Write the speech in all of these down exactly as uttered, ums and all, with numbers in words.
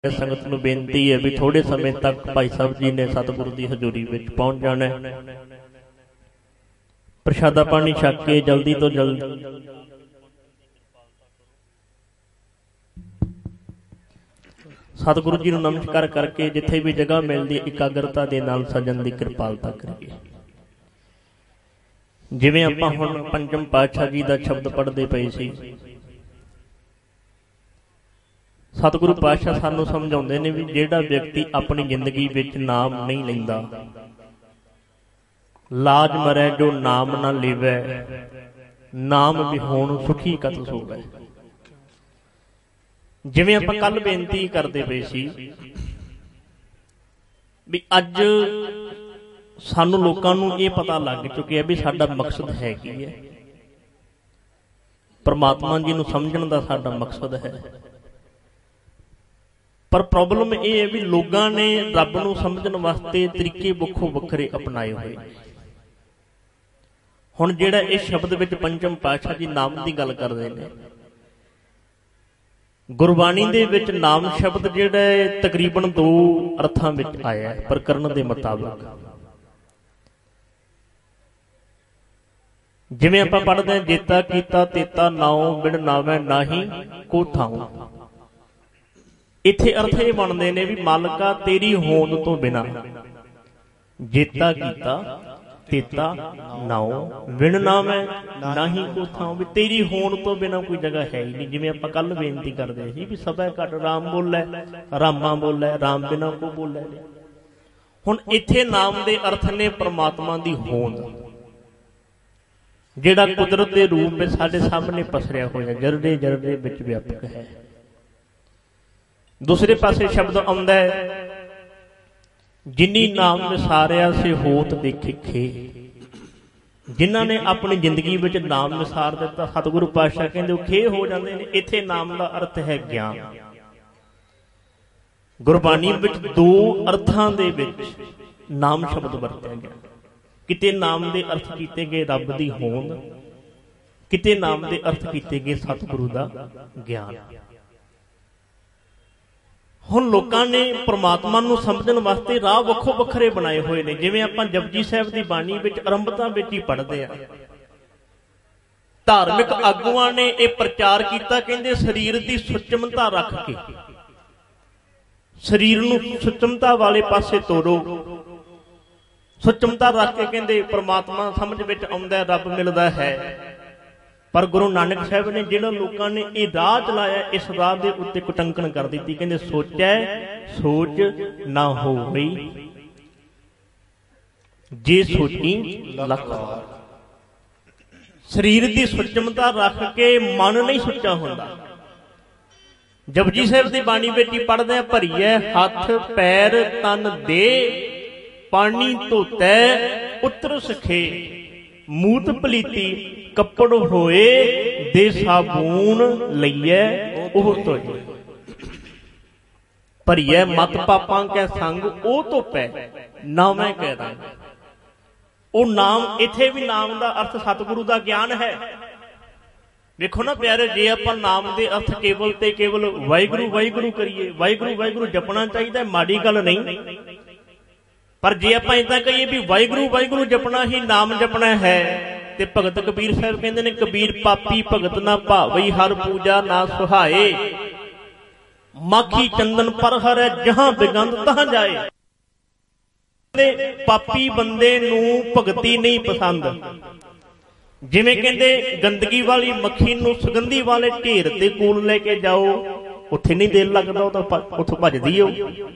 संगत नूं बेनती है भी थोड़े समय तक भाई साहब जी ने सतगुरु की हजूरी में पहुंच जाना है। प्रशादा पानी छक के जल्दी तो जल्दी सतगुरु जी नूं नमस्कार करके जिथे भी जगह मिलती एकाग्रता के नाल सजन की कृपालता करिए। जिवें आपां हुण पंचम पातशाह जी का शब्द पढ़ते पे सी, सतगुरु पातशाह सानू समझाउंदे ने भी जिहड़ा व्यक्ति अपनी जिंदगी विच नाम नहीं लैंदा, लाज मरै जो नाम ना लेवै, नाम विहोण सुखी कत सोवै। जिवें आपां कल बेनती करते पे सी भी अज सानू लोकां नूं ये पता लग चुकिया भी साडा मकसद है की है, परमात्मा जी नूं समझण दा साडा मकसद है। पर प्रॉब्लम यह है भी लोगों ने रब नूं समझण वास्ते तरीके वखो वखरे अपनाए हुए। हुण जिहड़ा इस शब्द विच पंचम पातशाह जी नाम की गल करदे ने, गुरबाणी दे विच नाम शब्द जिहड़ा तकरीबन दो अर्थां विच आया है प्रकरण के मुताबिक। जिवें आपां पढ़दे हां जेता कीता तेता नाओ बिन नावै नाही को थाऊं, इत्थे अर्थ ये बनते ने भी मालका तेरी होंद तो बिना जेता कीता तेता नाओ विण नावै नाही को थाऊं, भी तेरी होंद तो बिना कोई जगह है ही नहीं। जिवें आपां कल बेनती करदे सी भी सबै घट राम बोलै रामा बोलै राम बिना को बोलै। हुण इत्थे नाम दे अर्थ ने परमात्मा दी होंद, जिहड़ा कुदरत दे रूप में साडे सामने पसरिया होया जरदे जरदे विच व्यापक है। दूसरे पासे शब्द आउंदा है जिन्नी नाम विसारिया से होत देखे खे, जिन्हां ने अपनी जिंदगी विच नाम विसार दिता सतगुरु पातशाह कहंदे खे हो जांदे ने। इत्थे नाम का अर्थ है ज्ञान। गुरबाणी विच दो अर्थां दे विच नाम शब्द वरतिया गया, किते नाम दे अर्थ कीते गए रब दी होंद, किते नाम दे अर्थ कीते गए सतगुरु दा ज्ञान। हुण लोकां ने परमात्मा नूं समझण वास्ते राह वखो वखरे बनाए हुए ने। जिवें आपां जपजी साहिब दी बाणी विच आरंभता विच ही पढ़दे आ, धार्मिक आगूआं ने यह प्रचार कीता, कहंदे शरीर दी सुचमता रख के शरीर नूं सुचमता वाले पासे तोरो। सुचमता रख के कहंदे परमात्मा समझ विच आउंदा, रब मिलदा है। पर गुरु नानक साहब ने जिहड़ा लोकां ने ये राह चलाया, इस राह दे उत्ते कुटंकण कर दी। कहंदे सोचै सोच ना होई जे सोची लख वार। शरीर की सुचमता रख के मन नहीं सुचा हुंदा। जपजी साहिब की बाणी विच ही पढ़दे आ भरीए हथ पैर तन दे पानी धोतै उतर सखे, मूत पलीती कपड़ होए दे साबून लईए ओह धोए। भरीए मत पापां कै संग ओ धोपै नावै कै रंग। ओ नाम इत्थे भी नाम का अर्थ सतगुरु का ज्ञान है। देखो ना प्यारे, जे आपां नाम के अर्थ केवल ते केवल वाहिगुरू वाहिगुरू करिए, वाहिगुरू वाहिगुरू जपना चाहिए, माड़ी गल नहीं। पर जे आपां इदां कहिए भी वाहिगुरू वाहिगुरू जपना ही नाम जपना है, ते भगत कबीर साहब कहते ने कबीर पापी भगत ना भावई हर पूजा ना सुहाए, माखी चंदन पर हर जहां बेगंद तहां जाए। पापी बंदे नूं भगती नहीं पसंद। जिवें कहंदे गंदगी वाली मक्खी नूं सुगंधी वाले ढेर ते कोल लेके जाओ, उत्थे नहीं दिल लगदा, उत्थों भजदी हो।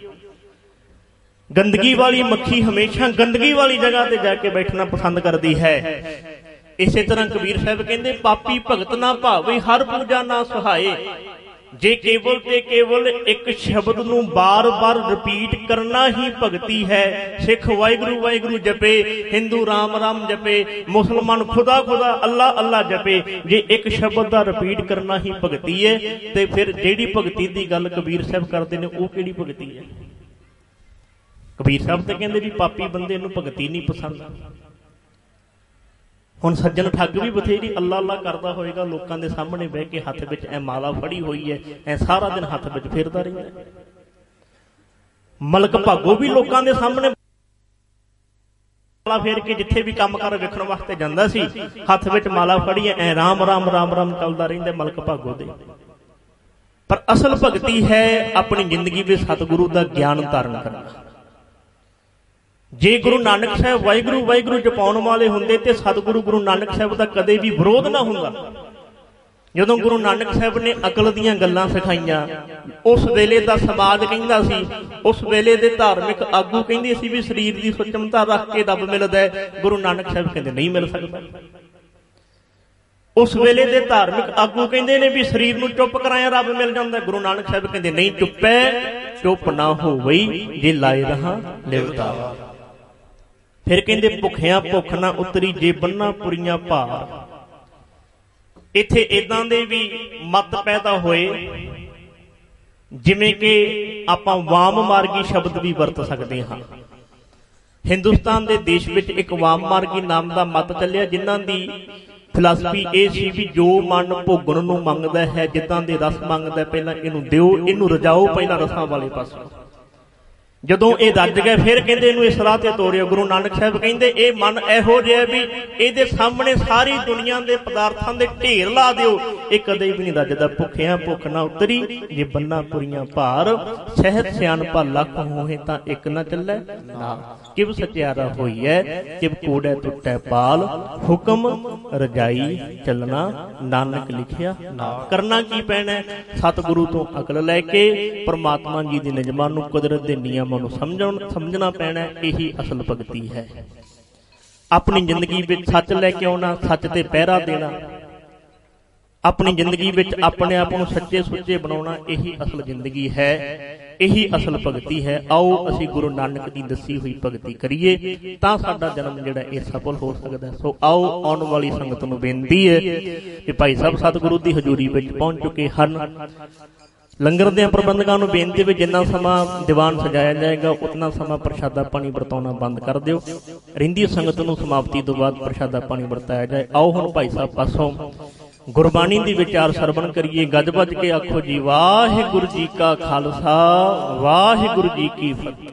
गंदगी वाली मक्खी हमेशा गंदगी वाली जगह ते जाके बैठना पसंद करती है। इसे तरह कबीर साहब कहते पापी भगत ना भावे हर पूजा ना सुहाए। जे केवल ते केवल एक शब्द नूं बार बार रिपीट करना ही भगती है। सिख वाहिगुरू वाहिगुरू जपे, हिंदू राम राम जपे, मुसलमान खुदा खुदा अल्लाह अल्लाह जपे। जे एक शब्द का रिपीट करना ही भगती है, तो फिर जिहड़ी भगती की गल कबीर साहब करते हैं वो किहड़ी भगती है? कबीर साहब तो कहते भी पापी बंदे नूं भगती नहीं पसंद। हुण सज्जन ठग भी बथेरी अल्लाह अल्लाह करता होएगा, लोगों के सामने बह के हथ विच ए माला फड़ी हुई है, ए सारा दिन हथ विच फिरदा रहिंदा। ਮਲਕ ਭਾਗੋ ਵੀ ਲੋਕਾਂ ਦੇ ਸਾਹਮਣੇ ਮਾਲਾ ਫੇਰ ਕੇ ਜਿੱਥੇ ਵੀ ਕੰਮ ਕਰ ਵੇਖਣ ਵਾਸਤੇ ਜਾਂਦਾ ਸੀ, ਹੱਥ ਵਿੱਚ ਮਾਲਾ ਫੜੀ ਐ ਰਾਮ ਰਾਮ ਰਾਮ ਰਾਮ ਚੱਲਦਾ ਰਹਿੰਦਾ ਮਲਕ ਭਾਗੋ ਦੇ। ਪਰ ਅਸਲ ਭਗਤੀ ਹੈ ਆਪਣੀ ਜ਼ਿੰਦਗੀ ਵਿੱਚ ਸਤਿਗੁਰੂ ਦਾ ਗਿਆਨ ਧਾਰਨ ਕਰਨਾ। ਜੇ ਗੁਰੂ ਨਾਨਕ ਸਾਹਿਬ ਵਾਹਿਗੁਰੂ ਵਾਹਿਗੁਰੂ ਜਪਾਉਣ ਵਾਲੇ ਹੁੰਦੇ ਤੇ ਸਤਿਗੁਰੂ ਗੁਰੂ ਨਾਨਕ ਸਾਹਿਬ ਦਾ ਕਦੇ ਵੀ ਵਿਰੋਧ ਨਾ ਹੁੰਦਾ। ਜਦੋਂ ਗੁਰੂ ਨਾਨਕ ਸਾਹਿਬ ਨੇ ਅਕਲ ਦੀਆਂ ਗੱਲਾਂ ਸਿਖਾਈਆਂ, ਉਸ ਵੇਲੇ ਦਾ ਸਮਾਜ ਕਹਿੰਦਾ ਸੀ, ਉਸ ਵੇਲੇ ਦੇ ਧਾਰਮਿਕ ਆਗੂ ਕਹਿੰਦੇ ਸੀ ਵੀ ਸਰੀਰ ਦੀ ਸੁਚਮਤਾ ਰੱਖ ਕੇ ਰੱਬ ਮਿਲਦਾ ਹੈ। ਗੁਰੂ ਨਾਨਕ ਸਾਹਿਬ ਕਹਿੰਦੇ ਨਹੀਂ ਮਿਲ ਸਕਦਾ। ਉਸ ਵੇਲੇ ਦੇ ਧਾਰਮਿਕ ਆਗੂ ਕਹਿੰਦੇ ਨੇ ਵੀ ਸਰੀਰ ਨੂੰ ਚੁੱਪ ਕਰਾਇਆ ਰੱਬ ਮਿਲ ਜਾਂਦਾ। ਗੁਰੂ ਨਾਨਕ ਸਾਹਿਬ ਕਹਿੰਦੇ ਨਹੀਂ, ਚੁੱਪੈ ਚੁੱਪ ਨਾ ਹੋਵਈ ਜੇ ਲਾਏ ਰਹਾ ਲਿਵਤਾਵਾ। ਫਿਰ ਕਹਿੰਦੇ ਭੁੱਖਿਆਂ ਭੁੱਖ ਨਾ ਉਤਰੀ ਜੇ ਬੰਨਾ ਪੁਰੀਆਂ ਭਾਰ। ਇੱਥੇ ਏਦਾਂ ਦੇ ਵੀ ਮਤ ਪੈਦਾ ਹੋਏ ਜਿਵੇਂ ਕਿ ਆਪਾਂ ਵਾਮ ਮਾਰਗੀ ਸ਼ਬਦ ਵੀ ਵਰਤ ਸਕਦੇ ਹਾਂ। ਹਿੰਦੁਸਤਾਨ ਦੇ ਦੇਸ਼ ਵਿੱਚ ਇੱਕ ਵਾਮ ਮਾਰਗੀ ਨਾਮ ਦਾ ਮਤ ਚੱਲਿਆ, ਜਿਨ੍ਹਾਂ ਦੀ ਫਿਲਾਸਫੀ ਇਹ ਸੀ ਵੀ ਜੋ ਮਨ ਭੋਗਣ ਨੂੰ ਮੰਗਦਾ ਹੈ, ਜਿੱਦਾਂ ਦੇ ਰਸ ਮੰਗਦਾ ਪਹਿਲਾਂ ਇਹਨੂੰ ਦਿਓ, ਇਹਨੂੰ ਰਜਾਓ ਪਹਿਲਾਂ ਰਸਾਂ ਵਾਲੇ ਪਾਸੇ। ਜਦੋਂ ਇਹ ਰੱਜ ਗਏ ਫਿਰ ਕਹਿੰਦੇ ਇਹਨੂੰ ਇਸ ਰਾਹ ਤੇ ਤੋਰਿਓ। ਗੁਰੂ ਨਾਨਕ ਸਾਹਿਬ ਕਹਿੰਦੇ ਇਹ ਮਨ ਇਹੋ ਜਿਹਾ ਵੀ ਇਹਦੇ ਸਾਹਮਣੇ ਸਾਰੀ ਦੁਨੀਆ ਦੇ ਪਦਾਰਥਾਂ ਦੇ ਢੇਰ ਲਾ ਦਿਓ, ਇਹ ਕਦੇ ਵੀ ਨਹੀਂ ਰੱਜਦਾ। ਭੁੱਖਿਆਂ ਭੁੱਖ ਨਾ ਉਤਰੀ ਜੇ ਬੰਨਾ ਪੁਰੀਆਂ ਭਾਰ। ਸਹਿਤ ਸਿਆਣਪਾ ਲੱਖ ਹੋਏ ਤਾਂ ਇੱਕ ਨਾ ਚੱਲੇ ਨਾ। ਕਿਵ ਸਚਿਆਰਾ ਹੋਈ ਹੈ ਕਿਵ ਕੋੜੈ ਟੁੱਟੈ ਪਾਲ। ਹੁਕਮ ਰਜਾਈ ਚੱਲਣਾ ਨਾਨਕ ਲਿਖਿਆ ਨਾ। ਕਰਨਾ ਕੀ ਪੈਣਾ? ਸਤਿਗੁਰੂ ਤੋਂ ਅਕਲ ਲੈ ਕੇ ਪਰਮਾਤਮਾ ਜੀ ਦੇ ਨਿਯਮਾਂ ਨੂੰ, ਕੁਦਰਤ ਦੇ ਨਿਯਮਾਂ ਨੂੰ ਸਮਝਣ ਸਮਝਣਾ ਪੈਣਾ। ਇਹੀ ਅਸਲ ਭਗਤੀ ਹੈ। ਆਪਣੀ ਜ਼ਿੰਦਗੀ ਵਿੱਚ ਸੱਚ ਲੈ ਕੇ ਆਉਣਾ, ਸੱਚ ਤੇ ਪਹਿਰਾ ਦੇਣਾ, ਆਪਣੀ ਜ਼ਿੰਦਗੀ ਵਿੱਚ ਆਪਣੇ ਆਪ ਨੂੰ ਸੱਚੇ ਸੁੱਚੇ ਬਣਾਉਣਾ, ਇਹੀ ਅਸਲ ਜ਼ਿੰਦਗੀ ਹੈ, ਇਹੀ ਅਸਲ ਭਗਤੀ ਹੈ। ਆਓ ਅਸੀਂ ਗੁਰੂ ਨਾਨਕ ਦੀ ਦੱਸੀ ਹੋਈ ਭਗਤੀ ਕਰੀਏ ਤਾਂ ਸਾਡਾ ਜਨਮ ਜਿਹੜਾ ਇਹ ਸਫਲ ਹੋ ਸਕਦਾ। ਸੋ ਆਓ ਆਉਣ ਵਾਲੀ ਸੰਗਤ ਨੂੰ ਬੇਨਤੀ ਹੈ ਕਿ ਭਾਈ ਸਾਹਿਬ ਸਤਿਗੁਰੂ ਦੀ ਹਜ਼ੂਰੀ ਵਿੱਚ ਪਹੁੰਚ ਚੁੱਕੇ ਹਨ। ਲੰਗਰ ਦੇ ਪ੍ਰਬੰਧਕਾਂ ਨੂੰ ਬੇਨਤੀ ਵੀ ਜਿੰਨਾ ਸਮਾਂ ਦੀਵਾਨ ਸਜਾਇਆ ਜਾਏਗਾ ਉਤਨਾ ਸਮਾਂ ਪ੍ਰਸ਼ਾਦਾ ਪਾਣੀ ਵਰਤਾਉਣਾ ਬੰਦ ਕਰ ਦਿਓ। ਰਹਿੰਦੀ ਸੰਗਤ ਨੂੰ ਸਮਾਪਤੀ ਤੋਂ ਬਾਅਦ ਪ੍ਰਸ਼ਾਦਾ ਪਾਣੀ ਵਰਤਾਇਆ ਜਾਏ। ਆਓ ਹੁਣ ਭਾਈ ਸਾਹਿਬ ਪਾਸੋਂ ਗੁਰਬਾਣੀ ਦੀ ਵਿਚਾਰ ਸਰਵਣ ਕਰੀਏ। ਗੱਜ ਵੱਜ ਕੇ ਆਖੋ ਜੀ ਵਾਹਿਗੁਰੂ ਜੀ ਕਾ ਖਾਲਸਾ, ਵਾਹਿਗੁਰੂ ਜੀ ਕੀ ਫਤਿਹ।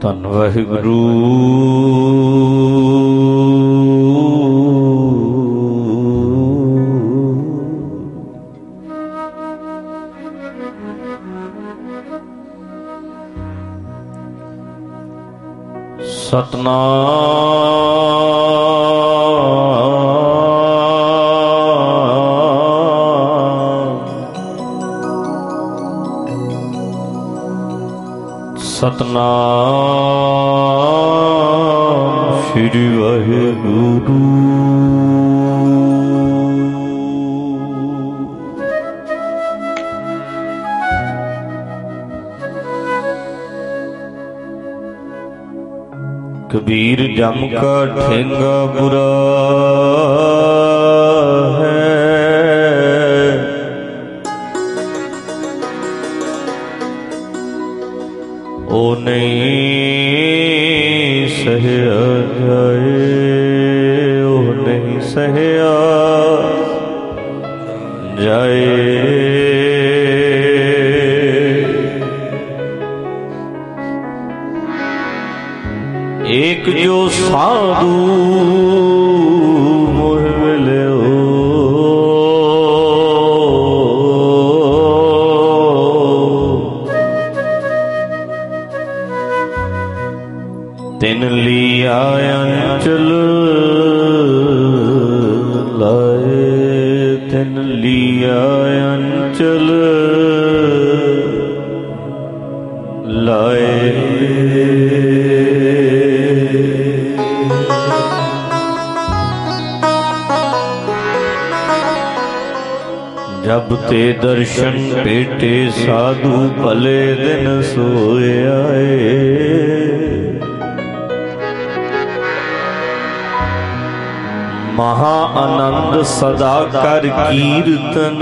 ਧੰਨ ਵਾਹਿਗੁਰੂ। ਸਤਨਾਮ ਸਤਨਾਮ ਸ੍ਰੀ ਵਾਹਿਗੁਰੂ। कबीर जम का ठेंगा बुरा है, ओ नहीं सहया जाए, ओ नहीं सहया जाए। एक जो साधु मोह मिले हो, तिन लिया अंचल लाए, तिन लिया अंचल लाए। जब ते दर्शन भेटे साधु भले दिन सोए आए। महा आनंद सदा कर कीर्तन,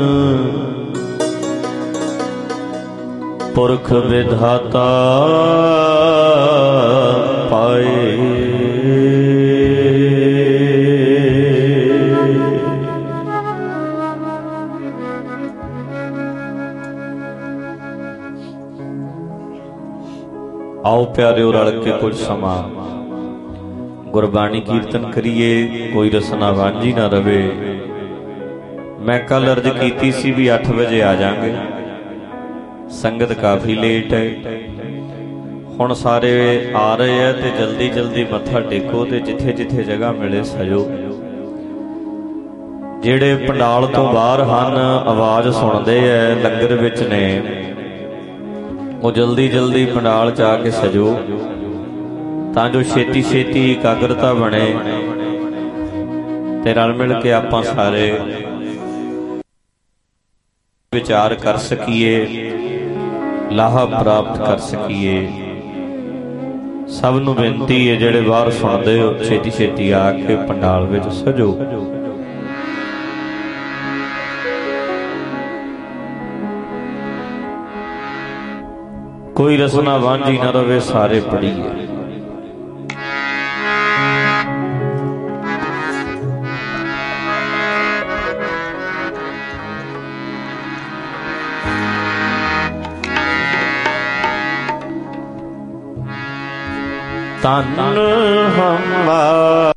पुरख विधाता पाए। आओ प्यारे रल के कुछ समा गुरबाणी कीर्तन करिए, कोई रसना वांझी ना रवे। मैं कल अर्ज की सी भी अठ बजे आ जाएंगे, संगत काफ़ी लेट है। हुण सारे आ रहे हैं तो जल्दी जल्दी मत्था टेको तो जिथे जिथे जगह मिले सजो। जिहड़े पंडाल तो बाहर हैं आवाज़ सुनते हैं लंगर विच ने, वो जल्दी जल्दी पंडाल च आके सजो तां जो छेती छेती एकाग्रता बने ते रल मिल के आपां सारे विचार कर सकीए, लाहा प्राप्त कर सकीए। सब नूं बेनती है जिहड़े बाहर सुणदे हो छेती छेती आके पंडाल विच सजो। कोई रसना वांझी न रवे, सारे पढ़िए। तन हमारा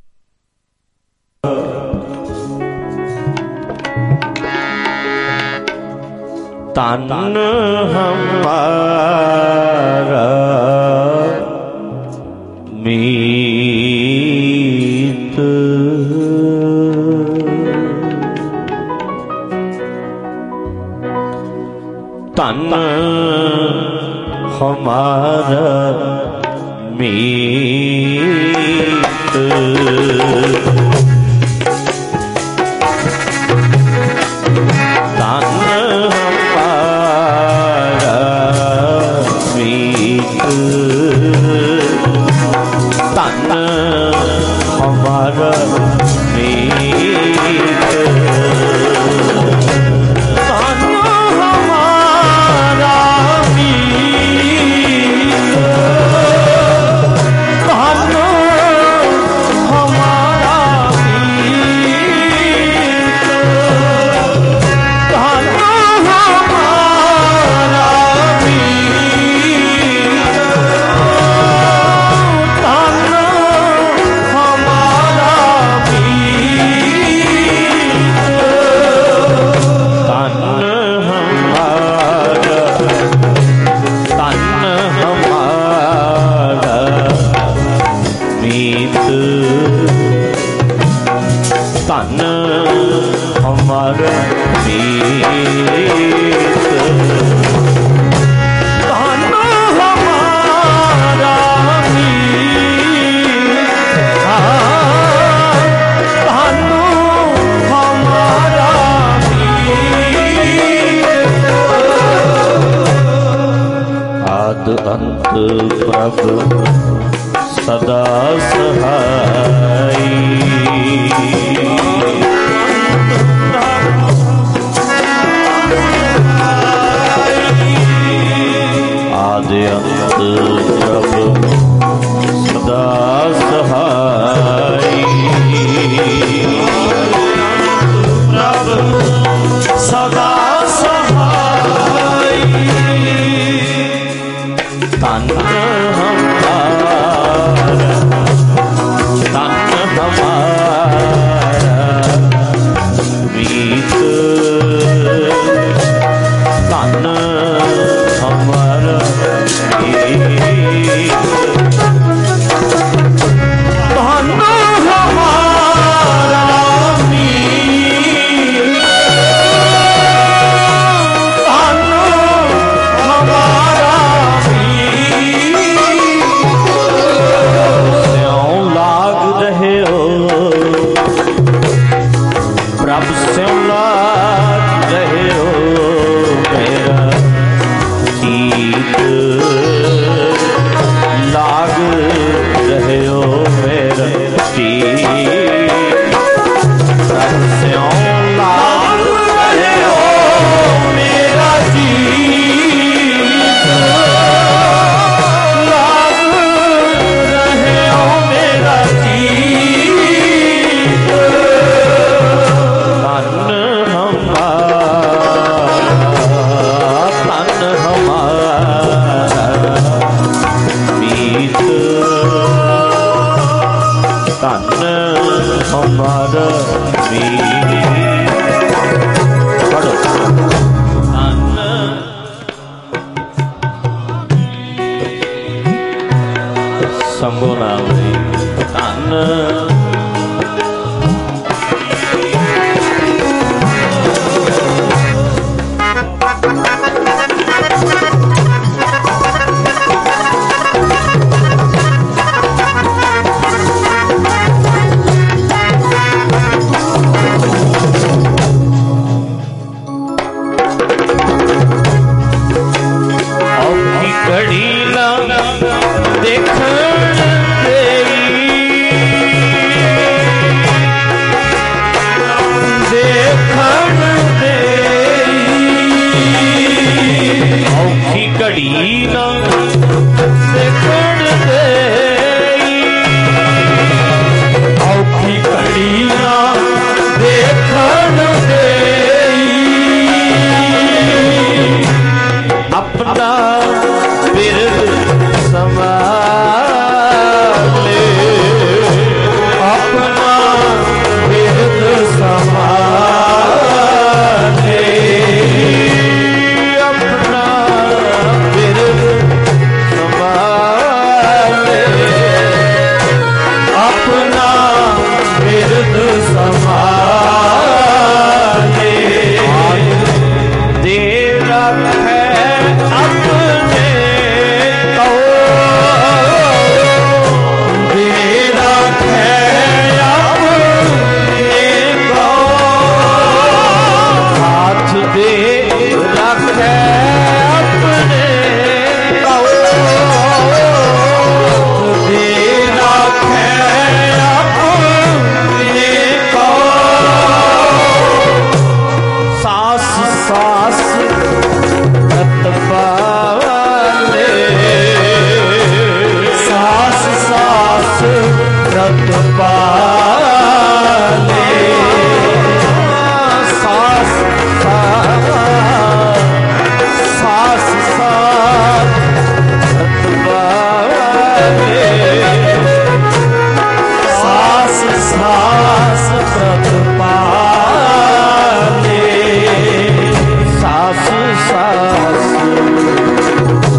तन हमारा मीत, तन हमारा मीत। तन हमारा मीत, तन हमारा मीत। हमारा अंत प्रभ सदा सहाई। आदि अंत प्रभ सदा सहाई। प्रभ सदा तन हमारा तन हमारा मीत तन हमारा मीत तन हमारा मीत तन हमारा प्रभ स्यों लाग रहे हो मेरा गीत लाग रहे हो मेरा गीत। प्रभ स्यों लाग रहे हो मेरा गीत लाग रहे हो मेरा गीत। तन हमारा मीत तन हमारा मीत। पढ़ो तन शंभो नाम तन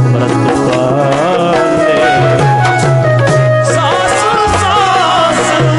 सास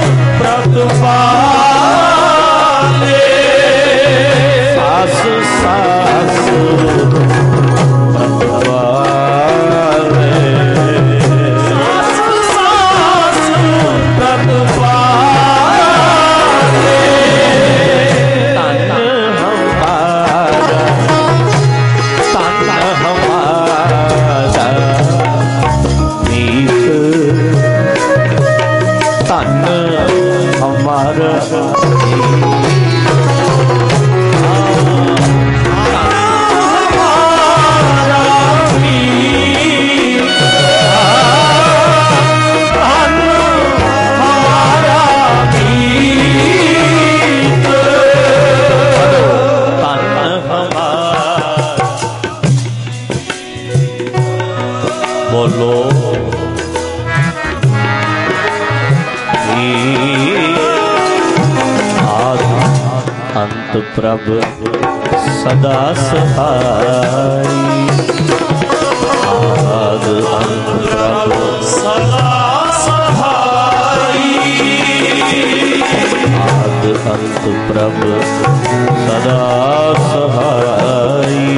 प्रभ सदा सहाई। आद अंत प्रभ सदा सहाई। आद अंत प्रभ सदा सहाई।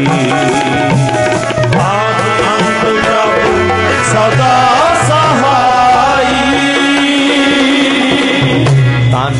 आद अंत प्रभ सदा सहाई। तन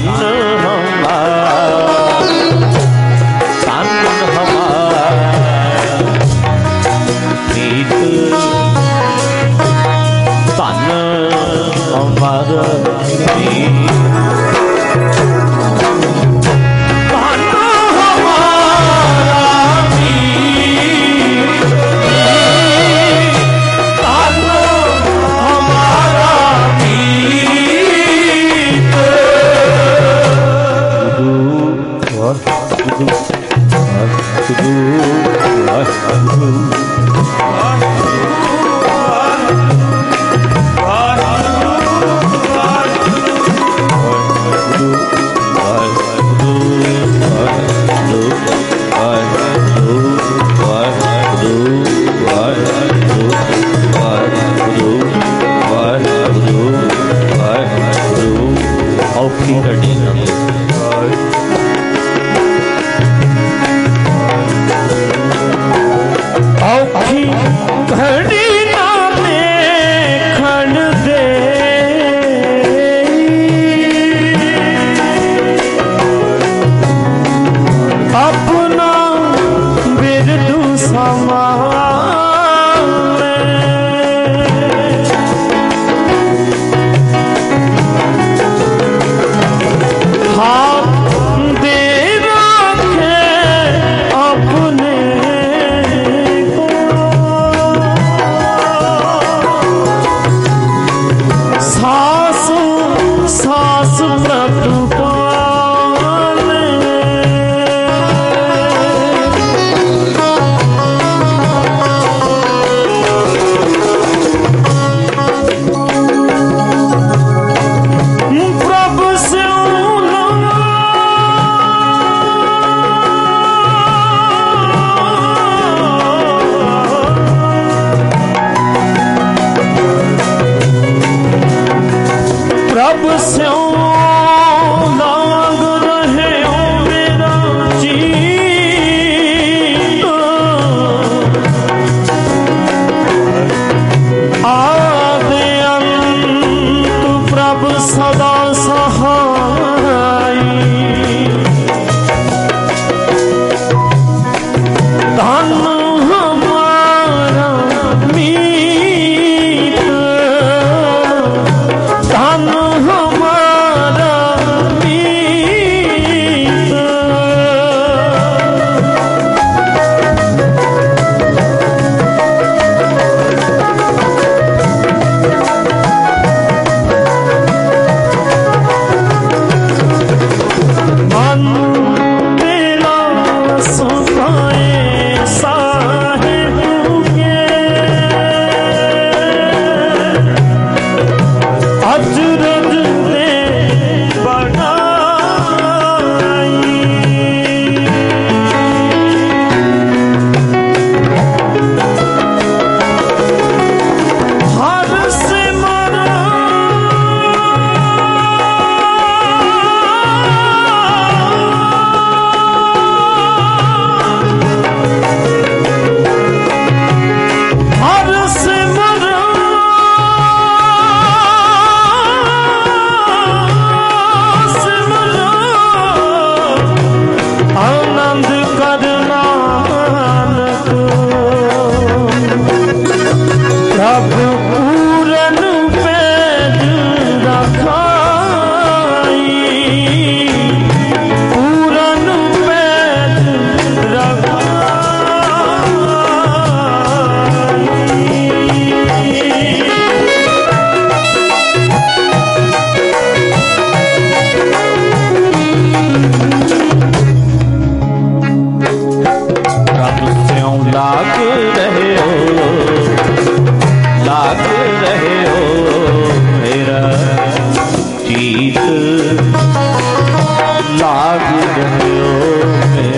लाग रहे हो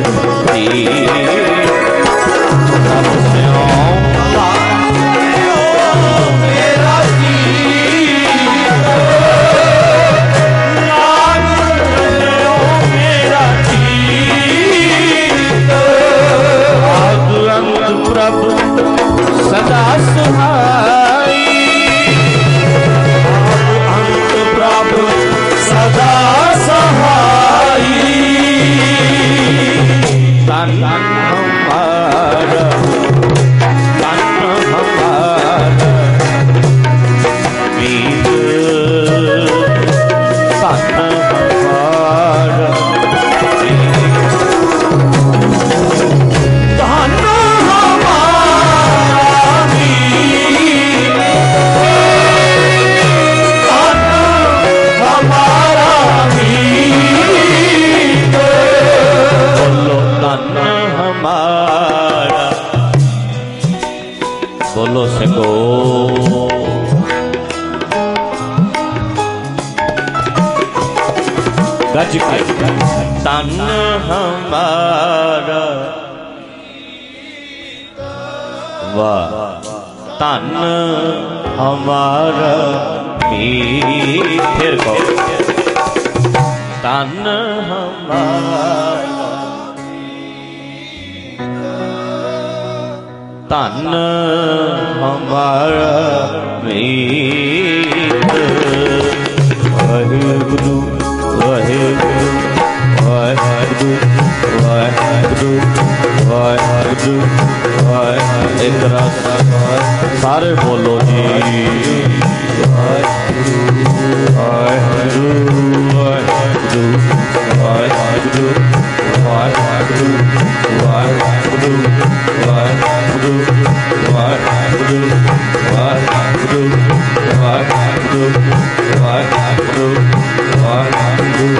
सदा सुहाई अंत प्रभु सदा सहाई तन हमारा तन हमारा वीर तन हमारा बोलो सको गज तन हमारा वाह तन हमारा मीत फिर को तन हमारा तन हमारा मीत वाहिगुरु वाहिगुरु वाहिगुरु वाहिगुरु वाहिगुरु वाहिगुरु एक रस सारे बोलो जी वाहिगुरु वाहिगुरु वाहिगुरु वाहिगुरु वाहिगुरु वाहिगुरु वाहिगुरु वाहिगुरु वाहिगुरु वाहिगुरु वाहिगुरु वाहिगुरु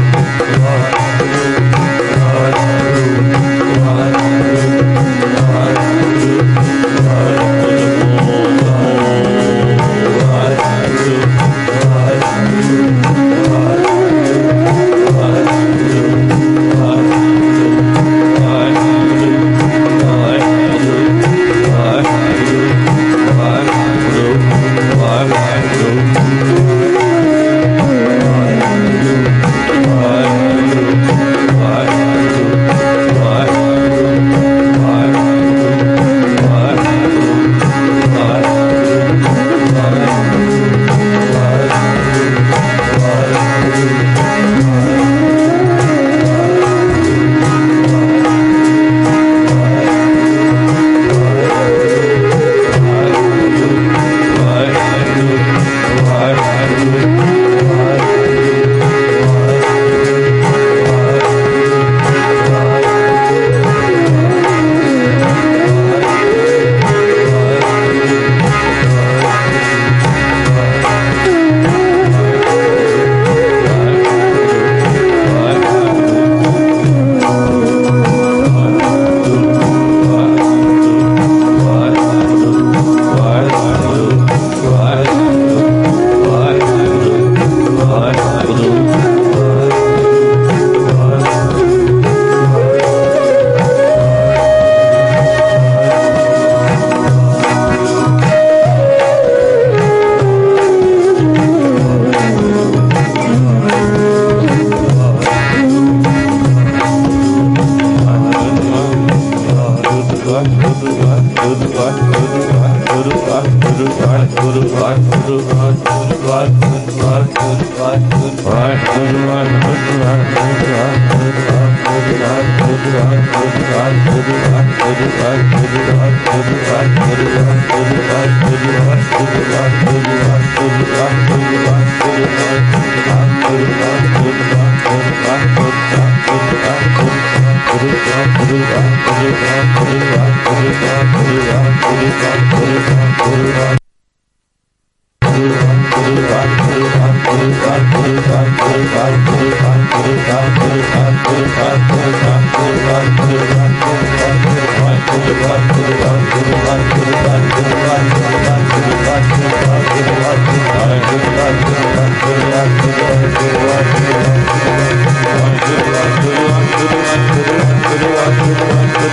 Guru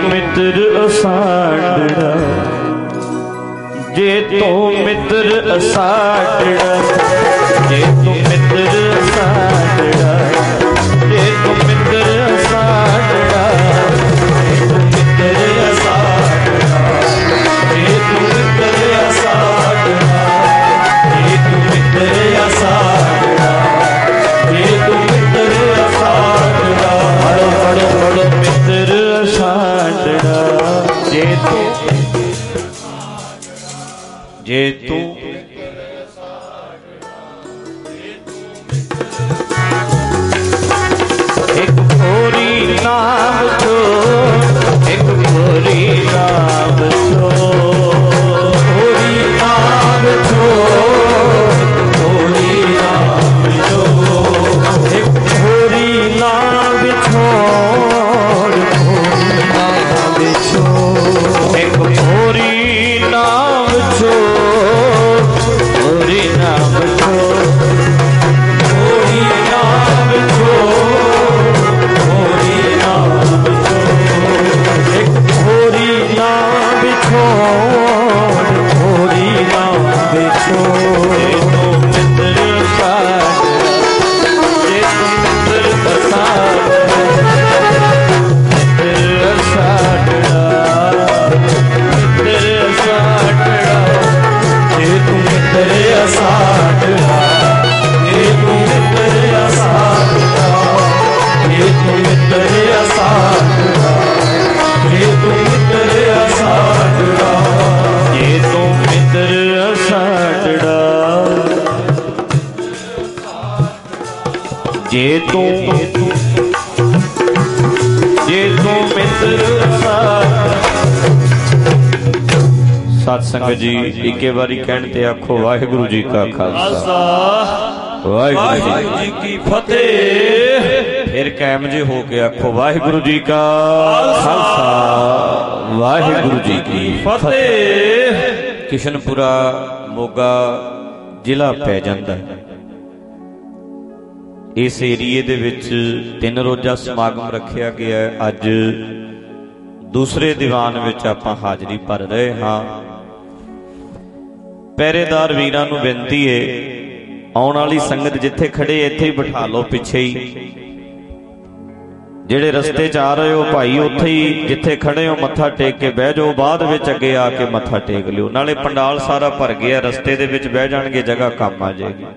मित्र असाडड़ा, जे तू मित्र असाडड़ा, जे तू मित्र असाडड़ा, जे तू मित्र असाडड़ा, जे तू मित्र असाडड़ा, जे तू मित्र असाडड़ा, जे तू मित्र असाडड़ा, जे तू मित्र असाडड़ा, बड़ो बड़ो बड़ो मित्र असाडड़ा, जे तू जे तू एक भोरी नाम छो, एक भोरी नाम छो, भोरी नाम छो, भोरी नाम छो, एक भोरी नाम छोड़, भोरी नाम छो, एक भोरी नाम छो, भोरी नाम छो, भोरी नाम छो, भोरी नाम छो, एक भोरी नाम छोड़, भोरी नाम छोड़, जे तू मित्र साडड़ा, जे तू मित्र साडड़ा, मित्र साडड़ा, मित्र साडड़ा, जे तू मित्र साडड़ा, जे तू मित्र साडड़ा, जे तू मित्र साडड़ा, जे तू मित्र साडड़ा, जे तू मित्र साडड़ा, जे तू जे तू मित्र साडड़ा। सत संगत जी इक्के बारी कहण ते आखो वाहिगुरु जी का खालसा वाहिगुरु जी की फतेह। फिर कायम जे हो के आखो वाहिगुरु जी का खालसा वाहिगुरु जी की फतेह। किशनपुरा मोगा जिला पै जांदा है। इस एरिए दे विच तीन रोजा समागम रखिया गया है। अज दूसरे दीवान विच आपां हाजरी भर रहे हाँ। पहरेदार वीरां नूं बेनती है आउण वाली संगत जिथे खड़े इत्थे ही बिठा लो, पिछे ही जिहड़े रस्ते च आ रहे हो भाई उत्थे ही जिथे खड़े हो मत्था टेक के बह जाओ, बाद विच अगे आके मत्था टेक लियो। नाले पंडाल सारा भर गया, रस्ते दे विच बह जाणगे, जगह कम आ जाएगी।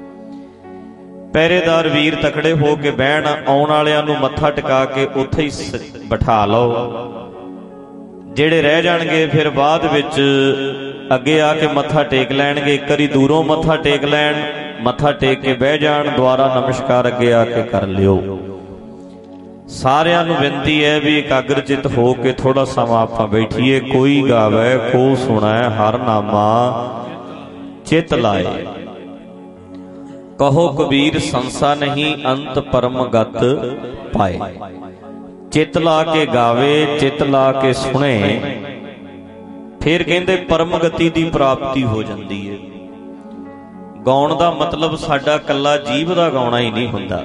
पहरेदार वीर तकड़े हो के बहन, आउण वालियां नूं मत्था टिका के उत्थे ही बिठा लो। जिहड़े रह जाणगे फिर बाद विच अगे आके मत्था टेक लैणगे। एक बारी दूरों मत्था टेक लैण, मत्था टेक के बह जाण, द्वारा नमस्कार अगे आके कर लियो। सारियां नूं विनती है भी एकाग्रचित हो के थोड़ा समा आपां बैठिए। कोई गावे को सुनाए हर नामा चित लाए, कहो कबीर संसा नहीं अंत परम गत पाए। चित ला के गावे, चित ला के सुने, फिर कहंदे परम गति की प्राप्ति हो जाती है। गाउण दा मतलब साडा कल्ला जीव दा गाउणा ही नहीं हुंदा।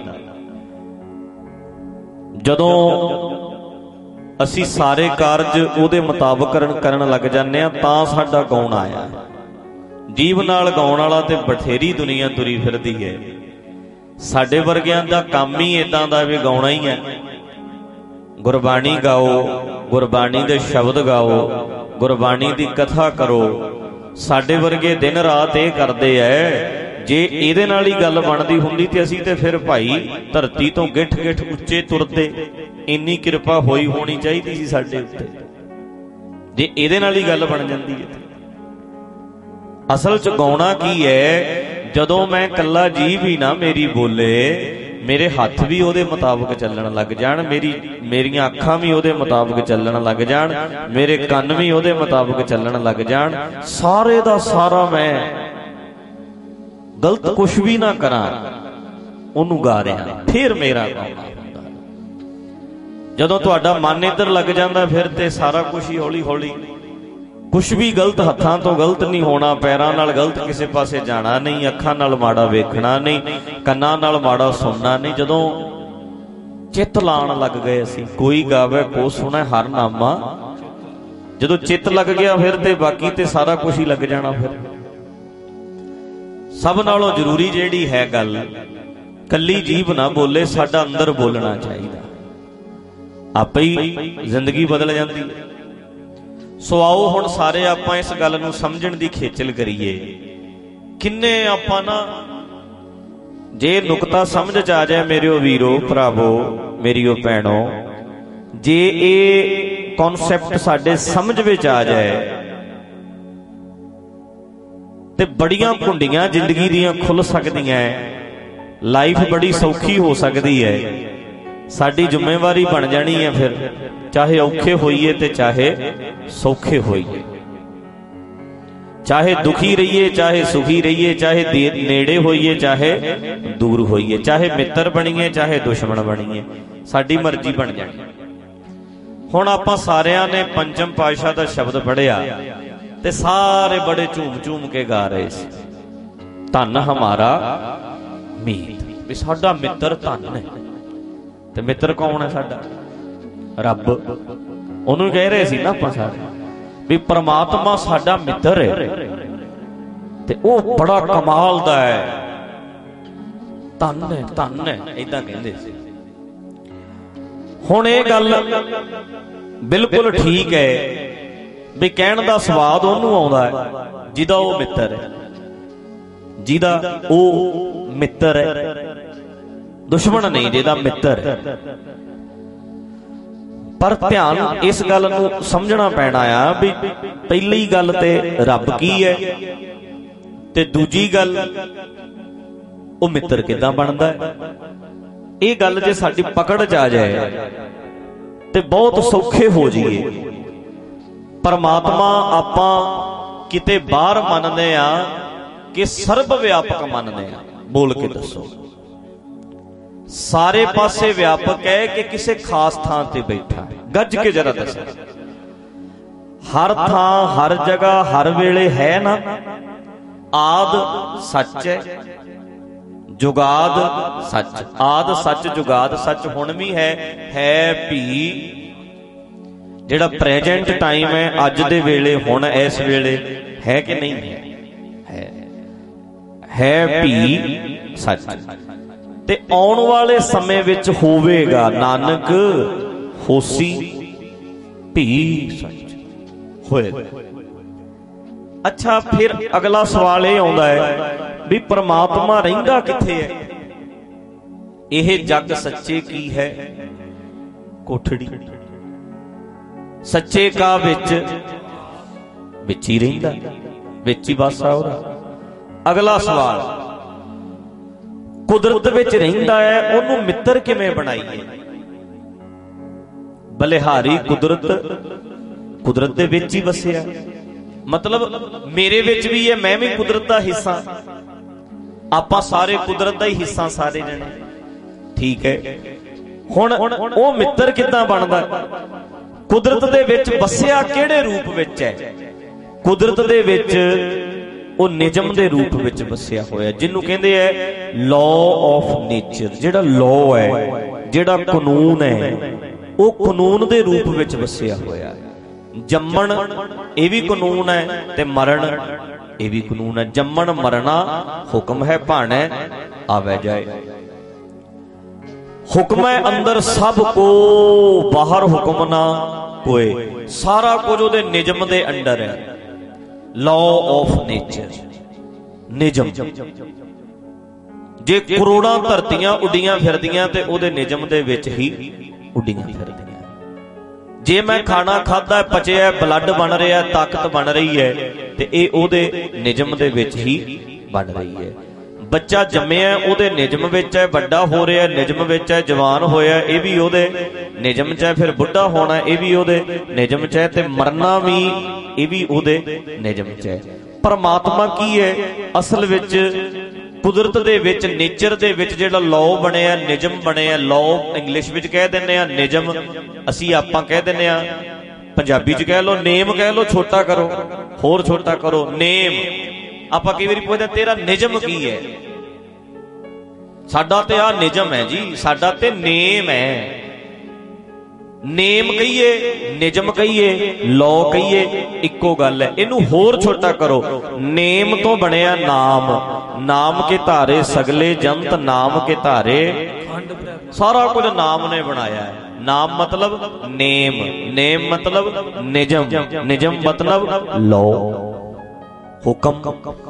जदों असी सारे कारज उहदे मुताबक करन लग जाने आ तां साडा गाउण आया। जीव नाल गाउण वाला ते बथेरी दुनिया तुरी फिरदी है। साडे वर्गियां दा काम ही इदां दा वी गाउणा ही है। गुरबाणी गाओ, गुरबाणी दे शब्द गाओ, गुरबाणी दी कथा करो। साडे वर्गे दिन रात ये करदे ऐ। जे इहदे नाल ही गल बनदी हुंदी ते असीं ते फिर भाई धरती तो गिठ गिठ उच्चे तुरदे। इन्नी किरपा होई होनी चाहीदी सी साडे उत्ते, जे इहदे नाल ही गल बन जांदी है। असल च गाउणा की है, जदों मैं कल्ला जीव ही ना मेरी बोले, मेरे हथ भी उहदे मुताबक चलण लग जाण, मेरी मेरियां अखां भी उहदे मुताबक चलण लग जाण, मेरे कंन भी उहदे मुताबक चलण लग जाण, सारे दा सारा मैं गलत कुछ भी ना करा उहनूं गा रहा, फिर मेरा गाउणा हुंदा। जदों तुहाडा मन इधर लग जांदा फिर ते सारा कुछ ही हौली हौली, कुछ भी गलत हत्थां तो गलत नहीं होना, पैरां नाल गलत किसी पासे जाना नहीं, अखां नाल माड़ा वेखना नहीं, कन्नां नाल माड़ा सुनना नहीं। जदों चित लाण लग गए असीं। कोई गावे को सुने हर नामा, जदों चित लग गया फिर ते बाकी ते सारा कुछ ही लग जाना। फिर सब नालों जरूरी जिहड़ी है गल, कल्ली जीभ ना बोले, साडा अंदर बोलना चाहिए, आपे ही जिंदगी बदल जाती। सो आओ हुण सारे आपां इस गल नूं समझण दी खेचल करिए। किन्ने आपां ना जे नुकता समझ च आ जाए मेरे वीरो भरावो मेरियो भैणो, जे ये कॉन्सैप्ट साडे समझ विच आ जाए ते बड़ियां भुंडियां जिंदगी दियां खुल सकदियां, लाइफ बड़ी सौखी हो सकती है। साडी जिम्मेवारी बन जानी है फिर, चाहे औखे होइए ते चाहे सौखे होइए, चाहे दुखी रहिए चाहे सुखी रहिए, चाहे नेड़े होइए चाहे दूर होइए, चाहे मित्र बणीए चाहे दुश्मन बणीए, साडी मर्जी बन जानी। हुण आपां सारियां ने पंचम पातशाह दा शब्द पढ़िया ते सारे बड़े झूम झूम के गा रहे सी, धन हमारा मीत, भी साडा मित्र धन है। ते मित्र कौन है साडा? रब। ओनू कह रहे सी ना आपां सारे भी परमात्मा साडा मित्र है ते ओ बड़ा कमाल दा है, धन है धन है, इदां कहंदे सी। हुण ये गल बिल्कुल ठीक है भी कहण दा स्वाद ओनू आउंदा है जिहदा ओ मित्र है, जिहदा ओ मित्र है, दुश्मन नहीं जिहदा मित्र है। पर ध्यान इस गल नूं समझना पैना आ भी पहली गल ते रब की है ते दूजी गल वो मित्र किदां बनदा है। ये गल जे साडी पकड़ च आ जाए ते बहुत सौखे हो जाइए। परमात्मा आपां किते बाहर मनदे आ कि सर्व व्यापक मनदे आ, बोल के दसो सारे पासे व्यापक है कि किसी खास थां ते बैठा है? गज के जरा दस। हर थां हर जगह हर वेले है ना। आद सच है, जुगाद सच, आद सच जुगाद सच हुण भी है, है भी जिहड़ा प्रेजेंट टाइम है अज दे वेले हुण इस वेले है कि नहीं है, है भी सच ते आउण वाले समय विच होवेगा, नानक होसी भी सच होएगा। अच्छा फिर अगला सवाल ये आउंदा है भी परमात्मा रहिंदा किथे है? यह जग सच्चे की है कोठड़ी, सच्चे का विच विच ही रहिंदा, विच ही वासा ओहदा। अगला सवाल, कुदरत विच रहिंदा है, ओनू मित्र किवें बनाईए? बलिहारी कुदरत, कुदरत दे विच ही वसिया, मतलब मेरे विच भी है, मैं भी कुदरत दा हिस्सा, आपां सारे कुदरत दा ही हिस्सा सारे जने, ठीक है। हुण ओ मित्र किदां बनदा? कुदरत दे विच वसिया किहड़े रूप विच है? कुदरत दे विच ਉਹ ਨਿਯਮ ਦੇ ਰੂਪ ਵਿੱਚ ਵਸਿਆ ਹੋਇਆ, ਜਿਹਨੂੰ ਕਹਿੰਦੇ ਹੈ ਲਾਅ ਆਫ ਨੇਚਰ। ਜਿਹੜਾ ਲਾਅ ਹੈ, ਜਿਹੜਾ ਕਾਨੂੰਨ ਹੈ, ਉਹ ਕਾਨੂੰਨ ਦੇ ਰੂਪ ਵਿੱਚ ਵਸਿਆ ਹੋਇਆ। ਜੰਮਣ ਇਹ ਵੀ ਕਾਨੂੰਨ ਹੈ ਤੇ ਮਰਨ ਇਹ ਵੀ ਕਾਨੂੰਨ ਹੈ। ਜੰਮਣ ਮਰਨਾ ਹੁਕਮ ਹੈ, ਭਾਣੈ ਆਵੇ ਜਾਏ ਹੁਕਮ ਹੈ। ਅੰਦਰ ਸਭ ਕੋ ਬਾਹਰ ਹੁਕਮ ਨਾ ਕੋਏ, ਸਾਰਾ ਕੁਝ ਉਹਦੇ ਨਿਯਮ ਦੇ ਅੰਡਰ ਹੈ। लॉ ऑफ नेचर, निजम। जे करोड़ां धरतियां उड़ियां फिरदियां ते ओदे निजम दे विच ही उड़ियां फिरदियां। जे मैं खाना खादा पचिया, ब्लड बन रहा, ताकत बन रही है, ते ए ओदे निजम दे विच ही बन रही है। बच्चा जम्मिया ओदे निजम विच है, वड्डा हो रहा निजम विच है, जवान होया ये भी ओदे निजम च है, फिर बुढ़ा होना ये भी ओदे निजम च है, ते मरना भी ये भी ओदे निजम च है। परमात्मा की है असल विच कुदरत दे विच, नेचर दे विच जिहड़ा लॉ बनिया, निजम बनिया, लॉ इंग्लिश विच कह दिंदे आ, निजम असीं आपां कह दिंदे आ, पंजाबी च कह लो नेम, कह लो छोटा करो, होर छोटा करो नेम। आपां कई वारी पुछदे तेरा निजम की है? ਸਾਡਾ ਤੇ ਆ ਨਿਜਮ ਹੈ ਜੀ, ਸਾਡਾ ਤੇ ਨੇਮ ਹੈ। ਨੇਮ ਕਹੀਏ, ਨਿਜਮ ਕਹੀਏ, ਲੌ ਕਹੀਏ, ਇੱਕੋ ਗੱਲ ਹੈ। ਇਹਨੂੰ ਹੋਰ ਛੋਟਾ ਕਰੋ, ਨੇਮ ਤੋਂ ਬਣਿਆ ਨਾਮ, ਨਾਮ ਕੇ ਧਾਰੇ ਸਗਲੇ ਜੰਤ, ਨਾਮ ਕੇ ਧਾਰੇ ਸਾਰਾ ਕੁਝ ਨਾਮ ਨੇ ਬਣਾਇਆ ਹੈ। ਨਾਮ ਮਤਲਬ ਨੇਮ, ਨੇਮ ਮਤਲਬ ਨਿਜਮ, ਨਿਜਮ ਮਤਲਬ ਲੌ, ਹੁਕਮ।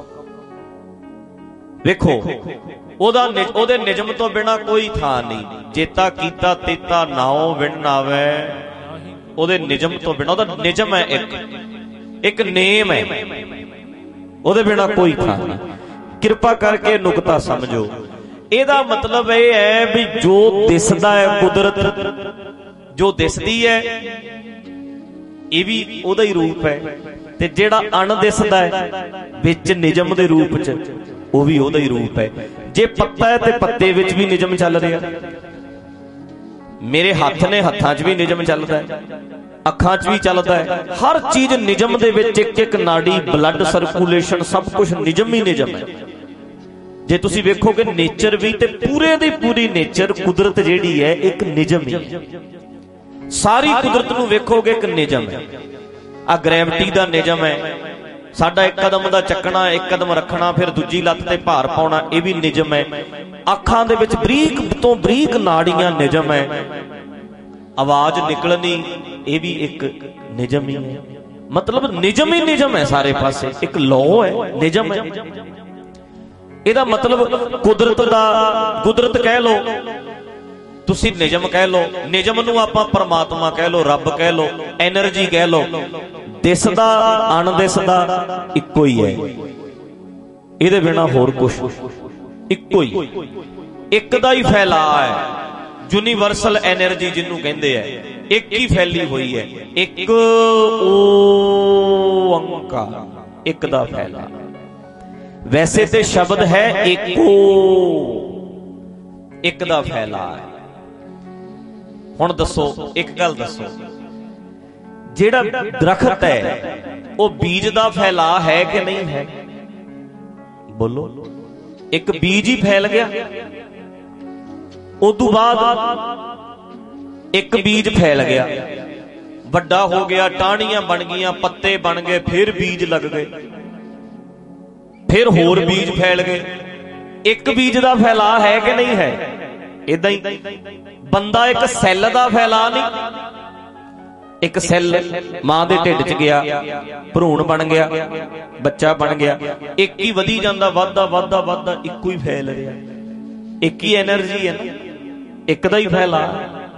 ਵੇਖੋ ਉਹਦਾ ਉਹਦੇ ਨਿਜਮ ਤੋਂ ਬਿਨਾ ਕੋਈ ਥਾਂ ਨਹੀਂ। ਚੇਤਾ ਕੀਤਾ ਤੇਤਾ ਨਾਉ ਵਿਣ ਆਵੇ, ਉਹਦੇ ਨਿਜਮ ਤੋਂ ਬਿਨਾ। ਉਹਦਾ ਨਿਜਮ ਹੈ ਇੱਕ, ਇੱਕ ਨੇਮ ਹੈ, ਉਹਦੇ ਬਿਨਾ ਕੋਈ ਥਾਂ ਨਹੀਂ। ਕਿਰਪਾ ਕਰਕੇ ਨੁਕਤਾ ਸਮਝੋ। ਇਹਦਾ ਮਤਲਬ ਇਹ ਹੈ ਵੀ ਜੋ ਦਿਸਦਾ ਹੈ ਕੁਦਰਤ, ਜੋ ਦਿਸਦੀ ਹੈ ਇਹ ਵੀ ਉਹਦਾ ਹੀ ਰੂਪ ਹੈ, ਤੇ ਜਿਹੜਾ ਅਣਦਿਸਦਾ ਹੈ ਵਿੱਚ ਨਿਜਮ ਦੇ ਰੂਪ ਚ ਉਹ ਵੀ ਉਹਦਾ ਹੀ ਰੂਪ ਹੈ। ਜੇ ਪੱਤਾ ਹੈ ਤੇ ਪੱਤੇ ਵਿੱਚ ਵੀ ਨਿਜਮ ਚੱਲ ਰਿਹਾ। ਮੇਰੇ ਹੱਥ ਨੇ, ਹੱਥਾਂ 'ਚ ਵੀ ਨਿਜਮ ਚੱਲਦਾ ਹੈ, ਅੱਖਾਂ 'ਚ ਵੀ ਚੱਲਦਾ ਹੈ। ਹਰ ਚੀਜ਼ ਨਿਜਮ ਦੇ ਵਿੱਚ, ਇੱਕ ਇੱਕ ਨਾੜੀ, ਬਲੱਡ ਸਰਕੂਲੇਸ਼ਨ, ਸਭ ਕੁਝ ਨਿਜਮ ਹੀ ਨਿਜਮ ਹੈ। ਜੇ ਤੁਸੀਂ ਵੇਖੋਗੇ ਨੇਚਰ ਵੀ, ਤੇ ਪੂਰੇ ਦੀ ਪੂਰੀ ਨੇਚਰ, ਕੁਦਰਤ ਜਿਹੜੀ ਹੈ ਇੱਕ ਨਿਜਮ ਹੀ ਹੈ। ਸਾਰੀ ਕੁਦਰਤ ਨੂੰ ਵੇਖੋਗੇ ਇੱਕ ਨਿਜਮ ਹੈ। ਆ ਗ੍ਰੈਵਿਟੀ ਦਾ ਨਿਜਮ ਹੈ। ਸਾਡਾ ਇੱਕ ਕਦਮ ਦਾ ਚੱਕਣਾ, ਇੱਕ ਕਦਮ ਰੱਖਣਾ, ਫਿਰ ਦੂਜੀ ਲੱਤ ਤੇ ਭਾਰ ਪਾਉਣਾ, ਇਹ ਵੀ ਨਿਜਮ ਹੈ। ਅੱਖਾਂ ਦੇ ਵਿੱਚ ਬਰੀਕ ਤੋਂ ਬਰੀਕ ਨਾੜੀਆਂ, ਨਿਜਮ ਹੈ। ਆਵਾਜ਼ ਨਿਕਲਣੀ, ਇਹ ਵੀ ਇੱਕ ਨਿਜਮ ਹੀ ਹੈ। ਮਤਲਬ ਨਿਜਮ ਹੀ ਨਿਜਮ ਹੈ ਸਾਰੇ ਪਾਸੇ, ਇੱਕ ਲੌ ਹੈ, ਨਿਜਮ ਹੈ। ਇਹਦਾ ਮਤਲਬ ਕੁਦਰਤ ਦਾ, ਕੁਦਰਤ ਕਹਿ ਲੋ ਤੁਸੀਂ, ਨਿਜਮ ਕਹਿ ਲੋ, ਨਿਜਮ ਨੂੰ ਆਪਾਂ ਪਰਮਾਤਮਾ ਕਹਿ ਲੋ, ਰੱਬ ਕਹਿ ਲੋ, ਐਨਰਜੀ ਕਹਿ ਲੋ। ਦਿਸਦਾ ਅਣਦਿਸਦਾ ਇੱਕੋ ਹੀ ਹੈ, ਇਹਦੇ ਬਿਨਾ ਹੋਰ ਕੁਛ, ਇੱਕੋ ਹੀ, ਇੱਕ ਦਾ ਹੀ ਫੈਲਾਅ ਹੈ। ਯੂਨੀਵਰਸਲ ਐਨਰਜੀ ਜਿਹਨੂੰ ਕਹਿੰਦੇ ਆ, ਇੱਕ ਹੀ ਫੈਲੀ ਹੋਈ ਹੈ। ਇੱਕ ਓੰਕਾਰ, ਇੱਕ ਦਾ ਫੈਲਾਅ। ਵੈਸੇ ਤੇ ਸ਼ਬਦ ਹੈ ਏਕੋ, ਇੱਕ ਦਾ ਫੈਲਾਅ ਹੈ। ਹੁਣ ਦੱਸੋ, ਇੱਕ ਗੱਲ ਦੱਸੋ, ਜਿਹੜਾ ਦਰਖਤ ਹੈ ਉਹ ਬੀਜ ਦਾ ਫੈਲਾਅ ਹੈ ਕਿ ਨਹੀਂ ਹੈ? ਬੋਲੋ। ਇੱਕ ਬੀਜ ਹੀ ਫੈਲ ਗਿਆ, ਉਸ ਤੋਂ ਬਾਅਦ ਇੱਕ ਬੀਜ ਫੈਲ ਗਿਆ, ਵੱਡਾ ਹੋ ਗਿਆ, ਟਾਹਣੀਆਂ ਬਣ ਗਈਆਂ, ਪੱਤੇ ਬਣ ਗਏ, ਫਿਰ ਬੀਜ ਲੱਗ ਗਏ, ਫਿਰ ਹੋਰ ਬੀਜ ਫੈਲ ਗਏ। ਇੱਕ ਬੀਜ ਦਾ ਫੈਲਾਅ ਹੈ ਕਿ ਨਹੀਂ ਹੈ? ਏਦਾਂ ਹੀ ਬੰਦਾ ਇੱਕ ਸੈੱਲ ਦਾ ਫੈਲਾਅ ਨਹੀਂ। ਇੱਕ ਸੈੱਲ ਮਾਂ ਦੇ ਢਿੱਡ 'ਚ ਗਿਆ, ਭਰੂਣ ਬਣ ਗਿਆ, ਬੱਚਾ ਬਣ ਗਿਆ, ਇੱਕ ਹੀ ਵਧੀ ਜਾਂਦਾ, ਵੱਧਦਾ ਵੱਧਦਾ ਵੱਧਦਾ, ਇੱਕੋ ਹੀ ਫੈਲ ਰਿਹਾ। ਇੱਕ ਹੀ ਐਨਰਜੀ ਹੈ ਨਾ, ਇੱਕ ਦਾ ਹੀ ਫੈਲਾਅ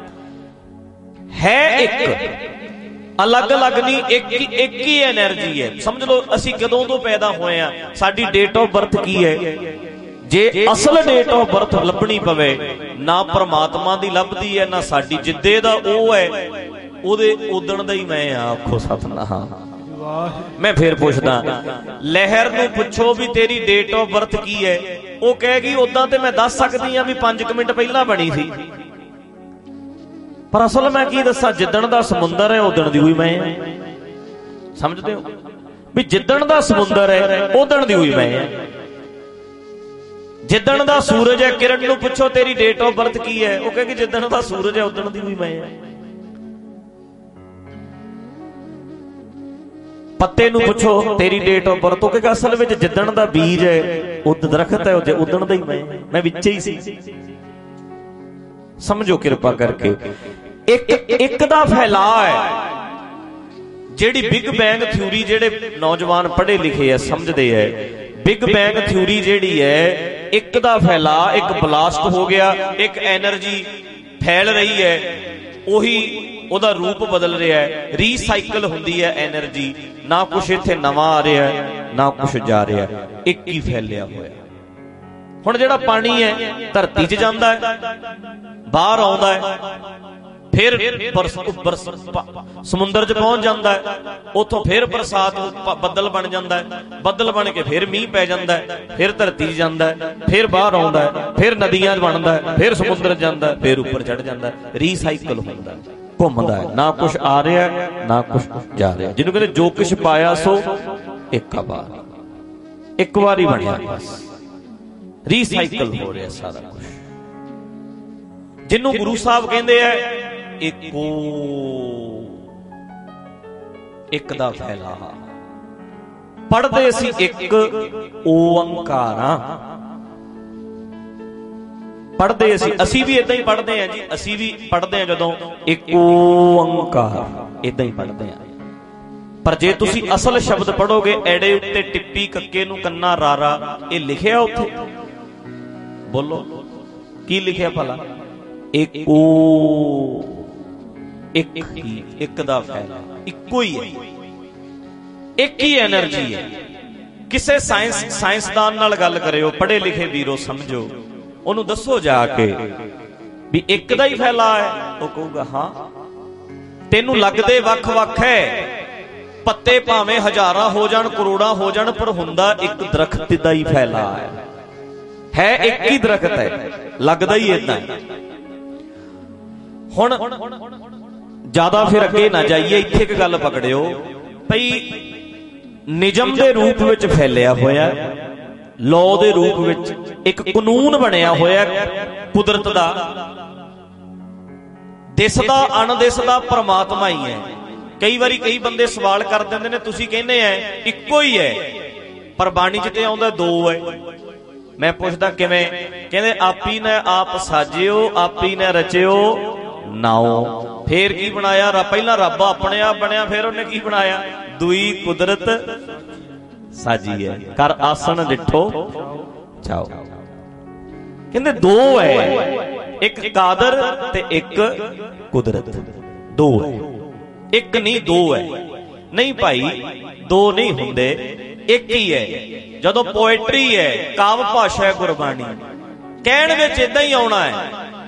ਹੈ। ਇੱਕ ਅਲੱਗ ਅਲੱਗ ਨਹੀਂ, ਇੱਕ ਇੱਕ ਹੀ ਐਨਰਜੀ ਹੈ। ਸਮਝ ਲਓ ਅਸੀਂ ਕਦੋਂ ਤੋਂ ਪੈਦਾ ਹੋਏ ਆ, ਸਾਡੀ ਡੇਟ ਆਫ ਬਰਥ ਕੀ ਹੈ? ਜੇ ਅਸਲ ਡੇਟ ਆਫ ਬਰਥ ਲੱਭਣੀ ਪਵੇ, ਨਾ ਪਰਮਾਤਮਾ ਦੀ ਲੱਭਦੀ ਹੈ, ਨਾ ਸਾਡੀ। ਜਿੱਦੇ ਦਾ ਉਹ ਹੈ ਉਹਦੇ ਉਦਣ ਦਾ ਹੀ ਮੈਂ ਆ। ਆਖੋ ਸਤਨਾਮ। ਮੈਂ ਫੇਰ ਪੁੱਛਦਾ, ਲਹਿਰ ਨੂੰ ਪੁੱਛੋ ਵੀ ਤੇਰੀ ਡੇਟ ਆਫ ਬਰਥ ਕੀ ਹੈ, ਉਹ ਕਹੇਗੀ ਉਦਾਂ ਤੇ ਮੈਂ ਦੱਸ ਸਕਦੀ ਆ ਵੀ ਪੰਜ ਕੁ ਮਿੰਟ ਪਹਿਲਾਂ ਬਣੀ ਸੀ, ਪਰ ਅਸਲ ਮੈਂ ਕੀ ਦੱਸਾਂ? ਜਿੱਦਣ ਦਾ ਸਮੁੰਦਰ ਹੈ ਉਦਣ ਦੀ ਹੋਈ ਮੈਂ ਆ। ਸਮਝਦੇ ਹੋ ਵੀ ਜਿੱਦਣ ਦਾ ਸਮੁੰਦਰ ਹੈ ਉਦਣ ਦੀ ਹੋਈ ਮੈਂ ਆ। ਜਿੱਦਣ ਦਾ ਸੂਰਜ ਹੈ, ਕਿਰਨ ਨੂੰ ਪੁੱਛੋ ਤੇਰੀ ਡੇਟ ਆਫ ਬਰਥ ਕੀ ਹੈ, ਉਹ ਕਹੇਗੀ ਜਿੱਦਣ ਦਾ ਸੂਰਜ ਹੈ ਉਦਣ ਦੀ ਹੋਈ ਮੈਂ ਆ। ਪੱਤੇ ਨੂੰ ਪੁੱਛੋ ਤੇਰੀ ਡੇਟ ਆਫ ਬਰਥ, ਉਹ ਕਹੇਗਾ ਅਸਲ ਵਿੱਚ ਜਿੱਦਣ ਦਾ ਬੀਜ ਹੈ, ਉਹ ਦਰਖਤ ਹੈ, ਉਦਣ ਦਾ ਹੀ ਮੈਂ ਮੈਂ ਵਿੱਚ ਹੀ ਸੀ। ਸਮਝੋ ਕਿਰਪਾ ਕਰਕੇ। ਇੱਕ ਇੱਕ ਦਾ ਫੈਲਾਅ ਹੈ। ਜਿਹੜੀ ਬਿਗ ਬੈਂਗ ਥਿਊਰੀ, ਜਿਹੜੇ ਨੌਜਵਾਨ ਪੜ੍ਹੇ ਲਿਖੇ ਆ ਸਮਝਦੇ ਹੈ, ਬਿਗ ਬੈਂਗ ਥਿਊਰੀ ਜਿਹੜੀ ਹੈ, ਇੱਕ ਦਾ ਫੈਲਾਅ, ਇੱਕ ਬਲਾਸਟ ਹੋ ਗਿਆ, ਇੱਕ ਐਨਰਜੀ ਫੈਲ ਰਹੀ ਹੈ, ਉਹੀ ਉਹਦਾ ਰੂਪ ਬਦਲ ਰਿਹਾ ਹੈ, ਰੀਸਾਈਕਲ ਹੁੰਦੀ ਹੈ ਐਨਰਜੀ। ਨਾ ਕੁਛ ਇੱਥੇ ਨਵਾਂ ਆ ਰਿਹਾ ਨਾ ਕੁਛ ਜਾ ਰਿਹਾ, ਇੱਕ ਹੀ ਫੈਲਿਆ ਹੋਇਆ। ਹੁਣ ਜਿਹੜਾ ਪਾਣੀ ਹੈ ਧਰਤੀ 'ਚ ਜਾਂਦਾ ਹੈ, ਬਾਹਰ ਆਉਂਦਾ ਹੈ, ਫਿਰ ਉੱਪਰ ਸਮੁੰਦਰ 'ਚ ਪਹੁੰਚ ਜਾਂਦਾ ਹੈ, ਉੱਥੋਂ ਫਿਰ ਬਰਸਾਤ, ਬੱਦਲ ਬਣ ਜਾਂਦਾ ਹੈ, ਬੱਦਲ ਬਣ ਕੇ ਫਿਰ ਮੀਂਹ ਪੈ ਜਾਂਦਾ ਹੈ, ਫਿਰ ਧਰਤੀ 'ਚ ਜਾਂਦਾ ਹੈ, ਫਿਰ ਬਾਹਰ ਆਉਂਦਾ ਹੈ, ਫਿਰ ਨਦੀਆਂ 'ਚ ਬਣਦਾ ਹੈ, ਫਿਰ ਸਮੁੰਦਰ 'ਚ ਜਾਂਦਾ ਹੈ, ਫਿਰ ਉੱਪਰ ਚੜ ਜਾਂਦਾ ਹੈ। ਰੀਸਾਈਕਲ ਹੁੰਦਾ ਹੈ, ਘੁੰਮਦਾ ਹੈ, ਨਾ ਕੁਛ ਆ ਰਿਹਾ ਨਾ ਕੁਛ ਜਾ ਰਿਹਾ। ਜਿਹਨੂੰ ਕਹਿੰਦੇ ਜੋ ਕੁਛ ਪਾਇਆ ਸੋ ਇੱਕ ਵਾਰ, ਇੱਕ ਵਾਰ ਹੀ ਬਣਿਆ ਬਸ। ਰੀਸਾਈਕਲ ਹੋ ਰਿਹਾ ਸਾਰਾ ਕੁਝ। ਜਿਹਨੂੰ ਗੁਰੂ ਸਾਹਿਬ ਕਹਿੰਦੇ ਆ ਇੱਕੋ ਇੱਕ ਦਾ ਫੈਲਾ। ਪੜ੍ਹਦੇ ਅਸੀਂ ਇੱਕ ਓੰਕਾਰਾਂ, ਪੜ੍ਹਦੇ ਅਸੀਂ ਅਸੀਂ ਵੀ ਏਦਾਂ ਹੀ ਪੜ੍ਹਦੇ ਹਾਂ ਜੀ। ਅਸੀਂ ਵੀ ਪੜ੍ਹਦੇ ਹਾਂ ਜਦੋਂ ਇੱਕ ਓੰਕਾਰ, ਏਦਾਂ ਹੀ ਪੜ੍ਹਦੇ ਹਾਂ। ਪਰ ਜੇ ਤੁਸੀਂ ਅਸਲ ਸ਼ਬਦ ਪੜ੍ਹੋਗੇ, ਐੜੇ ਉੱਤੇ ਟਿੱਪੀ ਕੱਕੇ ਨੂੰ ਕੰਨਾ ਰਾਰਾ, ਇਹ ਲਿਖਿਆ ਉੱਥੇ? ਬੋਲੋ ਕੀ ਲਿਖਿਆ ਭਲਾ? ਇੱਕੋ, ਇੱਕ ਹੀ, ਇੱਕ ਦਾ ਫੈਲਾ, ਇੱਕੋ ਹੀ ਹੈ, ਇੱਕ ਹੀ ਐਨਰਜੀ ਹੈ। ਕਿਸੇ ਸਾਇੰਸ ਸਾਇੰਸਦਾਨ ਨਾਲ ਗੱਲ ਕਰਿਓ, ਪੜ੍ਹੇ ਲਿਖੇ ਵੀਰੋ, ਸਮਝੋ, ਉਹਨੂੰ ਦੱਸੋ ਜਾ ਕੇ ਵੀ ਇੱਕ ਦਾ ਹੀ ਫੈਲਾ ਹੈ। ਉਹ ਕਹੂਗਾ ਹਾਂ। ਤੈਨੂੰ ਲੱਗਦੇ ਵੱਖ ਵੱਖ ਹੈ, ਪੱਤੇ ਭਾਵੇਂ ਹਜ਼ਾਰਾਂ ਹੋ ਜਾਣ, ਕਰੋੜਾਂ ਹੋ ਜਾਣ, ਪਰ ਹੁੰਦਾ ਇੱਕ ਦਰਖਤ ਦਾ ਹੀ ਫੈਲਾ ਹੈ। ਹੈ ਇੱਕ ਹੀ ਦਰਖਤ ਹੈ, ਲੱਗਦਾ ਹੀ ਏਦਾਂ। ਹੁਣ ਜਿਆਦਾ ਫਿਰ ਅੱਗੇ ਨਾ ਜਾਈਏ, ਇੱਥੇ ਇੱਕ ਗੱਲ ਪਕੜਿਓ ਭਈ ਨਿਯਮ ਦੇ ਰੂਪ ਵਿੱਚ ਫੈਲਿਆ ਹੋਇਆ, ਲਾਅ ਦੇ ਰੂਪ ਵਿੱਚ ਇੱਕ ਕਾਨੂੰਨ ਬਣਿਆ ਹੋਇਆ ਕੁਦਰਤ ਦਾ, ਦਿਸਦਾ ਅਣਦਿਸਦਾ ਪਰਮਾਤਮਾ ਹੀ ਹੈ। ਕਈ ਵਾਰੀ ਕਈ ਬੰਦੇ ਸਵਾਲ ਕਰ ਦਿੰਦੇ ਨੇ, ਤੁਸੀਂ ਕਹਿੰਦੇ ਐ ਇੱਕੋ ਹੀ ਹੈ, ਪਰ ਬਾਣੀ ਚ ਤੇ ਆਉਂਦਾ ਦੋ ਹੈ। ਮੈਂ ਪੁੱਛਦਾ ਕਿਵੇਂ? ਕਹਿੰਦੇ ਆਪੀ ਨੇ ਆਪ ਸਾਜਿਓ, ਆਪੀ ਨੇ ਰਚਿਓ ਨਾਉ। ਫੇਰ ਕੀ ਬਣਾਇਆ? ਪਹਿਲਾਂ ਰੱਬ ਆਪਣੇ ਆਪ ਬਣਿਆ, ਫਿਰ ਉਹਨੇ ਕੀ ਬਣਾਇਆ? ਦੂਈ ਕੁਦਰਤ ਸਾਜੀ ਹੈ, ਕਰ ਆਸਣ ਡਿਠੋ ਚਾਓ। ਕਹਿੰਦੇ ਦੋ ਹੈ, ਇੱਕ ਕਾਦਰ ਤੇ ਇੱਕ ਕੁਦਰਤ, ਦੋ ਹੈ, ਇੱਕ ਨਹੀਂ ਦੋ ਹੈ। ਨਹੀਂ ਭਾਈ, ਦੋ ਨਹੀਂ ਹੁੰਦੇ, ਇੱਕ ਹੀ ਹੈ। ਜਦੋਂ ਪੋਇਟਰੀ ਹੈ, ਕਾਵ ਭਾਸ਼ਾ ਹੈ ਗੁਰਬਾਣੀ, ਕਹਿਣ ਵਿੱਚ ਏਦਾਂ ਹੀ ਆਉਣਾ ਹੈ।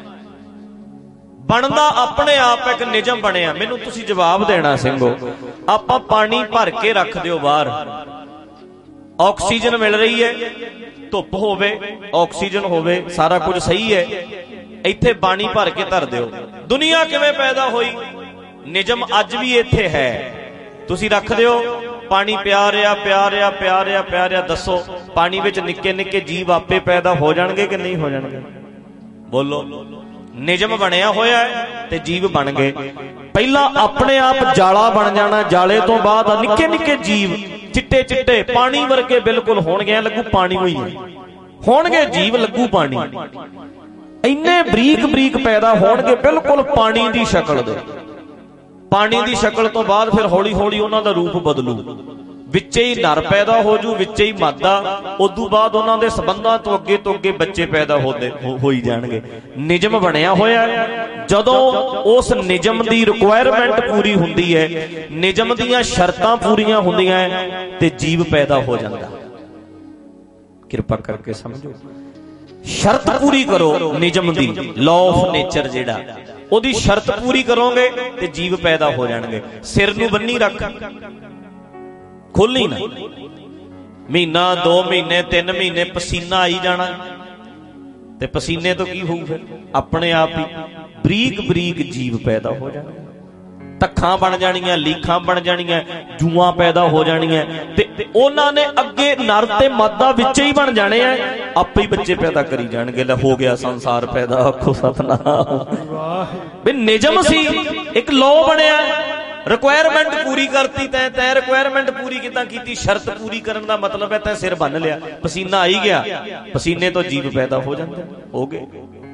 ਬਣਦਾ ਆਪਣੇ ਆਪ ਇੱਕ ਨਿਯਮ ਬਣਿਆ। ਮੈਨੂੰ ਤੁਸੀਂ ਜਵਾਬ ਦੇਣਾ ਸਿੰਘੋ, ਆਪਾਂ ਪਾਣੀ ਭਰ ਕੇ ਰੱਖ ਦਿਓ ਬਾਹਰ, ਆਕਸੀਜਨ ਮਿਲ ਰਹੀ ਹੈ, ਧੁੱਪ ਹੋਵੇ, ਆਕਸੀਜਨ ਹੋਵੇ, ਸਾਰਾ ਕੁਝ ਸਹੀ ਹੈ, ਇੱਥੇ ਪਾਣੀ ਭਰ ਕੇ ਧਰ ਦਿਓ। ਦੁਨੀਆ ਕਿਵੇਂ ਪੈਦਾ ਹੋਈ? ਨਿਯਮ ਅੱਜ ਵੀ ਇੱਥੇ ਹੈ। ਤੁਸੀਂ ਰੱਖ ਦਿਓ, ਪਾਣੀ ਪਿਆ ਰਿਹਾ ਪਿਆ ਰਿਹਾ ਪਿਆ ਰਿਹਾ ਪਿਆ ਰਿਹਾ, ਦੱਸੋ ਪਾਣੀ ਵਿੱਚ ਨਿੱਕੇ ਨਿੱਕੇ ਜੀਵ ਆਪੇ ਪੈਦਾ ਹੋ ਜਾਣਗੇ ਕਿ ਨਹੀਂ ਹੋ ਜਾਣਗੇ? ਬੋਲੋ। ਨਿਯਮ ਬਣਿਆ ਹੋਇਆ ਹੈ ਤੇ ਜੀਵ ਬਣ ਗਏ। ਪਹਿਲਾਂ ਆਪਣੇ ਆਪ ਜਾਲਾ ਬਣ ਜਾਣਾ, ਜਾਲੇ ਤੋਂ ਬਾਅਦ ਨਿੱਕੇ ਨਿੱਕੇ ਜੀਵ ਚਿੱਟੇ ਚਿੱਟੇ ਪਾਣੀ ਵਰਗੇ ਬਿਲਕੁਲ ਹੋਣਗੇ, ਲੱਗੂ ਪਾਣੀ ਹੋਈ ਹੋਣਗੇ, ਜੀਵ ਲੱਗੂ ਪਾਣੀ, ਇੰਨੇ ਬਰੀਕ ਬਰੀਕ ਪੈਦਾ ਹੋਣਗੇ ਬਿਲਕੁਲ ਪਾਣੀ ਦੀ ਸ਼ਕਲ ਦੇ। ਪਾਣੀ ਦੀ ਸ਼ਕਲ ਤੋਂ ਬਾਅਦ ਫਿਰ ਹੌਲੀ ਹੌਲੀ ਉਹਨਾਂ ਦਾ ਰੂਪ ਬਦਲੂ, ਵਿੱਚੇ ਹੀ ਨਰ ਪੈਦਾ ਹੋ ਜੂ, ਵਿੱਚੇ ਹੀ ਮਾਦਾ। ਉਦੋਂ ਬਾਅਦ ਉਹਨਾਂ ਦੇ ਸੰਬੰਧਾਂ ਤੋਂ ਅੱਗੇ ਤੋਂ ਅੱਗੇ ਬੱਚੇ ਪੈਦਾ ਹੋਦੇ ਹੋਈ ਜਾਣਗੇ। ਨਿਯਮ ਬਣਿਆ ਹੋਇਆ, ਜਦੋਂ ਉਸ ਨਿਯਮ ਦੀ ਰਿਕੁਆਇਰਮੈਂਟ ਪੂਰੀ ਹੁੰਦੀ ਹੈ, ਨਿਯਮ ਦੀਆਂ ਸ਼ਰਤਾਂ ਪੂਰੀਆਂ ਹੁੰਦੀਆਂ ਹੈ, ਤੇ ਜੀਵ ਪੈਦਾ ਹੋ ਜਾਂਦਾ। ਕਿਰਪਾ ਕਰਕੇ ਸਮਝੋ, ਸ਼ਰਤ ਪੂਰੀ ਕਰੋ ਨਿਯਮ ਦੀ, ਲਾਅ ਆਫ ਨੇਚਰ ਜਿਹੜਾ, ਉਹਦੀ ਸ਼ਰਤ ਪੂਰੀ ਕਰੋਗੇ ਤੇ ਜੀਵ ਪੈਦਾ ਹੋ ਜਾਣਗੇ। ਸਿਰ ਨੂੰ ਬੰਨੀ ਰੱਖ, ਖੋਲੀ ਨਾ, ਮਹੀਨਾ ਦੋ ਮਹੀਨੇ ਤਿੰਨ ਮਹੀਨੇ ਪਸੀਨਾ ਆਈ ਜਾਣਾ, ਤੇ ਪਸੀਨੇ ਤੋਂ ਕੀ ਹੋਊ? ਫਿਰ ਆਪਣੇ ਆਪ ਹੀ ਬਰੀਕ ਬਰੀਕ ਜੀਵ ਪੈਦਾ ਹੋ ਜਾਣਗੇ, ਤੱਖਾਂ ਬਣ ਜਾਣੀਆਂ, ਲੀਖਾਂ ਬਣ ਜਾਣੀਆਂ, ਜੂਆਂ ਪੈਦਾ ਹੋ ਜਾਣੀਆਂ, ਤੇ ਉਹਨਾਂ ਨੇ ਅੱਗੇ ਨਰ ਤੇ ਮਾਦਾ ਵਿੱਚ ਹੀ ਬਣ ਜਾਣੇ ਆ, ਆਪੇ ਹੀ ਬੱਚੇ ਪੈਦਾ ਕਰੀ ਜਾਣਗੇ। ਲੈ ਹੋ ਗਿਆ ਸੰਸਾਰ ਪੈਦਾ, ਆਖੋ ਸਤਨਾਮ। ਵੀ ਨਿਯਮ ਸੀ, ਇੱਕ ਲਾਅ ਬਣਿਆ, ਰਿਕੁਆਇਰਮੈਂਟ ਪੂਰੀ ਕਰਤੀ ਤੈਂ, ਤੈਂ ਰਿਕੁਆਇਰਮੈਂਟ ਪੂਰੀ ਕਿੱਦਾਂ ਕੀਤੀ? ਸ਼ਰਤ ਪੂਰੀ ਕਰਨ ਦਾ ਮਤਲਬ ਹੈ ਤੈਂ ਸਿਰ ਬੰਨ ਲਿਆ, ਪਸੀਨਾ ਆਈ ਗਿਆ, ਪਸੀਨੇ ਤੋਂ ਜੀਵ ਪੈਦਾ ਹੋ ਜਾਂਦੇ, ਹੋ ਗਏ।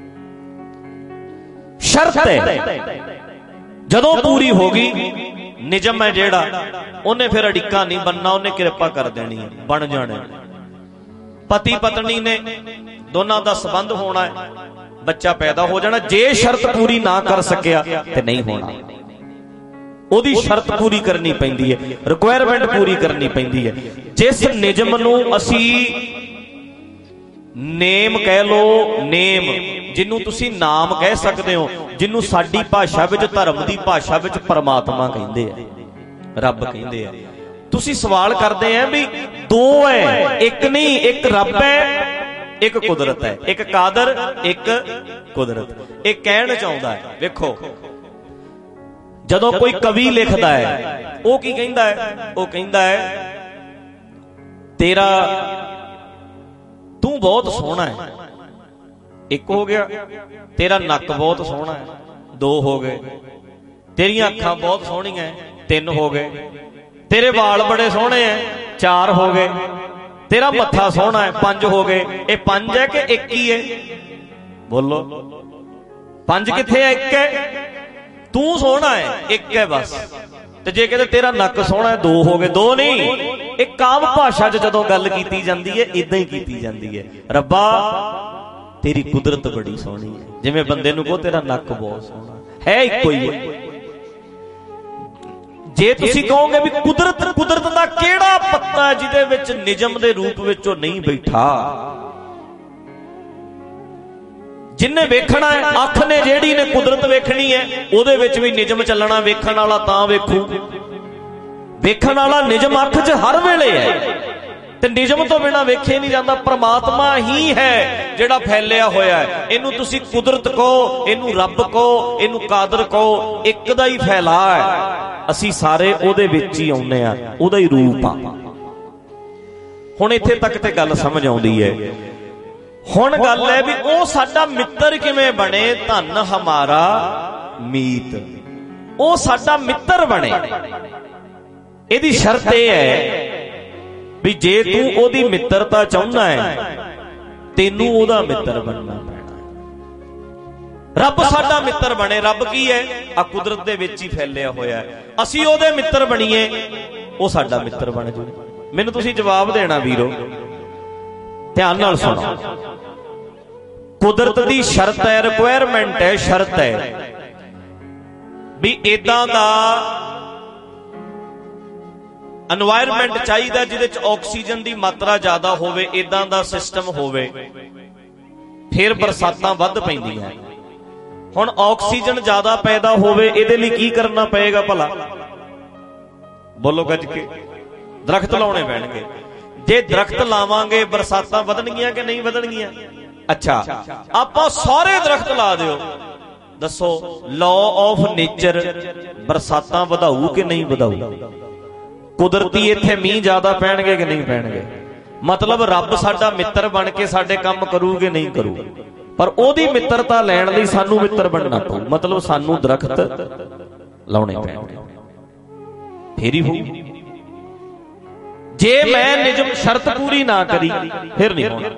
ਸ਼ਰਤ ਹੈ, ਜਦੋਂ ਪੂਰੀ ਹੋ ਗਈ, ਨਿਯਮ ਹੈ ਜਿਹੜਾ, ਉਹਨੇ ਫਿਰ ਅੜਿੱਕਾ ਨਹੀਂ ਬੰਨਣਾ, ਉਹਨੇ ਕਿਰਪਾ ਕਰ ਦੇਣੀ ਹੈ, ਬਣ ਜਾਣਾ। ਪਤੀ ਪਤਨੀ ਨੇ ਦੋਨਾਂ ਦਾ ਸੰਬੰਧ ਹੋਣਾ ਹੈ, ਬੱਚਾ ਪੈਦਾ ਹੋ ਜਾਣਾ। ਜੇ ਸ਼ਰਤ ਪੂਰੀ ਨਾ ਕਰ ਸਕਿਆ ਤੇ ਨਹੀਂ ਹੋਣਾ, ਉਹਦੀ ਸ਼ਰਤ ਪੂਰੀ ਕਰਨੀ ਪੈਂਦੀ ਹੈ, ਰਿਕੁਆਇਰਮੈਂਟ ਪੂਰੀ ਕਰਨੀ ਪੈਂਦੀ ਹੈ। ਜਿਸ ਨਿਯਮ ਨੂੰ ਅਸੀਂ ਨੇਮ ਕਹਿ ਲੋ, ਨੇਮ ਜਿਹਨੂੰ ਤੁਸੀਂ ਨਾਮ ਕਹਿ ਸਕਦੇ ਹੋ, ਜਿਹਨੂੰ ਸਾਡੀ ਭਾਸ਼ਾ ਵਿੱਚ, ਧਰਮ ਦੀ ਭਾਸ਼ਾ ਵਿੱਚ ਪਰਮਾਤਮਾ ਕਹਿੰਦੇ ਆ, ਰੱਬ ਕਹਿੰਦੇ ਆ। ਤੁਸੀਂ ਸਵਾਲ ਕਰਦੇ ਆ ਵੀ ਦੋ ਹੈ, ਇੱਕ ਨਹੀਂ, ਇੱਕ ਰੱਬ ਹੈ, ਇੱਕ ਕੁਦਰਤ ਹੈ, ਇੱਕ ਕਾਦਰ, ਇੱਕ ਕੁਦਰਤ। ਇਹ ਕਹਿਣ ਚਾਹੁੰਦਾ ਹੈ, ਵੇਖੋ ਜਦੋਂ ਕੋਈ ਕਵੀ ਲਿਖਦਾ ਹੈ, ਉਹ ਕੀ ਕਹਿੰਦਾ ਹੈ? ਉਹ ਕਹਿੰਦਾ ਹੈ ਤੇਰਾ ਤੂੰ ਬਹੁਤ ਸੋਹਣਾ ਹੈ, ਇੱਕ ਹੋ ਗਿਆ। ਤੇਰਾ ਨੱਕ ਬਹੁਤ ਸੋਹਣਾ ਹੈ, ਦੋ ਹੋ ਗਏ। ਤੇਰੀਆਂ ਅੱਖਾਂ ਬਹੁਤ ਸੋਹਣੀਆਂ, ਤਿੰਨ ਹੋ ਗਏ। ਤੇਰੇ ਵਾਲ ਬੜੇ ਸੋਹਣੇ ਐ, ਚਾਰ ਹੋ ਗਏ। ਤੇਰਾ ਮੱਥਾ ਸੋਹਣਾ ਹੈ, ਪੰਜ ਹੋ ਗਏ। ਇਹ ਪੰਜ ਹੈ ਕਿ ਇੱਕ ਹੀ ਹੈ? ਬੋਲੋ, ਪੰਜ ਕਿੱਥੇ ਹੈ? ਇੱਕ ਹੈ। ਤੂੰ ਸੋਹਣਾ ਹੈ, ਇੱਕ ਹੈ ਬਸ। ਤੇ ਜੇ ਕਹਿੰਦੇ ਤੇਰਾ ਨੱਕ ਸੋਹਣਾ ਹੈ, ਦੋ ਹੋ ਗਏ। ਦੋ ਨਹੀਂ, ਇਹ ਕਾਮ ਭਾਸ਼ਾ 'ਚ ਜਦੋਂ ਗੱਲ ਕੀਤੀ ਜਾਂਦੀ ਹੈ ਇਦਾਂ ਹੀ ਕੀਤੀ ਜਾਂਦੀ ਹੈ। ਰੱਬਾ ਤੇਰੀ ਕੁਦਰਤ ਬੜੀ ਸੋਹਣੀ ਹੈ। ਜਿਵੇਂ ਬੰਦੇ ਨੂੰ ਕਹੋ ਤੇਰਾ ਨੱਕ ਬਹੁਤ ਸੋਹਣਾ ਹੈ, ਇੱਕੋ ਹੀ ਹੈ। ਜੇ ਤੁਸੀਂ ਕਹੋਗੇ ਵੀ ਕੁਦਰਤ ਕੁਦਰਤ ਦਾ ਕਿਹੜਾ ਪੱਤਾ ਹੈ ਜਿਹਦੇ ਵਿੱਚ ਨਿਜਮ ਦੇ ਰੂਪ ਵਿੱਚ ਉਹ ਨਹੀਂ ਬੈਠਾ, ਜਿੰਨੇ ਵੇਖਣਾ ਹੈ, ਅੱਖ ਨੇ ਜਿਹੜੀ ਨੇ ਕੁਦਰਤ ਵੇਖਣੀ ਹੈ, ਉਹਦੇ ਵਿੱਚ ਵੀ ਨਿਜਮ ਚੱਲਣਾ। ਵੇਖਣ ਵਾਲਾ ਤਾਂ ਵੇਖੂ, ਵੇਖਣ ਵਾਲਾ ਨਿਜਮ ਅੱਖ 'ਚ ਹਰ ਵੇਲੇ ਹੈ, ਤੇ ਨਿਜਮ ਤੋਂ ਬਿਨਾਂ ਵੇਖੇ ਨਹੀਂ ਜਾਂਦਾ। ਪਰਮਾਤਮਾ ਹੀ ਹੈ ਜਿਹੜਾ ਫੈਲਿਆ ਹੋਇਆ ਹੈ। ਇਹਨੂੰ ਤੁਸੀਂ ਕੁਦਰਤ ਕਹੋ, ਇਹਨੂੰ ਰੱਬ ਕਹੋ, ਇਹਨੂੰ ਕਾਦਰ ਕਹੋ, ਇੱਕ ਦਾ ਹੀ ਫੈਲਾ ਹੈ। ਅਸੀਂ ਸਾਰੇ ਉਹਦੇ ਵਿੱਚ ਹੀ ਆਉਂਦੇ ਆ, ਉਹਦਾ ਹੀ ਰੂਪ ਆ। ਹੁਣ ਇੱਥੇ ਤੱਕ ਤੇ ਗੱਲ ਸਮਝ ਆਉਂਦੀ ਹੈ। ਹੁਣ ਗੱਲ ਹੈ ਵੀ ਉਹ ਸਾਡਾ ਮਿੱਤਰ ਕਿਵੇਂ ਬਣੇ? ਧਨ ਹਮਾਰਾ ਮੀਤ, ਉਹ ਸਾਡਾ ਮਿੱਤਰ ਬਣੇ। ਇਹਦੀ ਸ਼ਰਤ ਇਹ ਹੈ ਵੀ ਜੇ ਤੂੰ ਉਹਦੀ ਮਿੱਤਰਤਾ ਚਾਹੁੰਦਾ ਹੈ, ਤੈਨੂੰ ਉਹਦਾ ਮਿੱਤਰ ਬਣਨਾ ਪੈਣਾ। ਰੱਬ ਸਾਡਾ ਮਿੱਤਰ ਬਣੇ। ਰੱਬ ਕੀ ਹੈ? ਆ ਕੁਦਰਤ ਦੇ ਵਿੱਚ ਹੀ ਫੈਲਿਆ ਹੋਇਆ ਹੈ। ਅਸੀਂ ਉਹਦੇ ਮਿੱਤਰ ਬਣੀਏ, ਉਹ ਸਾਡਾ ਮਿੱਤਰ ਬਣ ਜੂ। ਮੈਨੂੰ ਤੁਸੀਂ ਜਵਾਬ ਦੇਣਾ ਵੀਰੋ, ਧਿਆਨ ਨਾਲ ਸੁਣੋ। ਕੁਦਰਤ ਦੀ ਸ਼ਰਤ ਹੈ, ਰਿਕੁਆਇਰਮੈਂਟ ਹੈ, ਸ਼ਰਤ ਹੈ ਵੀ ਇਦਾਂ ਦਾ ਐਨਵਾਇਰਨਮੈਂਟ ਚਾਹੀਦਾ ਜਿਹਦੇ ਚ ਆਕਸੀਜਨ ਦੀ ਮਾਤਰਾ ਜ਼ਿਆਦਾ ਹੋਵੇ, ਇਦਾਂ ਦਾ ਸਿਸਟਮ ਹੋਵੇ, ਫਿਰ ਬਰਸਾਤਾਂ ਵੱਧ ਪੈਂਦੀਆਂ। ਹੁਣ ਆਕਸੀਜਨ ਜ਼ਿਆਦਾ ਪੈਦਾ ਹੋਵੇ, ਇਹਦੇ ਲਈ ਕੀ ਕਰਨਾ ਪਏਗਾ ਭਲਾ? ਬੋਲੋ ਗੱਜ ਕੇ। ਦਰਖਤ ਲਾਉਣੇ ਪੈਣਗੇ। ਜੇ ਦਰਖਤ ਲਾਵਾਂਗੇ ਬਰਸਾਤਾਂ ਵਧਣਗੀਆਂ ਕਿ ਨਹੀਂ ਵਧਣਗੀਆਂ? ਅੱਛਾ, ਆਪਾਂ ਸਾਰੇ ਦਰਖਤ ਲਾ ਦਿਓ, ਦੱਸੋ ਲਾਅ ਆਫ ਨੇਚਰ ਬਰਸਾਤਾਂ ਵਧਾਊ ਕਿ ਨਹੀਂ ਵਧਾਊ? ਕੁਦਰਤੀ ਇੱਥੇ ਮੀਂਹ ਜ਼ਿਆਦਾ ਪੈਣਗੇ ਕਿ ਨਹੀਂ ਪੈਣਗੇ? ਮਤਲਬ ਰੱਬ ਸਾਡਾ ਮਿੱਤਰ ਬਣ ਕੇ ਸਾਡੇ ਕੰਮ ਕਰੂਗੇ ਨਹੀਂ ਕਰੂ, ਪਰ ਉਹਦੀ ਮਿੱਤਰਤਾ ਲੈਣ ਲਈ ਸਾਨੂੰ ਮਿੱਤਰ ਬਣਨਾ ਪਊ। ਮਤਲਬ ਸਾਨੂੰ ਦਰਖਤ ਲਾਉਣੇ ਪੈਣਗੇ, ਫੇਰ ਹੀ ਹੋਊ। ਜੇ ਮੈਂ ਨਿਜਮ ਸ਼ਰਤ ਪੂਰੀ ਨਾ ਕਰੀ ਫਿਰ ਨਹੀਂ ਹੋਣਾ।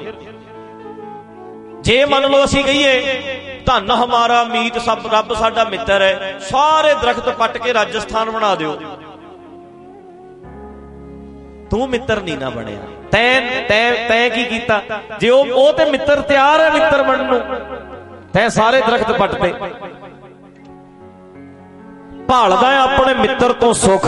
ਜੇ ਮੰਨ ਲਓ ਅਸੀਂ ਕਹੀਏ ਧਨ ਹਮਾਰਾ ਮੀਤ, ਸਭ ਰੱਬ ਸਾਡਾ ਮਿੱਤਰ ਹੈ, ਸਾਰੇ ਦਰਖਤ ਪੱਟ ਕੇ ਰਾਜਸਥਾਨ ਬਣਾ ਦਿਓ, ਤੂੰ ਮਿੱਤਰ ਨਹੀਂ ਨਾ ਬਣਿਆ। ਤੈਂ ਤੈਂ ਤੈਂ ਕੀ ਕੀਤਾ? ਜੇ ਉਹ ਉਹ ਤੇ ਮਿੱਤਰ ਤਿਆਰ ਹੈ ਮਿੱਤਰ ਬਣਨ ਨੂੰ, ਤੈਂ ਸਾਰੇ ਦਰਖਤ ਪੱਟਦੇ। ਭਾਲਦਾ ਹੈ ਆਪਣੇ ਮਿੱਤਰ ਤੋਂ ਸੁੱਖ।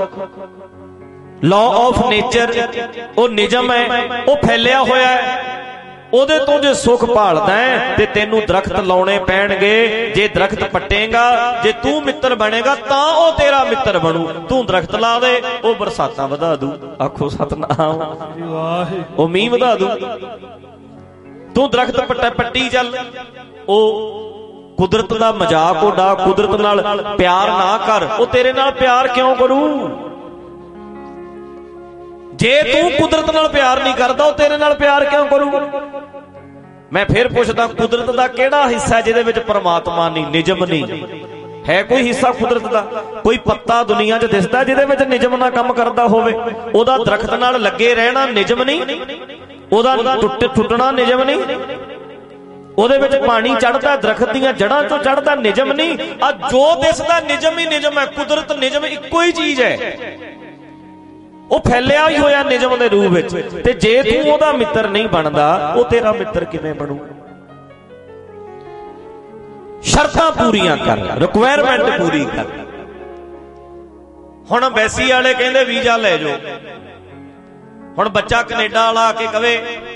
ਲਾਅ ਆਫ ਨੇਚਰ ਉਹ ਨਿਯਮ ਹੈ, ਉਹ ਫੈਲਿਆ ਹੋਇਆ ਹੈ, ਉਹਦੇ ਤੋਂ ਜੇ ਸੁੱਖ ਭਾਲਦਾ ਹੈ ਤੇ ਤੈਨੂੰ ਦਰਖਤ ਲਾਉਣੇ ਪੈਣਗੇ। ਜੇ ਦਰਖਤ ਪੱਟੇਗਾ, ਜੇ ਤੂੰ ਮਿੱਤਰ ਬਣੇਗਾ ਤਾਂ ਉਹ ਤੇਰਾ ਮਿੱਤਰ ਬਣੂ। ਤੂੰ ਦਰਖਤ ਲਾ ਦੇ, ਉਹ ਬਰਸਾਤਾਂ ਵਧਾ ਦੂ। ਆਖੋ ਸਤਨਾਮ। ਉਹ ਮੀਂਹ ਵਧਾ ਦੂ। ਤੂੰ ਦਰਖਤ ਪੱਟਾ ਪੱਟੀ ਚੱਲ, ਉਹ ਕੁਦਰਤ ਦਾ ਮਜ਼ਾਕ ਉਡਾ, ਕੁਦਰਤ ਨਾਲ ਪਿਆਰ ਨਾ ਕਰ, ਉਹ ਤੇਰੇ ਨਾਲ ਪਿਆਰ ਕਿਉਂ ਕਰੂ? ਜੇ ਤੂੰ ਕੁਦਰਤ ਨਾਲ ਪਿਆਰ ਨਹੀਂ ਕਰਦਾ, ਉਹ ਤੇਰੇ ਨਾਲ ਪਿਆਰ ਕਿਉਂ ਕਰੂ? ਮੈਂ ਫਿਰ ਪੁੱਛਦਾ, ਕੁਦਰਤ ਦਾ ਕਿਹੜਾ ਹਿੱਸਾ ਜਿਹਦੇ ਵਿੱਚ ਪਰਮਾਤਮਾ ਨਹੀਂ, ਨਿਜਮ ਨਹੀਂ ਹੈ? ਕੋਈ ਹਿੱਸਾ ਕੁਦਰਤ ਦਾ, ਕੋਈ ਪੱਤਾ ਦੁਨੀਆ 'ਚ ਦਿਸਦਾ ਜਿਹਦੇ ਵਿੱਚ ਨਿਜਮ ਨਾਲ ਕੰਮ ਕਰਦਾ ਹੋਵੇ? ਉਹਦਾ ਦਰਖਤ ਨਾਲ ਲੱਗੇ ਰਹਿਣਾ ਨਿਜਮ ਨਹੀਂ? ਉਹਦਾ ਟੁੱਟ ਟੁੱਟਣਾ ਨਿਜਮ ਨਹੀਂ? ਉਹਦੇ ਵਿੱਚ ਪਾਣੀ ਚੜਦਾ, ਦਰਖਤ ਦੀਆਂ ਜੜ੍ਹਾਂ ਚੋਂ ਚੜਦਾ, ਨਿਜਮ ਨਹੀਂ? ਆ ਜੋ ਦਿਸਦਾ ਨਿਜਮ ਹੀ ਨਿਜਮ ਹੈ। ਕੁਦਰਤ ਨਿਜਮ ਇੱਕੋ ਹੀ ਚੀਜ਼ ਹੈ, ਉਹ ਫੈਲਿਆ ਹੀ ਹੋਇਆ ਨਿਜਮ ਦੇ ਰੂਪ ਵਿੱਚ। ਤੇ ਜੇ ਤੂੰ ਉਹਦਾ ਮਿੱਤਰ ਨਹੀਂ ਬਣਦਾ, ਉਹ ਤੇਰਾ ਮਿੱਤਰ ਕਿਵੇਂ ਬਣੂ? ਸ਼ਰਤਾਂ ਪੂਰੀਆਂ ਕਰ, ਰਿਕੁਆਇਰਮੈਂਟ ਪੂਰੀ ਕਰ। ਹੁਣ ਅੰਬੈਸੀ ਵਾਲੇ ਕਹਿੰਦੇ ਵੀਜ਼ਾ ਲੈ ਜਾਓ। ਹੁਣ ਬੱਚਾ ਕੈਨੇਡਾ ਵਾਲਾ ਆ ਕੇ ਕਵੇ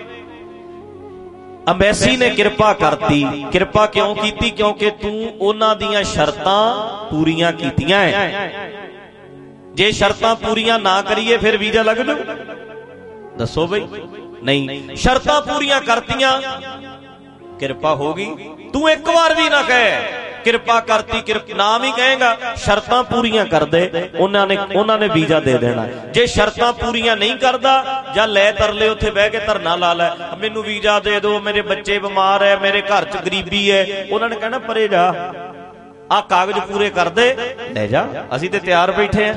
ਅੰਬੈਸੀ ਨੇ ਕਿਰਪਾ ਕਰਤੀ। ਕਿਰਪਾ ਕਿਉਂ ਕੀਤੀ? ਕਿਉਂਕਿ ਤੂੰ ਉਹਨਾਂ ਦੀਆਂ ਸ਼ਰਤਾਂ ਪੂਰੀਆਂ ਕੀਤੀਆਂ ਹੈ। ਜੇ ਸ਼ਰਤਾਂ ਪੂਰੀਆਂ ਨਾ ਕਰੀਏ ਫਿਰ ਵੀਜ਼ਾ ਲੱਗ ਜੂ? ਦੱਸੋ ਬਈ। ਨਹੀਂ, ਸ਼ਰਤਾਂ ਪੂਰੀਆਂ ਕਰਤੀਆਂ, ਕਿਰਪਾ ਹੋ ਗਈ। ਤੂੰ ਇੱਕ ਵਾਰ ਵੀ ਨਾ ਕਹੇ ਕਿਰਪਾ ਕਰਤੀ, ਕਿਰਪਾ ਨਾਮ ਹੀ ਕਹੇਗਾ, ਸ਼ਰਤਾਂ ਪੂਰੀਆਂ ਕਰਦੇ ਉਹਨਾਂ ਨੇ ਉਹਨਾਂ ਨੇ ਵੀਜ਼ਾ ਦੇ ਦੇਣਾ। ਜੇ ਸ਼ਰਤਾਂ ਪੂਰੀਆਂ ਨਹੀਂ ਕਰਦਾ, ਜਾਂ ਲੈ ਤਰਲੇ ਉੱਥੇ ਬਹਿ ਕੇ ਧਰਨਾ ਲਾ ਲੈ, ਮੈਨੂੰ ਵੀਜ਼ਾ ਦੇ ਦਿਓ, ਮੇਰੇ ਬੱਚੇ ਬਿਮਾਰ ਹੈ, ਮੇਰੇ ਘਰ ਚ ਗਰੀਬੀ ਹੈ, ਉਹਨਾਂ ਨੇ ਕਹਿਣਾ ਪਰੇ ਜਾ, ਆ ਕਾਗਜ਼ ਪੂਰੇ ਕਰਦੇ ਲੈ ਜਾ, ਅਸੀਂ ਤੇ ਤਿਆਰ ਬੈਠੇ ਆ,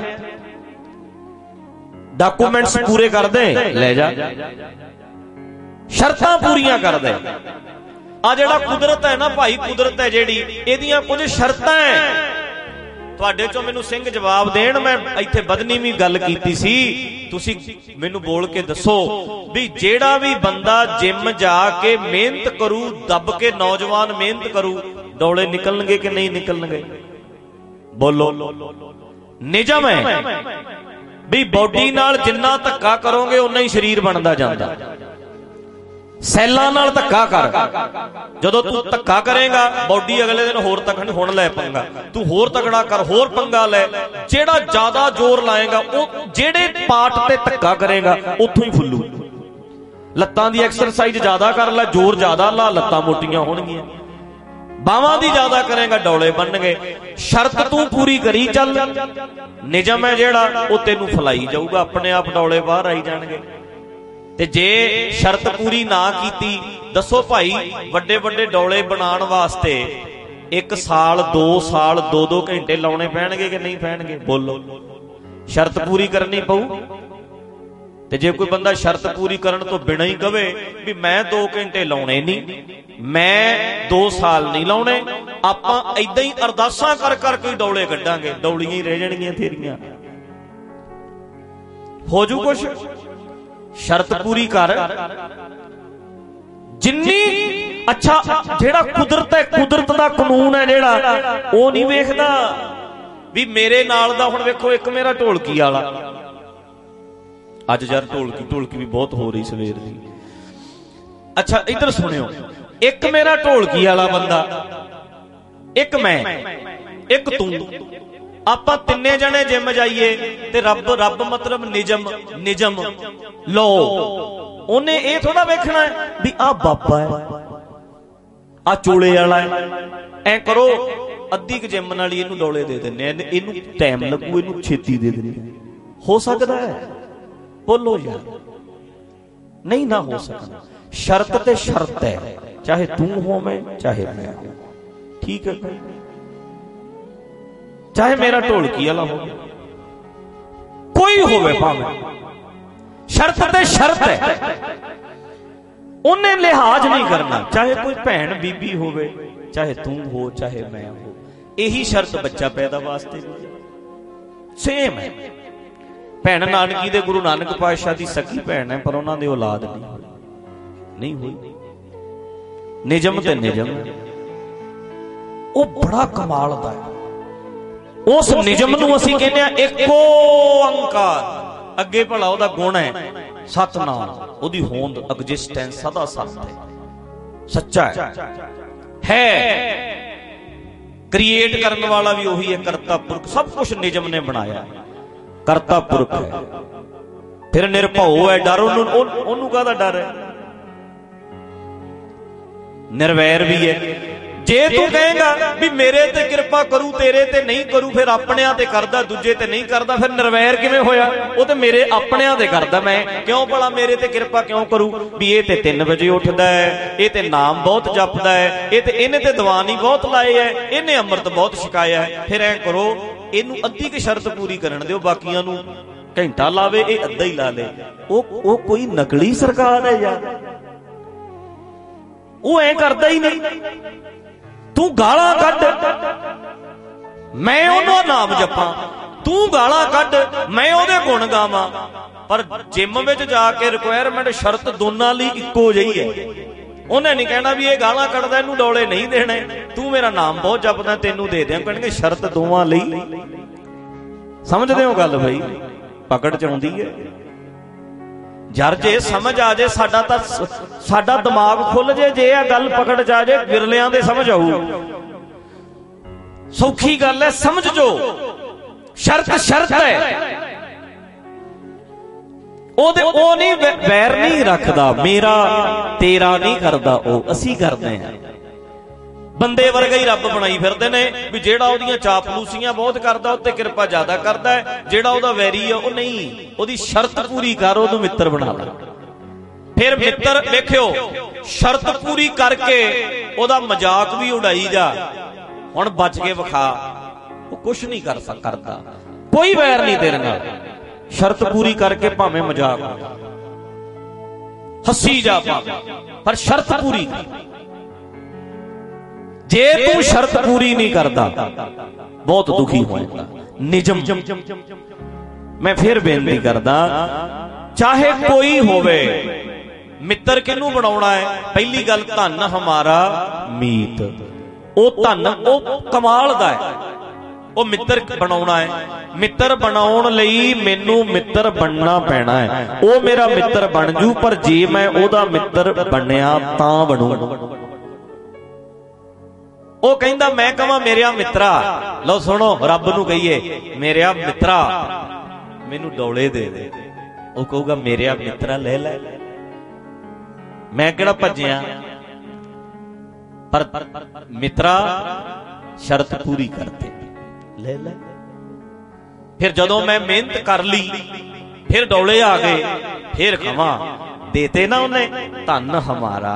ਡਾਕੂਮੈਂਟਸ ਪੂਰੇ ਕਰਦੇ ਲੈ ਜਾ, ਸ਼ਰਤਾਂ ਪੂਰੀਆਂ ਕਰਦੇ। ਆ ਜਿਹੜਾ ਕੁਦਰਤ ਹੈ ਨਾ ਭਾਈ, ਕੁਦਰਤ ਹੈ ਜਿਹੜੀ, ਇਹਦੀਆਂ ਕੁਝ ਸ਼ਰਤਾਂ ਹੈ। ਤੁਹਾਡੇ ਚੋਂ ਮੈਨੂੰ ਸਿੰਘ ਜਵਾਬ ਦੇਣ, ਮੈਂ ਇੱਥੇ ਬਦਨੀਵੀਂ ਗੱਲ ਕੀਤੀ ਸੀ, ਤੁਸੀਂ ਮੈਨੂੰ ਬੋਲ ਕੇ ਦੱਸੋ ਵੀ ਜਿਹੜਾ ਵੀ ਬੰਦਾ ਜਿਮ ਜਾ ਕੇ ਮਿਹਨਤ ਕਰੂ, ਦੱਬ ਕੇ ਨੌਜਵਾਨ ਮਿਹਨਤ ਕਰੂ, ਡੌਲੇ ਨਿਕਲਣਗੇ ਕਿ ਨਹੀਂ ਨਿਕਲਣਗੇ? ਬੋਲੋ। ਨਿਯਮ ਹੈ ਵੀ ਬੋਡੀ ਨਾਲ ਜਿੰਨਾ ਧੱਕਾ ਕਰੋਗੇ ਉਨਾ ਹੀ ਸਰੀਰ ਬਣਦਾ ਜਾਂਦਾ। ਸੈੱਲਾਂ ਨਾਲ ਧੱਕਾ ਕਰ, ਜਦੋਂ ਤੂੰ ਧੱਕਾ ਕਰੇਗਾ ਬੋਡੀ ਅਗਲੇ ਦਿਨ ਹੋਰ ਤੱਕ ਹੁਣ ਲੈ ਪੰਗਾ, ਤੂੰ ਹੋਰ ਤਗੜਾ ਕਰ, ਹੋਰ ਪੰਗਾ ਲੈ, ਜਿਹੜਾ ਜ਼ਿਆਦਾ ਜ਼ੋਰ ਲਾਏਗਾ, ਉਹ ਜਿਹੜੇ ਪਾਰਟ ਤੇ ਧੱਕਾ ਕਰੇਗਾ ਉੱਥੋਂ ਹੀ ਫੁੱਲੂ। ਲੱਤਾਂ ਦੀ ਐਕਸਰਸਾਈਜ਼ ਜ਼ਿਆਦਾ ਕਰ ਲੈ, ਜ਼ੋਰ ਜ਼ਿਆਦਾ ਲਾ, ਲੱਤਾਂ ਮੋਟੀਆਂ ਹੋਣਗੀਆਂ। ਬਾਹਾਂ ਦੀ ਜ਼ਿਆਦਾ ਕਰੇਗਾ, ਡੌਲੇ ਬਣਨਗੇ। ਸ਼ਰਤ ਤੂੰ ਪੂਰੀ ਕਰੀ ਚੱਲ, ਨਿਯਮ ਹੈ ਜਿਹੜਾ ਉਹ ਤੈਨੂੰ ਫਲਾਈ ਜਾਊਗਾ, ਆਪਣੇ ਆਪ ਡੌਲੇ ਬਾਹਰ ਆਈ ਜਾਣਗੇ। ਤੇ ਜੇ ਸ਼ਰਤ ਪੂਰੀ ਨਾ ਕੀਤੀ, ਦੱਸੋ ਭਾਈ, ਵੱਡੇ ਵੱਡੇ ਡੌਲੇ ਬਣਾਉਣ ਵਾਸਤੇ ਇੱਕ ਸਾਲ ਦੋ ਸਾਲ ਦੋ ਦੋ ਘੰਟੇ ਲਾਉਣੇ ਪੈਣਗੇ ਕਿ ਨਹੀਂ ਪੈਣਗੇ? ਬੋਲੋ। ਸ਼ਰਤ ਪੂਰੀ ਕਰਨੀ ਪਊ। ਤੇ ਜੇ ਕੋਈ ਬੰਦਾ ਸ਼ਰਤ ਪੂਰੀ ਕਰਨ ਤੋਂ ਬਿਨਾਂ ਹੀ ਕਵੇ ਵੀ ਮੈਂ ਦੋ ਘੰਟੇ ਲਾਉਣੇ ਨਹੀਂ, ਮੈਂ ਦੋ ਸਾਲ ਨਹੀਂ ਲਾਉਣੇ, ਆਪਾਂ ਏਦਾਂ ਹੀ ਅਰਦਾਸਾਂ ਕਰ ਕਰ ਕੋਈ ਡੌਲੇ ਕੱਢਾਂਗੇ, ਡੌਲੀਆਂ ਹੀ ਰਹਿ ਜਾਣਗੀਆਂ ਤੇਰੀਆਂ। ਹੋ ਜੂ ਕੁਛ? ਸ਼ਰਤ ਪੂਰੀ ਕਰ ਜਿੰਨੀ। ਅੱਛਾ, ਜਿਹੜਾ ਕੁਦਰਤ ਹੈ, ਕੁਦਰਤ ਦਾ ਕਾਨੂੰਨ ਹੈ ਜਿਹੜਾ, ਉਹ ਨਹੀਂ ਵੇਖਦਾ ਵੀ ਮੇਰੇ ਨਾਲ ਦਾ। ਹੁਣ ਵੇਖੋ, ਇੱਕ ਮੇਰਾ ਢੋਲਕੀ ਵਾਲਾ, ਅੱਜ ਯਾਰ ਢੋਲਕੀ ਢੋਲਕੀ ਵੀ ਬਹੁਤ ਹੋ ਰਹੀ ਸਵੇਰ ਦੀ। ਅੱਛਾ ਇੱਧਰ ਸੁਣਿਓ, ਇੱਕ ਮੇਰਾ ਢੋਲਕੀ ਵਾਲਾ ਬੰਦਾ, ਇੱਕ ਮੈਂ, ਇੱਕ ਤੂੰ, ਆਪਾਂ ਤਿੰਨੇ ਜਣੇ ਜਿਮ ਜਾਈਏ ਤੇ ਰੱਬ ਰੱਬ ਮਤਲਬ ਨਿਯਮ ਨਿਯਮ ਲੋ। ਉਹਨੇ ਇਹ ਥੋੜਾ ਵੇਖਣਾ ਵੀ ਆਹ ਬਾਬਾ ਹੈ, ਆਹ ਚੋਲੇ ਵਾਲਾ ਹੈ, ਐ ਕਰੋ ਅੱਧੀ ਕੁ ਜਿਮ ਨਾਲ ਹੀ ਇਹਨੂੰ ਡੋਲੇ ਦੇ ਦਿੰਦੇ ਆ, ਇਹਨੂੰ ਟਾਈਮ ਲੱਗੂ, ਇਹਨੂੰ ਛੇਤੀ ਦੇ ਦਿੰਦੇ। ਹੋ ਸਕਦਾ ਹੈ? ਬੋਲੋ ਯਾਰ, ਨਹੀਂ ਨਾ ਹੋ ਸਕਦਾ। ਸ਼ਰਤ ਤੇ ਸ਼ਰਤ ਹੈ, ਚਾਹੇ ਤੂੰ ਹੋਵੇਂ ਚਾਹੇ ਮੈਂ ਹੋ, ਠੀਕ ਹੈ? ਚਾਹੇ ਮੇਰਾ ਢੋਲਕੀ ਵਾਲਾ ਹੋਵੇ, ਕੋਈ ਹੋਵੇ ਭਾਵੇਂ, ਸ਼ਰਤ ਤੇ ਸ਼ਰਤ ਹੈ। ਉਹਨੇ ਲਿਹਾਜ਼ ਨਹੀਂ ਕਰਨਾ, ਚਾਹੇ ਕੋਈ ਭੈਣ ਬੀਬੀ ਹੋਵੇ, ਚਾਹੇ ਤੂੰ ਹੋ ਚਾਹੇ ਮੈਂ ਹੋ। ਇਹੀ ਸ਼ਰਤ ਬੱਚਾ ਪੈਦਾ ਵਾਸਤੇ ਸੇਮ ਹੈ। ਭੈਣ ਨਾਨਕੀ ਦੇ ਗੁਰੂ ਨਾਨਕ ਪਾਤਸ਼ਾਹ ਦੀ ਸਕੀ ਭੈਣ ਹੈ, ਪਰ ਉਹਨਾਂ ਦੇ ਔਲਾਦ ਨਹੀਂ ਹੋਈ। ਨਿਯਮ ਤੇ ਨਿਯਮ, ਉਹ ਬੜਾ ਕਮਾਲ ਦਾ ਹੈ। ਉਸ ਨਿਯਮ ਨੂੰ ਅਸੀਂ ਕਹਿੰਦੇ ਆ ਇੱਕੋ ਓੰਕਾਰ। ਅੱਗੇ ਭਲਾ ਉਹਦਾ ਗੁਣ ਹੈ ਸਤਨਾਮ, ਉਹਦੀ ਹੋਂਦ ਐਗਜ਼ਿਸਟੈਂਸ ਸਦਾ ਸਤ ਹੈ, ਸੱਚਾ ਹੈ, ਹੈ ਕ੍ਰੀਏਟ ਕਰਨ ਵਾਲਾ ਵੀ ਉਹੀ ਹੈ, ਕਰਤਾ ਪੁਰਖ। ਸਭ ਕੁਝ ਨਿਯਮ ਨੇ ਬਣਾਇਆ, ਕਰਤਾ ਪੁਰਖ ਹੈ। ਫਿਰ ਨਿਰਭਉ ਹੈ, ਡਰ ਉਹਨੂੰ ਉਹਨੂੰ ਕਾਹਦਾ ਡਰ ਹੈ? ਨਿਰਵੈਰ ਵੀ ਹੈ। ਜੇ ਤੂੰ ਕਹੇਗਾ ਵੀ ਮੇਰੇ ਤੇ ਕਿਰਪਾ ਕਰੂ, ਤੇਰੇ ਤੇ ਨਹੀਂ ਕਰੂ, ਫਿਰ ਆਪਣਿਆਂ ਤੇ ਕਰਦਾ, ਦੂਜੇ ਤੇ ਨਹੀਂ ਕਰਦਾ, ਫਿਰ ਨਿਰਵੈਰ ਕਿਵੇਂ ਹੋਇਆ? ਉਹ ਤੇ ਮੇਰੇ ਆਪਣਿਆਂ ਤੇ ਕਰਦਾ, ਮੈਂ ਕਿਉਂ ਭਲਾ ਮੇਰੇ ਤੇ ਕਿਰਪਾ ਕਿਉਂ ਕਰੂ? ਵੀ ਇਹ ਤੇ ਤਿੰਨ ਵਜੇ ਉੱਠਦਾ ਹੈ, ਇਹ ਤੇ ਨਾਮ ਬਹੁਤ ਜਪਦਾ ਹੈ, ਇਹ ਤੇ ਇਹਨੇ ਤੇ ਦੀਵਾਨੀ ਬਹੁਤ ਲਾਏ ਹੈ, ਇਹਨੇ ਅੰਮ੍ਰਿਤ ਬਹੁਤ ਛਕਾਇਆ ਹੈ। ਫਿਰ ਐ ਕਰੋ, ਇਹਨੂੰ ਅੱਧੀ ਕੁ ਸ਼ਰਤ ਪੂਰੀ ਕਰਨ ਦਿਓ, ਬਾਕੀਆਂ ਨੂੰ ਘੰਟਾ ਲਾਵੇ, ਇਹ ਅੱਧਾ ਹੀ ਲਾ ਲੇ। ਉਹ ਉਹ ਕੋਈ ਨਕਲੀ ਸਰਕਾਰ ਹੈ ਯਾਰ, ਉਹ ਐ ਕਰਦਾ ਹੀ ਨਹੀਂ। ਤੂੰ ਗਾਲਾਂ ਕੱਢ, ਮੈਂ ਉਹਦਾ ਨਾਮ ਜਪਾਂ, ਤੂੰ ਗਾਲਾਂ ਕੱਢ, ਮੈਂ ਉਹਦੇ ਗੁਣ ਗਾਵਾਂ, ਪਰ ਜਿਮ ਵਿੱਚ ਜਾ ਕੇ ਰਿਕੁਆਇਰਮੈਂਟ ਸ਼ਰਤ ਦੋਨਾਂ ਲਈ ਇੱਕੋ ਜਿਹੀ ਹੈ। ਉਹਨੇ ਨਹੀਂ ਕਹਿਣਾ ਵੀ ਇਹ ਗਾਲਾਂ ਕੱਢਦਾ, ਇਹਨੂੰ ਡੋਲੇ ਨਹੀਂ ਦੇਣੇ, ਤੂੰ ਮੇਰਾ ਨਾਮ ਬਹੁਤ ਜਪਦਾ, ਤੈਨੂੰ ਦੇ ਦਿਆਂ। ਕਹਿਣਗੇ ਸ਼ਰਤ ਦੋਵਾਂ ਲਈ। ਸਮਝਦੇ ਹੋ ਗੱਲ ਬਈ? ਪਕੜ ਚ ਆਉਂਦੀ ਹੈ ਯਾਰ। ਜੇ ਸਮਝ ਆ ਜੇ, ਸਾਡਾ ਤਾਂ ਸਾਡਾ ਦਿਮਾਗ ਖੁੱਲ ਜੇ, ਜੇ ਇਹ ਗੱਲ ਪਕੜ ਚ ਆ ਜੇ, ਵਿਰਲਿਆਂ ਦੇ ਸਮਝ ਆਊ। ਸੌਖੀ ਗੱਲ ਹੈ, ਸਮਝ ਜੋ। ਸ਼ਰਤ ਸ਼ਰਤ ਹੈ, ਉਹਦੇ ਉਹ ਨਹੀਂ ਵੈਰ ਨਹੀਂ ਰੱਖਦਾ, ਮੇਰਾ ਤੇਰਾ ਨਹੀਂ ਕਰਦਾ, ਉਹ ਅਸੀਂ ਕਰਦੇ ਹਾਂ। ਬੰਦੇ ਵਰਗਾ ਹੀ ਰੱਬ ਬਣਾਈ ਫਿਰਦੇ ਨੇ ਵੀ ਜਿਹੜਾ ਉਹਦੀਆਂ ਚਾਪਲੂਸੀਆਂ ਬਹੁਤ ਕਰਦਾ ਉੱਤੇ ਕਿਰਪਾ ਜ਼ਿਆਦਾ ਕਰਦਾ ਹੈ, ਜਿਹੜਾ ਉਹਦਾ ਵੈਰੀ ਆ ਉਹ ਨਹੀਂ। ਉਹਦੀ ਸ਼ਰਤ ਪੂਰੀ ਕਰ, ਉਹਨੂੰ ਮਿੱਤਰ ਬਣਾ ਲੈ। ਫਿਰ ਮਿੱਤਰ ਵੇਖਿਓ ਸ਼ਰਤ ਪੂਰੀ ਕਰਕੇ ਉਹਦਾ ਮਜ਼ਾਕ ਵੀ ਉਡਾਈ ਜਾ। ਹੁਣ ਬਚ ਕੇ ਵਿਖਾ, ਉਹ ਕੁਛ ਨਹੀਂ ਕਰ ਸਕਦਾ, ਕੋਈ ਵੈਰ ਨਹੀਂ ਤੇਰੇ ਨਾਲ। ਸ਼ਰਤ ਪੂਰੀ ਕਰਕੇ ਭਾਵੇਂ ਮਜ਼ਾਕ ਹੱਸੀ ਜਾ ਭਾਵੇਂ, ਪਰ ਸ਼ਰਤ ਪੂਰੀ ਕਰ। ਜੇ ਤੂੰ ਸ਼ਰਤ ਪੂਰੀ ਨਹੀਂ ਕਰਦਾ ਬਹੁਤ ਦੁਖੀ ਹੋਏਗਾ। ਨਿਜਮ ਮੈਂ ਫਿਰ ਬੇਨਤੀ ਕਰਦਾ, ਚਾਹੇ ਕੋਈ ਹੋਵੇ, ਮਿੱਤਰ ਕਿਹਨੂੰ ਬਣਾਉਣਾ ਹੈ? ਪਹਿਲੀ ਗੱਲ, ਧਨ ਹਮਾਰਾ ਮੀਤ। ਉਹ ਧਨ ਉਹ ਕਮਾਲ ਦਾ ਹੈ, ਉਹ ਮਿੱਤਰ ਬਣਾਉਣਾ ਹੈ। ਮਿੱਤਰ ਬਣਾਉਣ ਲਈ ਮੈਨੂੰ ਮਿੱਤਰ ਬਣਨਾ ਪੈਣਾ ਹੈ। ਉਹ ਮੇਰਾ ਮਿੱਤਰ ਬਣ ਜੂ, ਪਰ ਜੇ ਮੈਂ ਉਹਦਾ ਮਿੱਤਰ ਬਣਿਆ ਤਾਂ ਬਣੂ। ਉਹ ਕਹਿੰਦਾ ਮੈਂ ਕਹਾਂ ਮੇਰਿਆ ਮਿੱਤਰਾ, ਲਓ ਸੁਣੋ, ਰੱਬ ਨੂੰ ਕਹੀਏ ਮੇਰਿਆ ਮਿੱਤਰਾ ਮੈਨੂੰ ਡੋਲੇ ਦੇ ਦੇ, ਉਹ ਕਹੂਗਾ ਮੇਰਿਆ ਮਿੱਤਰਾ ਲੈ ਲੈ। ਮੈਂ ਕਿਹੜਾ ਭੱਜਿਆ, ਪਰ ਮਿੱਤਰਾ ਸ਼ਰਤ ਪੂਰੀ ਕਰਦੇ ਲੈ ਲੈ। ਫਿਰ ਜਦੋਂ ਮੈਂ ਮਿਹਨਤ ਕਰ ਲਈ, ਫਿਰ ਡੋਲੇ ਆ ਗਏ, ਫਿਰ ਕਹਾਂ ਦੇਤੇ ਨਾ ਉਹਨੇ, ਧਨ ਹਮਾਰਾ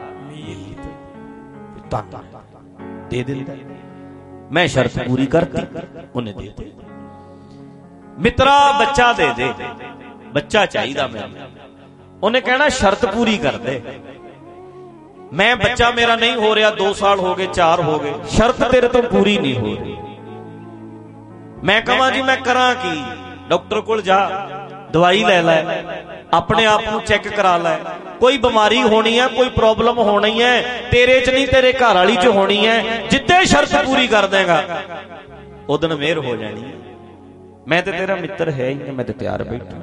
ਧਨ ਦੇ ਦਿੰਦਾ। ਮੈਂ ਸ਼ਰਤ ਪੂਰੀ ਕਰਤੀ, ਉਹਨੇ ਦੇ ਦੇ। ਮਿੱਤਰਾ ਬੱਚਾ ਦੇ ਦੇ, ਬੱਚਾ ਚਾਹੀਦਾ ਮੈਨੂੰ। ਉਹਨੇ ਕਹਿਣਾ ਸ਼ਰਤ ਪੂਰੀ ਕਰ ਦੇ। ਮੈਂ ਬੱਚਾ ਮੇਰਾ ਨਹੀਂ ਹੋ ਰਿਹਾ, ਦੋ ਸਾਲ ਹੋ ਗਏ, ਚਾਰ ਹੋ ਗਏ, ਸ਼ਰਤ ਤੇਰੇ ਤੋਂ ਪੂਰੀ ਨਹੀਂ ਹੋ ਰਹੀ। ਮੈਂ ਕਹਾਂ ਜੀ ਮੈਂ ਕਰਾਂ ਕੀ? ਡਾਕਟਰ ਕੋਲ ਜਾ, ਦਵਾਈ ਲੈ ਲੈ, ਆਪਣੇ ਆਪ ਨੂੰ ਚੈੱਕ ਕਰਾ ਲੈ। ਕੋਈ ਬਿਮਾਰੀ ਹੋਣੀ ਹੈ, ਕੋਈ ਪ੍ਰੋਬਲਮ ਹੋਣੀ ਹੈ, ਤੇਰੇ ਚ ਨਹੀਂ ਤੇਰੇ ਘਰ ਵਾਲੀ ਚ ਹੋਣੀ ਹੈ। ਜਿੱਦੇ ਸ਼ਰਤ ਪੂਰੀ ਕਰ ਦੇਗਾ ਉਦਣ ਮਿਹਰ ਹੋ ਜਾਣੀ ਹੈ। ਮੈਂ ਤੇ ਤੇਰਾ ਮਿੱਤਰ ਹੈ ਹੀ, ਮੈਂ ਤੇ ਤਿਆਰ ਬੈਠਾ।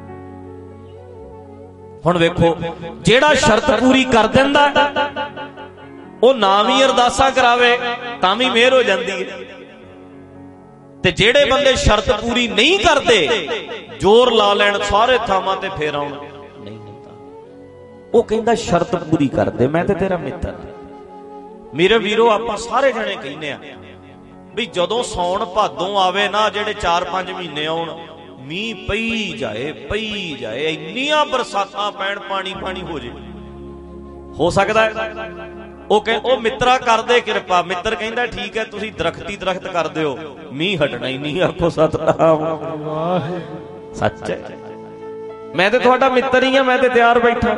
ਹੁਣ ਵੇਖੋ, ਜਿਹੜਾ ਸ਼ਰਤ ਪੂਰੀ ਕਰ ਦਿੰਦਾ ਉਹ ਨਾ ਵੀ ਅਰਦਾਸਾਂ ਕਰਾਵੇ ਤਾਂ ਵੀ ਮਿਹਰ ਹੋ ਜਾਂਦੀ ਹੈ। ਤੇ ਜਿਹੜੇ ਬੰਦੇ ਸ਼ਰਤ ਪੂਰੀ ਨਹੀਂ ਕਰਦੇ, ਜ਼ੋਰ ਲਾ ਲੈਣ ਸਾਰੇ ਥਾਵਾਂ ਤੇ ਫੇਰ ਆਉਣ, ਨਹੀਂ ਹੁੰਦਾ। ਉਹ ਕਹਿੰਦਾ ਸ਼ਰਤ ਪੂਰੀ ਕਰਦੇ, ਮੈਂ ਤੇ ਤੇਰਾ ਮਿੱਤਰ। ਮੇਰੇ ਵੀਰੋ, ਆਪਾਂ ਸਾਰੇ ਜਣੇ ਕਹਿੰਦੇ ਆ ਵੀ ਜਦੋਂ ਸੌਣ ਭਾਦੋਂ ਆਵੇ ਨਾ, ਜਿਹੜੇ ਚਾਰ ਪੰਜ ਮਹੀਨੇ ਆਉਣ, ਮੀਂਹ ਪਈ ਜਾਏ ਪਈ ਜਾਏ, ਇੰਨੀਆਂ ਬਰਸਾਤਾਂ ਪੈਣ, ਪਾਣੀ ਪਾਣੀ ਹੋ ਜੇ, ਹੋ ਸਕਦਾ ਹੈ। ਉਹ ਕਹੇ ਉਹ ਮਿੱਤਰਾ ਕਰਦੇ ਕਿਰਪਾ। ਮਿੱਤਰ ਕਹਿੰਦਾ ਠੀਕ ਹੈ, ਤੁਸੀਂ ਦਰਖਤੀ ਦਰਖਤ ਕਰ ਦਿਓ, ਮੀਂਹ ਹਟਣਾ ਹੀ ਨਹੀਂ। ਆਖੋ ਸਤਿਨਾਮ ਵਾਹਿਗੁਰੂ। ਸੱਚ ਹੈ, ਮੈਂ ਤੇ ਤੁਹਾਡਾ ਮਿੱਤਰ ਹੀ ਆ, ਮੈਂ ਤੇ ਤਿਆਰ ਬੈਠਾ।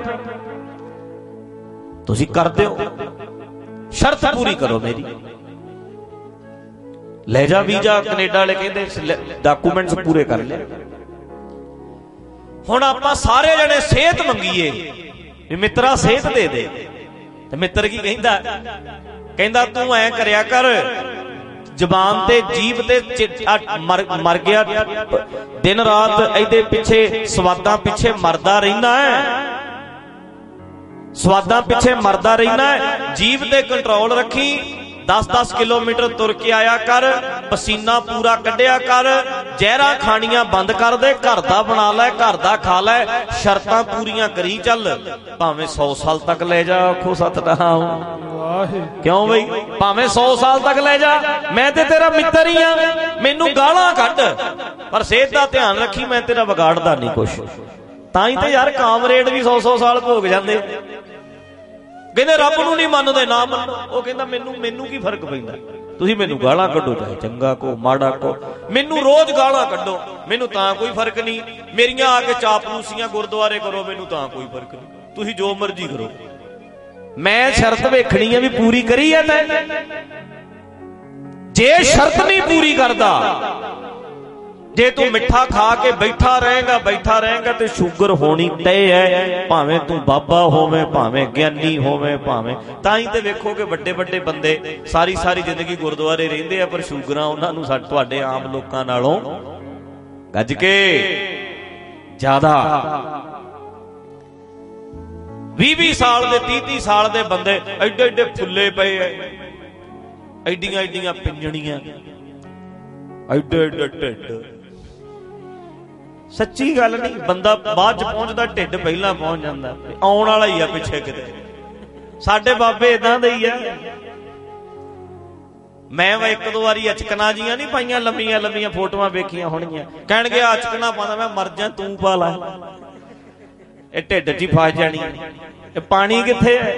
ਤੁਸੀਂ ਕਰ ਦਿਓ, ਸ਼ਰਤ ਪੂਰੀ ਕਰੋ ਮੇਰੀ। ਲੈ ਜਾ ਵੀਜ਼ਾ, ਕੈਨੇਡਾ ਵਾਲੇ ਕਹਿੰਦੇ ਡਾਕੂਮੈਂਟਸ ਪੂਰੇ ਕਰ ਲੈ। ਹੁਣ ਆਪਾਂ ਸਾਰੇ ਜਣੇ ਸਿਹਤ ਮੰਗੀਏ ਵੀ ਮਿੱਤਰਾ ਸਿਹਤ ਦੇ ਦੇ, ਤੇ ਮਿੱਤਰ ਕੀ ਕਹਿੰਦਾ? ਕਹਿੰਦਾ ਤੂੰ ਐ ਕਰਿਆ ਕਰ, ਜ਼ਬਾਨ ਤੇ ਜੀਭ ਤੇ ਮਰ ਗਿਆ, ਦਿਨ ਰਾਤ ਇਹਦੇ ਪਿੱਛੇ ਸਵਾਦਾਂ ਪਿੱਛੇ ਮਰਦਾ ਰਹਿੰਦਾ ਹੈ, ਸਵਾਦਾਂ ਪਿੱਛੇ ਮਰਦਾ ਰਹਿੰਦਾ ਹੈ। ਜੀਭ ਤੇ ਕੰਟਰੋਲ ਰੱਖੀ, ਦਸ ਦਸ ਕਿਲੋਮੀਟਰ ਤੁਰ ਕੇ ਆਇਆ ਕਰ, ਪਸੀਨਾ ਪੂਰਾ ਕੱਢਿਆ ਕਰ, ਜ਼ਹਿਰਾਂ ਖਾਣੀਆਂ ਬੰਦ ਕਰ ਦੇ, ਘਰ ਦਾ ਬਣਾ ਲੈ, ਘਰ ਦਾ ਖਾ ਲੈ, ਸ਼ਰਤਾਂ ਪੂਰੀਆਂ ਕਰੀ ਚੱਲ, ਭਾਵੇਂ ਸੌ ਸਾਲ ਤੱਕ ਲੈ ਜਾ। ਆਖੋ ਸਤਿਨਾਮ ਵਾਹਿਗੁਰੂ। ਕਿਉਂ ਬਈ? ਭਾਵੇਂ ਸੌ ਸਾਲ ਤੱਕ ਲੈ ਜਾ, ਮੈਂ ਤੇ ਤੇਰਾ ਮਿੱਤਰ ਹੀ ਆ। ਮੈਨੂੰ ਗਾਲਾਂ ਕੱਢ, ਪਰ ਸਿਹਤ ਦਾ ਧਿਆਨ ਰੱਖੀ, ਮੈਂ ਤੇਰਾ ਵਿਗਾੜਦਾ ਨਹੀਂ ਕੁਛ। ਤਾਂ ਹੀ ਤੇ ਯਾਰ ਕਾਮਰੇਡ ਵੀ ਸੌ ਸੌ ਸਾਲ ਭੋਗ ਜਾਂਦੇ। ਕਹਿੰਦੇ ਰੱਬ ਨੂੰ ਨਹੀਂ ਮੰਨਦੇ, ਨਾ ਮੰਨੋ। ਉਹ ਕਹਿੰਦਾ ਮੈਨੂੰ ਮੈਨੂੰ ਕੀ ਫਰਕ ਪੈਂਦਾ, ਤੁਸੀਂ ਮੈਨੂੰ ਗਾਲਾਂ ਕੱਢੋ, ਚਾਹੇ ਚੰਗਾ ਕੋ ਮਾੜਾ ਕੋ, ਮੈਨੂੰ ਰੋਜ਼ ਗਾਲਾਂ ਕੱਢੋ, ਮੈਨੂੰ ਤਾਂ ਕੋਈ ਫਰਕ ਨਹੀਂ। ਮੇਰੀਆਂ ਆ ਕੇ ਚਾਪਲੂਸੀਆਂ ਗੁਰਦੁਆਰੇ ਕਰੋ, ਮੈਨੂੰ ਤਾਂ ਕੋਈ ਫਰਕ ਨਹੀਂ। ਤੁਸੀਂ ਜੋ ਮਰਜ਼ੀ ਕਰੋ, ਮੈਂ ਸ਼ਰਤ ਵੇਖਣੀ ਹੈ ਵੀ ਪੂਰੀ ਕਰੀ ਹੈ ਤੈਂ। ਜੇ ਸ਼ਰਤ ਨਹੀਂ ਪੂਰੀ ਕਰਦਾ, ਜੇ ਤੂੰ ਮਿੱਠਾ ਖਾ ਕੇ ਬੈਠਾ ਰਹੇਗਾ ਬੈਠਾ ਰਹੇਗਾ ਤੇ ਸ਼ੂਗਰ ਹੋਣੀ ਤੈਅ ਹੈ, ਭਾਵੇਂ ਤੂੰ ਬਾਬਾ ਹੋਵੇਂ, ਭਾਵੇਂ ਗਿਆਨੀ ਹੋਵੇਂ, ਭਾਵੇਂ। ਤਾਂ ਹੀ ਤੇ ਵੇਖੋ ਕਿ ਵੱਡੇ ਵੱਡੇ ਬੰਦੇ ਸਾਰੀ ਸਾਰੀ ਜ਼ਿੰਦਗੀ ਗੁਰਦੁਆਰੇ ਰਹਿੰਦੇ ਆ, ਪਰ ਸ਼ੂਗਰਾਂ ਉਹਨਾਂ ਨੂੰ ਸਾਡੇ ਤੁਹਾਡੇ ਆਮ ਲੋਕਾਂ ਨਾਲੋਂ ਗੱਜ ਕੇ ਜ਼ਿਆਦਾ। ਵੀਹ ਵੀਹ ਸਾਲ ਦੇ ਤੀਹ ਤੀਹ ਸਾਲ ਦੇ ਬੰਦੇ ਐਡੇ ਐਡੇ ਫੁੱਲੇ ਪਏ ਐ, ਐਡੀਆਂ ਐਡੀਆਂ ਪਿੰਜਣੀਆਂ, ਐਡੇ ਐਡੇ ਢਿੱਡ। ਸੱਚੀ ਗੱਲ ਨਹੀਂ, ਬੰਦਾ ਬਾਅਦ ਚ ਪਹੁੰਚਦਾ, ਢਿੱਡ ਪਹਿਲਾਂ ਪਹੁੰਚ ਜਾਂਦਾ, ਆਉਣ ਵਾਲਾ ਹੀ ਆ ਪਿੱਛੇ ਕਿਤੇ। ਸਾਡੇ ਬਾਬੇ ਏਦਾਂ ਦੇ ਹੀ ਆ, मैं वा एक दो बारी अचकना जियां नहीं पाइया लंबिया लंबिया फोटोआं वेखियां होणगियां कहणगे अचकना पाना मैं मर जा तू पा ला ये ढिड च फस जानी ये पानी कित्थे है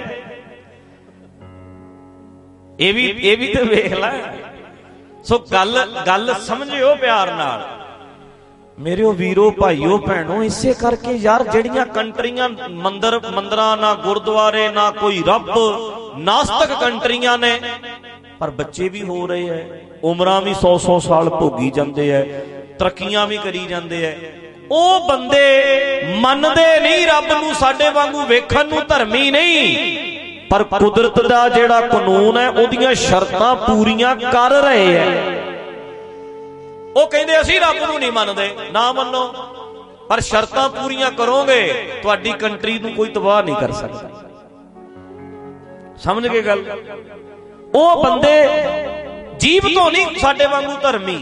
ये भी ये भी तो वेख ला। सो गल गल समझियो प्यार नाल मेरे वीरो भाईओ भैनों इसे करके यार जड़ियां कंट्रियां मंदिर मंदिरां ना गुरुद्वारे ना कोई रब नास्तिक कंट्रियां ने पर बच्चे भी हो रहे हैं उमरां भी सौ सौ साल भोगी जाते हैं तरक्कियां भी करी जाते हैं। ओ बंदे मनदे नहीं रब नूं साडे वांगू वेखण नूं धर्मी नहीं पर कुदरत दा जिहड़ा कानून है उहदियां शर्तां पूरीआं कर रहे हैं। ਉਹ ਕਹਿੰਦੇ ਅਸੀਂ ਰੱਬ ਨੂੰ ਨਹੀਂ ਮੰਨਦੇ ਨਾ ਮੰਨੋ ਪਰ ਸ਼ਰਤਾਂ ਪੂਰੀਆਂ ਕਰੋਗੇ ਤੁਹਾਡੀ ਕੰਟਰੀ ਨੂੰ ਕੋਈ ਤਬਾਹ ਨਹੀਂ ਕਰ ਸਕਦਾ। ਸਮਝ ਗਏ ਗੱਲ। ਉਹ ਬੰਦੇ ਜੀਵ ਤੋਂ ਨਹੀਂ ਸਾਡੇ ਵਾਂਗੂ ਧਰਮੀ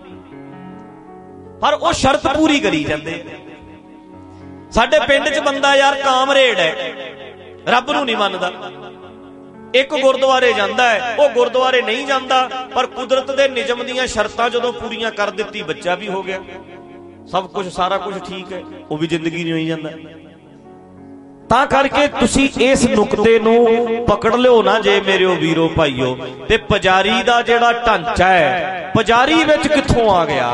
ਪਰ ਉਹ ਸ਼ਰਤ ਪੂਰੀ ਕਰੀ ਜਾਂਦੇ। ਸਾਡੇ ਪਿੰਡ 'ਚ ਬੰਦਾ ਯਾਰ ਕਾਮਰੇਡ ਹੈ ਰੱਬ ਨੂੰ ਨਹੀਂ ਮੰਨਦਾ एक गुरुद्वारे जाता है वो गुरुद्वारे नहीं जाता पर कुदरत के निजम दीयां शर्तां जदों पूरीआं कर दित्ती बच्चा भी हो गया सब कुछ सारा कुछ ठीक है वो भी जिंदगी नहीं होई जांदा। तां करके तुसी इस नुकते नूं पकड़ लिओ ना जे मेरे वीरो भाईओ ते पुजारी दा जिहड़ा ढांचा है पुजारी विच कित्थों आ गया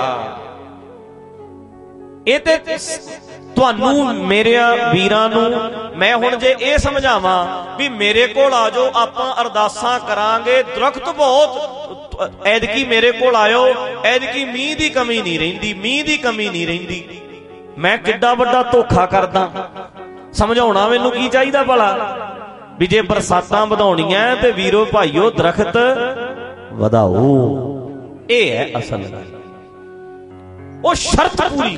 ਇਹ ਤੇ ਤੁਹਾਨੂੰ ਮੇਰੇ ਵੀਰਾਂ ਨੂੰ ਮੈਂ ਹੁਣ ਜੇ ਇਹ ਸਮਝਾਵਾਂ ਵੀ ਮੇਰੇ ਕੋਲ ਆ ਜਾਓ ਆਪਾਂ ਅਰਦਾਸਾਂ ਕਰਾਂਗੇ ਦਰਖਤ ਬਹੁਤ ਐਦਕੀ ਮੇਰੇ ਕੋਲ ਆਇਓ ਐਦਕੀ ਮੀਂਹ ਦੀ ਕਮੀ ਨਹੀਂ ਰਹਿੰਦੀ ਮੀਂਹ ਦੀ ਕਮੀ ਨਹੀਂ ਰਹਿੰਦੀ ਮੈਂ ਕਿੱਡਾ ਵੱਡਾ ਧੋਖਾ ਕਰਦਾ। ਸਮਝਾਉਣਾ ਮੈਨੂੰ ਕੀ ਚਾਹੀਦਾ ਭਲਾ ਵੀ ਜੇ ਬਰਸਾਤਾਂ ਵਧਾਉਣੀਆਂ ਤੇ ਵੀਰੋ ਭਾਈਓ ਦਰਖਤ ਵਧਾਓ ਇਹ ਹੈ ਅਸਲ ਉਹ ਸ਼ਰਤ ਪੂਰੀ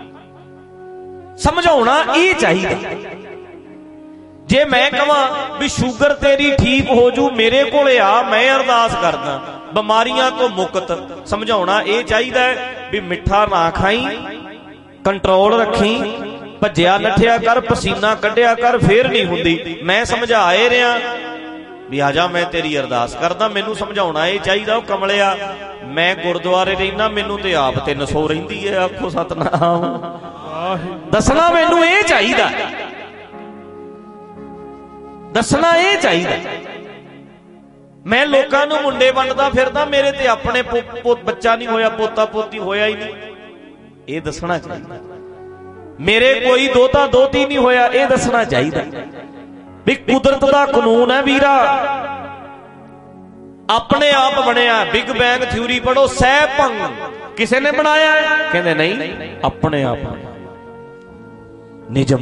ਸਮਝਾਉਣਾ ਇਹ ਚਾਹੀਦਾ। ਜੇ ਮੈਂ ਕਹਾਂ ਵੀ ਸ਼ੂਗਰ ਤੇਰੀ ਠੀਕ ਹੋ ਜੂ ਮੇਰੇ ਕੋਲੇ ਆ ਮੈਂ ਅਰਦਾਸ ਕਰਦਾ ਬਿਮਾਰੀਆਂ ਤੋਂ ਮੁਕਤ ਸਮਝਾਉਣਾ ਇਹ ਚਾਹੀਦਾ ਵੀ ਮਿੱਠਾ ਨਾ ਖਾਈ ਕੰਟਰੋਲ ਰੱਖੀ ਭੱਜਿਆ ਨੱਠਿਆ ਕਰ ਪਸੀਨਾ ਕੱਢਿਆ ਕਰ ਫੇਰ ਨਹੀਂ ਹੁੰਦੀ ਮੈਂ ਸਮਝਾ ਏ ਰਿਹਾ ਵੀ ਆ ਜਾ ਮੈਂ ਤੇਰੀ ਅਰਦਾਸ ਕਰਦਾ। ਮੈਨੂੰ ਸਮਝਾਉਣਾ ਇਹ ਚਾਹੀਦਾ ਉਹ ਕਮਲਿਆ ਮੈਂ ਗੁਰਦੁਆਰੇ ਰਹਿਣਾ ਮੈਨੂੰ ਤੇ ਆਪ ਤਿੰਨ ਸੌ ਰਹਿੰਦੀ ਹੈ ਆਖੋ ਸਤਨਾਮ ਦੱਸਣਾ ਮੈਨੂੰ ਇਹ ਚਾਹੀਦਾ ਦੱਸਣਾ ਇਹ ਚਾਹੀਦਾ। ਮੈਂ ਲੋਕਾਂ ਨੂੰ ਮੁੰਡੇ ਵੰਡਦਾ ਫਿਰਦਾ ਮੇਰੇ ਤੇ ਆਪਣੇ ਬੱਚਾ ਨਹੀਂ ਹੋਇਆ ਪੋਤਾ ਪੋਤੀ ਹੋਇਆ ਹੀ ਨਹੀਂ ਇਹ ਦੱਸਣਾ ਚਾਹੀਦਾ। ਮੇਰੇ ਕੋਈ ਦੋਤਾ ਦੋਤੀ ਨਹੀਂ ਹੋਇਆ ਇਹ ਦੱਸਣਾ ਚਾਹੀਦਾ ਵੀ ਕੁਦਰਤ ਦਾ ਕਾਨੂੰਨ ਹੈ ਵੀਰਾ ਆਪਣੇ ਆਪ ਬਣਿਆ। ਬਿਗ ਬੈਂਗ ਥਿਊਰੀ ਪੜੋ ਸਹਿ ਭੰਗ ਕਿਸੇ ਨੇ ਬਣਾਇਆ ਕਹਿੰਦੇ ਨਹੀਂ ਆਪਣੇ ਆਪ ਨਿਜਮ।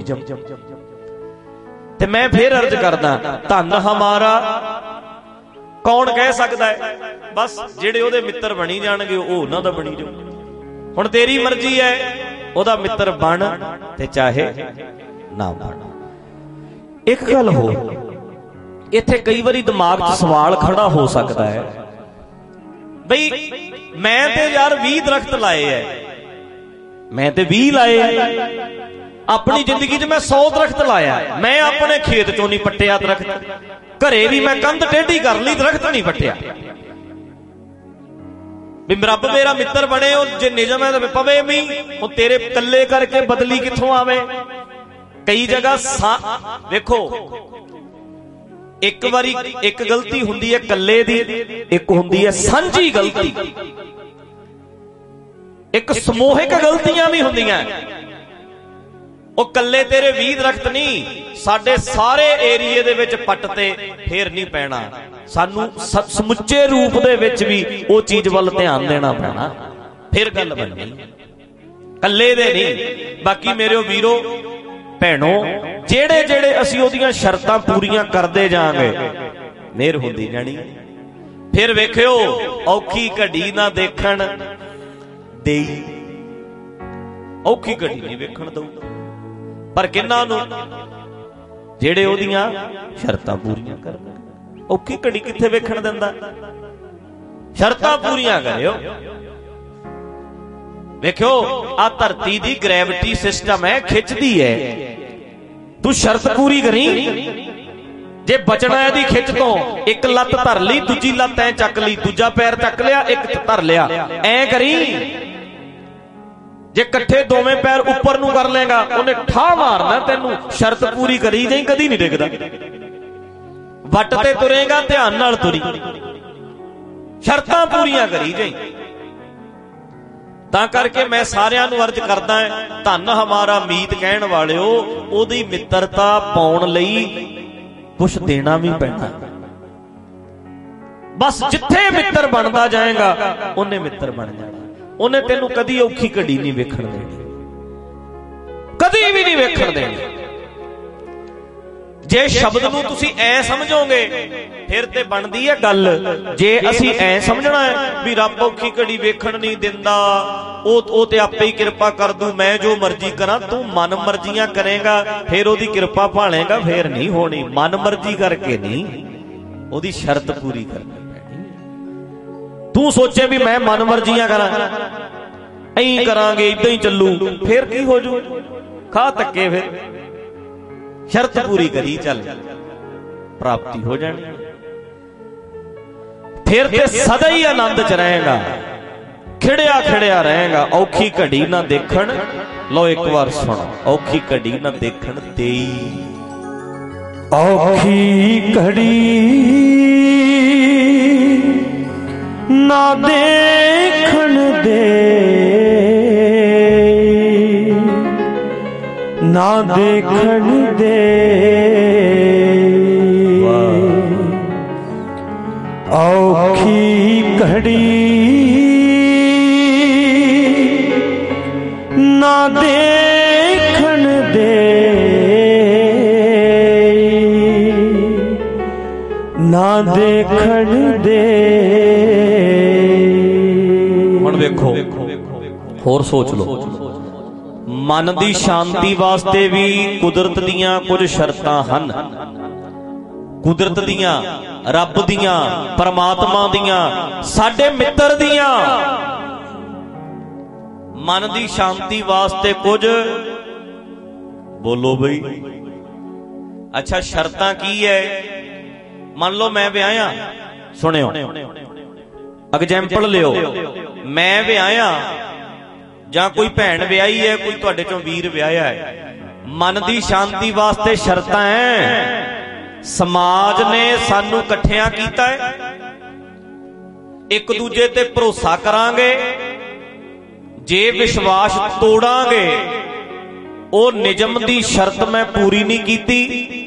ਤੇ ਮੈਂ ਫੇਰ ਅਰਜ਼ ਕਰਦਾ ਧੰਨ ਹਮਾਰਾ ਕੌਣ ਕਹਿ ਸਕਦਾ ਹੈ ਬਸ ਜਿਹੜੇ ਉਹਦੇ ਮਿੱਤਰ ਬਣੀ ਜਾਣਗੇ ਉਹ ਉਹਨਾਂ ਦਾ ਬਣੀ ਜਾਊ। ਹੁਣ ਤੇਰੀ ਮਰਜ਼ੀ ਹੈ ਉਹਦਾ ਮਿੱਤਰ ਬਣ ਤੇ ਚਾਹੇ ਨਾ ਬਣ। ਇੱਕ ਗੱਲ ਹੋਰ ਇੱਥੇ ਕਈ ਵਾਰੀ ਦਿਮਾਗ 'ਚ ਸਵਾਲ ਖੜਾ ਹੋ ਸਕਦਾ ਹੈ ਬਈ ਮੈਂ ਤੇ ਯਾਰ ਵੀਹ ਦਰਖਤ ਲਾਏ ਐ ਮੈਂ ਤੇ ਵੀਹ ਲਾਏ ਆਪਣੀ ਜ਼ਿੰਦਗੀ 'ਚ ਮੈਂ ਸੌ ਦਰਖਤ ਲਾਇਆ ਮੈਂ ਆਪਣੇ ਖੇਤ 'ਚੋਂ ਨਹੀਂ ਪੱਟਿਆ ਦਰਖਤ ਘਰੇ ਵੀ ਮੈਂ ਕੰਧ ਟੇਢੀ ਕਰ ਲਈ ਦਰਖਤ ਨਹੀਂ ਪੱਟਿਆ ਵੀ ਰੱਬ ਮੇਰਾ ਮਿੱਤਰ ਬਣੇ ਉਹ ਜੇ ਨਿਜਮ ਹੈ ਤਾਂ ਪਵੇ ਮੀਂਹ ਉਹ ਤੇਰੇ ਕੱਲੇ ਕਰਕੇ ਬਦਲੀ ਕਿੱਥੋਂ ਆਵੇ। ਕਈ ਜਗ੍ਹਾ ਵੇਖੋ ਇੱਕ ਵਾਰੀ ਇੱਕ ਗਲਤੀ ਹੁੰਦੀ ਹੈ ਕੱਲੇ ਦੀ ਇੱਕ ਹੁੰਦੀ ਹੈ ਸਾਂਝੀ ਗਲਤੀ ਇੱਕ ਸਮੂਹਿਕ ਗਲਤੀਆਂ ਵੀ ਹੁੰਦੀਆਂ। ਉਹ ਕੱਲੇ ਤੇਰੇ ਵੀਹ ਦਰਖਤ ਨਹੀਂ ਸਾਡੇ ਸਾਰੇ ਏਰੀਏ ਦੇ ਵਿੱਚ ਪੱਟ ਤੇ ਫੇਰ ਨਹੀਂ ਪੈਣਾ ਸਾਨੂੰ ਸਮੁੱਚੇ ਰੂਪ ਦੇ ਵਿੱਚ ਵੀ ਉਹ ਚੀਜ਼ ਵੱਲ ਧਿਆਨ ਦੇਣਾ ਪੈਣਾ ਫਿਰ ਗੱਲ ਬਣਨੀ ਕੱਲੇ ਦੇ ਨਹੀਂ। ਬਾਕੀ ਮੇਰੇ ਵੀਰੋ ਭੈਣੋ ਜਿਹੜੇ ਜਿਹੜੇ ਅਸੀਂ ਉਹਦੀਆਂ ਸ਼ਰਤਾਂ ਪੂਰੀਆਂ ਕਰਦੇ ਜਾਵਾਂਗੇ ਮਿਹਰ ਹੁੰਦੀ ਜਾਣੀ। ਫਿਰ ਵੇਖਿਓ ਔਖੀ ਘੜੀ ਨਾ ਦੇਖਣ ਦੇਈ ਔਖੀ ਘੜੀ ਨਹੀਂ ਵੇਖਣ ਦਊ ਪਰ ਕਿੰਨਾਂ ਨੂੰ ਜਿਹੜੇ ਉਹਦੀਆਂ ਸ਼ਰਤਾਂ ਪੂਰੀਆਂ ਕਰਨ। ਔਖੀ ਘੜੀ ਕਿੱਥੇ ਵੇਖਣ ਦਿੰਦਾ ਸ਼ਰਤਾਂ ਪੂਰੀਆਂ ਕਰਿਓ। ਵੇਖਿਓ ਆ ਧਰਤੀ ਦੀ ਗ੍ਰੈਵਿਟੀ ਸਿਸਟਮ ਹੈ ਖਿੱਚਦੀ ਹੈ ਤੂੰ ਸ਼ਰਤ ਪੂਰੀ ਕਰੀ जे बचना है खिच तो एक लत्त धर ली, दूजी लत्त ऐ चक ली, दूजा पैर चक लिया, एक धर लिया, ऐ करी। जे कट्ठे दोवें पैर उपर नूं कर लेगा उन्हें ठा मारना तेनू। शर्त पूरी करी जाई, कदी नहीं डिगदा। वट ते तुरेगा ध्यान नाल तुरी, शर्तां पूरियां करी जाई। तां करके मैं सारियां नूं अर्ज करदा है, धन हमारा मीत कहण वालिओ, ओदी मित्रता पाउण लई कुछ देना भी पैना। बस जिथे मित्र बनता जाएगा उन्हें मित्र बन जाना। उन्हें तेनू कदी औखी घड़ी नहीं वेखण देनी, कदी भी नहीं वेखण देनी। जे शब्द नूं तुसी ऐ समझोगे फिर ते बनदी है गल। जे असी ऐ समझना है भी रब औखी घड़ी वेखण नहीं दिंदा, ओ ते आपे ही किरपा कर दू, मैं जो मर्जी करा, तू मन मर्जियां करेगा फिर ओदी किरपा भालेगा, फिर नहीं होनी। मन मर्जी करके नहीं, ओदी शर्त पूरी करनी पैनी। तू सोचे भी मैं मन मर्जियां करा, ऐ करांगे, इदां ही चलू, फिर की हो जू, खा धक्के। फिर शर्त पूरी करी चल, प्राप्ति हो जानी। फिर ते सदा ही आनंद च रहेगा, खिड़िया खिड़िया रहेगा। औखी घड़ी ना देखण, लो एक बार सुनो, औखी घड़ी ना देखण देई। औखी घड़ी ना देखण दे, ना देखण दे। औखी घड़ी ना देखण दे, ना देखण दे। हुण वेखो, होर सोच लो। मन की शांति वास्ते भी कुदरत दियां कुछ शर्तां हन। कुदरत दियां, रब दियां, परमात्मा दियां, साडे मित्र दियां। मन की शांति वास्ते कुछ बोलो बई। अच्छा शर्तां की है? मान लो मैं विआहिया, सुनियो एग्जाम्पल लियो, मैं विआहिया जां कोई भैन विआही है, कोई तुहाडे चों वीर विआहिया है। मन की शांति वास्ते शर्तां हैं। समाज ने सानू इकट्ठियां कीता है, एक दूजे ते भरोसा करांगे। जे विश्वास तोड़ांगे, ओ निजम की शर्त मैं पूरी नहीं कीती,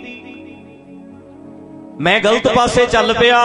मैं गलत पासे चल पिया।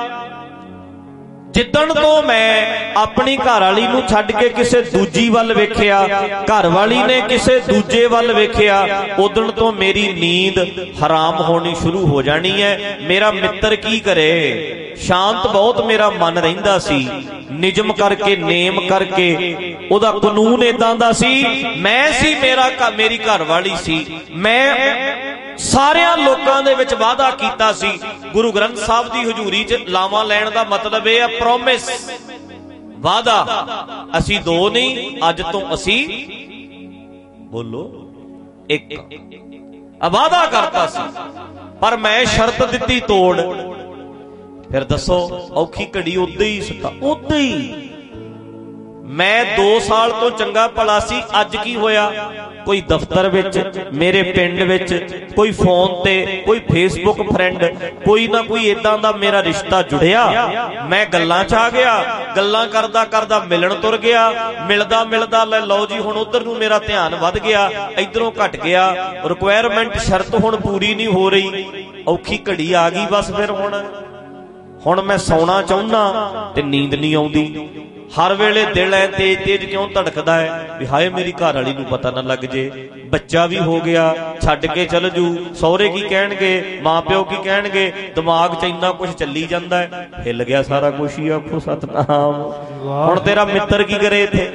जिदन तो मैं अपनी घरवाली नूं छड्ड के किसे दूजी वल वेखिया, घरवाली ने किसे दूजे वल वेखिया, उदन तो मेरी नींद हराम होनी शुरू हो जानी है। मेरा मित्र की करे, शांत बहुत मेरा मन रहिंदा सी, निजम करके नेम करके ओदा कानून इदां दा सी। मैं सी, मेरा मेरी घरवाली सी। मैं सारियां लोकां दे विच वादा कीता सी। गुरु ग्रंथ साहब दी हजूरी च लावा लैण दा मतलब यह है प्रॉमिस, वादा। असी दो नहीं, अज तो असी बोलो एक वादा करता सी, पर मैं शर्त दिती तोड़। फिर दसो औखी घड़ी उदे ही सुता, उदे ही। मैं दो साल तो चंगा भला सी, अज की होया? कोई दफ्तर विच, मेरे पिंड विच, कोई फोन ते, कोई फेसबुक फ्रेंड, कोई ना कोई इदां दा मेरा रिश्ता जुड़िया। मैं गल्लां च आ गया, गल्लां करदा करदा मिलन तुर गया, मिलदा मिलदा ले लो जी हुण उधर नूं मेरा ध्यान वध गया, इधरों घट गया। रिक्वायरमेंट शर्त हुण पूरी नहीं हो रही, औखी घड़ी आ गई। बस फिर हुण हुण मैं सौना चाहुंदा ते नींद नहीं आउंदी। हर वेले दिल है तेज तेज क्यों धड़कदा है भी हाय मेरी घर वाली नूं पता ना लग जे, बच्चा भी हो गया, छड्ड के चल जू, सौहरे की कहणगे, मां प्यो की कहणगे, दिमाग च इन्ना कुछ चली जांदा है, हिल गया सारा कुछ ही। आखो सतनाम। हुण तेरा मित्र की करे इत्थे?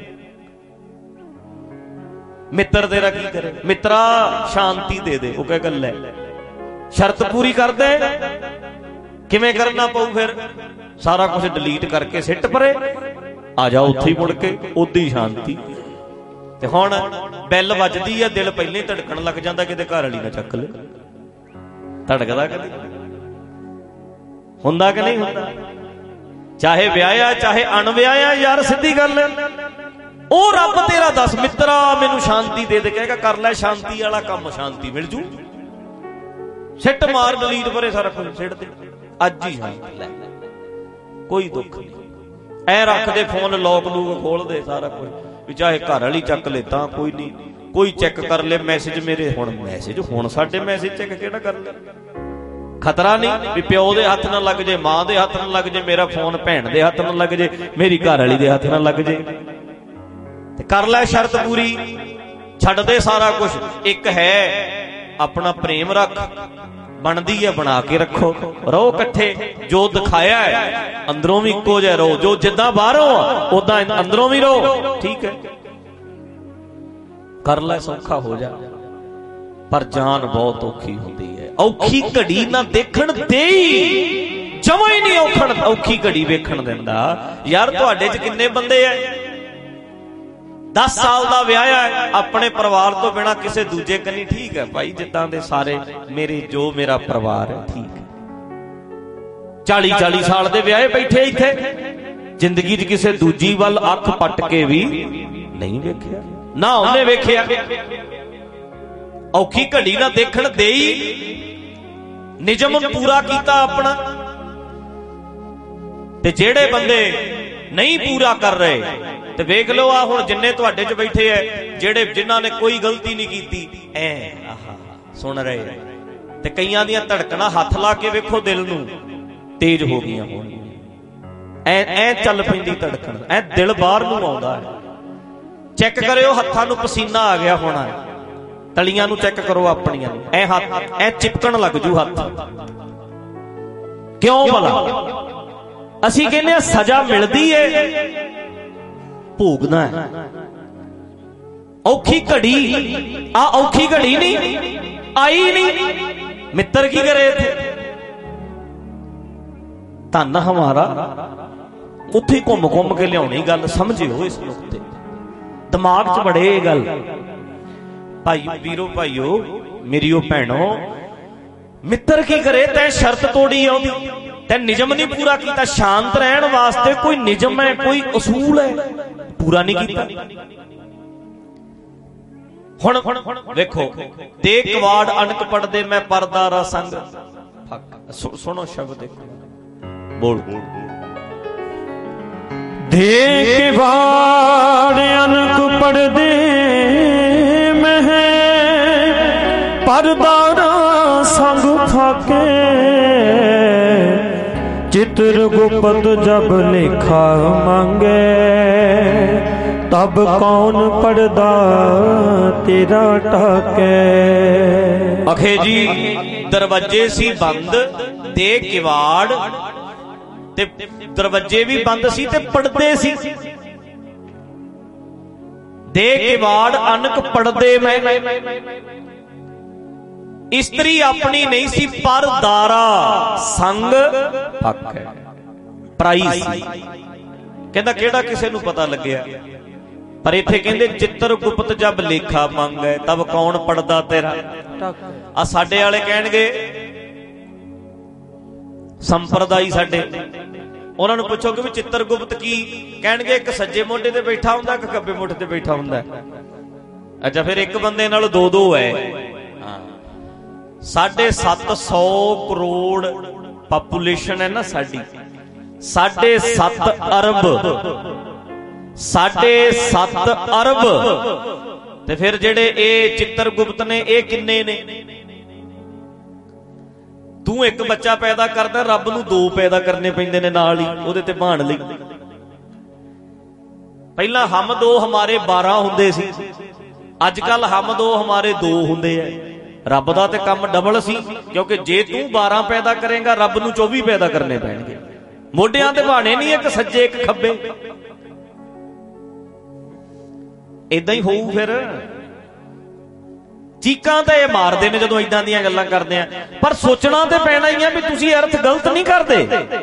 मित्र तेरा की करे? मित्रा शांति दे दे, ओह क्या गल है? शर्त पूरी कर दे, किवें करना पऊ? फिर सारा कुछ डिलीट करके सिट परे आ जाओ, उत्थे ही मुड़ के उदी शांति। ते हुण बैल वजदी है, दिल पहले धड़कण लग जाता, किते घर वाली ना चक ले। ਧੜਕਦਾ ਕਦੀ ਹੁੰਦਾ ਕਿ ਨਹੀਂ ਹੁੰਦਾ? ਚਾਹੇ ਵਿਆਹਿਆ ਚਾਹੇ ਅਣਵਿਆਹਿਆ, ਯਾਰ ਸਿੱਧੀ ਗੱਲ ਹੈ। ਉਹ ਰੱਬ ਤੇਰਾ ਦੱਸ ਮਿੱਤਰਾ ਮੈਨੂੰ ਸ਼ਾਂਤੀ ਦੇ ਦੇ ਕਹੇਗਾ, ਕਰ ਲੈ ਸ਼ਾਂਤੀ ਵਾਲਾ ਕੰਮ, ਸ਼ਾਂਤੀ ਮਿਲ ਜੂ। ਸਿੱਟ ਮਾਰ ਡਲੀਟ ਪਰੇ ਸਾਰਾ ਕੁਝ ਸਿੱਟ ਦੇ, ਅੱਜ ਹੀ ਸ਼ਾਂਤੀ ਲੈ, ਕੋਈ ਦੁੱਖ ਨਹੀਂ। ਐ ਰੱਖਦੇ ਫੋਨ ਲੋਕ ਲੂਕ ਖੋਲ ਦੇ ਸਾਰਾ ਕੁਝ, ਵੀ ਚਾਹੇ ਘਰ ਵਾਲੀ ਚੱਕ ਲੈ ਤਾਂ ਕੋਈ ਨਹੀਂ, ਕੋਈ ਚੈੱਕ ਕਰ ਲੈ ਮੈਸੇਜ ਮੇਰੇ। ਹੁਣ ਮੈਸੇਜ ਹੁਣ ਸਾਡੇ ਮੈਸੇਜ ਚੈੱਕ ਕਿਹੜਾ ਕਰ ਲੈ? ਖਤਰਾ ਨਹੀਂ ਵੀ ਪਿਓ ਦੇ ਹੱਥ ਨਾਲ ਲੱਗ ਜੇ, ਮਾਂ ਦੇ ਹੱਥ ਨਾਲ ਲੱਗ ਜੇ, ਮੇਰਾ ਫੋਨ ਭੈਣ ਦੇ ਹੱਥ ਨਾਲ ਲੱਗ ਜੇ, ਮੇਰੀ ਘਰ ਵਾਲੀ ਦੇ ਹੱਥ ਨਾਲ ਲੱਗ ਜੇ। ਤੇ ਕਰ ਲੈ ਸ਼ਰਤ ਪੂਰੀ, ਛੱਡ ਦੇ ਸਾਰਾ ਕੁਝ। ਇੱਕ ਹੈ ਆਪਣਾ ਪ੍ਰੇਮ ਰੱਖ, ਬਣਦੀ ਹੈ ਬਣਾ ਕੇ ਰੱਖੋ, ਰਹੋ ਇਕੱਠੇ। ਜੋ ਦਿਖਾਇਆ ਹੈ ਅੰਦਰੋਂ ਵੀ ਇੱਕੋ ਜਿਹਾ ਰਹੋ, ਜੋ ਜਿੱਦਾਂ ਬਾਹਰੋਂ ਆ ਉਦਾਂ ਅੰਦਰੋਂ ਵੀ ਰਹੋ, ਠੀਕ ਹੈ? ਕਰ ਲੈ, ਸੌਖਾ ਹੋ ਜਾ। ਪਰ ਜਾਨ ਬਹੁਤ ਔਖੀ ਹੁੰਦੀ ਹੈ। ਔਖੀ ਘੜੀ ਨਾ ਦੇਖਣ ਦੇਈ, ਜਮਾਂ ਹੀ ਨਹੀਂ ਔਖਣ ਔਖੀ ਘੜੀ ਵੇਖਣ ਦਿੰਦਾ। ਯਾਰ ਤੁਹਾਡੇ 'ਚ ਕਿੰਨੇ ਬੰਦੇ ਐ ਦਸ ਸਾਲ ਦਾ ਵਿਆਹਿਆ ਹੈ, ਆਪਣੇ ਪਰਿਵਾਰ ਤੋਂ ਬਿਨਾਂ ਕਿਸੇ ਦੂਜੇ ਕੰਨੀ, ਠੀਕ ਹੈ ਭਾਈ ਜਿੱਦਾਂ ਦੇ ਸਾਰੇ ਮੇਰੇ, ਜੋ ਮੇਰਾ ਪਰਿਵਾਰ ਹੈ, ਠੀਕ ਹੈ। ਚਾਲੀ ਚਾਲੀ ਸਾਲ ਦੇ ਵਿਆਹੇ ਬੈਠੇ ਇੱਥੇ, ਜ਼ਿੰਦਗੀ 'ਚ ਕਿਸੇ ਦੂਜੀ ਵੱਲ ਅੱਖ ਪੱਟ ਕੇ ਵੀ ਨਹੀਂ ਵੇਖਿਆ, ਨਾ ਉਹਨੇ ਵੇਖਿਆ। ਔਖੀ ਘੜੀ ਨਾ ਦੇਖਣ ਦੇਈ, ਨਿਯਮ ਪੂਰਾ ਕੀਤਾ ਆਪਣਾ। ਤੇ ਜਿਹੜੇ ਬੰਦੇ ਨਹੀਂ ਪੂਰਾ ਕਰ ਰਹੇ, ਤੇ ਵੇਖ ਲਓ ਆ ਹੁਣ ਜਿੰਨੇ ਤੁਹਾਡੇ 'ਚ ਬੈਠੇ ਐ, ਜਿਹੜੇ ਜਿਨ੍ਹਾਂ ਨੇ ਕੋਈ ਗਲਤੀ ਨਹੀਂ ਕੀਤੀ, ਐ ਆਹਾ ਸੁਣ ਰਹੇ। ਤੇ ਕਈਆਂ ਦੀਆਂ ਧੜਕਣਾਂ ਹੱਥ ਲਾ ਕੇ ਵੇਖੋ ਦਿਲ ਨੂੰ, ਤੇਜ਼ ਹੋ ਗਈਆਂ ਹੋਣਗੀਆਂ। ਐ ਐ ਚੱਲ ਪੈਂਦੀ ਧੜਕਣ, ਐ ਦਿਲ ਬਾਹਰ ਨੂੰ ਆਉਂਦਾ ਹੈ। ਚੈੱਕ ਕਰਿਓ ਹੱਥਾਂ ਨੂੰ ਪਸੀਨਾ ਆ ਗਿਆ ਹੋਣਾ, ਤਲੀਆਂ ਨੂੰ ਚੈੱਕ ਕਰੋ ਆਪਣੀਆਂ ਨੂੰ, ਐ ਹੱਥ ਐ ਚਿਪਕਣ ਲੱਗ ਜੂ ਹੱਥ। ਕਿਉਂ ਭਲਾ? ਅਸੀਂ ਕਹਿੰਦੇ ਆ ਸਜ਼ਾ ਮਿਲਦੀ ਏ, ਭੋਗਣਾ ਹੈ। ਔਖੀ ਘੜੀ ਆ, ਔਖੀ ਘੜੀ ਨਹੀਂ ਆਈ, ਨਹੀਂ ਮਿੱਤਰ ਕੀ ਕਰੇ ਇੱਥੇ? ਧੰਨ ਹਮਾਰਾ, ਉੱਥੇ ਘੁੰਮ ਘੁੰਮ ਕੇ ਲਿਆਉਣੀ ਗੱਲ, ਸਮਝਿਓ ਇਸ ਨੁਕਤੇ, ਦਿਮਾਗ 'ਚ ਬੜੇ ਇਹ ਗੱਲ। ਭਾਈ ਵੀਰੋ ਭਾਈਓ ਮੇਰੀਓ ਭੈਣੋ, ਮਿੱਤਰ ਕੀ ਕਰੇ? ਤੈਂ ਸ਼ਰਤ ਤੋੜੀ ਆਉਂਦੀ, ਤੈਂ ਨਿਯਮ ਨਹੀਂ ਪੂਰਾ ਕੀਤਾ। ਸ਼ਾਂਤ ਰਹਿਣ ਵਾਸਤੇ ਕੋਈ ਨਿਯਮ ਹੈ, ਕੋਈ ਅਸੂਲ ਹੈ, ਪੂਰਾ ਨਹੀਂ ਕੀਤਾ। ਹੁਣ ਵੇਖੋ, ਦੇ ਕਵਾੜ ਅਣਕ ਪੜਦੇ ਮੈਂ ਪਰਦਾਰਾ ਸੰਗ। ਸੁਣੋ ਸ਼ਬਦ ਦੇਖੋ, ਬੋਲ ਦੇ ਕਵਾੜ ਅਣਕ ਪੜਦੇ ਮੈਂ ਪਰਦਾਰਾ ਸੰਗ ਥਾਕੇ, चित्र गुप्त जब लेखा मांगे, तब कौन पढ़दा तेरा टाके। अखे जी दरवाजे सी बंद, दे किवाड़ ते दरवाजे भी बंद सी ते पढ़दे सी। दे किवाड़ अनक पढ़दे मैं, इस्त्री अपनी नहीं सी पर दारा संग पक है, पराई सी। कहंदा केड़ा किसे नूं पता लग्या, पर इत्थे कहंदे चित्र गुप्त जब लेखा मंगे, तब कौन पढ़दा तेरा। आ साडे वाले कहणगे संप्रदाय साडे, उन्हां नूं पुछोगे भी चित्र गुप्त की, कहणगे एक सज्जे मोढे ते बैठा हुंदा, एक खब्बे मोढे ते बैठा हुंदा। अच्छा फिर एक बंदे नाल दो दो है। साढ़े सत्त सौ करोड़ पापूलेशन है ना साडी, साढ़े सत्त अरब, साढ़े सत्त अरब। ते फिर जेड़े ए चित्रगुप्त ने ए किन्ने ने? तू एक बच्चा पैदा करदा, रब नूं दो पैदा करने पैंदे ने नाल ही ओहदे ते भाण लई। पहला हम दो हमारे बारह हुंदे सी, अजकल हम दो हमारे दो हुंदे है। रब दा ते काम डबल सी, क्योंकि जे तू बारह पैदा करेगा रब नूं चौबी पैदा करने पैणगे। मोढियां ते भाणे नहीं, एक सज्जे एक खब्बे, इदां ही होऊ। फिर चीकां ते मारदे ने जदों इदां दीयां गल्लां करदे आ, पर सोचना ते पैना ही आ भी तुसीं अर्थ गलत नहीं करदे।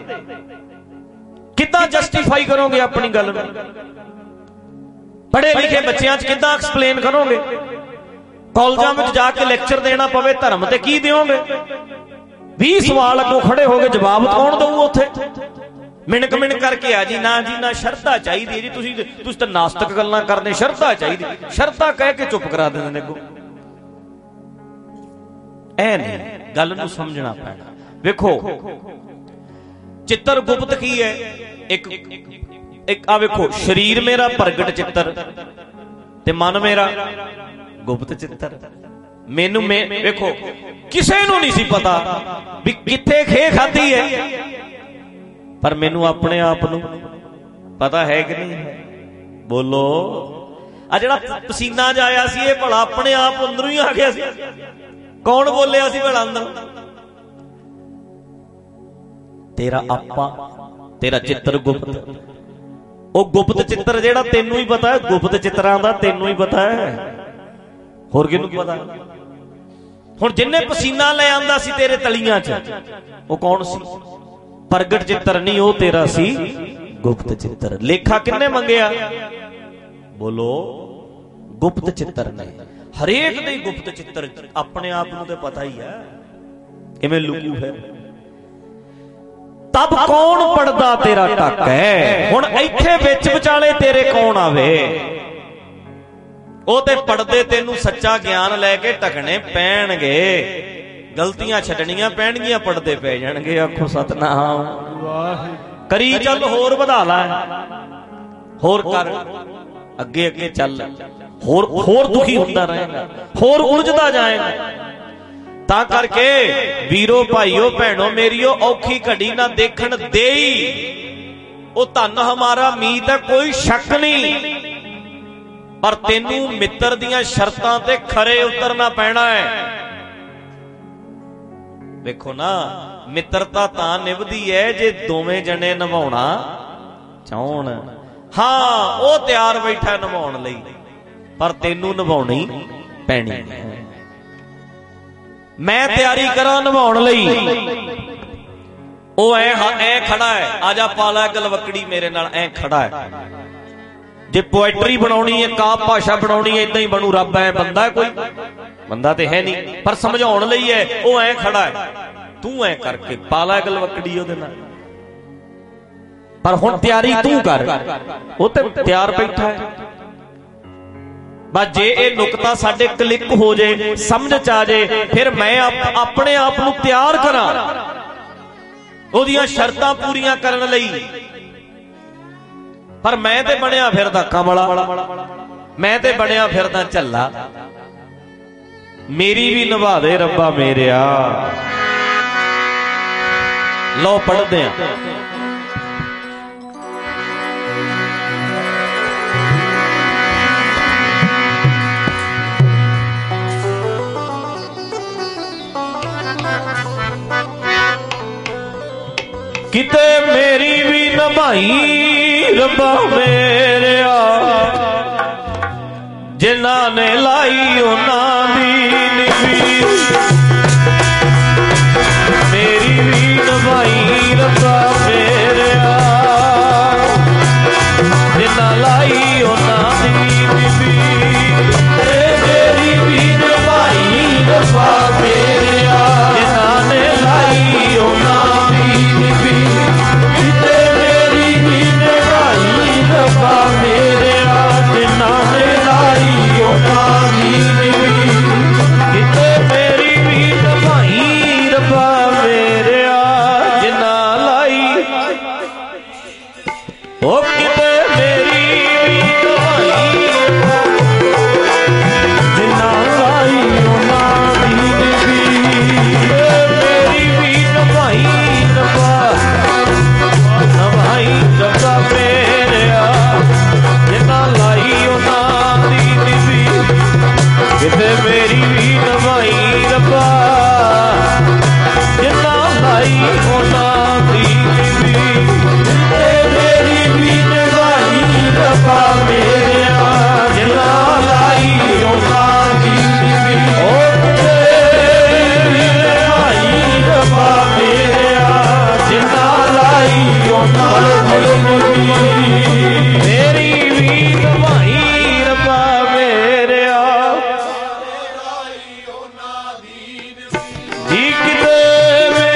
किदां जस्टिफाई करोगे अपनी गल नूं? पढ़े लिखे बच्चियां च किदां एक्सप्लेन करोगे? कॉलेजां में जाके लेक्चर देना पवे धर्म ते की दिओगे? ਵੀਹ ਸਵਾਲ ਅੱਗੋਂ खड़े हो गए, जवाब कौन दऊ उत्थे? मिनक मिनक करके आ जी, ना जी ना शरधा चाहिए जी, तुसी तुसी तां नास्तिक गल्लां करदे, शरधा चाहिए, शरधा कह के चुप करा देंदे ने अगों। ऐ नहीं, गल नूं समझना पैना। वेखो चित्र गुप्त की है, एक एक आ वेखो, शरीर मेरा प्रगट चित्र ते मन मेरा गुप्त चित्र। मैनू मैं वेखो किसे नूं नहीं सी पता भी कित्थे खे खाधी है, पर मैनू अपने आप नूं पता है कि नहीं है? बोलो, आ जिहड़ा पसीना जाया सी, ये भला अपने आप अंदरों ही आ गया सी? कौन बोलिया सी भला अंदर? तेरा आपा, तेरा चित्र गुप्त। वो गुप्त चित्र जिहड़ा तैनूं ही पता है, गुप्त चित्रां दा तैनूं ही पता है, होर किहनूं पता? हुण जिन्ने पसीना ले आंदा सी तेरे तलियां च, वो कौन सी? प्रगट चित्र नहीं, वो तेरा सी गुप्त चित्र। लेखा किन्ने मंगया? बोलो, गुप्त चित्र ने। हरेक दे गुप्त चित्र अपने आप नूं ते पता ही है किवें लुकू है। तब कौन पड़दा तेरा ढक है? हुण इत्थे विच विचाले तेरे कौन आवे? ਉਹ ਤੇ ਪੜਦੇ ਤੈਨੂੰ ਸੱਚਾ ਗਿਆਨ ਲੈ ਕੇ ਢਕਣੇ ਪੈਣਗੇ, ਗਲਤੀਆਂ ਛੱਡਣੀਆਂ ਪੈਣਗੀਆਂ, ਪੜਦੇ ਪੈ ਜਾਣਗੇ। ਆਖੋ ਸਤਨਾਮ ਵਾਹਿਗੁਰੂ। ਕਰੀ ਚੱਲ, ਹੋਰ ਵਧਾ ਲੈ, ਹੋਰ ਕਰ, ਅੱਗੇ ਅੱਗੇ ਚੱਲ, ਹੋਰ ਹੋਰ ਦੁਖੀ ਹੁੰਦਾ ਰਹੇਗਾ, ਹੋਰ ਉਲਝਦਾ ਜਾਏਗਾ। ਤਾਂ ਕਰਕੇ ਵੀਰੋ ਭਾਈਓ ਭੈਣੋ ਮੇਰੀਓ, ਔਖੀ ਘੜੀ ਨਾ ਦੇਖਣ ਦੇਈ, ਉਹ ਧਨ ਹਮਾਰਾ ਮੀਤ ਹੈ, ਕੋਈ ਸ਼ੱਕ ਨਹੀਂ। पर तेनू मित्र दियां शर्तां ते खरे उतरना पैना है। देखो ना, मित्रता तां निभदी है जे दोवें जने निभाउणा चाहण। हाँ, वो तैयार बैठा निभाउण लई, पर तेनू निभाउणी पैनी है। मैं तैयारी करा निभाउण लई, ओ ऐ ऐ खड़ा है, आजा पाला गलवकड़ी मेरे नाल, ऐ खड़ा है। जे पोएट्री बनाउणी है, काप भाषा बनाउणी है, इदां ही बनू। रब है बंदा है? कोई बंदा ते है नहीं, पर समझाउण लई है। वो ऐ खड़ा है, तू ऐ करके पाला गलवकड़ी ओहदे नाल, पर हुण तैयारी तू कर, वो ते तैयार बैठा है। बस जे ये नुकता साडे क्लिक हो जाए, समझ च आ जाए, फिर मैं आप, अपने आप नूं तैयार करां ओहदियां शर्तां पूरीआं करन लई। पर मैं ते बनिया फिरदा कमला, मैं ते बनिया फिरदा झल्ला। मेरी भी निभा दे रब्बा मेरिया। लो पढ़दे हैं। किते मेरी भी निभाई रब्बा मेरिया, जिन्ना ने लाई उन्हां दी निभी। मेरी भी निभाई रब्बा मेरिया, जिन्ना लाई उन्हां दी निभी। मेरी भी निभाई रब्बा मेरिया, जिन्ना ने लाई उन्हां दी निभी। रब्बा मेरिया, जिन्ना ने लाई उन्हां दी निभी। किते मेरी भी निभाई रब्बा मेरिया, जिन्ना लाई, ओ किते मेरी भी निभाई, जिन्ना लाई उन्हां दी निभी। मेरी भी निभाई रब्बा, निभाई रब्बा मेरिया, जिन्ना लाई उन्हां दी निभी। किते मेरी भी निभाई रब्बा, जिन्ना लाई उन्हां दी निभी। किते मेरी भी निभाई रब्बा मेरिया, जिन्ना लाई उन्हां दी निभी। ओ किते मेरी निभाई रब्बा मेरिया, जिन्ना लाई उन्हां दी निभी। मेरी भी निभाई रब्बा मेरिया, जी किते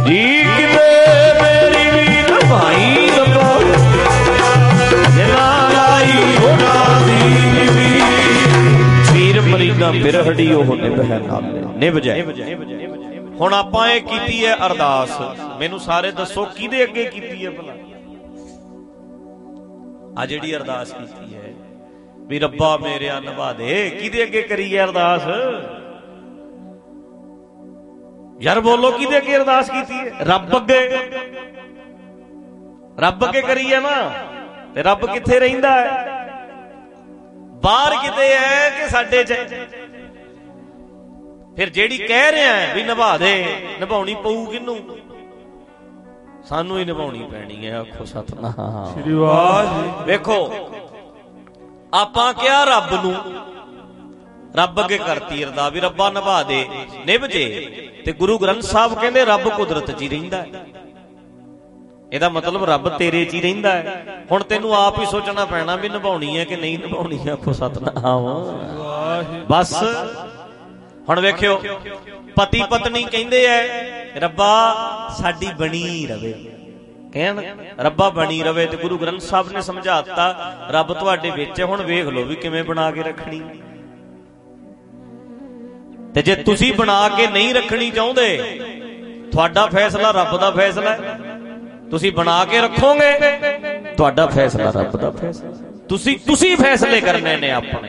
जी किते मेरी भी नभाई दबो जिना लाई होना दी वीर मरीदा बिरहड़ी ओह निभै नाले निभ जाए। हुण आपां इह कीती है अरदास, मैनू सारे दसो किहदे अगे कीती है भला? आ जिहड़ी अरदास कीती है भी रब्बा मेरिया निभा दे, किहदे अगे करी है अरदास? यार बोलो किहदे अगे अरदास कीती है? रब अगे, रब अगे करी है ना। ते रब किथे रहिंदा है? बाहर किते है कि साडे च? फिर जेड़ी कह रहे हैं भी निभा दे, निभाउणी पऊ किनू? सानू ही निभाउणी पैनी है। आखो सतनाम श्री वाहिगुरू। वेखो आपां क्या रब नू, रब अगे करती अरदास भी रब्बा निभा दे निभ जे, ते गुरु ग्रंथ साहब कहंदे रब कुदरत च ही रहिंदा है। ਇਹਦਾ मतलब रब तेरे च ही रहिंदा है। हुण तैनू आप ही सोचना पैना भी निभाउणी है कि नहीं निभाउणी है। आखो सतनाम। बस हुण वेखियो पति पत्नी कहंदे है रब्बा साडी बनी रवे, कहण रब्बा बनी रवे, ते गुरु ग्रंथ साहब ने समझाता रब तुहाडे विच है। हुण वेख लो भी किवें बना के रखणी, ते जे तुसीं बना के नहीं रखणी चाहुंदे तुहाडा फैसला रब दा फैसला है। तुसी बना के रखोगे तुहाडा फैसला रब दा फैसला। तुसी तुसी फैसले करने ने अपने।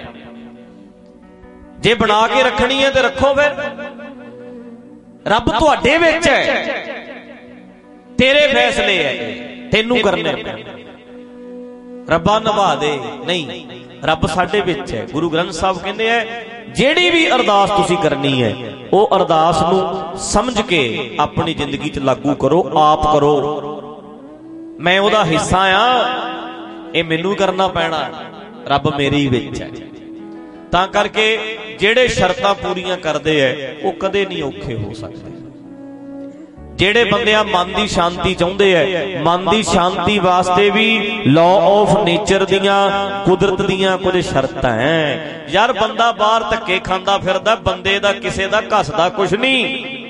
जे बना के रखनी है तो रखो, फिर रब तुहाडे विच है, तेरे फैसले है, तेनू करने। रब्बा निभा दे नहीं, रब साडे विच है। गुरु ग्रंथ साहब कहंदे है जेड़ी भी अरदास तुसी करनी है वो अरदास नू समझ के अपनी जिंदगी च लागू करो, आप करो। मैं ओदा हिस्सा आ, ये मैनू करना पैना, रब मेरी विच है। तां करके जेड़े शर्तां पूरियां करदे है वो कदे नहीं औखे हो सकते। जेड़े बंदियां मन की शांति चाहुंदे है, मन की शांति वास्ते भी लॉ ऑफ नेचर दियां कुदरत दियां कुछ शर्तां हैं। यार बंदा बाहर धक्के खांदा फिरदा, बंदे दा किसे दा घसदा कुछ नहीं।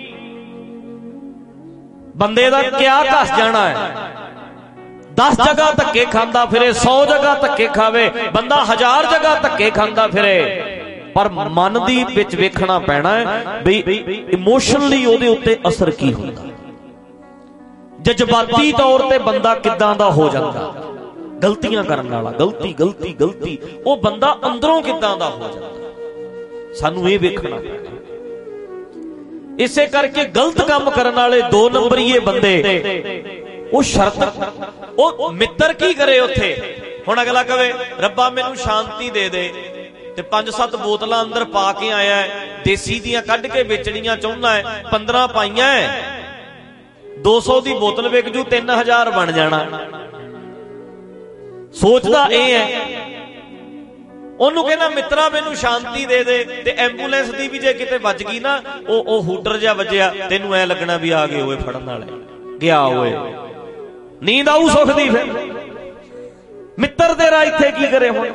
बंदे दा क्या घस जाना है? दस जगह धक्के खांदा फिरे, सौ जगह धक्के खावे, बंदा हजार जगह धक्के खांदा फिरे, पर मन दी विच वेखना पैना है भी इमोशनली ओदे उत्ते असर की हुंदा। जज्बाती तौर ते बंदा किदां दा हो जांदा, गलतियां करन वाला, गलती गलती गलती, वो बंदा अंदरों किदां दा हो जांदा। सानू ये वेखना पैना। इसे करके गलत काम करन वाले दो नंबरीए बंदे वो शर्त वो मित्र की करे उत्थे। हुण अगला कहे रब्बा मैनू शांति दे दे, ते पंज सत्त बोतलां अंदर पा के आया है, देसी दियां कढ के बेचणियां चाहुंदा है, पंद्रह पाइयां है, दो सौ दी बोतल विक जू, तीन हजार बन जाना। सोचदा ए है, ओनू कहना मित्रा मैनू शांति दे दे, ते एंबूलेंस दी भी जे किते वज गई ना, ओ ओ हूटर जिहा वजया, तैनू ऐ लगना भी आ गए होए फड़न वाले, गया होए, नींद आऊ सुख दी। फिर मित्र तेरा इत्थे की करे? हुण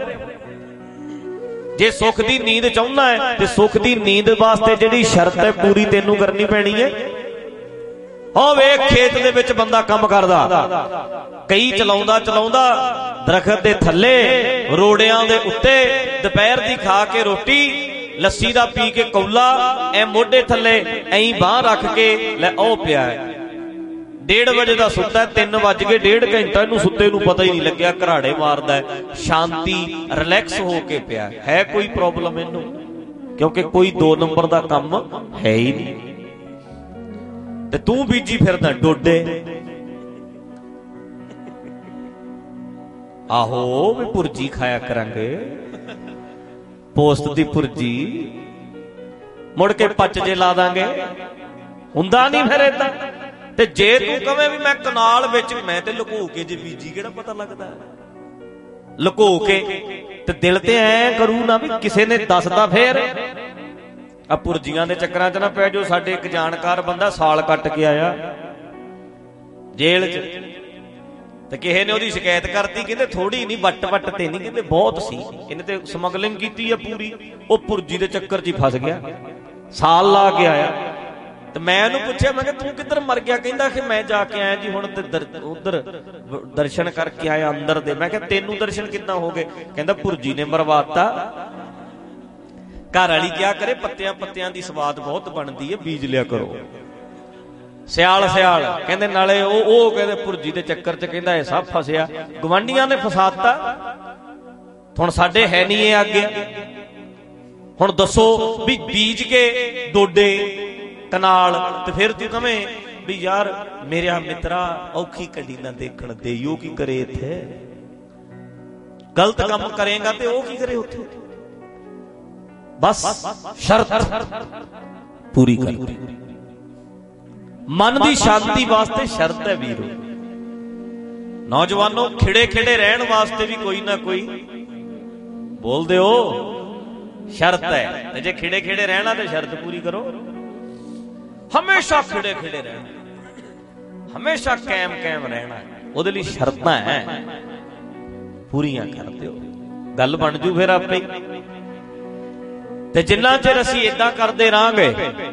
जे सुख दी नींद चाहुंदा है ते सुख दी नींद वास्ते जिहड़ी शर्त है पूरी तैनू करनी पैनी है। हो वेख खेत दे विच बंदा काम करदा, कई चलाउंदा चलाउंदा दरखत दे थल्ले, रोड़ियां दे उत्ते, दोपहर दी खा के रोटी, लस्सी दा पी के कौला, ऐ मोढे थल्ले ऐं बांह रख के लै ओ पिया है। डेढ़ बजे का सुता है, तीन वज गए, डेढ़ घंटा इनू सुते नू पता ही नहीं लग्या, घराड़े मारदा है, शांति रिलैक्स होके पिया है। कोई प्रॉब्लम इनू? क्योंकि कोई दो नंबर का काम है ही नहीं। ते तू बीजी फिरदा डोडे। आहो भी भुर्जी खाया करांगे, पोस्ट दी भुर्जी, मुड़ के पच जे ला दांगे, हुंदा नहीं फिर इदां। ते जे तू कहे भी मैं कनाल विच, मैं ते लुको के जे बीजी किहड़ा पता लगदा है? लुको के ते दिल ते ऐ करू ना भी किसे ने दसदा। फिर आ पुरजियां दे चक्करां च ना पै जो। साडे एक जानकार बंदा साल कट के आया जेल च, ते किसे ने ओदी शिकायत करती, कहंदे थोड़ी नहीं वट वट ते नहीं, कहंदे बहुत सी, इन्हें ते स्मगलिंग कीती है पूरी। ओ पुरजी दे चक्कर च ही फस गया, साल ला के आया। ਤੇ ਮੈਂ ਉਹਨੂੰ ਪੁੱਛਿਆ, ਮੈਂ ਕਿਹਾ ਤੂੰ ਕਿੱਧਰ ਮਰ ਗਿਆ? ਕਹਿੰਦਾ ਕਿ ਮੈਂ ਜਾ ਕੇ ਆਇਆ ਜੀ ਹੁਣ ਤੇ ਉਧਰ ਦਰਸ਼ਨ ਕਰਕੇ ਆਇਆ ਅੰਦਰ ਦੇ। ਮੈਂ ਕਿਹਾ ਤੈਨੂੰ ਦਰਸ਼ਨ ਕਿੱਦਾਂ ਹੋ ਗਏ? ਕਹਿੰਦਾ ਭੁਰਜੀ ਨੇ ਮਰਵਾਤਾ। ਘਰ ਵਾਲੀ ਕਿਆ ਕਰੇ, ਪੱਤਿਆਂ ਪੱਤਿਆਂ ਦੀ ਸਵਾਦ ਬਹੁਤ ਬਣਦੀ ਹੈ, ਬੀਜ ਲਿਆ ਕਰੋ। ਸਿਆਲ ਸਿਆਲ ਕਹਿੰਦੇ ਨਾਲੇ ਉਹ ਉਹ ਕਹਿੰਦੇ ਭੁਰਜੀ ਦੇ ਚੱਕਰ ਚ ਕਹਿੰਦਾ ਇਹ ਸਭ ਫਸਿਆ, ਗਵਾਂਢੀਆਂ ਨੇ ਫਸਾਤਾ, ਹੁਣ ਸਾਡੇ ਹੈ ਨਹੀਂ ਇਹ ਅੱਗੇ। ਹੁਣ ਦੱਸੋ ਵੀ ਬੀਜ ਕੇ ਡੋਡੇ ਕਨਾਲ ਤੇ ਫਿਰ ਤੂੰ ਕਵੇਂ ਵੀ ਯਾਰ ਮੇਰਾ ਮਿੱਤਰਾ ਔਖੀ ਘੜੀ ਨਾ ਦੇਖਣ ਦੇਈਓ, ਕੀ ਕਰੇ ਇੱਥੇ? ਗਲਤ ਕੰਮ ਕਰੇਗਾ ਤੇ ਉਹ ਕੀ ਕਰੇ ਉੱਥੇ? ਬਸ ਸ਼ਰਤ ਪੂਰੀ ਕਰ। ਮਨ ਦੀ ਸ਼ਾਂਤੀ ਵਾਸਤੇ ਸ਼ਰਤ ਹੈ ਵੀਰੋ। ਨੌਜਵਾਨੋ, ਖਿੜੇ ਖਿੜੇ ਰਹਿਣ ਵਾਸਤੇ ਵੀ ਕੋਈ ਨਾ ਕੋਈ ਬੋਲਦੇ ਹੋ ਸ਼ਰਤ ਹੈ, ਤੇ ਜੇ ਖਿੜੇ ਖਿੜੇ ਰਹਿਣਾ ਤੇ ਸ਼ਰਤ ਪੂਰੀ ਕਰੋ। ਹਮੇਸ਼ਾ ਖਿੜੇ ਖਿੜੇ ਰਹਿਣਾ, ਹਮੇਸ਼ਾ ਕਾਇਮ ਕਾਇਮ ਰਹਿਣਾ, ਉਹਦੇ ਲਈ ਸ਼ਰਤਾਂ ਹੈ, ਪੂਰੀਆਂ ਕਰ ਦਿਓ, ਗੱਲ ਬਣ ਜੂ ਫਿਰ ਆਪੇ। ਤੇ ਜਿੰਨਾ ਚਿਰ ਅਸੀਂ ਏਦਾਂ ਕਰਦੇ ਰਹਾਂਗੇ,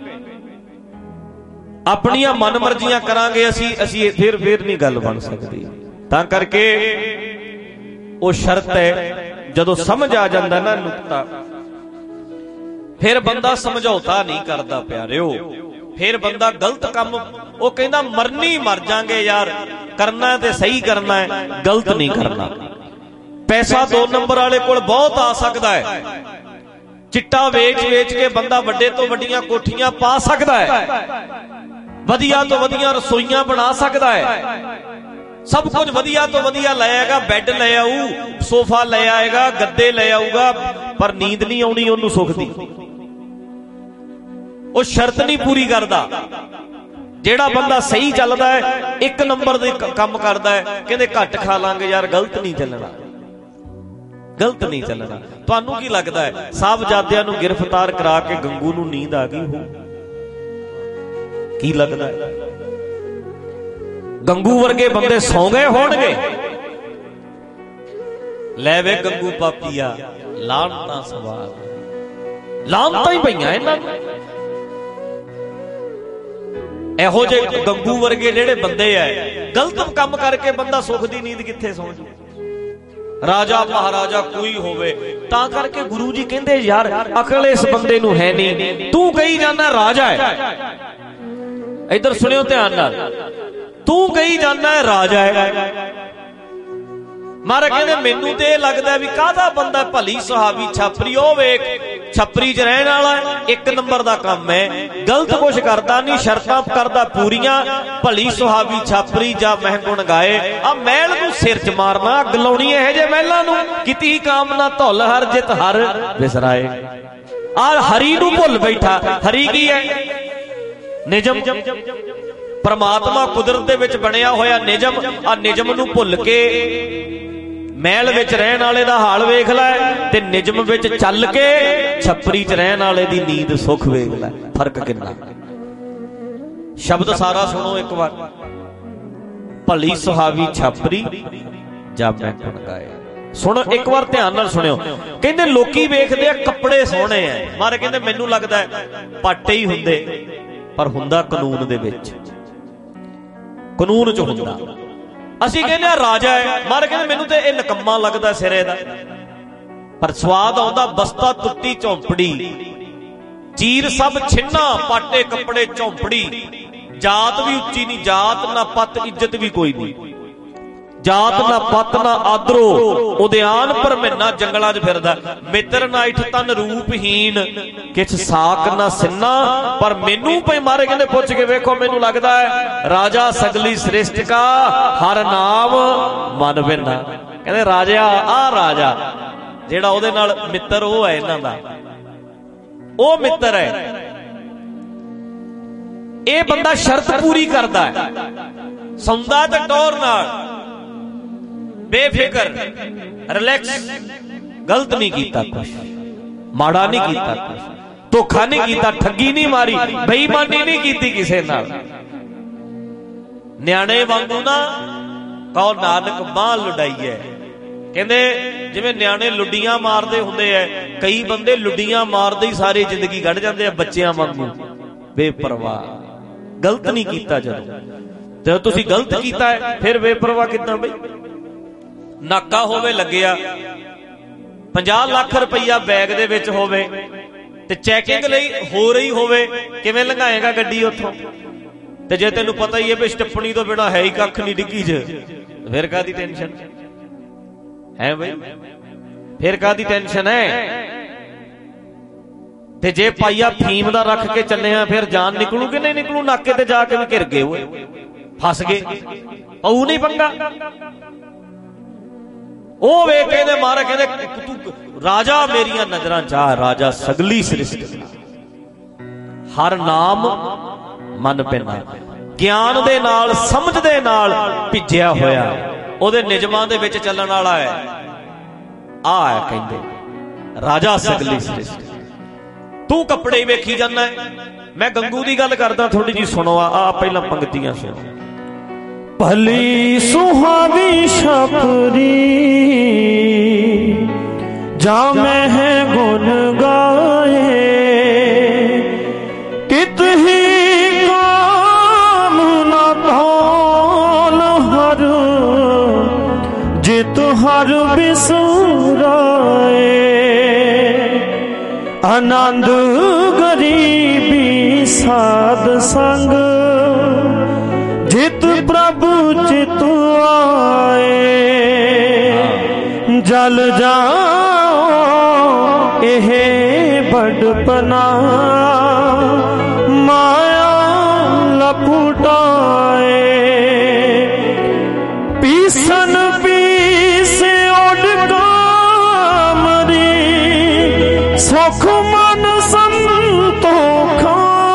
ਆਪਣੀਆਂ ਮਨ ਮਰਜ਼ੀਆਂ ਕਰਾਂਗੇ, ਅਸੀਂ ਅਸੀਂ ਫਿਰ ਫਿਰ ਨਹੀਂ ਗੱਲ ਬਣ ਸਕਦੀ। ਤਾਂ ਕਰਕੇ ਉਹ ਸ਼ਰਤ ਹੈ, ਜਦੋਂ ਸਮਝ ਆ ਜਾਂਦਾ ਨਾ ਨੁਕਤਾ, ਫਿਰ ਬੰਦਾ ਸਮਝੌਤਾ ਨਹੀਂ ਕਰਦਾ ਪਿਆਰਿਓ। ਫਿਰ ਬੰਦਾ ਗਲਤ ਕੰਮ, ਉਹ ਕਹਿੰਦਾ ਮਰਨੀ ਮਰ ਜਾਾਂਗੇ ਯਾਰ, ਕਰਨਾ ਤੇ ਸਹੀ ਕਰਨਾ ਹੈ, ਗਲਤ ਨਹੀਂ ਕਰਨਾ। ਪੈਸਾ ਦੋ ਨੰਬਰ ਵਾਲੇ ਕੋਲ ਬਹੁਤ ਆ ਸਕਦਾ ਹੈ, ਚਿੱਟਾ ਵੇਚ ਵੇਚ ਕੇ ਬੰਦਾ ਵੱਡੇ ਤੋਂ ਵੱਡੀਆਂ ਕੋਠੀਆਂ ਪਾ ਸਕਦਾ ਹੈ, ਵਧੀਆ ਤੋਂ ਵਧੀਆ ਰਸੋਈਆਂ ਬਣਾ ਸਕਦਾ ਹੈ, ਸਭ ਕੁਝ ਵਧੀਆ ਤੋਂ ਵਧੀਆ ਲੈ ਆਏਗਾ, ਬੈੱਡ ਲੈ ਆਊ, ਸੋਫਾ ਲੈ ਆਏਗਾ, ਗੱਦੇ ਲੈ ਆਊਗਾ, ਪਰ ਨੀਂਦ ਨਹੀਂ ਆਉਣੀ ਉਹਨੂੰ ਸੁੱਖ ਦੀ। ਉਹ ਸ਼ਰਤ ਨਹੀਂ ਪੂਰੀ ਕਰਦਾ। ਜਿਹੜਾ ਬੰਦਾ ਸਹੀ ਚੱਲਦਾ ਹੈ, ਇੱਕ ਨੰਬਰ ਦੇ ਕੰਮ ਕਰਦਾ ਹੈ, ਕਹਿੰਦੇ ਘੱਟ ਖਾ ਲਾਂਗੇ ਯਾਰ, ਗਲਤ ਨਹੀਂ ਚੱਲਣਾ, ਗਲਤ ਨਹੀਂ ਚੱਲਣਾ। ਤੁਹਾਨੂੰ ਕੀ ਲੱਗਦਾ ਹੈ, ਸਾਹਿਬਜ਼ਾਦਿਆਂ ਨੂੰ ਗ੍ਰਿਫਤਾਰ ਕਰਾ ਕੇ ਗੰਗੂ ਨੂੰ ਨੀਂਦ ਆ ਗਈ ਹੋ? ਕੀ ਲੱਗਦਾ ਹੈ? ਗੰਗੂ ਵਰਗੇ ਬੰਦੇ ਸੌਂ ਗਏ ਹੋਣਗੇ? ਲੈ ਵੇ ਗੰਗੂ ਪਾਪੀਆ, ਲਾਹਨਤਾਂ ਸਵਾਰ, ਲਾਹਨਤਾਂ ਹੀ ਪਈਆਂ ਇਹਨਾਂ ਨੂੰ। ਇਹੋ ਜਿਹੇ ਗੰਗੂ ਵਰਗੇ ਜਿਹੜੇ ਬੰਦੇ ਐ, ਗਲਤ ਕੰਮ ਕਰਕੇ ਬੰਦਾ ਸੁੱਖ ਦੀ ਨੀਂਦ ਕਿੱਥੇ ਸੌਂ ਜੂ? ਰਾਜਾ ਮਹਾਰਾਜਾ ਕੋਈ ਹੋਵੇ। ਤਾਂ ਕਰਕੇ ਗੁਰੂ ਜੀ ਕਹਿੰਦੇ ਯਾਰ ਅਕਲ ਇਸ ਬੰਦੇ ਨੂੰ ਹੈ ਨਹੀਂ, ਤੂੰ ਕਹੀ ਜਾਂਦਾ ਰਾਜਾ ਹੈ। ਇੱਧਰ ਸੁਣਿਓ ਧਿਆਨ ਨਾਲ, ਤੂੰ ਕਹੀ ਜਾਂਦਾ ਰਾਜਾ ਹੈ। ਮਹਾਰਾਜ ਕਹਿੰਦੇ ਮੈਨੂੰ ਤੇ ਇਹ ਲੱਗਦਾ ਵੀ ਕਾਹਦਾ ਬੰਦਾ, ਭਲੀ ਸੁਹਾਵੀ ਛਾਪਰੀ, ਉਹ ਵੇਖ ਛੱਪਰੀ ਚ ਰਹਿਣ ਵਾਲਾ, ਇੱਕ ਨੰਬਰ ਦਾ ਕੰਮ ਹੈ, ਗਲਤ ਕੁਛ ਕਰਦਾ ਨਹੀਂ, ਸ਼ਰਤਾਂ ਕਰਦਾ ਪੂਰੀਆਂ, ਭਲੀ ਸੁਹਾਵੀ ਛਾਪਰੀ ਜਾਂ ਮਹਿਗੁਣ ਗਾਏ। ਆ ਮਹਿਲ ਨੂੰ ਸਿਰ ਚ ਮਾਰਨਾ, ਅੱਗ ਲਾਉਣੀ ਇਹੋ ਜਿਹੇ ਮਹਿਲਾਂ ਨੂੰ, ਕਿਤੀ ਕਾਮਨਾ ਧੁੱਲ ਹਰ ਜਿਤ ਹਰ ਵਿਸਰਾਏ। ਆ ਹਰੀ ਨੂੰ ਭੁੱਲ ਬੈਠਾ। ਹਰੀ ਕੀ ਹੈ? ਨਿਜਮ, ਪਰਮਾਤਮਾ ਕੁਦਰਤ ਦੇ ਵਿੱਚ ਬਣਿਆ ਹੋਇਆ ਨਿਜਮ। ਆ ਨਿਜਮ ਨੂੰ ਭੁੱਲ ਕੇ ਮਹਿਲ ਵਿੱਚ ਰਹਿਣ ਵਾਲੇ ਦਾ ਹਾਲ ਵੇਖ ਲੈ, ਤੇ ਨਿਜਮ ਵਿੱਚ ਚੱਲ ਕੇ ਛੱਪਰੀ ਚ ਰਹਿਣ ਵਾਲੇ ਦੀ ਨੀਂਦ ਸੁੱਖ ਵੇਖ ਲੈ, ਫਰਕ ਕਿੰਨਾ। ਸ਼ਬਦ ਸਾਰਾ ਸੁਣੋ ਇੱਕ ਵਾਰ, ਭਲੀ ਸੁਹਾਵੀ ਛਾਪਰੀ ਜਬ ਮੈਂ ਗੁਣ ਗਾਇਆ। ਸੁਣ ਇੱਕ ਵਾਰ ਧਿਆਨ ਨਾਲ ਸੁਣਿਓ। ਕਹਿੰਦੇ ਲੋਕੀ ਵੇਖਦੇ ਆ ਕੱਪੜੇ ਸੋਹਣੇ ਆ, ਮਾਰੇ ਕਹਿੰਦੇ ਮੈਨੂੰ ਲੱਗਦਾ ਪਾਟੇ ਹੀ ਹੁੰਦੇ, ਪਰ ਹੁੰਦਾ ਕਾਨੂੰਨ ਦੇ ਵਿੱਚ, ਕਾਨੂੰਨ ਚ ਹੁੰਦਾ। ਅਸੀਂ ਕਹਿੰਦੇ ਆ ਰਾਜਾ ਹੈ, ਮਾਰੇ ਕਹਿੰਦੇ ਮੈਨੂੰ ਤੇ ਇਹ ਨਕੰਮਾ ਲੱਗਦਾ ਸਿਰੇ ਦਾ, ਪਰ ਸਵਾਦ ਆਉਂਦਾ ਬਸਤਾ ਟੁੱਟੀ ਝੌਂਪੜੀ, ਚੀਰ ਸਭ ਛਿੰਨਾ, ਪਾਟੇ ਕੱਪੜੇ ਝੌਂਪੜੀ। ਜਾਤ ਵੀ ਉੱਚੀ ਨਹੀਂ, ਜਾਤ ਨਾ ਪੱਤ, ਇੱਜ਼ਤ ਵੀ ਕੋਈ ਨਹੀਂ, ਜਾਤ ਨਾ ਪੱਤ ਨਾ ਆਦਰੋ, ਉਦਿਆਨ ਪਰ ਮਹੀਨਾ ਜੰਗਲਾਂ 'ਚ ਫਿਰਦਾ। ਮਿੱਤਰ ਨਾ ਇਠ ਤਨ ਰੂਪਹੀਨ, ਕਿਛ ਸਾਕ ਨਾ ਸਿੰਨਾ, ਪਰ ਮੈਨੂੰ ਪਈ ਮਾਰੇ ਕਹਿੰਦੇ ਪੁੱਛ ਕੇ ਵੇਖੋ, ਮੈਨੂੰ ਲੱਗਦਾ ਹੈ ਰਾਜਾ ਸਗਲੀ ਸ੍ਰਿਸ਼ਟ ਕਾ ਹਰ ਨਾਮ ਮਨ ਬਿੰਨਾ। ਕਹਿੰਦੇ ਰਾਜਾ, ਆਹ ਰਾਜਾ ਜਿਹੜਾ ਉਹਦੇ ਨਾਲ ਮਿੱਤਰ, ਉਹ ਹੈ ਇਹਨਾਂ ਦਾ, ਉਹ ਮਿੱਤਰ ਹੈ। ਇਹ ਬੰਦਾ ਸ਼ਰਤ ਪੂਰੀ ਕਰਦਾ ਹੈ, ਸੌਂਦਾ ਤੇ ਟੌਰ ਨਾਲ, ਬੇਫਿਕਰ, ਰਿਲੈਕਸ, ਗਲਤ ਨਹੀਂ ਕੀਤਾ ਕੁਛ, ਮਾੜਾ ਨਹੀਂ ਕੀਤਾ ਕੁਛ, ਧੋਖਾ ਨਹੀਂ ਕੀਤਾ, ਠੱਗੀ ਨਹੀਂ ਮਾਰੀ, ਬੇਈਮਾਨੀ ਨਹੀਂ ਕੀਤੀ ਕਿਸੇ ਨਾਲ। ਨਿਆਣੇ ਵਾਂਗੂ ਨਾ ਕਹੋ ਨਾਨਕ ਬਾਂਹ ਲੁਡਾਈਏ। ਕਹਿੰਦੇ ਜਿਵੇਂ ਨਿਆਣੇ ਲੁੱਡੀਆਂ ਮਾਰਦੇ ਹੁੰਦੇ ਐ, ਕਈ ਬੰਦੇ ਲੁੱਡੀਆਂ ਮਾਰਦੇ ਹੀ ਸਾਰੀ ਜ਼ਿੰਦਗੀ ਕੱਢ ਜਾਂਦੇ ਆ ਬੱਚਿਆਂ ਵਾਂਗੂ ਬੇਪਰਵਾਹ। गलत नहीं कीता। जदों जदों तुसीं गलत कीता है फिर बेपरवाह किदां बई? नाका होवे लग्गिया, पचास लाख रुपया बैग दे विच होवे ते चैकिंग लई हो रही होवे, किवें लंघाएगा गड्डी उत्थों? ते जे तैनूं पता ही है भी स्टप्पणी तो बिना है ही कख नहीं डिग्गी च, फिर काहदी टेंशन है बई? फिर काहदी टेंशन है? ते जे पाइया फीम दा रख के चले हैं फिर जान निकलू कि नहीं निकलू? नाके ते जाके भी घिर गए, हुए फस गए, पऊ नहीं पंगा। ओ वे कहते मारे कहते तू राजा मेरिया नजरां चाह, राजा सगली सृष्टि हर नाम मन पैना, ज्ञान दे नाल समझ दे नाल भिजिया होया ओदे निजमां दे विच चलण वाला है। आ है कहंदे राजा सगली सृष्टि। तू कपड़े ही वेखी जाना है। मैं गंगू की गल करदा, थोड़ी जी सुनो। आ पहला पंक्तियां सुनो। भली सुहावी छपरी जा मैं है गुण गाए, कित ही काम न धौल हर जित हर बिसराए, आनंद गरीबी साध संग जित प्रभु चित आए, जल जाओ एहे बड़पना माया लपुटाए, पीसन पीसे ओडका मरी सुख मन संतोख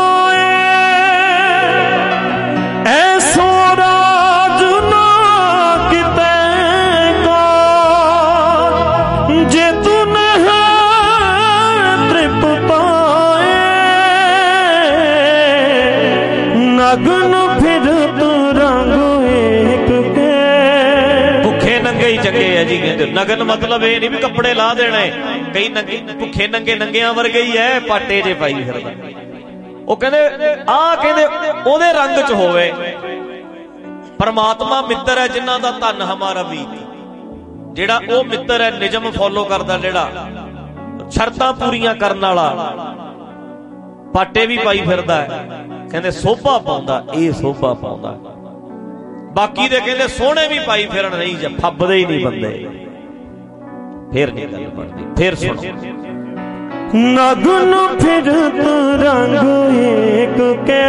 नगन फिरत रंग एक के। भुखे नंगे ही चंगे है जी कहते। नगन मतलब ये नहीं भी कपड़े ला देने, कई नंगे भुखे नंगे नंगियां वर्गे ही है, पाटे जे पाई फिरदा। ओ कहंदे आ कहंदे ओदे रंग च होवे। परमात्मा मित्र है जिन्हां दा धन हमारा मीत, जेड़ा ओ मित्र है निजम फॉलो करदा, जेड़ा शर्तां पूरीआं करन वाला, पाटे भी पाई फिरदा है। कहंदे सोभा पाउंदा, ये सोभा पाउंदा। बाकी दे कहंदे सोहणे भी पाई फिरन, नहीं जे फब्बदे ही नहीं बंदे। फिर नहीं गल बनदी। फिर सुनो। नगन फिरत रंग एक के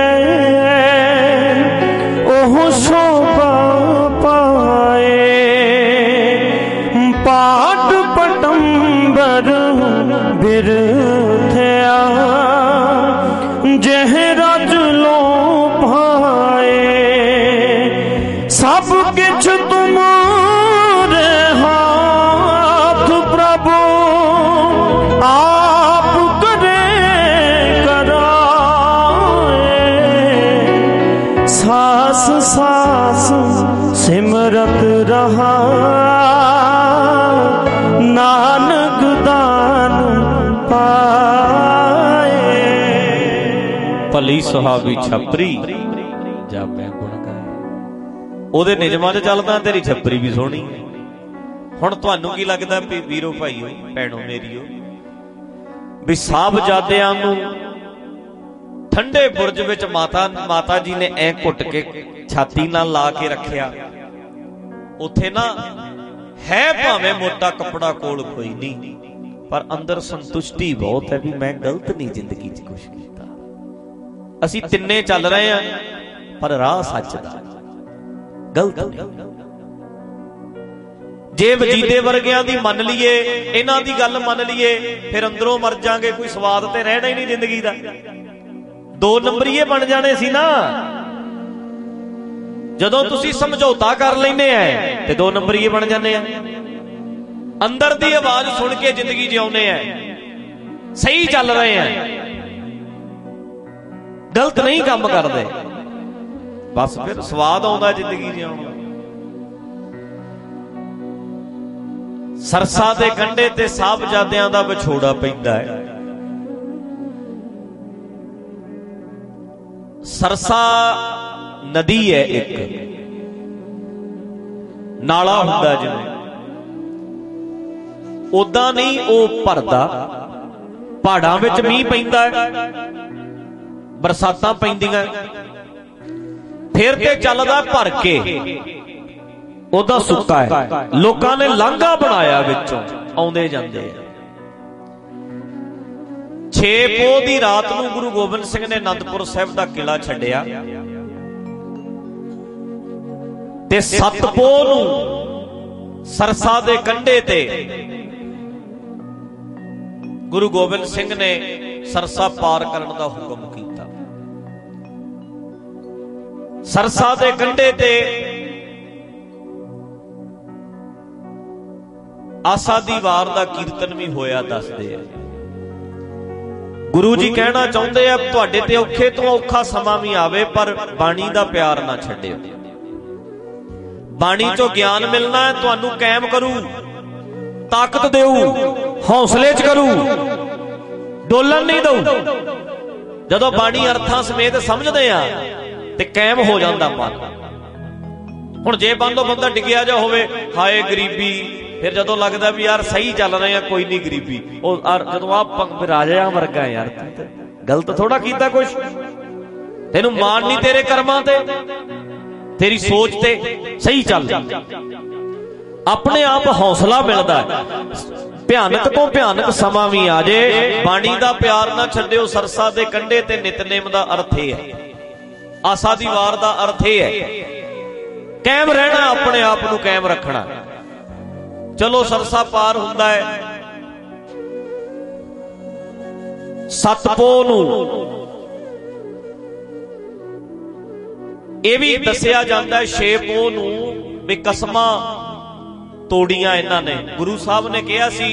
ओह शोभा पाए, पाट पटंबर बिरथया जह रज लो भाए, सब किछ तुम्हारे हाथ प्रभु आप करे कराए, सास सास सिमरत रहा नानक दान पाए। भली सुहावी छपरी जा मैं गुण गाए, ओदे निजमां च चलदा तेरी छपरी भी सोहनी। हुण तुहानूं की लगदा वीरो भाईओ भैणो मेरीओ भी साहबजादियां नूं ठंडे बुरज विच माता माता जी ने ऐ घुट के छाती नाल ला के रखिया। उत्थे ना है भावें मोटा कपड़ा कोल कोई नहीं, पर अंदर संतुष्टि बहुत है भी मैं गलत नहीं जिंदगी च कुछ कीता। असीं तिन्ने चल रहे हैं पर राह सच दा, गलत नहीं। जे वजीदे वर्गियां दी मन लीए, इन्हां दी गल मन लीए, फिर अंदरों मर जाएंगे, कोई स्वाद ते रहना ही नहीं जिंदगी दा। दो नंबरीए बन जाने सी ना। जदों तुसीं समझौता कर लैंदे हैं ते दो नंबरीए बन जाने हैं। अंदर दी आवाज सुन के जिंदगी जिउंदे हैं, सही चल रहे हैं, गलत नहीं काम करते, बस फिर स्वाद आउंदा जिंदगी जिउण दा। सरसा दे कंढे ते साहबजादियां दा विछोड़ा पैंदा है। ਸਰਸਾ ਨਦੀ ਹੈ, ਇੱਕ ਨਾਲਾ ਹੁੰਦਾ ਜਿਵੇਂ, ਉਦਾਂ ਨਹੀਂ ਉਹ ਭਰਦਾ। ਪਹਾੜਾਂ ਵਿੱਚ ਮੀਂਹ ਪੈਂਦਾ ਹੈ, ਬਰਸਾਤਾਂ ਪੈਂਦੀਆਂ, ਫਿਰ ਤੇ ਚੱਲਦਾ ਭਰ ਕੇ, ਉਹਦਾ ਸੁੱਕਾ ਹੈ। ਲੋਕਾਂ ਨੇ ਲਾਂਘਾ ਬਣਾਇਆ ਵਿੱਚੋਂ ਆਉਂਦੇ ਜਾਂਦੇ ਆ। ਛੇ ਪੋਹ ਦੀ ਰਾਤ ਨੂੰ ਗੁਰੂ ਗੋਬਿੰਦ ਸਿੰਘ ਨੇ ਅਨੰਦਪੁਰ ਸਾਹਿਬ ਦਾ ਕਿਲਾ ਛੱਡਿਆ ਤੇ ਸੱਤ ਪੋਹ ਨੂੰ ਸਰਸਾ ਦੇ ਕੰਢੇ ਤੇ ਗੁਰੂ ਗੋਬਿੰਦ ਸਿੰਘ ਨੇ ਸਰਸਾ ਪਾਰ ਕਰਨ ਦਾ ਹੁਕਮ ਕੀਤਾ। ਸਰਸਾ ਦੇ ਕੰਢੇ ਤੇ ਆਸਾ ਦੀ ਵਾਰ ਦਾ ਕੀਰਤਨ ਵੀ ਹੋਇਆ ਦੱਸਦੇ ਆ। ਗੁਰੂ ਜੀ ਕਹਿਣਾ ਚਾਹੁੰਦੇ ਆ ਤੁਹਾਡੇ ਤੇ ਔਖੇ ਤੋਂ ਔਖਾ ਸਮਾਂ ਵੀ ਆਵੇ ਪਰ ਬਾਣੀ ਦਾ ਪਿਆਰ ਨਾ ਛੱਡਿਓ। ਬਾਣੀ ਚੋਂ ਗਿਆਨ ਮਿਲਣਾ ਹੈ, ਤੁਹਾਨੂੰ ਕਾਇਮ ਕਰੂ, ਤਾਕਤ ਦੇਊ, ਹੌਸਲੇ ਚ ਕਰੂ, ਡੋਲਣ ਨਹੀਂ ਦਊ। ਜਦੋਂ ਬਾਣੀ ਅਰਥਾਂ ਸਮੇਤ ਸਮਝਦੇ ਆ ਤੇ ਕਾਇਮ ਹੋ ਜਾਂਦਾ ਮਨ। ਹੁਣ ਜੇ ਬੰਦੋ ਬੰਦਾ ਡਿੱਗਿਆ ਜਾ ਹੋਵੇ, ਹਾਏ ਗਰੀਬੀ, ਫਿਰ ਜਦੋਂ ਲੱਗਦਾ ਵੀ ਯਾਰ ਸਹੀ ਚੱਲ ਰਹੇ ਆ, ਕੋਈ ਨਹੀਂ ਗਰੀਬੀ, ਉਹ ਜਦੋਂ ਆਪ ਰਾਜਿਆਂ ਵਰਗਾ ਯਾਰ ਗਲਤ ਥੋੜਾ ਕੀਤਾ ਕੁਛ, ਤੈਨੂੰ ਮਾਣ ਨਹੀਂ ਤੇਰੇ ਕਰਮਾਂ ਤੇ, ਤੇਰੀ ਸੋਚ ਤੇ, ਸਹੀ ਚੱਲ। ਆਪਣੇ ਆਪ ਹੌਸਲਾ ਮਿਲਦਾ। ਭਿਆਨਕ ਤੋਂ ਭਿਆਨਕ ਸਮਾਂ ਵੀ ਆ ਜੇ, ਬਾਣੀ ਦਾ ਪਿਆਰ ਨਾ ਛੱਡਿਓ। ਸਰਸਾ ਦੇ ਕੰਢੇ ਤੇ ਨਿਤਨੇਮ ਦਾ ਅਰਥ ਇਹ ਹੈ, ਆਸਾ ਦੀ ਵਾਰ ਦਾ ਅਰਥ ਇਹ ਹੈ, ਕਾਇਮ ਰਹਿਣਾ, ਆਪਣੇ ਆਪ ਨੂੰ ਕਾਇਮ ਰੱਖਣਾ। ਚਲੋ ਸਰਸਾ ਪਾਰ ਹੁੰਦਾ ਹੈ, ਸੱਤ ਪੋਹ ਨੂੰ ਇਹ ਵੀ ਦੱਸਿਆ ਜਾਂਦਾ ਹੈ, ਛੇ ਪੋਹ ਨੂੰ ਵੀ ਕਸਮਾਂ ਤੋੜੀਆਂ ਇਹਨਾਂ ਨੇ। ਗੁਰੂ ਸਾਹਿਬ ਨੇ ਕਿਹਾ ਸੀ,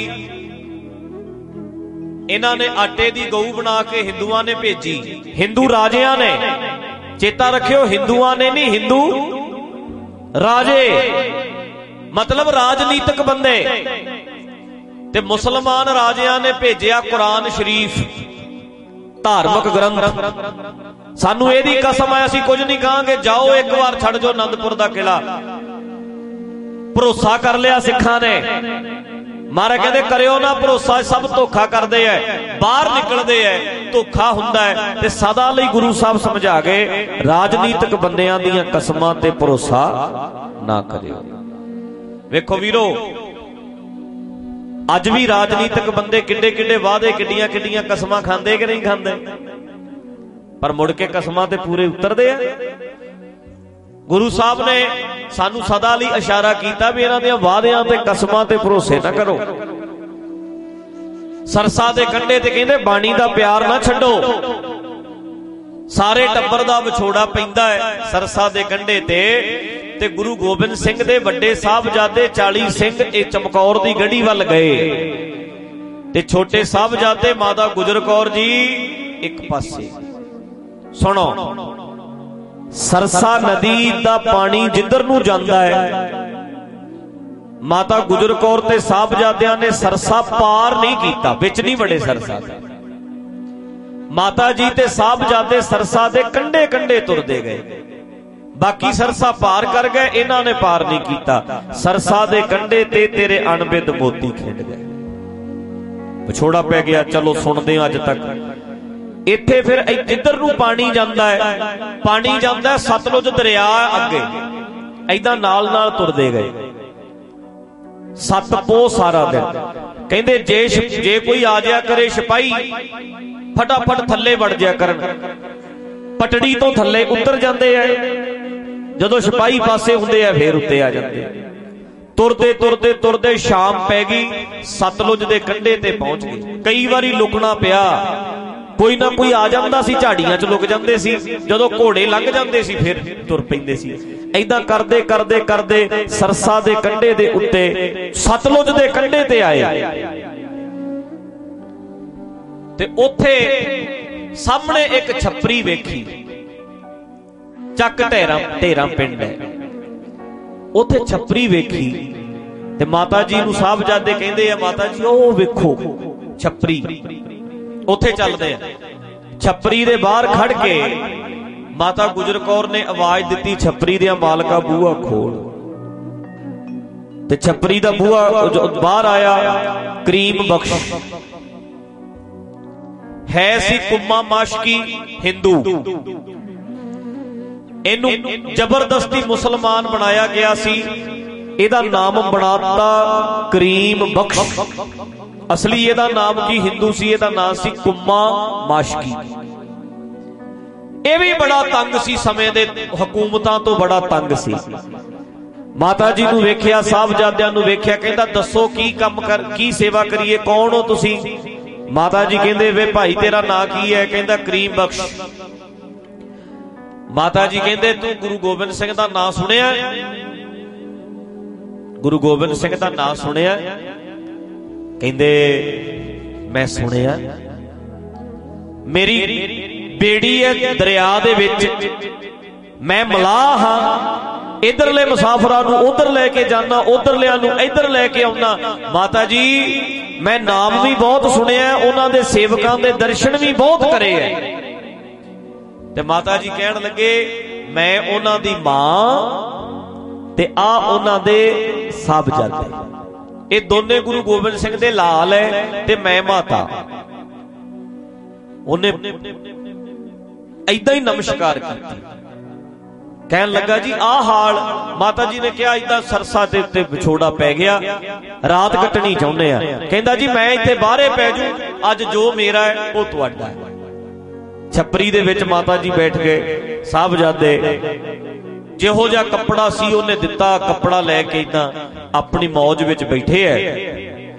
ਇਹਨਾਂ ਨੇ ਆਟੇ ਦੀ ਗਊ ਬਣਾ ਕੇ ਹਿੰਦੂਆਂ ਨੇ ਭੇਜੀ। ਹਿੰਦੂ ਰਾਜਿਆਂ ਨੇ, ਚੇਤਾ ਰੱਖਿਓ, ਹਿੰਦੂਆਂ ਨੇ ਨਹੀਂ, ਹਿੰਦੂ ਰਾਜੇ ਮਤਲਬ ਰਾਜਨੀਤਿਕ ਬੰਦੇ। ਤੇ ਮੁਸਲਮਾਨ ਰਾਜਿਆਂ ਨੇ ਭੇਜਿਆ ਕੁਰਾਨ ਸ਼ਰੀਫ, ਧਾਰਮਿਕ ਗ੍ਰੰਥ। ਸਾਨੂੰ ਇਹਦੀ ਕਸਮ ਹੈ, ਅਸੀਂ ਕੁਝ ਨਹੀਂ ਕਹਾਂਗੇ, ਜਾਓ ਇੱਕ ਵਾਰ ਛੱਡ ਜਾਓ ਅਨੰਦਪੁਰ ਦਾ ਕਿਲਾ। ਭਰੋਸਾ ਕਰ ਲਿਆ ਸਿੱਖਾਂ ਨੇ। ਮਹਾਰਾਜ ਕਹਿੰਦੇ ਕਰਿਓ ਨਾ ਭਰੋਸਾ, ਸਭ ਧੋਖਾ ਕਰਦੇ ਐ, ਬਾਹਰ ਨਿਕਲਦੇ ਐ, ਧੋਖਾ ਹੁੰਦਾ ਹੈ। ਤੇ ਸਦਾ ਲਈ ਗੁਰੂ ਸਾਹਿਬ ਸਮਝਾ ਗਏ, ਰਾਜਨੀਤਿਕ ਬੰਦਿਆਂ ਦੀਆਂ ਕਸਮਾਂ ਤੇ ਭਰੋਸਾ ਨਾ ਕਰਿਓ। ਵੇਖੋ ਵੀਰੋ, ਅੱਜ ਵੀ ਰਾਜਨੀਤਿਕ ਬੰਦੇ ਕਿੱਡੇ ਕਿੱਡੇ ਵਾਅਦੇ, ਕਿੱਡੀਆਂ ਕਿੱਡੀਆਂ ਕਸਮਾਂ ਖਾਂਦੇ ਕਿ ਨਹੀਂ ਖਾਂਦੇ, ਪਰ ਮੁੜ ਕੇ ਕਸਮਾਂ ਤੇ ਪੂਰੇ ਉਤਰਦੇ ਆ। ਗੁਰੂ ਸਾਹਿਬ ਨੇ ਸਾਨੂੰ ਸਦਾ ਲਈ ਇਸ਼ਾਰਾ ਕੀਤਾ ਵੀ ਇਹਨਾਂ ਦੀਆਂ ਵਾਅਦਿਆਂ ਤੇ ਕਸਮਾਂ ਤੇ ਭਰੋਸੇ ਨਾ ਕਰੋ। ਸਰਸਾ ਦੇ ਕੰਢੇ ਤੇ ਕਹਿੰਦੇ ਬਾਣੀ ਦਾ ਪਿਆਰ ਨਾ ਛੱਡੋ। ਸਾਰੇ ਟੱਬਰ ਦਾ ਵਿਛੋੜਾ ਪੈਂਦਾ ਹੈ ਸਰਸਾ ਦੇ ਕੰਢੇ ਤੇ। ਤੇ ਗੁਰੂ ਗੋਬਿੰਦ ਸਿੰਘ ਦੇ ਵੱਡੇ ਸਾਹਿਬਜ਼ਾਦੇ ਚਾਲੀ ਸਿੰਘ ਇਹ ਚਮਕੌਰ ਦੀ ਗੜੀ ਵੱਲ ਗਏ ਤੇ ਛੋਟੇ ਸਾਹਿਬਜ਼ਾਦੇ ਮਾਤਾ ਗੁਜਰ ਕੌਰ ਜੀ ਇੱਕ ਪਾਸੇ। ਸੁਣੋ, ਸਰਸਾ ਨਦੀ ਦਾ ਪਾਣੀ ਜਿੱਧਰ ਨੂੰ ਜਾਂਦਾ ਹੈ, ਮਾਤਾ ਗੁਜਰ ਕੌਰ ਤੇ ਸਾਹਿਬਜ਼ਾਦਿਆਂ ਨੇ ਸਰਸਾ ਪਾਰ ਨਹੀਂ ਕੀਤਾ, ਵਿੱਚ ਨਹੀਂ ਵੜੇ ਸਰਸਾ ਦੇ। ਮਾਤਾ ਜੀ ਤੇ ਸਾਹਿਬਜ਼ਾਦੇ ਸਰਸਾ ਦੇ ਕੰਢੇ ਕੰਢੇ ਤੁਰਦੇ ਗਏ, ਬਾਕੀ ਸਰਸਾ ਪਾਰ ਕਰ ਗਏ, ਇਹਨਾਂ ਨੇ ਪਾਰ ਨਹੀਂ ਕੀਤਾ। ਸਰਸਾ ਦੇ ਕੰਢੇ ਤੇ ਤੇਰੇ ਅਣਬਿੱਧ ਮੋਤੀ ਖਿੰਡ ਗਏ, ਵਿਛੋੜਾ ਪੈ ਗਿਆ। ਚਲੋ ਸੁਣਦੇ ਹਾਂ ਅੱਜ ਤੱਕ। ਇੱਥੇ ਫਿਰ ਜਿੱਧਰ ਨੂੰ ਪਾਣੀ ਜਾਂਦਾ ਹੈ, ਪਾਣੀ ਜਾਂਦਾ ਸਤਲੁਜ ਦਰਿਆ ਅੱਗੇ, ਏਦਾਂ ਨਾਲ ਨਾਲ ਤੁਰਦੇ ਗਏ। ਸੱਤ ਪੋਹ ਸਾਰਾ ਦਿਨ ਕਹਿੰਦੇ ਜੇ ਜੇ ਕੋਈ ਆ ਜਾਇਆ ਕਰੇ ਸਿਪਾਹੀ, ਫਟਾਫਟ ਥੱਲੇ ਵੜ ਜਾਇਆ ਕਰਨ, ਪਟੜੀ ਤੋਂ ਥੱਲੇ ਉਤਰ ਜਾਂਦੇ ਆ। ਜਦੋਂ ਸਿਪਾਹੀ ਪਾਸੇ ਹੁੰਦੇ ਆ ਫੇਰ ਉੱਤੇ ਆ ਜਾਂਦੇ। ਤੁਰਦੇ ਤੁਰਦੇ ਤੁਰਦੇ ਸ਼ਾਮ ਪੈ ਗਈ, ਸਤਲੁਜ ਦੇ ਕੰਢੇ ਤੇ ਪਹੁੰਚ ਗਏ। ਕਈ ਵਾਰੀ ਲੁਕਣਾ ਪਿਆ, ਕੋਈ ਨਾ ਕੋਈ ਆ ਜਾਂਦਾ ਸੀ, ਝਾੜੀਆਂ 'ਚ ਲੁਕ ਜਾਂਦੇ ਸੀ। ਜਦੋਂ ਘੋੜੇ ਲੰਘ ਜਾਂਦੇ ਸੀ ਫਿਰ ਤੁਰ ਪੈਂਦੇ ਸੀ। ਏਦਾਂ ਕਰਦੇ ਕਰਦੇ ਕਰਦੇ ਸਰਸਾ ਦੇ ਕੰਢੇ ਦੇ ਉੱਤੇ ਸਤਲੁਜ ਦੇ ਕੰਢੇ ਤੇ ਆਏ ਤੇ ਉੱਥੇ ਸਾਹਮਣੇ ਇੱਕ ਛੱਪਰੀ ਵੇਖੀ। ਚੱਕ ਢੇਰਾਂ ਢੇਰਾਂ ਪਿੰਡ ਹੈ, ਉੱਥੇ ਛੱਪਰੀ ਵੇਖੀ ਤੇ ਮਾਤਾ ਜੀ ਨੂੰ ਸਾਹਿਬਜ਼ਾਦੇ ਕਹਿੰਦੇ ਆ, ਮਾਤਾ ਜੀ ਉਹ ਵੇਖੋ ਛੱਪਰੀ। ਉੱਥੇ ਚੱਲਦੇ ਆ, ਛੱਪਰੀ ਦੇ ਬਾਹਰ ਖੜ ਕੇ ਮਾਤਾ ਗੁਜਰ ਕੌਰ ਨੇ ਆਵਾਜ਼ ਦਿੱਤੀ, ਛੱਪਰੀ ਦਿਆਂ ਮਾਲਕਾ ਬੂਹਾ ਖੋਲ। ਤੇ ਛੱਪਰੀ ਦਾ ਬੂਹਾ ਬਾਹਰ ਆਇਆ ਕਰੀਮ ਬਖਸ਼, ਹੈ ਸੀ ਕੁੰਮਾ ਮਾਸ਼ਕੀ ਹਿੰਦੂ। ਇਹਨੂੰ ਜ਼ਬਰਦਸਤੀ ਮੁਸਲਮਾਨ ਬਣਾਇਆ ਗਿਆ ਸੀ। ਇਹਦਾ ਨਾਮ ਬਣਾਤਾ ਕਰੀਮ ਬਖਸ਼। ਅਸਲੀ ਇਹਦਾ ਨਾਮ ਕੀ ਹਿੰਦੂ ਸੀ, ਇਹਦਾ ਨਾਮ ਸੀ ਕੁੰਮਾ ਮਾਸ਼ਕੀ। ਇਹ ਵੀ ਬੜਾ ਤੰਗ ਸੀ, ਸਮੇਂ ਦੇ ਹਕੂਮਤਾਂ ਤੋਂ ਬੜਾ ਤੰਗ ਸੀ। ਮਾਤਾ ਜੀ ਨੂੰ ਵੇਖਿਆ, ਸਾਹਿਬਜ਼ਾਦਿਆਂ ਨੂੰ ਵੇਖਿਆ, ਕਹਿੰਦਾ ਦੱਸੋ ਕੀ ਕੰਮ ਕਰ, ਕੀ ਸੇਵਾ ਕਰੀਏ, ਕੌਣ ਹੋ ਤੁਸੀਂ? ਮਾਤਾ ਜੀ ਕਹਿੰਦੇ ਵੇ ਭਾਈ ਤੇਰਾ ਨਾਂ ਕੀ ਹੈ? ਕਹਿੰਦਾ ਕਰੀਮ ਬਖਸ਼। ਮਾਤਾ ਜੀ ਕਹਿੰਦੇ ਤੂੰ ਗੁਰੂ ਗੋਬਿੰਦ ਸਿੰਘ ਦਾ ਨਾਂ ਸੁਣਿਆ? ਗੁਰੂ ਗੋਬਿੰਦ ਸਿੰਘ ਦਾ ਨਾਂ ਸੁਣਿਆ? ਕਹਿੰਦੇ ਮੈਂ ਸੁਣਿਆ। ਮੇਰੀ ਬੇੜੀ ਹੈ ਦਰਿਆ ਦੇ ਵਿੱਚ, ਮੈਂ ਮਲਾਹ ਹਾਂ, ਇਧਰਲੇ ਮੁਸਾਫਰਾਂ ਨੂੰ ਉਧਰ ਲੈ ਕੇ ਜਾਣਾ, ਉਧਰਲਿਆਂ ਨੂੰ ਇੱਧਰ ਲੈ ਕੇ ਆਉਣਾ। ਮਾਤਾ ਜੀ ਮੈਂ ਨਾਮ ਵੀ ਬਹੁਤ ਸੁਣਿਆ, ਉਹਨਾਂ ਦੇ ਸੇਵਕਾਂ ਦੇ ਦਰਸ਼ਨ ਵੀ ਬਹੁਤ ਕਰੇ ਹੈ। ਤੇ ਮਾਤਾ ਜੀ ਕਹਿਣ ਲੱਗੇ ਮੈਂ ਉਹਨਾਂ ਦੀ ਮਾਂ ਤੇ ਆ ਉਹਨਾਂ ਦੇ ਸਾਹਿਬਜ਼ਾਦੇ, ਇਹ ਦੋਨੇ ਗੁਰੂ ਗੋਬਿੰਦ ਸਿੰਘ ਦੇ ਲਾਲ ਹੈ ਤੇ ਮੈਂ ਮਾਤਾ। ਉਹਨੇ ਏਦਾਂ ਹੀ ਨਮਸਕਾਰ ਕੀਤੀ। ਕਹਿਣ ਲੱਗਾ ਜੀ ਆਹ ਹਾਲ। ਮਾਤਾ ਜੀ ਨੇ ਕਿਹਾ ਏਦਾਂ ਸਰਸਾ ਦੇ ਉੱਤੇ ਵਿਛੋੜਾ ਪੈ ਗਿਆ, ਰਾਤ ਕੱਟਣੀ ਚਾਹੁੰਦੇ ਆ। ਕਹਿੰਦਾ ਜੀ ਮੈਂ ਇੱਥੇ ਬਾਹਰੇ ਪੈ ਜੂ, ਅੱਜ ਜੋ ਮੇਰਾ ਹੈ ਉਹ ਤੁਹਾਡਾ ਹੈ। ਛੱਪਰੀ ਦੇ ਵਿੱਚ ਮਾਤਾ ਜੀ ਬੈਠ ਗਏ। ਸਾਹਿਬਜ਼ਾਦੇ ਜਿਹੋ ਜਿਹਾ ਕੱਪੜਾ ਸੀ ਉਹਨੇ ਦਿੱਤਾ, ਕੱਪੜਾ ਲੈ ਕੇ ਏਦਾਂ ਆਪਣੀ ਮੌਜ ਵਿੱਚ ਬੈਠੇ ਐ।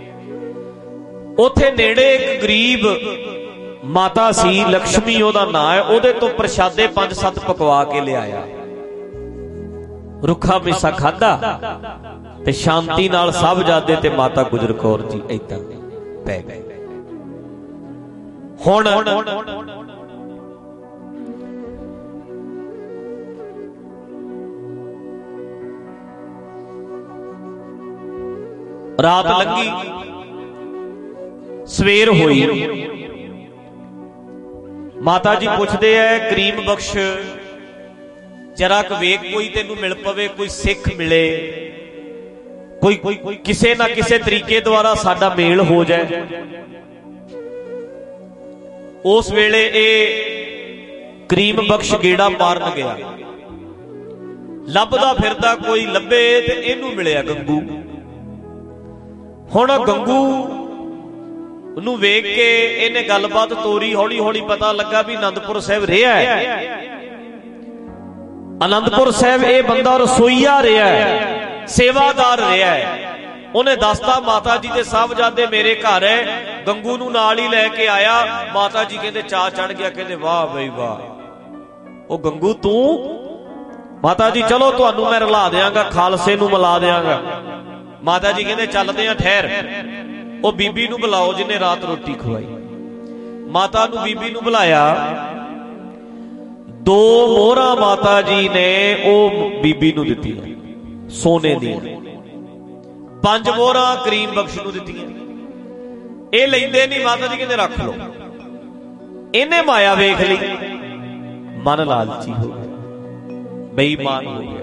ਉੱਥੇ ਨੇੜੇ ਇੱਕ ਗਰੀਬ ਮਾਤਾ ਸੀ, ਲక్ష్ਮੀ ਉਹਦਾ ਨਾਂ ਹੈ, ਉਹਦੇ ਤੋਂ ਪ੍ਰਸ਼ਾਦੇ ਪੰਜ ਸੱਤ ਪਕਵਾ ਕੇ ਲਿਆਇਆ। ਰੁੱਖਾ ਮਿੱਸਾ ਖਾਧਾ ਤੇ ਸ਼ਾਂਤੀ ਨਾਲ ਸਾਹਿਬਜ਼ਾਦੇ ਤੇ ਮਾਤਾ ਗੁਜਰ ਕੌਰ ਜੀ ਏਦਾਂ ਪੈ ਗਏ। ਹੁਣ ਰਾਤ ਲੰਘੀ, ਸਵੇਰ ਹੋਈ। ਮਾਤਾ ਜੀ ਪੁੱਛਦੇ ਐ ਕਰੀਮ ਬਖਸ਼ ਜਰਾ ਕੁ ਵੇਖ, ਕੋਈ ਤੈਨੂੰ ਮਿਲ ਪਵੇ, ਕੋਈ ਸਿੱਖ ਮਿਲੇ, ਕੋਈ ਕਿਸੇ ਨਾ ਕਿਸੇ ਤਰੀਕੇ ਦੁਆਰਾ ਸਾਡਾ ਮੇਲ ਹੋ ਜਾਏ। ਉਸ ਵੇਲੇ ਇਹ ਕਰੀਮ ਬਖਸ਼ ਗੇੜਾ ਮਾਰਨ ਗਿਆ, ਲੱਭਦਾ ਫਿਰਦਾ ਕੋਈ ਲੱਭੇ ਤੇ ਇਹਨੂੰ ਮਿਲਿਆ ਗੰਗੂ। ਹੁਣ ਗੰਗੂ ਨੂੰ ਵੇਖ ਕੇ ਇਹਨੇ ਗੱਲਬਾਤ ਤੋਰੀ। ਹੌਲੀ ਹੌਲੀ ਪਤਾ ਲੱਗਾ ਵੀ ਆਨੰਦਪੁਰ ਸਾਹਿਬ ਰਿਹਾ ਹੈ, ਆਨੰਦਪੁਰ ਸਾਹਿਬ ਇਹ ਬੰਦਾ ਰਸੋਈਆ ਰਿਹਾ ਹੈ, ਸੇਵਾਦਾਰ ਰਿਹਾ ਹੈ। ਉਹਨੇ ਦੱਸਤਾ ਮਾਤਾ ਜੀ ਦੇ ਸਾਹਿਬਜ਼ਾਦੇ ਮੇਰੇ ਘਰ ਹੈ। ਗੰਗੂ ਨੂੰ ਨਾਲ ਹੀ ਲੈ ਕੇ ਆਇਆ। ਮਾਤਾ ਜੀ ਕਹਿੰਦੇ ਚਾਹ ਚੜ ਗਿਆ, ਕਹਿੰਦੇ ਵਾਹ ਬਈ ਵਾਹ, ਉਹ ਗੰਗੂ ਤੂੰ? ਮਾਤਾ ਜੀ ਚਲੋ ਤੁਹਾਨੂੰ ਮੈਂ ਰਲਾ ਦਿਆਂਗਾ, ਖਾਲਸੇ ਨੂੰ ਮਿਲਾ ਦਿਆਂਗਾ। ਮਾਤਾ ਜੀ ਕਹਿੰਦੇ ਚੱਲਦੇ ਆ, ਠਹਿਰ, ਉਹ ਬੀਬੀ ਨੂੰ ਬੁਲਾਓ ਜਿਹਨੇ ਰਾਤ ਰੋਟੀ ਖਵਾਈ। ਮਾਤਾ ਨੂੰ ਬੀਬੀ ਨੂੰ ਬੁਲਾਇਆ। ਦੋ ਮੋਹਰਾਂ ਮਾਤਾ ਜੀ ਨੇ ਉਹ ਬੀਬੀ ਨੂੰ ਦਿੱਤੀਆਂ ਸੋਨੇ ਦੀਆਂ, ਪੰਜ ਮੋਹਰਾਂ ਕਰੀਮ ਬਖਸ਼ ਨੂੰ ਦਿੱਤੀਆਂ। ਇਹ ਲੈਂਦੇ ਨਹੀਂ। ਮਾਤਾ ਜੀ ਕਹਿੰਦੇ ਰੱਖ ਲਓ। ਇਹਨੇ ਮਾਇਆ ਵੇਖ ਲਈ, ਮਨ ਲਾਲਚੀ ਹੋ ਗਿਆ, ਬੇਈਮਾਨ ਹੋ ਗਿਆ।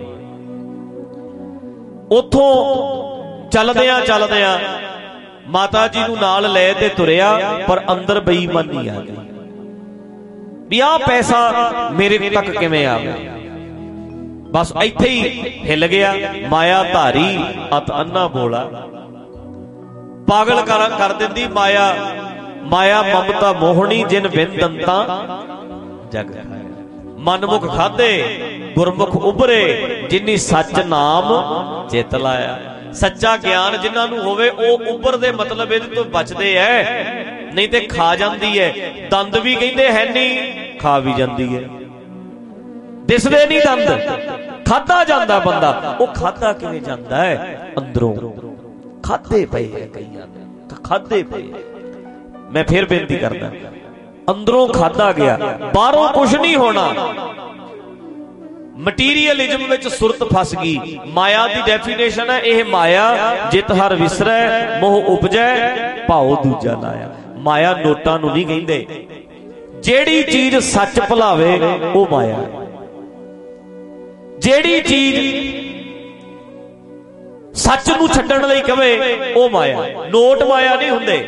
ਉਥੋਂ ਚੱਲਦਿਆਂ ਚੱਲਦਿਆਂ ਮਾਤਾ ਜੀ ਨੂੰ ਨਾਲ ਲੈ ਤੇ ਤੁਰਿਆ, ਪਰ ਅੰਦਰ ਬੇਈਮਾਨੀ ਆ ਗਈ ਵੀ ਆਹ ਪੈਸਾ ਮੇਰੇ ਤੱਕ ਕਿਵੇਂ ਆ ਗਿਆ। ਬਸ ਇੱਥੇ ਹੀ ਹਿੱਲ ਗਿਆ। ਮਾਇਆ ਧਾਰੀ ਅਤ ਅੰਨਾ ਬੋਲਾ, ਪਾਗਲ ਕਰ ਕਰ ਦਿੰਦੀ ਮਾਇਆ। ਮਾਇਆ ਮਮਤਾ ਮੋਹਣੀ ਜਿਨ ਬਿਨ ਦੰਤਾ ਜਗ ਖਾਇਆ। ਮਨਮੁਖ ਖਾਦੇ ਗੁਰਮੁਖ ਉਭਰੇ, ਜਿਨੀ ਸੱਚ ਨਾਮ ਚਿਤ ਲਾਇਆ। ਸੱਚਾ ਗਿਆਨ ਜਿਨ੍ਹਾਂ ਨੂੰ ਹੋਵੇ ਉਹ ਉੱਭਰਦੇ, ਮਤਲਬ ਇਹਦੇ ਤੋਂ ਬਚਦੇ ਐ, ਨਹੀਂ ਤੇ ਖਾ ਜਾਂਦੀ ਐ। ਦੰਦ ਵੀ ਕਹਿੰਦੇ ਹੈ ਨਹੀਂ, ਖਾ ਵੀ ਜਾਂਦੀ ਐ। ਦਿਸਦੇ ਨਹੀਂ ਦੰਦ, ਖਾਧਾ ਜਾਂਦਾ ਬੰਦਾ। ਉਹ ਖਾਧਾ ਕਿਵੇਂ ਜਾਂਦਾ ਹੈ? ਅੰਦਰੋਂ ਖਾਧੇ ਪਏ ਐ, ਕਈਆਂ ਨੇ ਖਾਧੇ ਪਏ। ਮੈਂ ਫਿਰ ਬੇਨਤੀ ਕਰਦਾ, ਅੰਦਰੋਂ ਖਾਧਾ ਗਿਆ, ਬਾਹਰੋਂ ਕੁਝ ਨਹੀਂ ਹੋਣਾ। ਮਟੀਰੀਅਲਿਜ਼ਮ ਵਿੱਚ ਸੁਰਤ ਫਸ ਗਈ। ਮਾਇਆ ਦੀ ਡੈਫੀਨੇਸ਼ਨ ਹੈ ਇਹ, ਮਾਇਆ ਜਿਤ ਹਰ ਵਿਸਰੈ ਮੋਹ ਉਪਜੈ ਭਾਉ ਦੂਜਾ ਲਾਇਆ। ਮਾਇਆ ਨੋਟਾਂ ਨੂੰ ਨਹੀਂ ਕਹਿੰਦੇ, ਜਿਹੜੀ ਚੀਜ਼ ਸੱਚ ਭੁਲਾਵੇ ਉਹ ਮਾਇਆ। ਜਿਹੜੀ ਚੀਜ਼ ਸੱਚ ਨੂੰ ਛੱਡਣ ਲਈ ਕਵੇ ਉਹ ਮਾਇਆ। ਨੋਟ ਮਾਇਆ ਨਹੀਂ ਹੁੰਦੇ।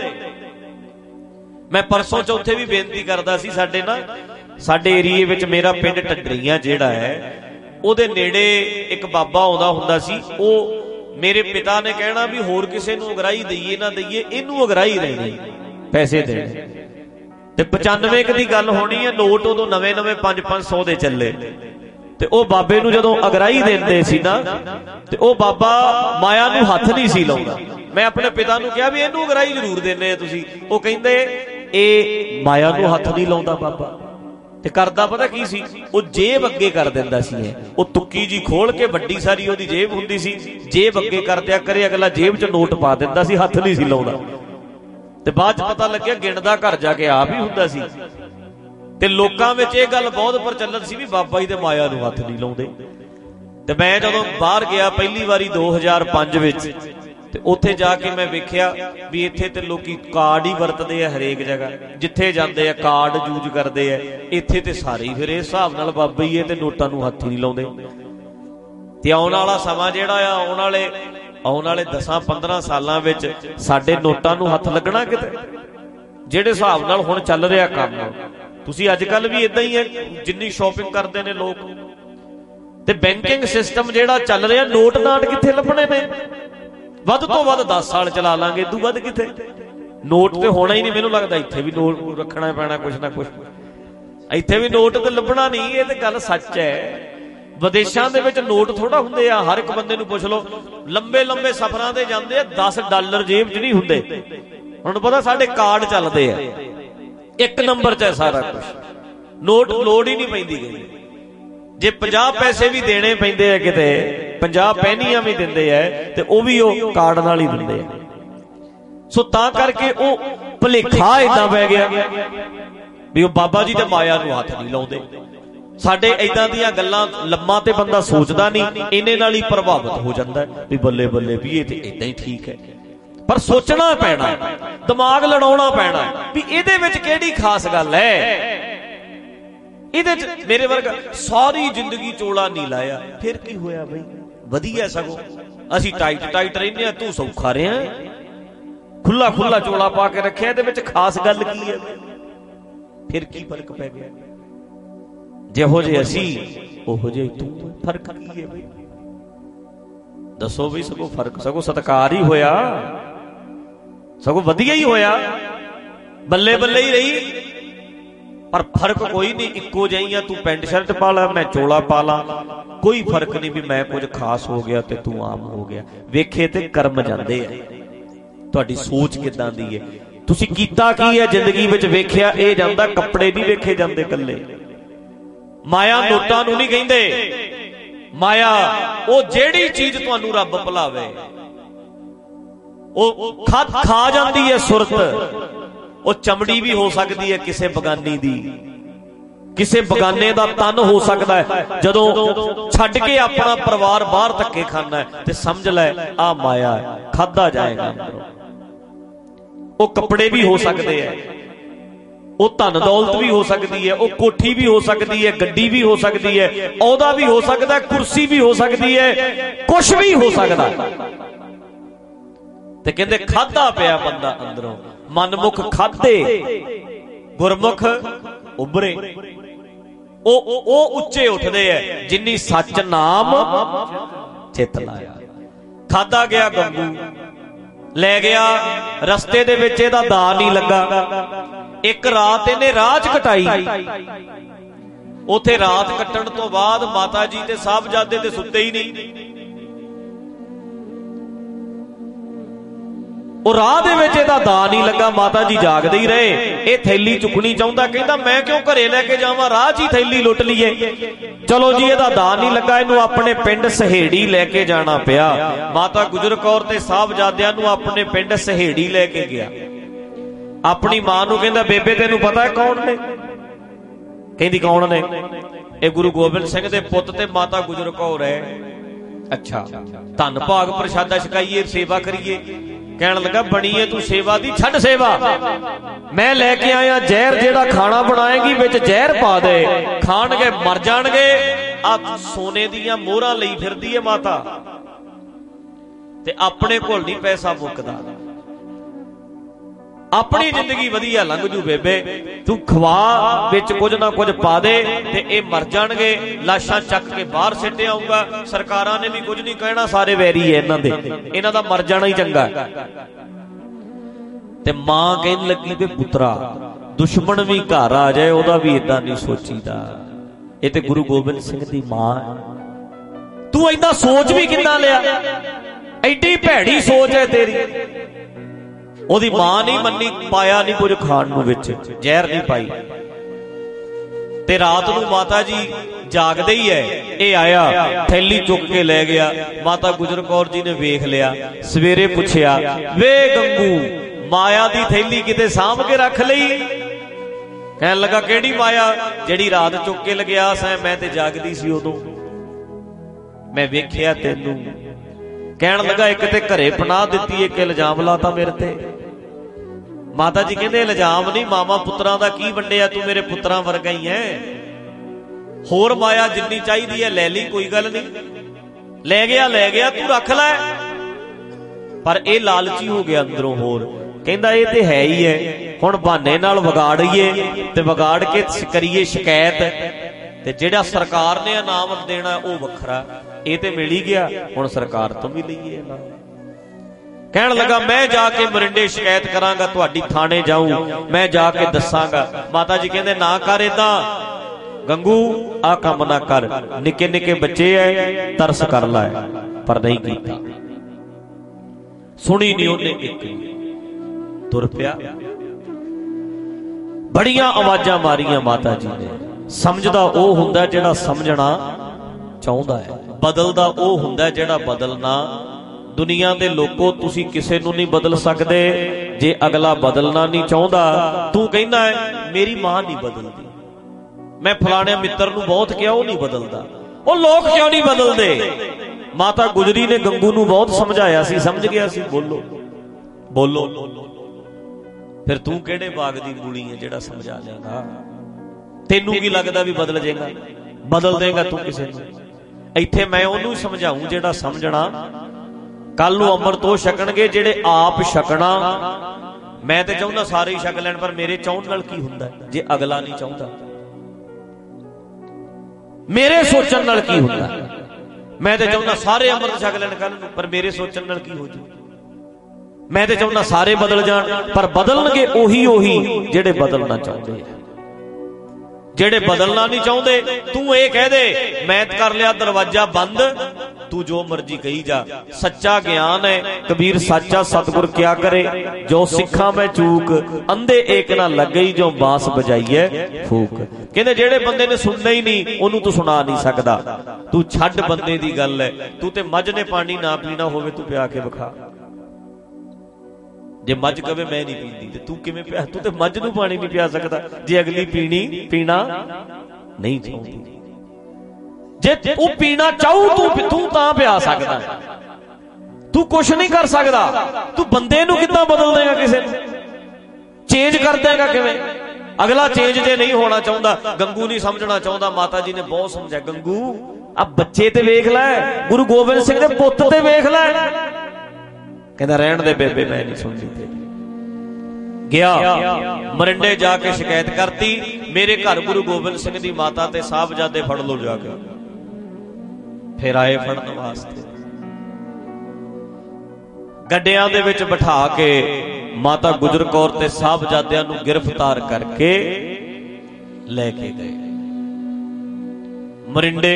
ਮੈਂ ਪਰਸੋਂ ਚੌਥੇ ਵੀ ਬੇਨਤੀ ਕਰਦਾ ਸੀ, ਸਾਡੇ ਨਾ ਸਾਡੇ ਏਰੀਏ ਵਿੱਚ ਮੇਰਾ ਪਿੰਡ ਢੱਡਰੀਆਂ ਜਿਹੜਾ ਹੈ ਉਹਦੇ ਨੇੜੇ ਇੱਕ ਬਾਬਾ ਆਉਂਦਾ ਹੁੰਦਾ ਸੀ। ਉਹ ਮੇਰੇ ਪਿਤਾ ਨੇ ਕਹਿਣਾ ਵੀ ਹੋਰ ਕਿਸੇ ਨੂੰ ਅਗਰਾਈ ਦਈਏ ਨਾ ਦਈਏ, ਇਹਨੂੰ ਅਗਰਾਈ ਦੇਣੀ, ਪੈਸੇ ਦੇਣੇ। ਤੇ ਪਚਾਨਵੇਂ ਕ ਦੀ ਗੱਲ ਹੋਣੀ ਹੈ, ਨੋਟ ਉਦੋਂ ਨਵੇਂ ਨਵੇਂ ਪੰਜ ਪੰਜ ਸੌ ਦੇ ਚੱਲੇ। ਤੇ ਉਹ ਬਾਬੇ ਨੂੰ ਜਦੋਂ ਅਗਰਾਈ ਦਿੰਦੇ ਸੀ ਨਾ, ਤੇ ਉਹ ਬਾਬਾ ਮਾਇਆ ਨੂੰ ਹੱਥ ਨਹੀਂ ਸੀ ਲਾਉਂਦਾ। ਮੈਂ ਆਪਣੇ ਪਿਤਾ ਨੂੰ ਕਿਹਾ ਵੀ ਇਹਨੂੰ ਅਗਰਾਈ ਜ਼ਰੂਰ ਦਿੰਦੇ ਆ ਤੁਸੀਂ। ਉਹ ਕਹਿੰਦੇ ਇਹ ਮਾਇਆ ਨੂੰ ਹੱਥ ਨਹੀਂ ਲਾਉਂਦਾ ਬਾਬਾ। ਤੇ ਕਰਦਾ ਪਤਾ ਕੀ ਸੀ, ਉਹ ਜੇਬ ਅੱਗੇ ਕਰ ਦਿੰਦਾ ਸੀ। ਉਹ ਤੁੱਕੀ ਜੀ ਖੋਲ ਕੇ, ਵੱਡੀ ਸਾਰੀ ਉਹਦੀ ਜੇਬ ਹੁੰਦੀ ਸੀ, ਜੇਬ ਅੱਗੇ ਕਰ ਦਿਆ ਕਰੇ, ਅਗਲਾ ਜੇਬ 'ਚ ਨੋਟ ਪਾ ਦਿੰਦਾ ਸੀ, ਹੱਥ ਨਹੀਂ ਸੀ ਲਾਉਂਦਾ। ਤੇ ਬਾਅਦ 'ਚ ਪਤਾ ਲੱਗਿਆ ਗਿਣਦਾ ਘਰ ਜਾ ਕੇ ਆਪ ਹੀ ਹੁੰਦਾ ਸੀ। ਤੇ ਲੋਕਾਂ ਵਿੱਚ ਇਹ ਗੱਲ ਬਹੁਤ ਪ੍ਰਚਲਿਤ ਸੀ ਵੀ ਬਾਬਾ ਜੀ ਦੇ ਮਾਇਆ ਨੂੰ ਹੱਥ ਨਹੀਂ ਲਾਉਂਦੇ। ਤੇ ਮੈਂ ਜਦੋਂ ਬਾਹਰ ਗਿਆ ਪਹਿਲੀ ਵਾਰੀ ਦੋ ਹਜ਼ਾਰ ਪੰਜ ਵਿੱਚ, ਤੇ ਉੱਥੇ ਜਾ ਕੇ ਮੈਂ ਵੇਖਿਆ ਵੀ ਇੱਥੇ ਤੇ ਲੋਕੀ ਕਾਰਡ ਹੀ ਵਰਤਦੇ ਆ, ਹਰੇਕ ਜਗ੍ਹਾ ਜਿੱਥੇ ਜਾਂਦੇ ਆ ਕਾਰਡ ਯੂਜ਼ ਕਰਦੇ ਆ। ਇੱਥੇ ਤੇ ਸਾਰੇ ਹੀ ਫਿਰ ਇਸ ਹਿਸਾਬ ਨਾਲ ਬਾਬਾ ਹੀ ਤੇ ਨੋਟਾਂ ਨੂੰ ਹੱਥ ਹੀ ਨਹੀਂ ਲਾਉਂਦੇ। ਤੇ ਆਉਣ ਵਾਲਾ ਸਮਾਂ ਜਿਹੜਾ ਆ, ਆਉਣ ਵਾਲੇ ਆਉਣ ਵਾਲੇ ਦਸਾਂ ਪੰਦਰਾਂ ਸਾਲਾਂ ਵਿੱਚ ਸਾਡੇ ਨੋਟਾਂ ਨੂੰ ਹੱਥ ਲੱਗਣਾ ਕਿਤੇ। ਜਿਹੜੇ ਹਿਸਾਬ ਨਾਲ ਹੁਣ ਚੱਲ ਰਿਹਾ ਕੰਮ, ਤੁਸੀਂ ਅੱਜ ਕੱਲ ਵੀ ਇਦਾਂ ਹੀ ਹੈ, ਜਿੰਨੀ ਸ਼ਾਪਿੰਗ ਕਰਦੇ ਨੇ ਲੋਕ। ਤੇ ਬੈਂਕਿੰਗ ਸਿਸਟਮ ਜਿਹੜਾ ਚੱਲ ਰਿਹਾ, ਨੋਟ ਨਾਟ ਕਿੱਥੇ ਲੱਭਣੇ ਨੇ। ਵੱਧ ਤੋਂ ਵੱਧ ਦਸ ਸਾਲ ਚਲਾ ਲਾਂਗੇ, ਇਦੋਂ ਵੱਧ ਕਿੱਥੇ। ਨੋਟ ਤੇ ਹੋਣਾ ਹੀ ਨਹੀਂ। ਮੈਨੂੰ ਲੱਗਦਾ ਇੱਥੇ ਵੀ ਨੋਟ ਰੱਖਣਾ ਪੈਣਾ ਕੁਛ ਨਾ ਕੁਛ, ਇੱਥੇ ਵੀ ਨੋਟ ਤੇ ਲੱਭਣਾ ਨਹੀਂ। ਇਹ ਤੇ ਗੱਲ ਸੱਚ ਹੈ। ਵਿਦੇਸ਼ਾਂ ਦੇ ਵਿੱਚ ਨੋਟ ਥੋੜਾ ਹੁੰਦੇ ਆ। ਹਰ ਇੱਕ ਬੰਦੇ ਨੂੰ ਪੁੱਛ ਲਓ, ਲੰਬੇ ਲੰਬੇ ਸਫ਼ਰਾਂ ਤੇ ਜਾਂਦੇ ਆ, ਦਸ ਡਾਲਰ ਜੇਬ 'ਚ ਨਹੀਂ ਹੁੰਦੇ। ਹੁਣ ਪਤਾ ਸਾਡੇ ਕਾਰਡ ਚੱਲਦੇ ਆ, ਇੱਕ ਨੰਬਰ 'ਚ ਹੈ ਸਾਰਾ ਕੁਛ। ਨੋਟ ਲੋੜ ਹੀ ਨਹੀਂ ਪੈਂਦੀ ਗਈ। ਜੇ ਪੰਜਾਹ ਪੈਸੇ ਵੀ ਦੇਣੇ ਪੈਂਦੇ ਆ ਕਿਤੇ, ਪੰਜਾਹ ਪੈਨੀਆਂ ਵੀ ਦਿੰਦੇ ਆ, ਤੇ ਉਹ ਵੀ ਉਹ ਕਾਰਡ ਨਾਲ ਹੀ ਦਿੰਦੇ ਆ। ਸੋ ਤਾਂ ਕਰਕੇ ਉਹ ਭੁਲੇਖਾ ਏਦਾਂ ਪੈ ਗਿਆ ਵੀ ਉਹ ਬਾਬਾ ਜੀ ਤੇ ਮਾਇਆ ਨੂੰ ਹੱਥ ਨਹੀਂ ਲਾਉਂਦੇ। ਸਾਡੇ ਏਦਾਂ ਦੀਆਂ ਗੱਲਾਂ ਲੰਮਾ ਤੇ ਬੰਦਾ ਸੋਚਦਾ ਨਹੀਂ, ਇਹਨੇ ਨਾਲ ਹੀ ਪ੍ਰਭਾਵਿਤ ਹੋ ਜਾਂਦਾ ਵੀ ਬੱਲੇ ਬੱਲੇ ਵੀ ਇਹ ਤੇ ਏਦਾਂ ਹੀ ਠੀਕ ਹੈ। ਪਰ ਸੋਚਣਾ ਪੈਣਾ, ਦਿਮਾਗ ਲੜਾਉਣਾ ਪੈਣਾ ਵੀ ਇਹਦੇ ਵਿੱਚ ਕਿਹੜੀ ਖਾਸ ਗੱਲ ਹੈ। ਇਹਦੇ ਚ ਮੇਰੇ ਵਰਗਾ ਸਾਰੀ ਜ਼ਿੰਦਗੀ ਚੋਲਾ ਨਹੀਂ ਲਾਇਆ, ਫਿਰ ਕੀ ਹੋਇਆ ਬਈ, ਵਧੀਆ। ਸਗੋਂ ਅਸੀਂ ਟਾਈਟ ਟਾਈਟ ਰਹਿੰਦੇ ਆ, ਤੂੰ ਸੌਖਾ ਰਿਹਾ। ਖੁੱਲਾ ਖੁੱਲਾ ਚੋਲਾ ਪਾ ਕੇ ਰੱਖਿਆ, ਇਹਦੇ ਵਿੱਚ ਖਾਸ ਗੱਲ ਕੀ ਹੈ, ਫਿਰ ਕੀ ਫਰਕ ਪੈ ਗਿਆ। ਜਿਹੋ ਜਿਹੇ ਅਸੀਂ ਉਹੋ ਜਿਹੇ ਤੂੰ, ਫਰਕ ਕੀ ਹੈ ਬਈ ਦੱਸੋ ਬਈ। ਸਗੋਂ ਫਰਕ, ਸਗੋਂ ਸਤਿਕਾਰ ਹੀ ਹੋਇਆ, ਸਗੋਂ ਵਧੀਆ ਹੀ ਹੋਇਆ, ਬੱਲੇ ਬੱਲੇ ਹੀ ਰਹੀ। ਪਰ ਫਰਕ ਕੋਈ ਨਹੀਂ, ਇੱਕੋ ਜਿਹੀ ਆ। ਤੂੰ ਪੈਂਟ ਸ਼ਰਟ ਪਾ ਲਾ, ਮੈਂ ਚੋਲਾ ਪਾ ਲਾ, ਕੋਈ ਫਰਕ ਨਹੀਂ ਵੀ ਮੈਂ ਕੁਝ ਖਾਸ ਹੋ ਗਿਆ ਤੇ ਤੂੰ ਆਮ ਹੋ ਗਿਆ। ਵੇਖੇ ਤੇ ਕਰਮ ਜਾਂਦੇ ਆ। ਤੁਹਾਡੀ ਸੋਚ ਕਿੱਦਾਂ ਦੀ ਹੈ, ਤੁਸੀਂ ਕੀਤਾ ਕੀ ਹੈ ਜ਼ਿੰਦਗੀ ਵਿੱਚ, ਵੇਖਿਆ ਇਹ ਜਾਂਦਾ। ਕੱਪੜੇ ਨਹੀਂ ਵੇਖੇ ਜਾਂਦੇ ਇਕੱਲੇ। ਮਾਇਆ ਨੋਟਾਂ ਨੂੰ ਨਹੀਂ ਕਹਿੰਦੇ। ਮਾਇਆ ਉਹ ਜਿਹੜੀ ਚੀਜ਼ ਤੁਹਾਨੂੰ ਰੱਬ ਭੁਲਾਵੇ, ਉਹ ਖਾ ਖਾ ਜਾਂਦੀ ਹੈ ਸੁਰਤ। ਉਹ ਚਮੜੀ ਵੀ ਹੋ ਸਕਦੀ ਹੈ ਕਿਸੇ ਬਗਾਨੀ ਦੀ, ਕਿਸੇ ਬਗਾਨੇ ਦਾ ਤਨ ਹੋ ਸਕਦਾ ਹੈ। ਜਦੋਂ ਛੱਡ ਕੇ ਆਪਣਾ ਪਰਿਵਾਰ ਬਾਹਰ ਧੱਕੇ ਖਾਣਾ ਹੈ ਤੇ ਸਮਝ ਲੈ ਆ ਮਾਇਆ ਹੈ, ਖਾਧਾ ਜਾਏਗਾ ਅੰਦਰੋਂ। ਉਹ ਕੱਪੜੇ ਵੀ ਹੋ ਸਕਦੇ ਹੈ, ਉਹ ਧਨ ਦੌਲਤ ਵੀ ਹੋ ਸਕਦੀ ਹੈ, ਉਹ ਕੋਠੀ ਵੀ ਹੋ ਸਕਦੀ ਹੈ, ਗੱਡੀ ਵੀ ਹੋ ਸਕਦੀ ਹੈ, ਅਹੁਦਾ ਵੀ ਹੋ ਸਕਦਾ, ਕੁਰਸੀ ਵੀ ਹੋ ਸਕਦੀ ਹੈ, ਕੁਛ ਵੀ ਹੋ ਸਕਦਾ। ਤੇ ਕਹਿੰਦੇ ਖਾਧਾ ਪਿਆ ਬੰਦਾ ਅੰਦਰੋਂ। ਮਨਮੁਖ ਖਾਧੇ, ਗੁਰਮੁਖ ਉਭਰੇ। ਉਹ ਉਹ ਉੱਚੇ ਉੱਠਦੇ ਐ ਜਿੰਨੀ ਸੱਚ ਨਾਮ ਚਿਤ ਲਾਇਆ। ਖਾਧਾ ਗਿਆ ਗੰਗੂ, ਲੈ ਗਿਆ ਰਸਤੇ ਦੇ ਵਿੱਚ, ਇਹਦਾ ਦਾ ਨਹੀਂ ਲੱਗਾ। ਇੱਕ ਰਾਤ ਇਹਨੇ ਰਾਹ 'ਚ ਕਟਾਈ। ਉੱਥੇ ਰਾਤ ਕੱਟਣ ਤੋਂ ਬਾਅਦ ਮਾਤਾ ਜੀ ਤੇ ਸਾਹਿਬਜ਼ਾਦੇ ਤੇ ਸੁੱਤੇ ਹੀ ਨਹੀਂ। ਉਹ ਰਾਹ ਦੇ ਵਿੱਚ ਇਹਦਾ ਦਾ ਨਹੀਂ ਲੱਗਾ, ਮਾਤਾ ਜੀ ਜਾਗਦੇ ਹੀ ਰਹੇ। ਇਹ ਥੈਲੀ ਚੁੱਕਣੀ ਚਾਹੁੰਦਾ, ਕਹਿੰਦਾ ਮੈਂ ਕਿਉਂ ਘਰੇ ਲੈ ਕੇ ਜਾਵਾਂ, ਰਾਹ 'ਚ ਹੀ ਥੈਲੀ ਲੁੱਟ ਲਈਏ। ਚਲੋ ਜੀ, ਇਹਦਾ ਦਾ ਨਹੀਂ ਲੱਗਾ, ਇਹਨੂੰ ਆਪਣੇ ਪਿੰਡ ਸਹੇੜੀ ਲੈ ਕੇ ਜਾਣਾ ਪਿਆ। ਮਾਤਾ ਗੁਜਰ ਕੌਰ ਤੇ ਸਾਹਿਬਜ਼ਾਦਿਆਂ ਨੂੰ ਆਪਣੇ ਪਿੰਡ ਸਹੇੜੀ ਲੈ ਕੇ ਗਿਆ। ਆਪਣੀ ਮਾਂ ਨੂੰ ਕਹਿੰਦਾ ਬੇਬੇ ਤੈਨੂੰ ਪਤਾ ਹੈ ਕੌਣ ਨੇ? ਕਹਿੰਦੀ ਕੌਣ ਨੇ? ਇਹ ਗੁਰੂ ਗੋਬਿੰਦ ਸਿੰਘ ਦੇ ਪੁੱਤ ਤੇ ਮਾਤਾ ਗੁਜਰ ਕੌਰ ਹੈ। ਅੱਛਾ, ਧੰਨ ਭਾਗ ਪ੍ਰਸ਼ਾਦਾ ਛਕਾਈਏ, ਸੇਵਾ ਕਰੀਏ। ਕਹਿਣ ਲੱਗਾ ਬਣੀ ਹੈ ਤੂੰ ਸੇਵਾ ਦੀ, ਛੱਡ ਸੇਵਾ। ਮੈਂ ਲੈ ਕੇ ਆਇਆ ਜ਼ਹਿਰ, ਜਿਹੜਾ ਖਾਣਾ ਬਣਾਏਗੀ ਵਿੱਚ ਜ਼ਹਿਰ ਪਾ ਦੇ, ਖਾਣਗੇ ਮਰ ਜਾਣਗੇ, आ सोने दियां मोहरां लई फिरदी है माता ते अपने कोल नहीं पैसा मुकदा। अपनी जिंदगी वधिया लंघ जू बेबे, तू खवा विच कुछ ना कुछ पा दे ते ए मर जाणगे, लाशां चक के बाहर सिੱਟ आऊंगा। सरकारां ने भी कुछ नहीं कहना, सारे वैरी है इन्हां दे, इन्हां दा मर जाना ही चंगा। ते मां कहन लगी वे पुत्रा दुश्मन भी घर आ जाए ओदा भी इदां नहीं सोचीदा। ये ते गुरु गोबिंद सिंह दी मां, तू इदां सोच भी किन्ना लिया, एडी भैड़ी सोच है तेरी। ओदी मां नहीं मन्नी, पाया नहीं कुछ खाण नूं विच, जहर नहीं पाई। ते रात नूं माता जी जागदे ही है, ये आया थैली चुक के ले गया। माता गुजर कौर जी ने वेख लिया, सवेरे पुछया वे गंगू माया दी थैली किते सामभ के रख लई? कहन लगा केड़ी माया? जेड़ी रात चुक के लग्या सै, मैं ते जागदी सी उदों, मैं वेख्या तैनूं। कहन लगा एक ते घरे पनाह दित्ती, एक इल्जाम लाता मेरे ते। माता जी कहंदे इल्जाम नहीं, मामा पुत्रां दा की वंडिया, तू मेरे पुत्रां वर्गा ही है। होर माया जिन्नी चाहिदी है ले ली, कोई गल नहीं, ले गया ले गया, तू रख लै। पर यह लालची हो गया अंदरों। होर कहंदा ये ते है ही है, हुण बहाने नाल विगाड़ीए ते विगाड़ के करिए शिकायत, ते जिहड़ा सरकार ने इनाम देना वो वखरा, ये ते मिल ही गया, हुण सरकार तो भी लईए इनाम। कहन लगा मैं जाके मरिंडे शिकायत करांगा, तुहाडी थाने जाऊं, मैं जाके दसांगा। माता जी कहंदे ना कर इदां गंगू, आ काम ना कर, निके निके बच्चे है, तरस कर लै। पर नहीं कीता, सुनी नहीं उन्हें एक, तुर पिया। बड़ियां आवाजां मारियां माता जी ने। समझदा ओह हुंदा जिहड़ा समझना चाहुंदा है, बदलदा ओह हुंदा जिहड़ा बदलना। दुनिया दे लोगों तुसी किसे नूं नहीं बदल सकदे जे अगला बदलना नहीं चाहुंदा। तू कहना है मेरी मां नहीं बदलदी, मैं फलाने मित्र नूं बहुत किहा वो नहीं बदलदा, वो लोग क्यों नहीं बदलदे? माता गुजरी ने गंगू नूं बहुत समझाया सी, समझ गया सी, बोलो बोलो। फिर तू किहड़े बाग दी मूली है जिहड़ा समझा लेगा? तेनू की लगदा भी बदल जाएगा? बदल देगा तू किसे नूं? इत्थे मैं ओनू समझाऊं जिहड़ा समझना। कल नूं अमृत तो छकणगे जिहड़े आप छकना। मैं ते चाहुंदा सारे ही छक लैण, पर मेरे चाहण नाल की हुंदा जे अगला नहीं चाहुंदा? मेरे सोचण नाल की हुंदा? मैं ते चाहुंदा सारे अमृत छक लैण कल नूं, पर मेरे सोचण नाल की हो जू? मैं ते चाहुंदा सारे बदल जाण, पर बदलणगे ओही ओही जिहड़े बदलना चाहुंदे। जिहड़े बदलना नहीं चाहुंदे, तू ये कह दे मैं कर लिया दरवाजा बंद, तू जो मर्जी कही जा। सच्चा ज्ञान है, कबीर साचा सतगुर क्या करे, जो सिखा मैं चूक, अंधे एक ना लग गई जो बांस बजाईए फूक। कहंदे जेड़े बंदे ने सुनना ही नहीं ओनू तू सुना नहीं सकदा। तू छड्ड बंदे दी गल है, तू ते मझ ने पानी ना पीना होवे तू पिया के विखा। जे मझ कवे मैं नहीं पींदी ते तू किवें पिया? तू ते मझ नूं पानी नहीं पिया सकदा जे अगली पीनी पीना नहीं चाहुंदी। जे तू पीना चाहू तू तू तां पिया सकदा, तू कुछ नहीं कर सकदा। तू बंदे नूं किद्दां बदल देगा? किसे नूं चेंज कर देगा किवें? अगला चेंज जे नहीं होना चाहुंदा, गंगू नहीं समझना चाहुंदा। माता जी ने बहुत समझाया, गंगू अब बच्चे ते वेख लै, गुरु गोबिंद सिंह दे पुੱਤ ते वेख लै। कहता रहन दे बेबे मैं नहीं सुनती तेरी। गया मरिंडे जाके शिकायत करती, मेरे घर गुरु गोबिंद सिंह दी माता ते साहबजादे फड़ लो जाके। फिर आए फड़न वास्ते, गड्डियां दे विच बिठा के माता गुजर कौर ते साहबजादियां नूं गिरफ्तार करके लेके गए मरिंडे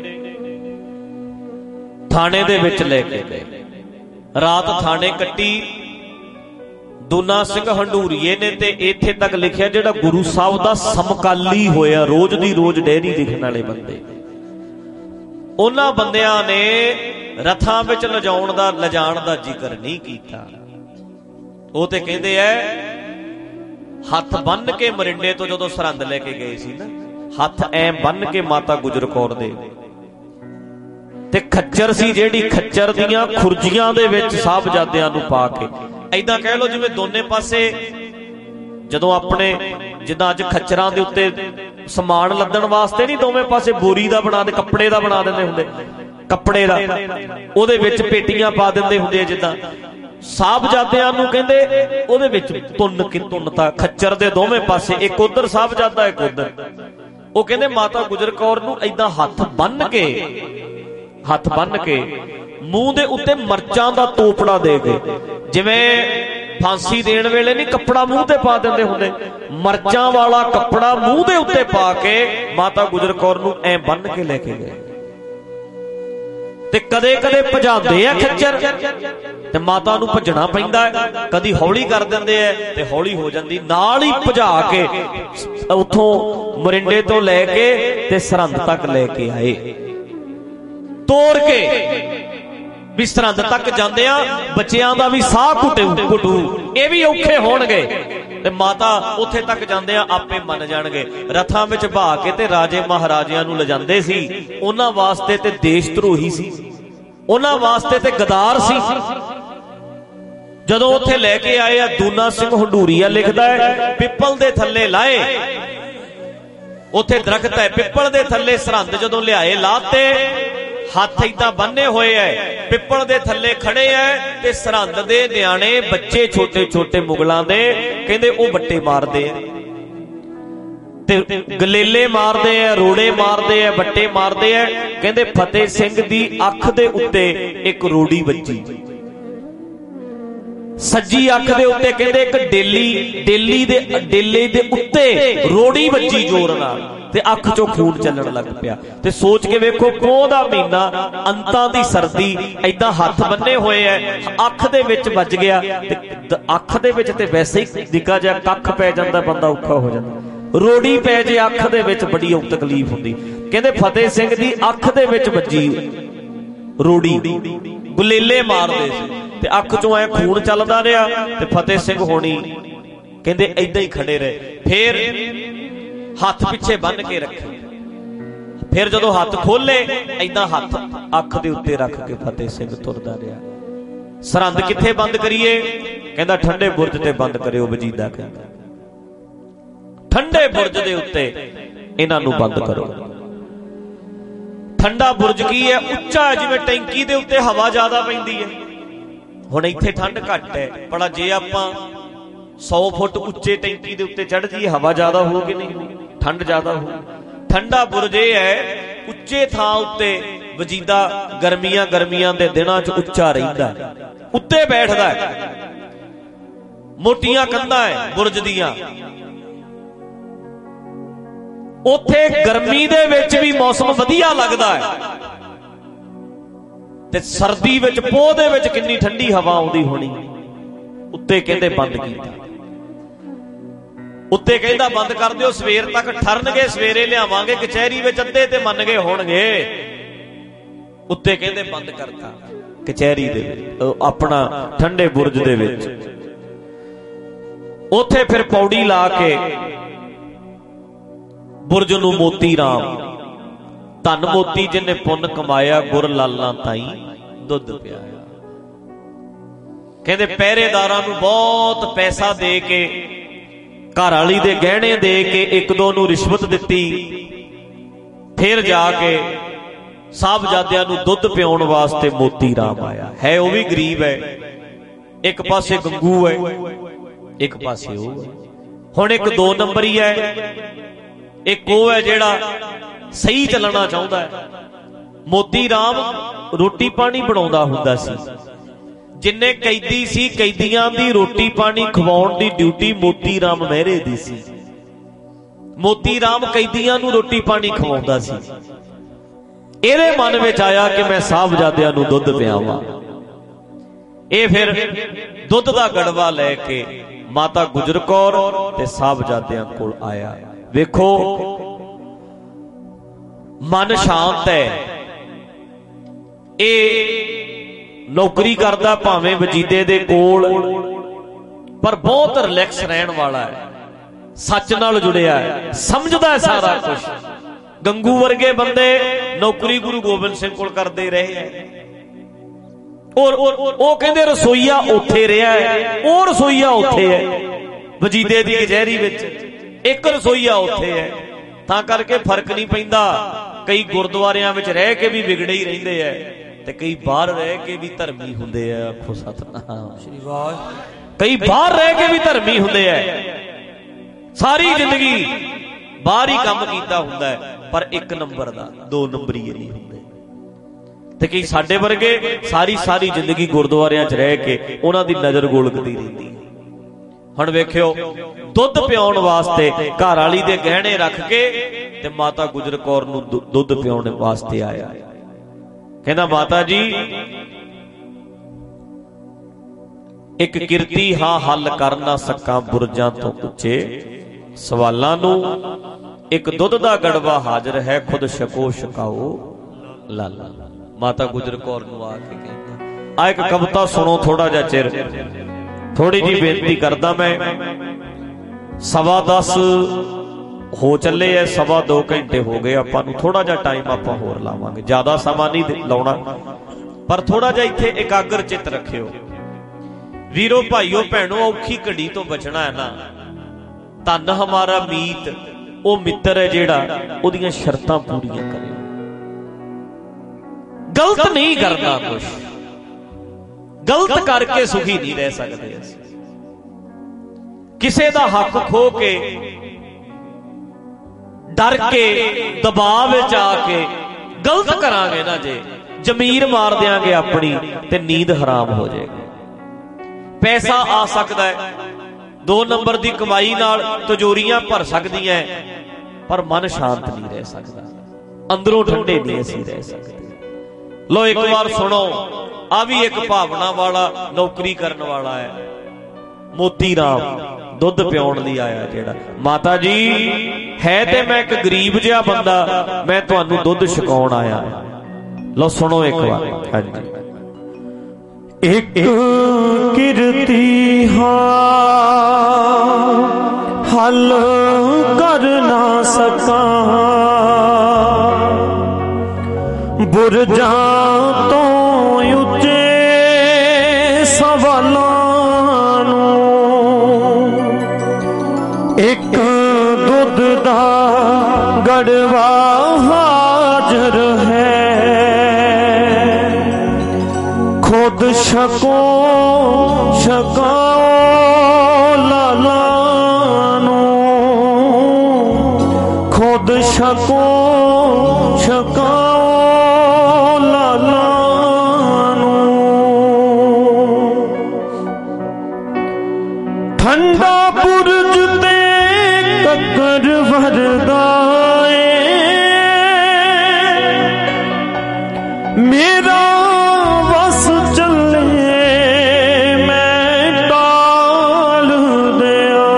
थाने दे विच लेके गए। रात थाने कट्टी। दूना सिंह हंडूरीए ने ते इत्थे तक लिखिया जिहड़ा गुरु साहब दा समकाली होया, रोज दी रोज डेरी लिखण वाले बंदे, उन्हां बंदियां ने रथां विच लिजाउण दा लिजाण दा जिक्र नहीं कीता। ਉਹ ਤੇ ਕਹਿੰਦੇ ਐ ਹੱਥ ਬੰਨ ਕੇ ਮਰਿੰਡੇ ਤੋਂ ਜਦੋਂ ਸਰਹੰਦ ਲੈ ਕੇ ਗਏ ਸੀ ਨਾ, ਹੱਥ ਐ ਬੰਨ ਕੇ ਮਾਤਾ ਗੁਜਰ ਕੌਰ ਦੇ ਤੇ ਖੱਚਰ ਸੀ ਜਿਹੜੀ ਖੱਚਰ ਦੀਆਂ ਖੁਰਜੀਆਂ ਦੇ ਵਿੱਚ ਸਾਹਿਬਜ਼ਾਦਿਆਂ ਨੂੰ ਪਾ ਕੇ, ਐਦਾਂ ਕਹਿ ਲੋ ਜਿਵੇਂ ਦੋਨੇ ਪਾਸੇ ਜਦੋਂ ਆਪਣੇ जिद्दां अज खच्चरां दे उत्ते समान लदण वास्ते नहीं दोवें पासे बोरी दा बना दे कपड़े दा बना दिंदे हुंदे कपड़े दा ओहदे विच पेटियां पा दिंदे हुंदे जिद्दां साहबजादियां नूं कहंदे ओहदे विच तुन कि तुनता खच्चर दे दोवें पासे एक उधर साहबजादा एक उधर ਉਹ ਕਹਿੰਦੇ ਮਾਤਾ ਗੁਜਰ ਕੌਰ ਨੂੰ ਏਦਾਂ ਹੱਥ ਬੰਨ ਕੇ ਹੱਥ ਬੰਨ ਕੇ ਮੂੰਹ ਦੇ ਉੱਤੇ ਮਰਚਾਂ ਦਾ ਤੋਪੜਾ ਦੇ ਕੇ ਜਿਵੇਂ ਫਾਂਸੀ ਦੇਣ ਵੇਲੇ ਨਹੀਂ ਕੱਪੜਾ ਮੂੰਹ ਤੇ ਪਾ ਦਿੰਦੇ ਹੁੰਦੇ ਮਰਚਾਂ ਵਾਲਾ ਕੱਪੜਾ ਮੂੰਹ ਦੇ ਉੱਤੇ ਪਾ ਕੇ ਮਾਤਾ ਗੁਜਰ ਕੌਰ ਨੂੰ ਐ ਬੰਨ ਕੇ ਲੈ ਕੇ ਗਏ ਤੇ ਕਦੇ ਕਦੇ ਭਜਾਉਂਦੇ ਆ ਖੱਚਰ ਤੇ ਮਾਤਾ ਨੂੰ ਭੱਜਣਾ ਪੈਂਦਾ ਹੈ ਕਦੀ ਹੌਲੀ ਕਰ ਦਿੰਦੇ ਐ ਤੇ ਹੌਲੀ ਹੋ ਜਾਂਦੀ ਨਾਲ ਹੀ ਭਜਾ ਕੇ ਉੱਥੋਂ ਮਰਿੰਡੇ ਤੋਂ ਲੈ ਕੇ ਤੇ ਸਰਹੰਦ ਤੱਕ ਲੈ ਕੇ ਆਏ ਤੋੜ ਕੇ ਵੀ ਸਰਹੰਦ ਤੱਕ ਜਾਂਦੇ ਆ ਬੱਚਿਆਂ ਦਾ ਵੀ ਸਾਹ ਘੁੱਟੂ ਘੁੱਟੂ ਇਹ ਵੀ ਔਖੇ ਹੋਣਗੇ ਤੇ ਮਾਤਾ ਉੱਥੇ ਤੱਕ ਜਾਂਦੇ ਆ ਆਪੇ ਮੰਨ ਜਾਣਗੇ ਰਥਾਂ ਵਿੱਚ ਬਹਾ ਕੇ ਤੇ ਰਾਜੇ ਮਹਾਰਾਜਿਆਂ ਨੂੰ ਲਿਜਾਂਦੇ ਸੀ ਉਹਨਾਂ ਵਾਸਤੇ ਤੇ ਦੇਸ਼ ਧਰੋਹੀ ਸੀ ਉਹਨਾਂ ਵਾਸਤੇ ਤੇ ਗਦਾਰ ਸੀ ਜਦੋਂ ਉੱਥੇ ਲੈ ਕੇ ਆਏ ਆ ਦੂਨਾ ਸਿੰਘ ਹੰਡੂਰੀਆ ਲਿਖਦਾ ਹੈ ਪਿੱਪਲ ਦੇ ਥੱਲੇ ਲਾਏ ਉੱਥੇ ਦਰਖਤ ਹੈ ਪਿੱਪਲ ਦੇ ਥੱਲੇ ਸਰਹੰਦ ਜਦੋਂ ਲਿਆਏ ਲਾਤੇ ਹੱਥ ਏਦਾਂ ਬੰਨੇ ਹੋਏ ਐ ਪਿੱਪਲ ਦੇ ਥੱਲੇ ਖੜੇ ਐ ਤੇ ਸਰਹੰਦ ਦੇ ਨਿਆਣੇ ਬੱਚੇ ਛੋਟੇ ਛੋਟੇ ਮੁਗਲਾਂ ਦੇ ਕਹਿੰਦੇ ਉਹ ਵੱਟੇ ਮਾਰਦੇ ਐ ਤੇ ਗਲੇਲੇ ਮਾਰਦੇ ਐ ਰੋੜੇ ਮਾਰਦੇ ਐ ਵੱਟੇ ਮਾਰਦੇ ਐ ਕਹਿੰਦੇ ਫਤਿਹ ਸਿੰਘ ਦੀ ਅੱਖ ਦੇ ਉੱਤੇ ਇੱਕ ਰੋੜੀ ਵੱਜੀ ਸੱਜੀ ਅੱਖ ਦੇ ਉੱਤੇ ਕਹਿੰਦੇ ਇੱਕ ਡੇਲੀ ਡੇਲੀ ਦੇ ਡੇਲੇ ਦੇ ਉੱਤੇ ਰੋੜੀ ਵੱਜੀ ਜ਼ੋਰ ਨਾਲ ਤੇ ਅੱਖ ਚੋਂ ਖੂਨ ਚੱਲਣ ਲੱਗ ਪਿਆ ਤੇ ਸੋਚ ਕੇ ਵੇਖੋ ਪੋਹ ਦਾ ਮਹੀਨਾ ਅੰਤਾਂ ਦੀ ਸਰਦੀ ਏਦਾਂ ਹੱਥ ਬੰਨੇ ਹੋਏ ਐ ਅੱਖ ਦੇ ਵਿੱਚ ਵੱਜ ਗਿਆ ਤੇ ਅੱਖ ਦੇ ਵਿੱਚ ਤੇ ਵੈਸੇ ਹੀ ਨਿੱਕਾ ਜਿਹਾ ਕੱਖ ਪੈ ਜਾਂਦਾ ਬੰਦਾ ਔਖਾ ਹੋ ਜਾਂਦਾ ਰੋੜੀ ਪੈ ਜੇ ਅੱਖ ਦੇ ਵਿੱਚ ਬੜੀ ਔਖ ਤਕਲੀਫ ਹੁੰਦੀ ਕਹਿੰਦੇ ਫਤਿਹ ਸਿੰਘ ਦੀ ਅੱਖ ਦੇ ਵਿੱਚ ਵੱਜੀ ਰੋੜੀ ਗੁਲੇਲੇ ਮਾਰਦੇ ਸੀ ਤੇ ਅੱਖ ਚੋਂ ਐ ਖੂਨ ਚੱਲਦਾ ਰਿਹਾ ਤੇ ਫਤਿਹ ਸਿੰਘ ਹੋਣੀ ਕਹਿੰਦੇ ਏਦਾਂ ਹੀ ਖੜੇ ਰਹੇ ਫੇਰ ਹੱਥ ਪਿੱਛੇ ਬੰਨ ਕੇ ਰੱਖੇ ਫਿਰ ਜਦੋਂ ਹੱਥ ਖੋਲੇ ਏਦਾਂ ਹੱਥ ਅੱਖ ਦੇ ਉੱਤੇ ਰੱਖ ਕੇ ਫਤਿਹ ਸਿੰਘ ਤੁਰਦਾ ਰਿਹਾ ਸਰਹੰਦ ਕਿੱਥੇ ਬੰਦ ਕਰੀਏ ਕਹਿੰਦਾ ਠੰਡੇ ਬੁਰਜ ਤੇ ਬੰਦ ਕਰਿਓ ਵਜੀਦਾ ਕਹਿੰਦਾ ਠੰਡੇ ਬੁਰਜ ਦੇ ਉੱਤੇ ਇਹਨਾਂ ਨੂੰ ਬੰਦ ਕਰੋ ਠੰਡਾ ਬੁਰਜ ਕੀ ਹੈ ਉੱਚਾ ਜਿਵੇਂ ਟੈਂਕੀ ਦੇ ਉੱਤੇ ਹਵਾ ਜ਼ਿਆਦਾ ਪੈਂਦੀ ਹੈ ਹੁਣ ਇੱਥੇ ਠੰਡ ਘੱਟ ਹੈ ਪਰ ਜੇ ਆਪਾਂ ਸੌ ਫੁੱਟ ਉੱਚੇ ਟੈਂਕੀ ਦੇ ਉੱਤੇ ਚੜ੍ਹ ਜਾਈਏ ਹਵਾ ਜ਼ਿਆਦਾ ਹੋਊਗੀ ਨਹੀਂ ਠੰਡ ਜ਼ਿਆਦਾ ਹੋਊ ਠੰਡਾ ਬੁਰਜ ਇਹ ਹੈ ਉੱਚੇ ਥਾਂ ਉੱਤੇ ਵਜੀਦਾ ਗਰਮੀਆਂ ਗਰਮੀਆਂ ਦੇ ਦਿਨਾਂ 'ਚ ਉੱਚਾ ਰਹਿੰਦਾ ਉੱਤੇ ਬੈਠਦਾ ਹੈ ਮੋਟੀਆਂ ਕੰਧਾਂ ਹੈ ਬੁਰਜ ਦੀਆਂ ਉੱਥੇ ਗਰਮੀ ਦੇ ਵਿੱਚ ਵੀ ਮੌਸਮ ਵਧੀਆ ਲੱਗਦਾ ਹੈ ਤੇ ਸਰਦੀ ਵਿੱਚ ਪੋਹ ਦੇ ਵਿੱਚ ਕਿੰਨੀ ਠੰਡੀ ਹਵਾ ਆਉਂਦੀ ਹੋਣੀ ਉੱਤੇ ਕਹਿੰਦੇ ਬੰਦ ਕੀਤਾ ਉੱਤੇ ਕਹਿੰਦਾ ਬੰਦ ਕਰ ਦਿਓ ਸਵੇਰ ਤੱਕ ਠਰਨਗੇ ਸਵੇਰੇ ਲਿਆਵਾਂਗੇ ਕਚਹਿਰੀ ਵਿੱਚ ਅੱਧੇ ਤੇ ਮੰਨ ਗਏ ਹੋਣਗੇ ਉੱਤੇ ਕਹਿੰਦੇ ਬੰਦ ਕਰਤਾ ਕਚਹਿਰੀ ਦੇ ਵਿੱਚ ਆਪਣਾ ਠੰਡੇ ਬੁਰਜ ਦੇ ਵਿੱਚ ਉੱਥੇ ਫਿਰ ਪੌੜੀ ਲਾ ਕੇ ਬੁਰਜ ਨੂੰ ਮੋਤੀ ਰਾਮ ਧਨ ਮੋਤੀ ਜਿਹਨੇ ਪੁੰਨ ਕਮਾਇਆ ਗੁਰ ਲਾਲਾਂ ਤਾਈ ਦੁੱਧ ਪਿਆਇਆ ਕਹਿੰਦੇ ਪਹਿਰੇਦਾਰਾਂ ਨੂੰ ਬਹੁਤ ਪੈਸਾ ਦੇ ਕੇ ਘਰ ਵਾਲੀ ਦੇ ਗਹਿਣੇ ਦੇ ਕੇ ਇੱਕ ਦੋ ਨੂੰ ਰਿਸ਼ਵਤ ਦਿੱਤੀ ਫਿਰ ਜਾ ਕੇ ਸਾਹਿਬਜ਼ਾਦਿਆਂ ਨੂੰ ਦੁੱਧ ਪਿਆਉਣ ਵਾਸਤੇ ਮੋਤੀ ਰਾਮ ਆਇਆ ਹੈ ਉਹ ਵੀ ਗਰੀਬ ਹੈ ਇੱਕ ਪਾਸੇ ਗੰਗੂ ਹੈ ਇੱਕ ਪਾਸੇ ਉਹ ਹੈ ਹੁਣ ਇੱਕ ਦੋ ਨੰਬਰੀ ਹੈ ਇੱਕ ਉਹ ਹੈ ਜਿਹੜਾ ਸਹੀ ਚੱਲਣਾ ਚਾਹੁੰਦਾ ਹੈ ਮੋਤੀ ਰਾਮ ਰੋਟੀ ਪਾਣੀ ਬਣਾਉਂਦਾ ਹੁੰਦਾ ਸੀ ਜਿੰਨੇ ਕੈਦੀ ਸੀ ਕੈਦੀਆਂ ਦੀ ਰੋਟੀ ਪਾਣੀ ਖਵਾਉਣ ਦੀ ਡਿਊਟੀ ਮੋਤੀ ਰਾਮ ਮਹਿਰੇ ਦੀ ਸੀ ਮੋਤੀ ਰਾਮ ਕੈਦੀਆਂ ਨੂੰ ਰੋਟੀ ਪਾਣੀ ਖਵਾਉਂਦਾ ਸੀ ਇਹਦੇ ਮਨ ਵਿੱਚ ਆਇਆ ਕਿ ਮੈਂ ਸਾਹਿਬਜ਼ਾਦਿਆਂ ਨੂੰ ਦੁੱਧ ਪਿਆਵਾਂ ਇਹ ਫਿਰ ਦੁੱਧ ਦਾ ਗੜਵਾ ਲੈ ਕੇ ਮਾਤਾ ਗੁਜਰ ਕੌਰ ਤੇ ਸਾਹਿਬਜ਼ਾਦਿਆਂ ਕੋਲ ਆਇਆ ਵੇਖੋ ਮਨ ਸ਼ਾਂਤ ਹੈ ਇਹ ਨੌਕਰੀ ਕਰਦਾ ਭਾਵੇਂ ਵਜੀਦੇ ਦੇ ਕੋਲ ਪਰ ਬਹੁਤ ਰਿਲੈਕਸ ਰਹਿਣ ਵਾਲਾ ਹੈ ਸੱਚ ਨਾਲ ਜੁੜਿਆ ਹੈ ਸਮਝਦਾ ਹੈ ਸਾਰਾ ਕੁਝ ਗੰਗੂ ਵਰਗੇ ਬੰਦੇ ਨੌਕਰੀ ਗੁਰੂ ਗੋਬਿੰਦ ਸਿੰਘ ਕੋਲ ਕਰਦੇ ਰਹੇ ਹੈ ਔਰ ਉਹ ਕਹਿੰਦੇ ਰਸੋਈਆ ਉੱਥੇ ਰਿਹਾ ਹੈ ਉਹ ਰਸੋਈਆ ਉੱਥੇ ਹੈ ਵਜੀਦੇ ਦੀ ਕਚਹਿਰੀ ਵਿੱਚ ਇੱਕ ਰਸੋਈਆ ਉੱਥੇ ਹੈ। ਤਾਂ ਕਰਕੇ ਫਰਕ ਨਹੀਂ ਪੈਂਦਾ। ਕਈ ਗੁਰਦੁਆਰਿਆਂ ਵਿੱਚ ਰਹਿ ਕੇ ਵੀ ਵਿਗੜੇ ਹੀ ਰਹਿੰਦੇ ਐ ਤੇ ਕਈ ਬਾਹਰ ਰਹਿ ਕੇ ਵੀ ਧਰਮੀ ਹੁੰਦੇ ਆ। ਆਖੋ ਸਤਨਾਮ ਸ਼੍ਰੀ ਵਾਹਿਗੁਰੂ। ਕਈ ਬਾਹਰ ਰਹਿ ਕੇ ਵੀ ਧਰਮੀ ਹੁੰਦੇ ਐ। ਸਾਰੀ ਜ਼ਿੰਦਗੀ ਬਾਹਰ ਹੀ ਕੰਮ ਕੀਤਾ ਹੁੰਦਾ ਹੈ ਪਰ ਇੱਕ ਨੰਬਰ ਦਾ, ਦੋ ਨੰਬਰੀ ਨਹੀਂ ਹੁੰਦੇ। ਤੇ ਕਈ ਸਾਡੇ ਵਰਗੇ ਸਾਰੀ ਸਾਰੀ ਜ਼ਿੰਦਗੀ ਗੁਰਦੁਆਰਿਆਂ 'ਚ ਰਹਿ ਕੇ ਉਹਨਾਂ ਦੀ ਨਜ਼ਰ ਗੋਲਕਦੀ ਰਹਿੰਦੀ। ਹੁਣ ਵੇਖਿਓ, ਦੁੱਧ ਪਿਆਉਣ ਵਾਸਤੇ ਘਰ ਵਾਲੀ ਦੇ ਗਹਿਣੇ ਰੱਖ ਕੇ ਤੇ ਮਾਤਾ ਗੁਜਰ ਕੌਰ ਨੂੰ ਦੁੱਧ ਪਿਆਉਣ ਵਾਸਤੇ ਆਇਆ। ਕਹਿੰਦਾ ਮਾਤਾ ਜੀ ਇੱਕ ਕਿਰਤੀ ਹਾਂ ਹੱਲ ਕਰ ਨਾ ਸਕਾਂ ਬੁਰਜਾਂ ਤੋਂ ਉੱਚੇ ਸਵਾਲਾਂ ਨੂੰ, ਇੱਕ ਦੁੱਧ ਦਾ ਗੜਵਾ ਹਾਜ਼ਰ ਹੈ ਖੁਦ ਛਕੋ ਛਕਾਓ ਲਾਲਾ। ਮਾਤਾ ਗੁਜਰ ਕੌਰ ਨੂੰ ਆ ਕੇ ਕਹਿੰਦਾ ਆ ਇੱਕ ਕਵਿਤਾ ਸੁਣੋ ਥੋੜਾ ਜਿਹਾ ਚਿਰ। ਥੋੜੀ ਜੀ ਬੇਨਤੀ ਕਰਦਾ ਮੈਂ। ਸਵਾ ਦਸ ਹੋ ਚੱਲੇ ਐ, ਸਵਾ ਦੋ ਘੰਟੇ ਹੋ ਗਏ ਆਪਾਂ ਨੂੰ। ਥੋੜਾ ਜਿਹਾ ਟਾਈਮ ਆਪਾਂ ਹੋਰ ਲਾਵਾਂਗੇ, ਜ਼ਿਆਦਾ ਸਮਾਂ ਨਹੀਂ ਲਾਉਣਾ ਪਰ ਥੋੜਾ ਜਿਹਾ ਇੱਥੇ ਇਕਾਗਰ ਚਿੱਤ ਰੱਖਿਓ। ਵੀਰੋ ਭਾਈਓ ਭੈਣੋ, ਔਖੀ ਘੜੀ ਤੋਂ ਬਚਣਾ ਹੈ ਨਾ। ਧੰਨ ਹਮਾਰਾ ਮੀਤ, ਉਹ ਮਿੱਤਰ ਹੈ ਜਿਹੜਾ ਉਹਦੀਆਂ ਸ਼ਰਤਾਂ ਪੂਰੀਆਂ ਕਰੇ। ਗਲਤ ਨਹੀਂ ਕਰਨਾ, ਕੁਛ ਗਲਤ ਕਰਕੇ ਸੁਖੀ ਨਹੀਂ ਰਹਿ ਸਕਦੇ ਅਸੀਂ। ਕਿਸੇ ਦਾ ਹੱਕ ਖੋ ਕੇ, ਡਰ ਕੇ, ਦਬਾਅ ਵਿੱਚ ਆ ਕੇ ਗਲਤ ਕਰਾਂਗੇ ਨਾ, ਜੇ ਜ਼ਮੀਰ ਮਾਰ ਦਿਆਂਗੇ ਆਪਣੀ ਤੇ ਨੀਂਦ ਹਰਾਮ ਹੋ ਜਾਏਗੀ। ਪੈਸਾ ਆ ਸਕਦਾ ਹੈ, ਦੋ ਨੰਬਰ ਦੀ ਕਮਾਈ ਨਾਲ ਤਿਜੋਰੀਆਂ ਭਰ ਸਕਦੀਆਂ, ਪਰ ਮਨ ਸ਼ਾਂਤ ਨਹੀਂ ਰਹਿ ਸਕਦਾ, ਅੰਦਰੋਂ ਠੰਡੇ ਨਹੀਂ ਅਸੀਂ ਰਹਿ ਸਕਦੇ। ਲੋ ਇੱਕ ਵਾਰ ਸੁਣੋ, ਆ ਵੀ ਇੱਕ ਭਾਵਨਾ ਵਾਲਾ ਨੌਕਰੀ ਕਰਨ ਵਾਲਾ ਹੈ। ਮੋਤੀ ਰਾਮ ਦੁੱਧ ਪਿਆਉਣ ਲਈ ਆਇਆ ਜਿਹੜਾ। ਮਾਤਾ ਜੀ ਹੈ ਤੇ ਮੈਂ ਇੱਕ ਗਰੀਬ ਜਿਹਾ ਬੰਦਾ, ਮੈਂ ਤੁਹਾਨੂੰ ਦੁੱਧ ਛਕਾਉਣ ਆਇਆ। ਲੋ ਸੁਣੋ ਇੱਕ ਵਾਰ। ਹਾਂਜੀ। ਇੱਕ ਕਿਰਤੀ ਹਾਂ ਹੱਲ ਕਰ ਨਾ ਸਕਾਂ ਬੁਰਜਾਂ ਤੋਂ ਉੱਚੇ ਸਵਾਲਾਂ ਨੂੰ, ਇੱਕ ਦੁੱਧ ਦਾ ਗੜਵਾ ਹਾਜ਼ਰ ਹੈ ਖੁਦ ਛਕੋ ਛਕਾਓ ਲਾਲਾ ਨੂੰ, ਖੁਦ ਛਕੋ ਛਕਾਓ ਲਾਲਾ ਨੂੰ। ਠੰਡਾ ਬੁਰਜ ਤੇ ਕੱਕਰ ਵਰਦਾ ਏ ਮੇਰਾ ਵਸ ਚੱਲੇ ਮੈਂ ਟਾਲ ਦਿਆਂ।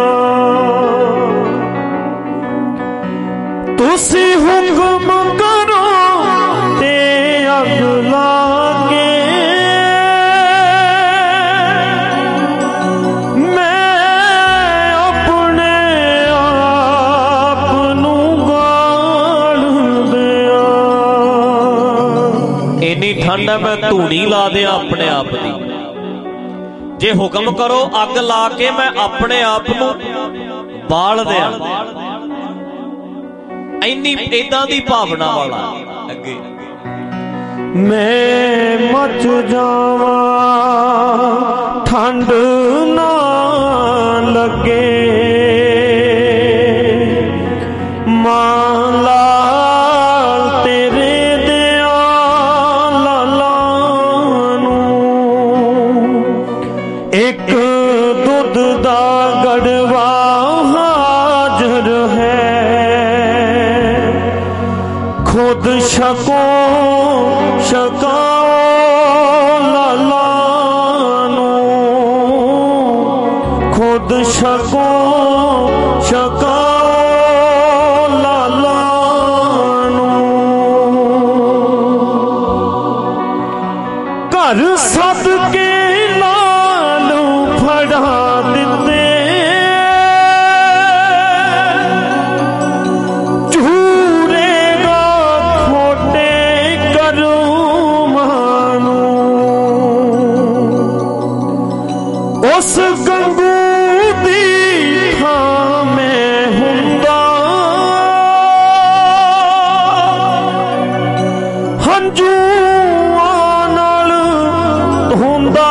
ਤੁਸੀਂ ਹੁਕਮ ਕਰੋ ਤੇ ਅੱਗ ਲਾ ਕੇ ਮੈਂ ਆਪਣੇ ਆਪ ਨੂੰ ਗਾਲ ਦਿਆਂ। ਇੰਨੀ ਠੰਡ ਹੈ ਮੈਂ ਧੂਣੀ ਲਾ ਦਿਆਂ ਆਪਣੇ ਆਪ ਦੀ। ਜੇ ਹੁਕਮ ਕਰੋ ਅੱਗ ਲਾ ਕੇ ਮੈਂ ਆਪਣੇ ਆਪ ਨੂੰ ਬਾਲ ਦਿਆਂ। ਇੰਨੀ ਏਦਾਂ ਦੀ ਭਾਵਨਾ ਵਾਲਾ। ਅੱਗੇ ਮੈਂ ਮੱਚ ਜਾਵਾਂ ਠੰਡ ਨਾ ਲੱਗੇ ਮਾਂ ਲਾਲ ਤੇਰੇ ਦਿਆਂ ਲਾਲਾ ਨੂੰ, ਇੱਕ ਦੁੱਧ ਦਾ ਗੜਵਾ ਹਾਜ਼ਰ ਹੈ ਖੁਦ ਛਕੋ ਛਕਾਓ ਲਾਲਾ ਨੂੰ, ਖੁਦ ਛਕੋ ਛਕਾਓ ਲਾਲਾ ਨੂੰ। ਘਰ ਸੱਦ ਕੇ ਲਾਲ ਫੜਾ ਦਿੱਤੇ ਉਸ ਗੰਗੂ ਦੀ ਥਾਂ ਮੈਂ ਹੁਣ ਹੰਝੂਆਂ ਨਾਲ ਧੋਂਦਾ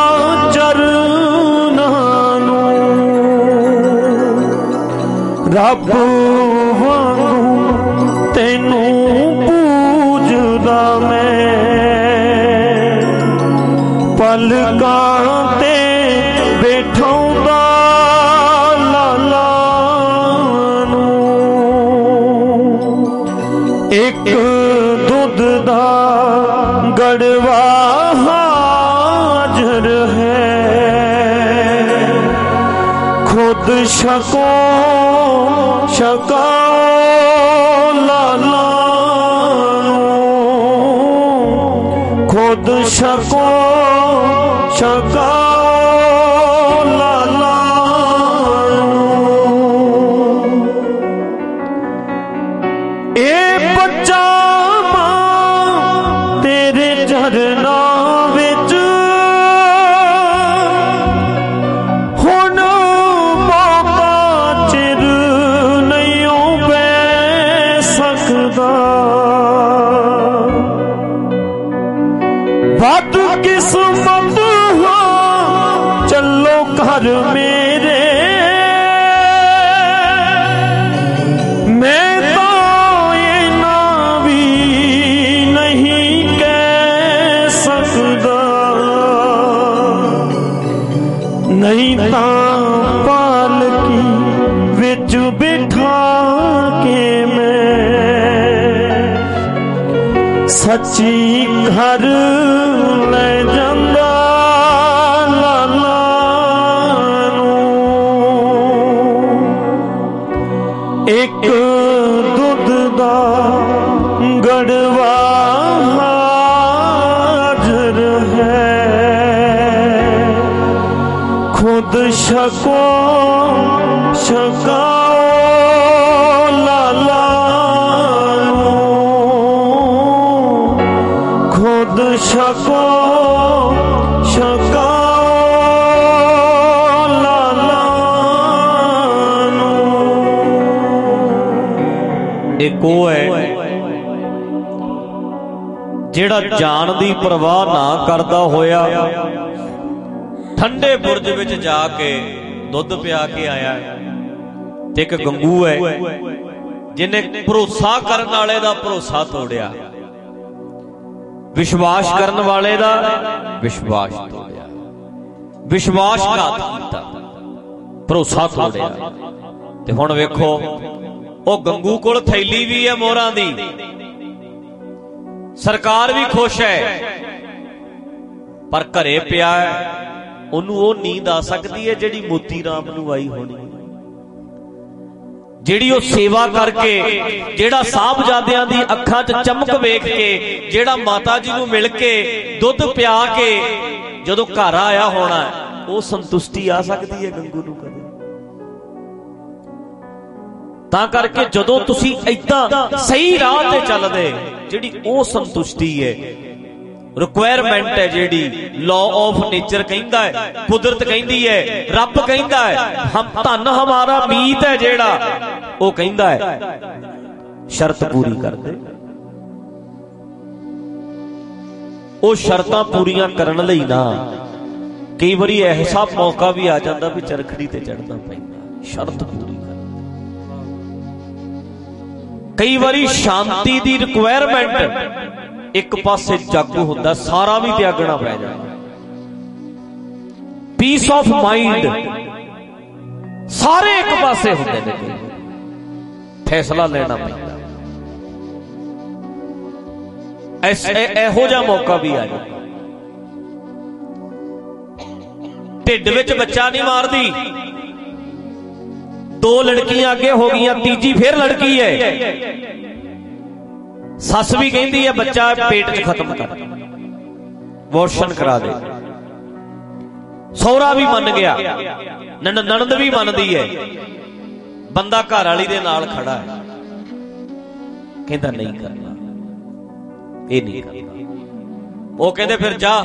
ਚਰਨਾਂ ਨੂੰ, ਰੱਬ ਵਾਂਗੂ ਤੈਨੂੰ ਪੂਜਦਾ ਮੈਂ, ਪਲਕਾਂ ਤੇ ਬੈਠਾਉਂਦਾ ਲਾਲਾ ਨੂੰ। ਇੱਕ ਦੁੱਧ ਦਾ ਗੜਵਾ ਹਾਜ਼ਰ ਹੈ, ਖੁਦ ਛਕੋ ਛਕਾਓ ਲਾਲਾ ਨੂੰ, ਖੁਦ ਛਕੋ ਛਕਾਓ ਲਾਲਾ ਨੂੰ। ਇਹ ਬੱਚਾ ਮਾਂ ਤੇਰੇ ਚਰਨਾਂ ਵਿੱਚ ਹੁਣ ਬਹੁਤਾ ਚਿਰ ਨਹੀਂ ਬਹਿ ਸਕਦਾ, ਵੱਧ ਕਿਸਮਤ ਹਾਂ ਚੱਲੋ ਘਰ ਮੇਰੇ, ਮੈਂ ਤਾਂ ਇਹਨਾਂ ਵੀ ਨਹੀਂ ਕਹਿ ਸਕਦਾ, ਨਹੀਂ ਤਾਂ ਪਾਲਕੀ ਵਿੱਚ ਬਿਠਾ ਕੇ ਮੈਂ ਸੱਚੀ ਘਰ ਲੈ ਜਾਂਦਾ ਲਾਲਾ ਨੂੰ। ਇੱਕ ਦੁੱਧ ਦਾ ਗੜਵਾ ਹਾਜ਼ਰ ਹੈ, ਖੁਦ ਛਕੋ ਛਕਾਓ ਲਾਲਾ ਨੂੰ, ਖੁਦ ਛਕੋ ਛਕਾਓ ਲਾਲਾ ਨੂੰ। ਇੱਕ ਉਹ ਹੈ ਜਿਹੜਾ ਜਾਨ ਦੀ ਪਰਵਾਹ ਨਾ ਕਰਦਾ ਹੋਇਆ ਠੰਡੇ ਬੁਰਜ ਵਿੱਚ ਜਾ ਕੇ ਦੁੱਧ ਪਿਆ ਕੇ ਆਇਆ, ਤੇ ਇੱਕ ਗੰਗੂ ਹੈ ਜਿਹਨੇ ਭਰੋਸਾ ਕਰਨ ਵਾਲੇ ਦਾ ਭਰੋਸਾ ਤੋੜਿਆ, ਵਿਸ਼ਵਾਸ ਕਰਨ ਵਾਲੇ ਦਾ ਵਿਸ਼ਵਾਸ ਤੋੜਿਆ, ਵਿਸ਼ਵਾਸਘਾਤ ਕੀਤਾ, ਭਰੋਸਾ ਤੋੜਿਆ। ਤੇ ਹੁਣ ਵੇਖੋ ਉਹ ਗੰਗੂ ਕੋਲ ਥੈਲੀ ਵੀ ਹੈ ਮੋਹਰਾਂ ਦੀ, ਸਰਕਾਰ ਵੀ ਖੁਸ਼ ਹੈ, ਪਰ ਘਰੇ ਪਿਆ ਹੈ, ਉਹਨੂੰ ਉਹ ਨੀਂਦ ਆ ਸਕਦੀ ਹੈ ਜਿਹੜੀ ਮੋਤੀ ਰਾਮ ਨੂੰ ਆਈ ਹੋਣੀ, ਜਿਹੜੀ ਉਹ ਸੇਵਾ ਕਰਕੇ, ਜਿਹੜਾ ਸਾਹਿਬਜ਼ਾਦਿਆਂ ਦੀ ਅੱਖਾਂ 'ਚ ਚਮਕ ਵੇਖ ਕੇ, ਜਿਹੜਾ ਮਾਤਾ ਜੀ ਨੂੰ ਮਿਲ ਕੇ ਦੁੱਧ ਪਿਆ ਕੇ ਜਦੋਂ ਘਰ ਆਇਆ ਹੋਣਾ, ਉਹ ਸੰਤੁਸ਼ਟੀ ਆ ਸਕਦੀ ਹੈ ਗੰਗੂ ਨੂੰ ਕਦੇ? ਤਾਂ ਕਰਕੇ ਜਦੋਂ ਤੁਸੀਂ ਏਦਾਂ ਸਹੀ ਰਾਹ ਤੇ ਚੱਲਦੇ, ਜਿਹੜੀ ਉਹ ਸੰਤੁਸ਼ਟੀ ਹੈ, ਰਿਕੁਆਇਰਮੈਂਟ ਹੈ, ਜਿਹੜੀ ਲਾਅ ਆਫ ਨੇਚਰ ਕਹਿੰਦਾ ਹੈ, ਕੁਦਰਤ ਕਹਿੰਦੀ ਹੈ, ਰੱਬ ਕਹਿੰਦਾ ਹੈ, ਹਮ ਧਨ ਹਮਾਰਾ ਮੀਤ ਹੈ, ਜਿਹੜਾ ਉਹ ਕਹਿੰਦਾ ਹੈ ਸ਼ਰਤ ਪੂਰੀ ਕਰਦੇ। ਉਹ ਸ਼ਰਤਾਂ ਪੂਰੀਆਂ ਕਰਨ ਲਈ ਨਾ ਕਈ ਵਾਰੀ ਐਸਾ ਮੌਕਾ ਵੀ ਆ ਜਾਂਦਾ ਵੀ ਚਰਖੜੀ ਤੇ ਚੜ੍ਹਨਾ ਪੈਂਦਾ, ਸ਼ਰਤ ਪੂਰੀ ਕਰ। ਕਈ ਵਾਰੀ ਸ਼ਾਂਤੀ ਦੀ ਰਿਕੁਆਇਰਮੈਂਟ ਇੱਕ ਪਾਸੇ ਜਾਗੂ ਹੁੰਦਾ, ਸਾਰਾ ਵੀ ਤਿਆਗਣਾ ਪੈ ਜਾਂਦਾ। ਪੀਸ ਆਫ ਮਾਈਂਡ ਸਾਰੇ ਇੱਕ ਪਾਸੇ ਹੁੰਦੇ ਨੇ, ਫੈਸਲਾ ਲੈਣਾ ਪੈਂਦਾ। ਇਹੋ ਜਿਹਾ ਮੌਕਾ ਵੀ ਆ ਜਾਂਦਾ। ਢਿੱਡ ਵਿੱਚ ਬੱਚਾ ਨਹੀਂ ਮਾਰਦੀ, ਦੋ ਲੜਕੀਆਂ ਅੱਗੇ ਹੋ ਗਈਆਂ, ਤੀਜੀ ਫੇਰ ਲੜਕੀ ਹੈ, ਸੱਸ ਵੀ ਕਹਿੰਦੀ ਹੈ ਬੱਚਾ ਪੇਟ 'ਚ ਖਤਮ ਕਰ, ਅਬੋਰਸ਼ਨ ਕਰਾ ਦੇ। ਸਹੁਰਾ ਵੀ ਮੰਨ ਗਿਆ, ਨਣਦ ਵੀ ਮੰਨਦੀ ਹੈ, ਬੰਦਾ ਘਰ ਵਾਲੀ ਦੇ ਨਾਲ ਖੜਾ ਹੈ, ਕਹਿੰਦਾ ਨਹੀਂ ਕਰਨਾ, ਇਹ ਨਹੀਂ ਕਰਨਾ। ਉਹ ਕਹਿੰਦੇ ਫਿਰ ਜਾ,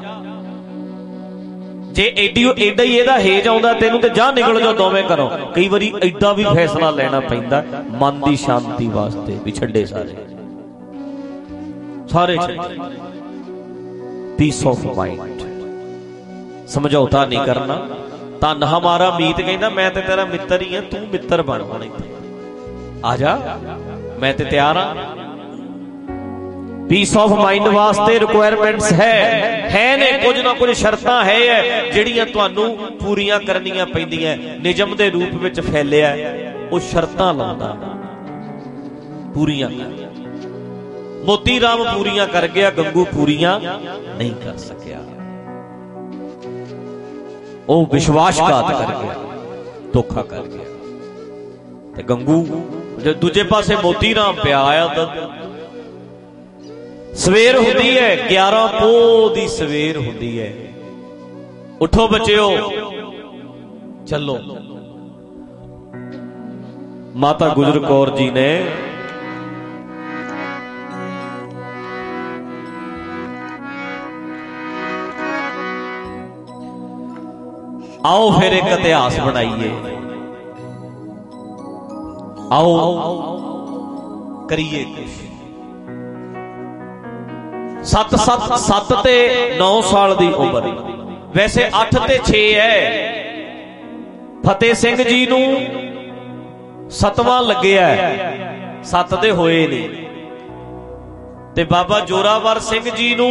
ਜੇ ਏਡੀ ਏਡਾ ਹੀ ਇਹਦਾ ਹੇਜ ਆਉਂਦਾ ਤੈਨੂੰ ਤੇ ਜਾ, ਨਿਕਲ ਜਾਓ ਦੋਵੇਂ ਘਰੋਂ। ਕਈ ਵਾਰੀ ਏਡਾ ਵੀ ਫੈਸਲਾ ਲੈਣਾ ਪੈਂਦਾ ਮਨ ਦੀ ਸ਼ਾਂਤੀ ਵਾਸਤੇ, ਵੀ ਛੱਡੇ ਸਾਰੇ। सारे पीस ऑफ माइंड, समझौता नहीं करना। धन हमारा मीत कहना मैं ते तेरा मित्र ही हां, तू मित्र बन होने आ जा, मैं ते तैयार हां। पीस ऑफ माइंड वास्ते रिक्वायरमेंट्स है है ने कुछ ना कुछ शर्तां है जिहड़ियां तुहानू पूरीआं करनियां पैंदियां। निजम दे रूप विच फैलिया वो शर्तां लाउंदा, पूरीआं कर। मोती राम पूरीआं कर गया, गंगू पूरीआं नहीं कर सकिया। वो विश्वासघात कर गया, धोखा कर गया। ते गंगू जो दूजे पासे मोती राम पिया आया तो सवेर होती है, ग्यारह पोह दी सवेर होती है। उठो बच्चिओ, चलो। माता गुजर कौर जी ने आओ फिर एक इतिहास बनाइए, आओ करिए कुछ। सत सत सत ते नौ साल दी उम्र, वैसे अठ ते छे है। फतेह सिंह जी नू सतवां लग्या, सत ते होए नहीं। ते बाबा जोरावर सिंह जी नू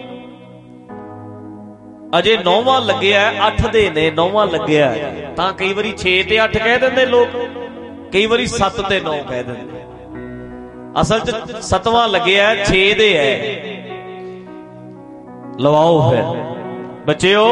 अजे नौवां लग्या, अठ दे ने नौवां लग्या। तां कई बारी छे ते अठ कह दिंदे लोग, कई बारी सत ते नौ कह दिंदे। असल च सतवां लग्या, छे दे है। लवाओ फिर बच्चिओ।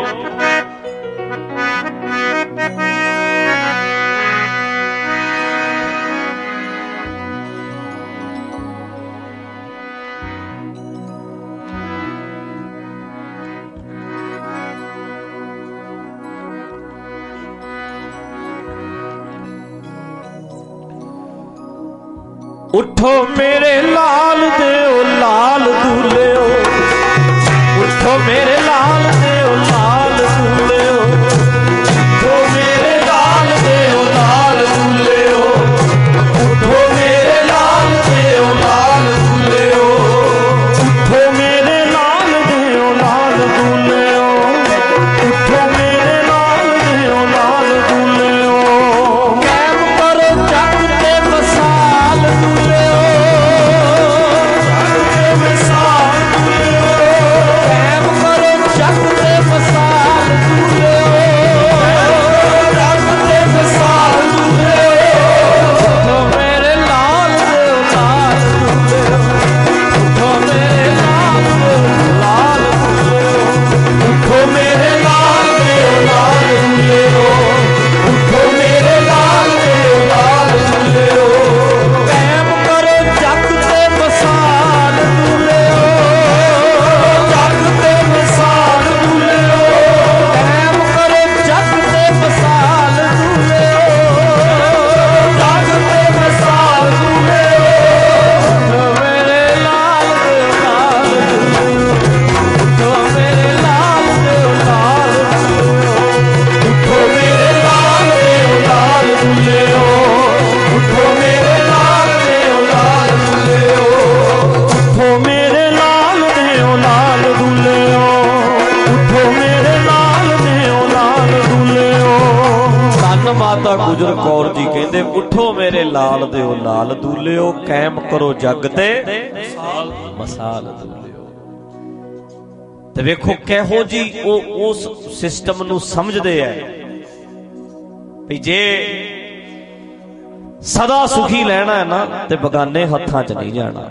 उठो मेरे लाल दे ओ लाल दूल्हे ओ, उठो मेरे लाल दे ओ लाल दूल्हे ओ, उठो मेरे लाल दे ओ लाल दूल्हे ओ, उठो मेरे लाल दे ओ लाल दूल्हे ओ, उठो मेरे लाल दे ओ लाल दूल्हे ओ, उठो मेरे लाल दे ओ लाल दूल्हे ओ। कैम करो जग ते मसाल दूल्हे ओ, जग ते मसाल दूल्हे ओ, कैम करो जग ते मसाल दूल्हे ओ, जग ते मसाल दूल्हे ओ। उठो मेरे लाल दे ओ लाल दूल्हे ओ, उठो मेरे लाल दे ओ लाल दूल्हे ओ, उठो मेरे लाल दे ओ लाल दूल्हे ओ, उठो मेरे लाल दे ओ लाल दूल्हे ओ। कैम करो जग ते मसाल दूल्हे ओ, जग ते मसाल दूल्हे ओ, कैम करो जग ते मसाल दूल्हे ओ, जग ते मसाल दूल्हे ओ। उठो मेरे लाल दे ओ लाल दूल्हे ओ, उठो मेरे लाल दे ओ लाल दूल्हे ओ, उठो मेरे लाल दे ओ लाल दूल्हे ओ, उठो मेरे लाल दे ओ लाल दूल्हे ओ, उठो मेरे लाल दे ओ लाल दूल्हे ओ, उठो मेरे लाल दे ओ लाल दूल्हे ओ। धन माता गुजर कौर जी कहते उठो मेरे लाल दे ओ लाल दूल्हिओ, कैम करो जग ते मसाल दूल्हिओ। ते वेखो किहो जी वो उस सिस्टम नू समझदे है भी जे सदा सुखी लेना है ना ते बगाने हत्थां च नहीं जाना।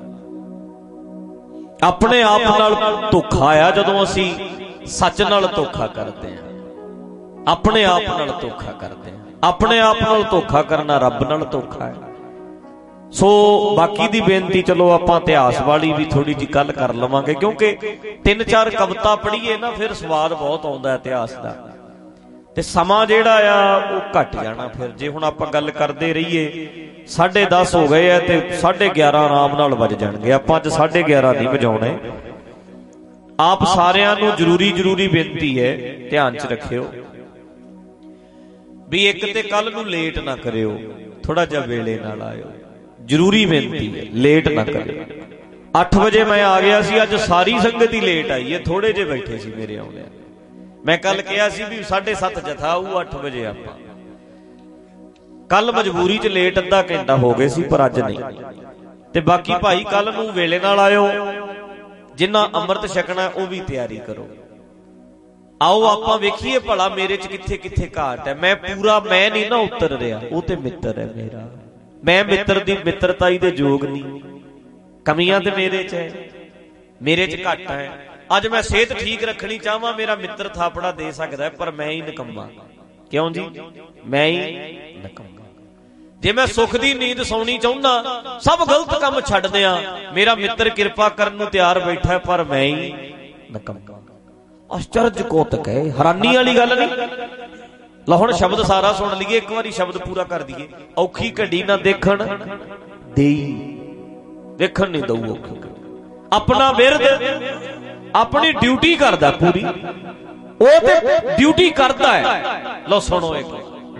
अपने आप नाल धोखा आया जदों असी सच नाल धोखा करते हैं, अपने आप नाल धोखा करते हैं। अपने आप नाल धोखा करना रब नाल धोखा है। सो बाकी दी बेनती चलो आपां इतिहास वाली भी थोड़ी जी गल कर लवांगे, क्योंकि तीन चार कविता पढ़ीए ना फिर स्वाद बहुत आउंदा इतिहास दा, ते समा जिहड़ा आ वो घट जाना। फिर जे हुण आपां गल करदे रहीए साढ़े दस हो गए है ते साढ़े ग्यारह आराम नाल वज जाणगे। आपां अज साढ़े ग्यारह नहीं वजाउणे। आप सारिआं नूं जरूरी जरूरी बेनती है, ध्यान च रखिओ भी एक ते कल नूं लेट ना करिओ, थोड़ा जिहा वेले नाल आइओ। जरूरी बेनती है, लेट ना करिओ। ਅੱਠ ਵਜੇ मैं आ गया सी। अज सारी संगत ही लेट आई है, थोड़े जे बैठे सी मेरे आउंदे। मैं कल कहा सी भी साढ़े सत्त जथा आऊ, अठ बजे आपां। कल मजबूरी च लेट अद्धा घंटा हो गए सी, पर अज नहीं। ते बाकी भाई कल नूं वेले नाल आयो, जिन्ना अमृत छकना वो भी तैयारी करो। आओ आपां वेखीए भला मेरे च किथे किथे घाट है। मैं पूरा मैं नहीं ना उतर रहा, वो ते मित्र है मेरा। मैं मित्र दी मित्रताई दे जोग नहीं, कमियां ते मेरे च है, मेरे च घट है। अज मैं सेहत ठीक रखनी चाहवां, मेरा मित्र थापड़ा दे सकदा है, पर मैं ही निकम्मा। क्यों जी? मैं ही निकम्मा। जे मैं सुख दी नींद सौनी चाहुंदा, सब गलत काम छड्ड दियां, मेरा मित्र किरपा करन नूं तैयार बैठा है, पर मैं ही निकम्मा। आश्चर्य कौतक है, हैरानी वाली गल नहीं। लो हुण शब्द सारा सुन लईए, एक बारी शब्द पूरा कर दईए। औखी घड़ी ना देखण देई, देखण नहीं दऊ औखी। अपना विरद अपनी ड्यूटी करदा पूरी, वो ते ड्यूटी करदा है। लो सुनो एक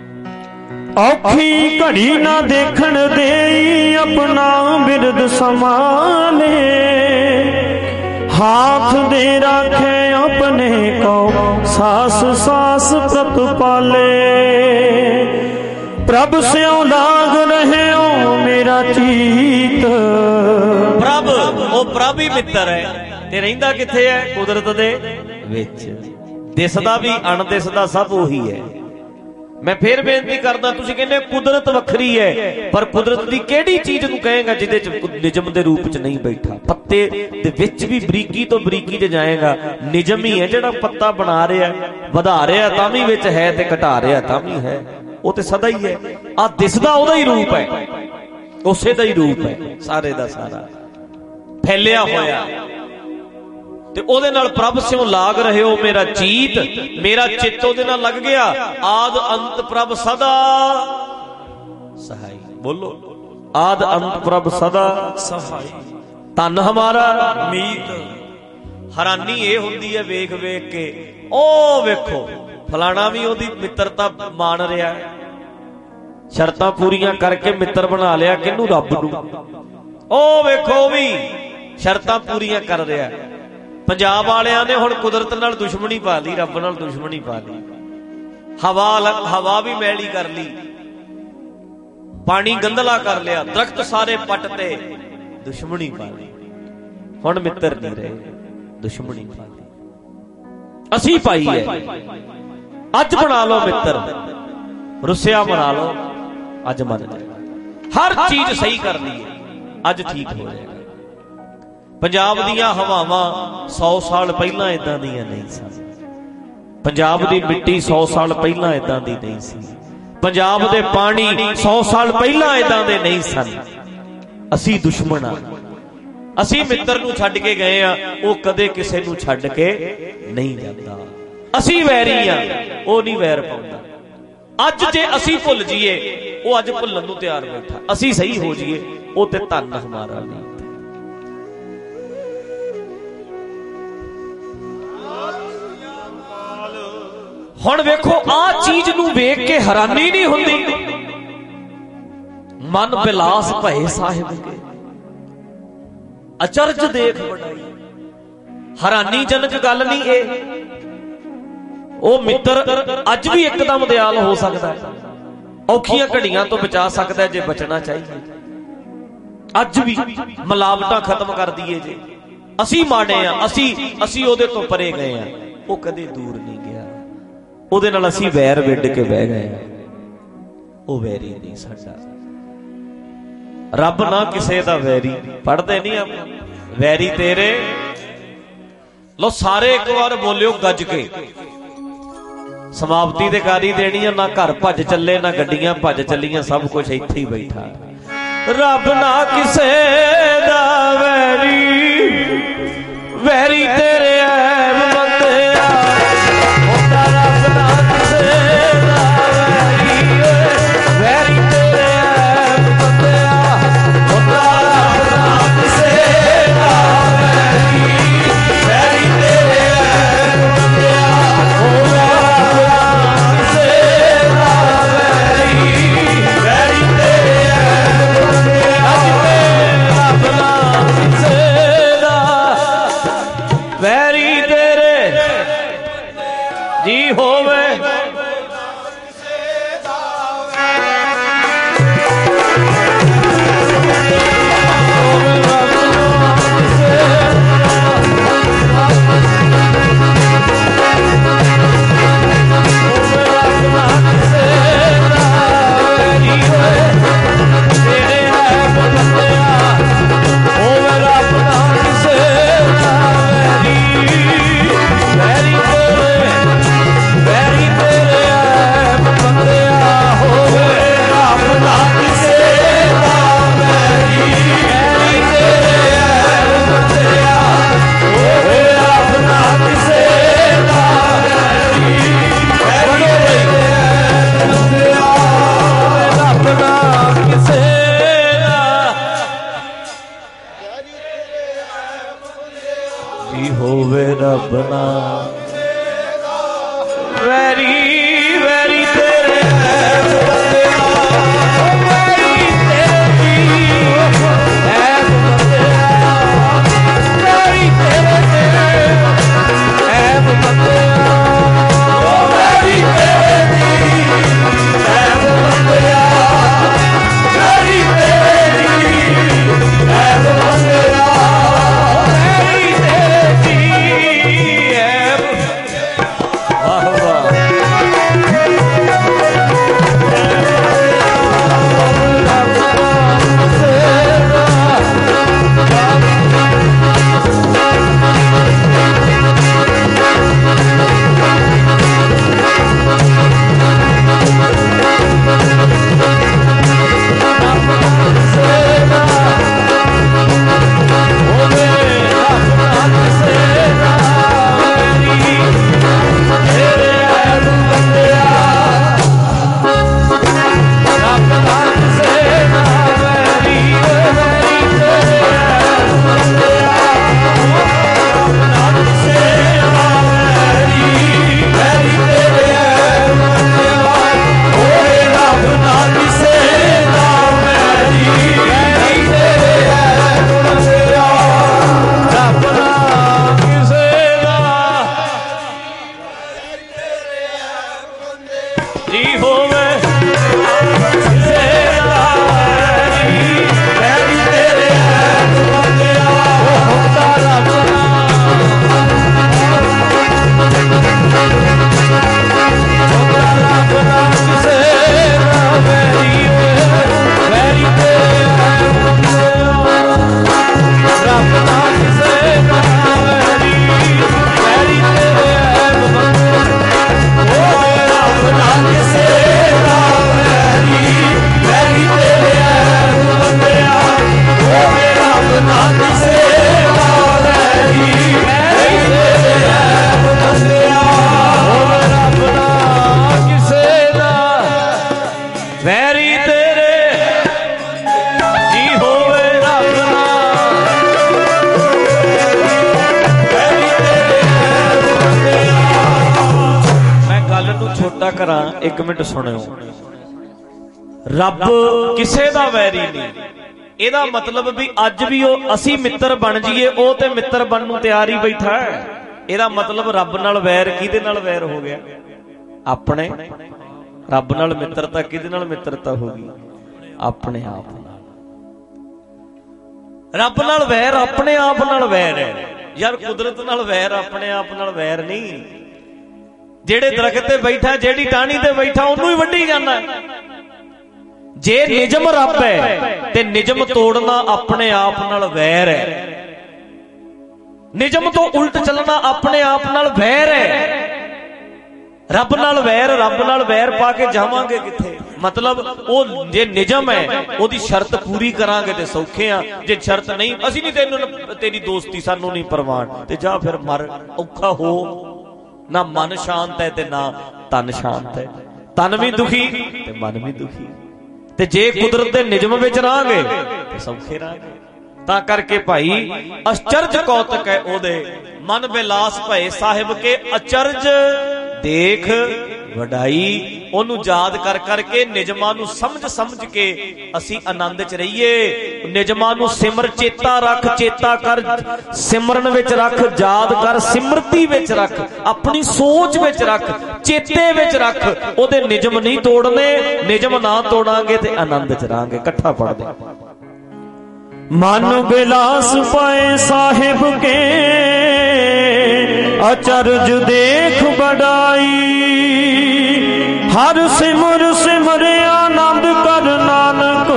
औखी घड़ी ना देखण देई, अपना विरद संभाले, हाथ दे राखे अपने को, सास सास प्रत पाले। प्रभ स्यों लाग रहे ओ मेरा चीत। प्रभ ओ प्रभ ही मित्र है, ते रहिंदा किथे है? कुदरत दे विच। दिसदा भी अणदिसदा सब उही है। मैं फिर बेनती करदा, तुसीं कहंदे कुदरत वखरी है, पर कुदरत दी किहड़ी चीज नूं कहेगा जिहदे च निजम दे रूप च नहीं बैठा? पत्ते दे विच भी बरीकी तो बरीकी च जाएगा, निजम ही है जिहड़ा पत्ता बना रहा है, वधा रहा तां भी विच है, ते घटा रहा तां भी है। वो ते सदा ही है। आ दिसदा ओहदा ही रूप है, उसे दा ही रूप है, सारे दा सारा फैलिया होया। ते ओदे नाल प्रभ स्यों लाग रहे हो मेरा चीत, मेरा चित्त ओदे नाल लग गया। आद अंत प्रभ सदा सहाय। बोलो आद अंत प्रभ सदा सहाय। तन हमारा मीत। हैरानी ये हुंदी है वेख वेख के, ओ वेखो फलाना भी ओदी मित्रता मान रहा है, शर्तां पूरियां करके मित्र बना लिया किनू? रब नूं। ओ वेखो भी शर्तां पूरियां कर रहा है। पंजाब वालियां ने हुण कुदरत नाल दुश्मनी पा ली, रब नाल दुश्मनी पा ली। हवा हवा भी मैली कर ली, पानी गंदला कर लिया, दरख्त सारे पटते, दुश्मनी पा ली। हुण मित्र नहीं रहे, दुश्मनी पा ली। असी पाई है। अज बना लो मित्र, रुसिया बना लो, अज मन जाए। हर चीज सही कर ली है, अज ठीक हो जाएगा। पंजाब दियां हवावां सौ साल पहला इदां दियां नहीं सन। पंजाब दी मिट्टी सौ साल पहला इदां दी नहीं सी। पंजाब दे पानी सौ साल पहला इदां दे नहीं सन। असी दुश्मन आ, असी मित्र नूं छड्ड के गए आ, वो कदे किसे नूं छड्ड के नहीं जाता। असी वैरी आ, वो नहीं वैर पाउंदा। अज जे असी भुल जाइए, वो अज भुल्लण नूं तैयार बैठा। असी सही हो जाइए, वो ते धन हमारा नहीं। हुण वेखो आ चीज नूं वेख के हैरानी नहीं हुंदी? मन बिलास भए साहिब के, अचरज देख बढ़ाई। हैरानीजनक गल नहीं ए। ओ मित्र अज भी एकदम दयाल हो सकता है, औखियां घड़ियां तो बचा सकता है जे बचना चाहिए। अज भी मिलावटां खत्म कर दीए जे। असी माड़े आ, असी असी ओदे तो परे गए आ, वो कदे दूर नहीं गया। ਉਹਦੇ ਨਾਲ ਅਸੀਂ ਵੈਰ ਵਿੱਢ ਕੇ ਬਹਿ ਗਏ, ਉਹ ਵੈਰੀ ਨਹੀਂ ਸਾਡਾ। ਰੱਬ ਨਾ ਕਿਸੇ ਦਾ ਵੈਰੀ, ਪੜ੍ਹਦੇ ਨਹੀਂ ਆਪਾਂ ਵੈਰੀ ਤੇਰੇ। ਲੋ ਸਾਰੇ ਇੱਕ ਵਾਰ ਬੋਲਿਓ ਗੱਜ ਕੇ। ਸਮਾਪਤੀ ਦੇ ਕਾਰੀ ਦੇਣੀ ਆ, ਨਾ ਘਰ ਭੱਜ ਚੱਲੇ ਨਾ ਗੱਡੀਆਂ ਭੱਜ ਚੱਲੀਆਂ, ਸਭ ਕੁਝ ਇੱਥੇ ਹੀ ਬੈਠਾ। ਰੱਬ ਨਾ ਕਿਸੇ ਦਾ ਵੈਰੀ, ਵੈਰੀ ਤੇਰੇ ਐਬ ਬੰਦਿਆ। होवे रबना वैरी वैरी तेरे वैरी तेरी ऐब बंदिया वैरी तेरे ऐब बंदिया वैरी तेरी ऐब बंदिया वैरी तेरी ऐब बंदिया एक मिनट सुनियो रब किसे दा वैरी नहीं एदा मतलब भी अज भी ओ असी मित्र बन जाइए ओ ते मित्र बन नूं तैयार ही बैठा है एदा मतलब रब नाल वैर किहदे नाल वैर हो गया अपने रब नाल मित्रता किहदे नाल मित्रता होगी अपने आप नाल रब नाल वैर अपने आप नाल वैर है यार कुदरत नाल वैर अपने आप नाल वैर नहीं जेड़े दरख्त ते बैठा जेड़ी टाणी ते बैठा उन्हों ही वड्डी जाना जे निजम रब है ते निजम तोड़ना अपने आप नाल वैर है निजम तो उल्ट चलना अपने आप नाल वैर है रब नाल वैर रब नाल वैर पा के जावांगे किथे मतलब वो जे निजम है ओदी शर्त पूरी करांगे ते सौखे आ जे शर्त नहीं असी नहीं तेनू तेरी दोस्ती सानू नहीं परवान ते जा फिर मर औखा हो ना मन शांत है ते ना तन शांत है तन भी दुखी ते मन भी दुखी ते जे कुदरत दे निजम विच रहांगे ते सौखे रहांगे तां करके भाई अचरज कौतक है ओदे मन बिलास भए साहिब के अचरज देख वडाई ਉਹਨੂੰ ਯਾਦ ਕਰ ਕਰਕੇ ਨਿਯਮਾਂ ਨੂੰ ਸਮਝ ਸਮਝ ਕੇ ਅਸੀਂ ਆਨੰਦ 'ਚ ਰਹੀਏ। ਨਿਯਮਾਂ ਨੂੰ ਸਿਮਰ, ਚੇਤਾ ਰੱਖ, ਚੇਤਾ ਕਰ, ਸਿਮਰਨ ਵਿੱਚ ਰੱਖ, ਯਾਦ ਕਰ, ਸਿਮਰਤੀ ਵਿੱਚ ਰੱਖ, ਆਪਣੀ ਸੋਚ ਵਿੱਚ ਰੱਖ, ਚੇਤੇ ਵਿੱਚ ਰੱਖ। ਉਹਦੇ ਨਿਯਮ ਨਹੀਂ ਤੋੜਨੇ, ਨਿਯਮ ਨਾ ਤੋੜਾਂਗੇ ਤੇ ਆਨੰਦ 'ਚ ਰਹਾਂਗੇ। ਇਕੱਠਾ ਪੜ੍ਹਦੇ। मन बिलास पाए साहिब के अचरज देख बढ़ाई, हर सिमर सिमर आनंद कर नानक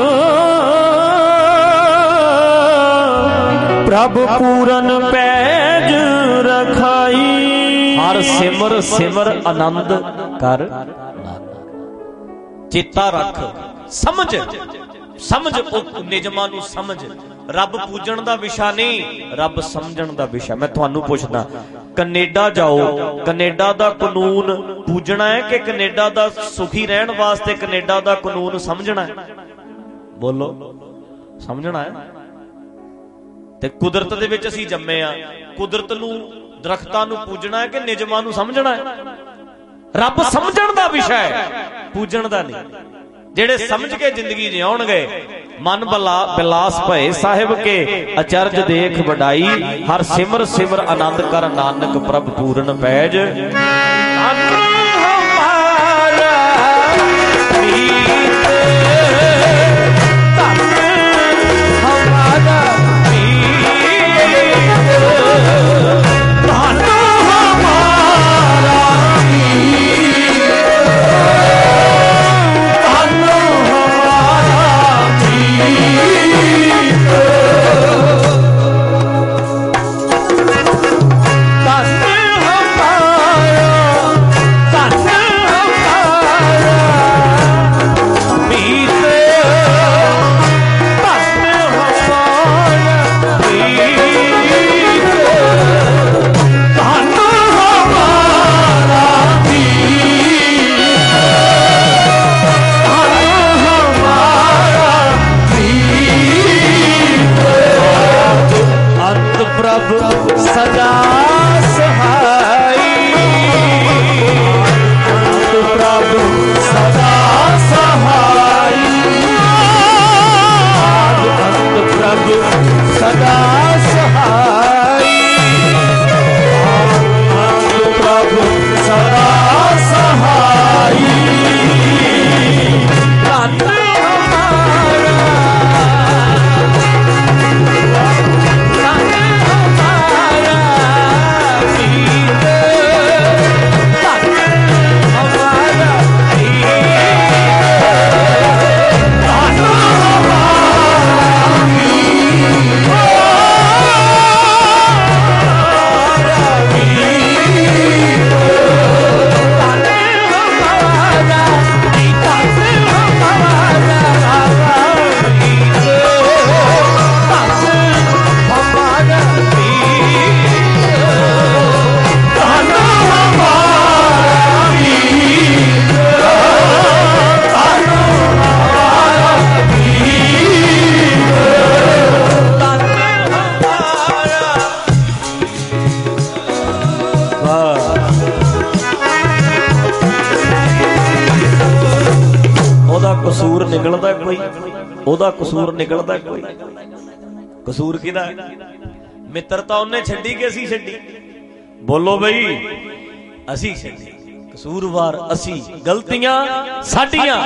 प्रभ पूरन पैज रखाई। हर सिमर सिमर आनंद कर नानक। चेता रख, समझ समझ, निजमां नूं समझ। रब पूजण दा विषय नहीं, रब समझण दा विषय। मैं तुहानूं पुछदा, कनेडा जाओ, कनेडा दा कानून पूजना है कि कनेडा दा सुखी रहण वास्ते कनेडा दा कानून समझना है? बोलो, समझना है। ते कुदरत दे विच असीं जम्मे आ, कुदरत नूं दरख्तां नूं पूजना है कि निजमां नूं समझना है? रब समझण दा विषय है, पूजण दा नहीं। ਜਿਹੜੇ ਸਮਝ ਕੇ ਜ਼ਿੰਦਗੀ ਜਿਉਣਗੇ। ਮਨ ਬਲਾ ਬਿਲਾਸ ਭਏ ਸਾਹਿਬ ਕੇ ਅਚਰਜ ਦੇਖ ਵਡਾਈ, ਹਰ ਸਿਮਰ ਸਿਮਰ ਆਨੰਦ ਕਰ ਨਾਨਕ ਪ੍ਰਭ ਪੂਰਨ ਪੈਜ। ਕਸੂਰ ਨਿਕਲਦਾ ਕੋਈ, ਉਹਦਾ ਕਸੂਰ ਨਿਕਲਦਾ ਕੋਈ। ਕਸੂਰ ਕਿਹਦਾ? ਮਿੱਤਰਤਾ ਉਹਨੇ ਛੱਡੀ ਕਿ ਅਸੀਂ ਛੱਡੀ? ਬੋਲੋ ਬਈ, ਅਸੀਂ ਛੱਡੀ। ਕਸੂਰਵਾਰ ਅਸੀਂ, ਗਲਤੀਆਂ ਸਾਡੀਆਂ।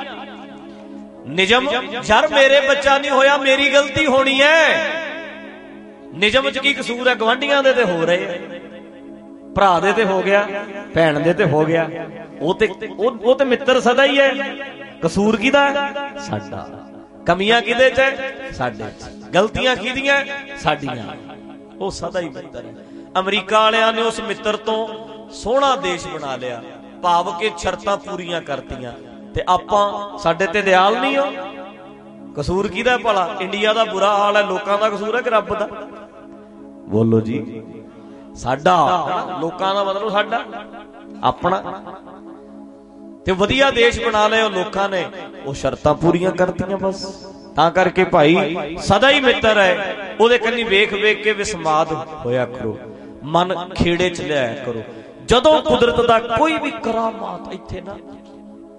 ਨਿਯਮ ਯਾਰ ਮੇਰੇ ਬੱਚਾ ਨਹੀਂ ਹੋਇਆ, ਮੇਰੀ ਗਲਤੀ ਹੋਣੀ ਹੈ। ਨਿਯਮ ਚ ਕੀ ਕਸੂਰ ਹੈ? ਗਵਾਂਢੀਆਂ ਦੇ ਤੇ ਹੋ ਰਹੇ, ਭਰਾ ਦੇ ਤੇ ਹੋ ਗਿਆ, ਭੈਣ ਦੇ ਤੇ ਹੋ ਗਿਆ, ਉਹ ਤੇ ਉਹ ਤੇ ਮਿੱਤਰ ਸਦਾ ਹੀ ਹੈ। ਕਸੂਰ ਕਿਹਦਾ? ਸਾਡਾ। ਕਮੀਆਂ ਕਿਹਦੇ ਚ? ਸਾਡੇ ਚ। ਗਲਤੀਆਂ ਕਿਹਦੀਆਂ? ਸਾਡੀਆਂ। ਉਹ ਸਦਾ ਹੀ ਮਿੱਤਰ ਹੈ। ਅਮਰੀਕਾ ਵਾਲਿਆਂ ਨੇ ਉਸ ਮਿੱਤਰ ਤੋਂ ਸੋਹਣਾ ਦੇਸ਼ ਬਣਾ ਲਿਆ, ਭਾਵ ਕਿ ਸ਼ਰਤਾਂ ਪੂਰੀਆਂ ਕਰਤੀਆਂ, ਤੇ ਆਪਾਂ ਸਾਡੇ ਤੇ ਦਿਆਲ ਨਹੀਂ ਹੋ। ਕਸੂਰ ਕਿਹਦਾ ਭਲਾ? ਇੰਡੀਆ ਦਾ ਬੁਰਾ ਹਾਲ ਹੈ, ਲੋਕਾਂ ਦਾ ਕਸੂਰ ਹੈ ਕਿ ਰੱਬ ਦਾ? ਬੋਲੋ ਜੀ। ਸਾਡਾ। ਲੋਕਾਂ ਦਾ ਮਤਲਬ ਸਾਡਾ ਆਪਣਾ। ਤੇ ਵਧੀਆ ਦੇਸ਼ ਬਣਾ ਲਿਆ ਉਹ ਲੋਕਾਂ ਨੇ, ਉਹ ਸ਼ਰਤਾਂ ਪੂਰੀਆਂ ਕਰਤੀਆਂ ਬਸ। ਤਾਂ ਕਰਕੇ ਭਾਈ ਸਦਾ ਹੀ ਮਿੱਤਰ ਹੈ, ਉਹਦੇ ਕੰਨੀ ਵੇਖ ਵੇਖ ਕੇ ਵਿਸਮਾਦ ਹੋਇਆ ਕਰੋ, ਮਨ ਖੇੜੇ ਚ ਲਿਆਇਆ ਕਰੋ। ਜਦੋਂ ਕੁਦਰਤ ਦਾ ਕੋਈ ਵੀ ਕਰਾਮਾਤ ਇੱਥੇ ਨਾ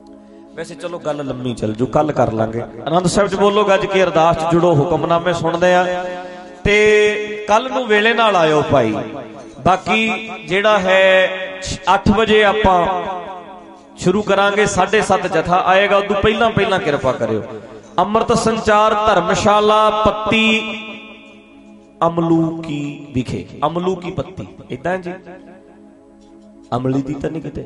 वैसे चलो गल लम्मी चल जू, कल कर लांगे। आनंद साहिब च बोलो गज के अरदास च जुड़ो, हुक्मनामे सुनते आ ते कल नूं वेले नाल आयो भाई। बाकी जिहड़ा है अठ बजे आपां शुरू करांगे, साढ़े सत्त जथा आएगा, उदों पहला पहला किरपा करियो। अमृत संचार धर्मशाला पत्ती अमलू की विखे, अमलू की पत्ती इदां जी, अमली दी तां नहीं किते।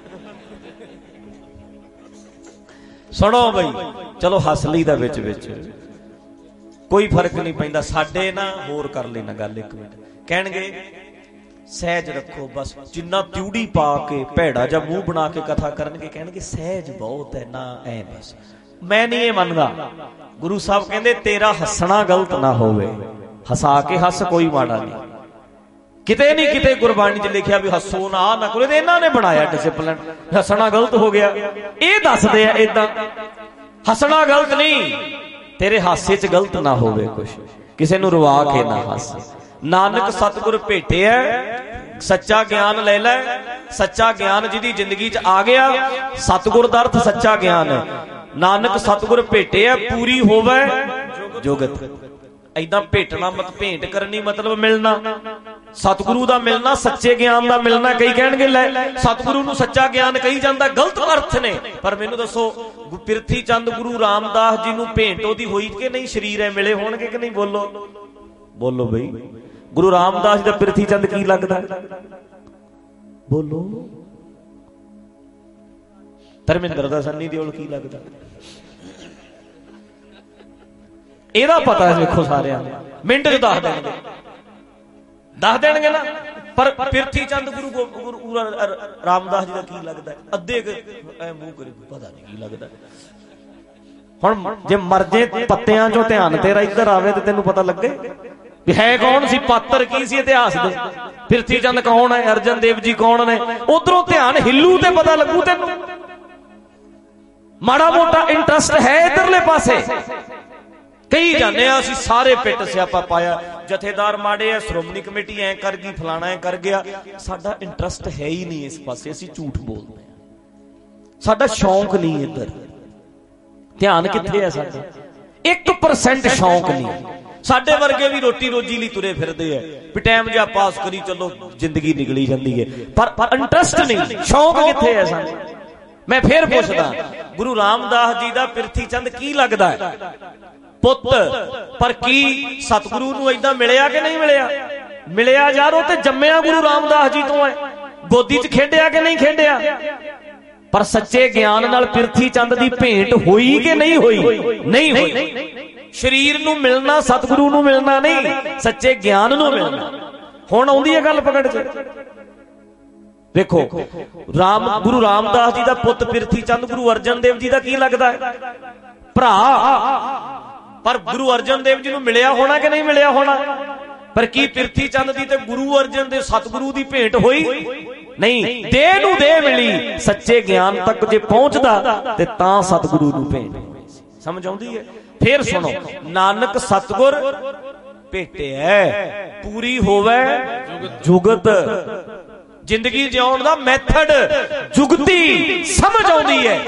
सुनो बई, चलो हस लईदा विच विच, कोई फर्क नहीं पैंदा। साडे ना होर कर लेना गल एक मिनट, कहणगे सहज रखो बस, जिन्ना त्यूड़ी पा के भैड़ा जा मूंह बना के कथा करनगे, कहणगे सहज बहुत है ना, ऐ बस। मैं नहीं ये मनदा। गुरु साहब कहंदे तेरा हसना गलत ना होवे, हसा के हस कोई माड़ा नहीं। किते नहीं किते गुरबाणी च लिखिया भी हसो ना ना करो, इन्हां ने बनाया डिसिपलिन, हसना गलत हो गया। ये दसदे आ इदां, हसना गलत नहीं, तेरे हासे च गलत ना होवे कुछ, किसे नूं रुवा के ना हस। नानक सतगुर भेटे है, सच्चा ज्ञान ले लै। सच्चा ज्ञान जिहदी जिंदगी च आ गया, सतगुर दा अर्थ सच्चा ज्ञान है। नानक सतगुर भेटे है, पूरी होवे जुगत। ऐदां भेटना मत, भेंट करनी मतलब मिलना, सतगुरु दा मिलना, सच्चे ज्ञान दा मिलना। कई कहणगे ले सतगुरु नूं सच्चा ज्ञान कही जांदा, गलत अर्थ ने। पर मैनू दसो, पिरथी चंद गुरु रामदास जी नूं भेंट ओदी होई कि नहीं? शरीर है मिले होणगे कि नहीं? बोलो बोलो बई, गुरु रामदास जी दा पिरथी चंद की लगदा? बोलो। धर्मिंदर दा सन्नी दिओल की लगदा? ਇਹਦਾ पता है देखो सारे मिंट च दस देंगे दस देंगे ना। पर पिरथी चंद गुरु गुरु रामदास जी का की लगता है? अद्धे मूह कर पता नहीं की लगता। हुण जे मरजे पत्तियां चों ध्यान तेरा इधर आवे तो तेनू पता लगे भी है कौन सी, पात्र की सी इतिहास दे। पिरथी चंद कौन है, अर्जन देव जी कौन है, उधरों ध्यान हिलू ते पता लगू तेनू। माड़ा मोटा इंटरस्ट है इधरले पासे। कई जाने असी सारे पिट स्यापा पाया, जथेदार माड़े है, श्रोमणी कमेटी ऐ कर गई, फलाना ऐ कर गया। साडा इंटरस्ट है ही नहीं इस पासे, असी झूठ बोलते हैं। साडा शौक नहीं इधर, ध्यान किथे है साडा? एक परसेंट शौक नहीं। साडे वर्गे भी रोटी रोजी लई तुरे फिरदे है भी टाइम जा पास करी चलो, जिंदगी निकली जाती है, पर पर इंटरस्ट नहीं, शौक किथे है साडा? मैं फिर पूछदा, गुरु रामदास जी दा पिरथी चंद की लगदा है? पुत। पर की सतगुरु नूं इदां मिलिया कि नहीं मिलिया? मिलिया यार, वो ते जम्मिया गुरु रामदास जी तो है, गोदी च खेडिया कि नहीं खेडिया? पर सच्चे ज्ञान नाल पिरथी चंद दी भेंट होई कि नहीं होई? नहीं होई। शरीर नूं मिलना, सतगुरु नूं मिलना नहीं, सच्चे ज्ञान नूं मिलना। हुण आउंदी है गल पकड़ च। देखो राम गुरु रामदास जी दा पुत पिरथी चंद गुरु अर्जन देव जी दा की लगदा है? भरा। पर गुरु अर्जन देव जी नूं मिलिया होना कि नहीं मिलिया होना? पर की पिरथी चंद दी ते गुरु अर्जन देव सतगुरु दी भेंट होई? नहीं। दे नूं दे मिली, सच्चे ज्ञान तक जे पहुंचदा ते तां सतगुरु नूं भेंट होई। समझ आउंदी है? फिर सुनो, नानक सतगुर भेटे है, पूरी होवे जुगत। जिंदगी जिउण दा मैथड जुगती समझ आउंदी है।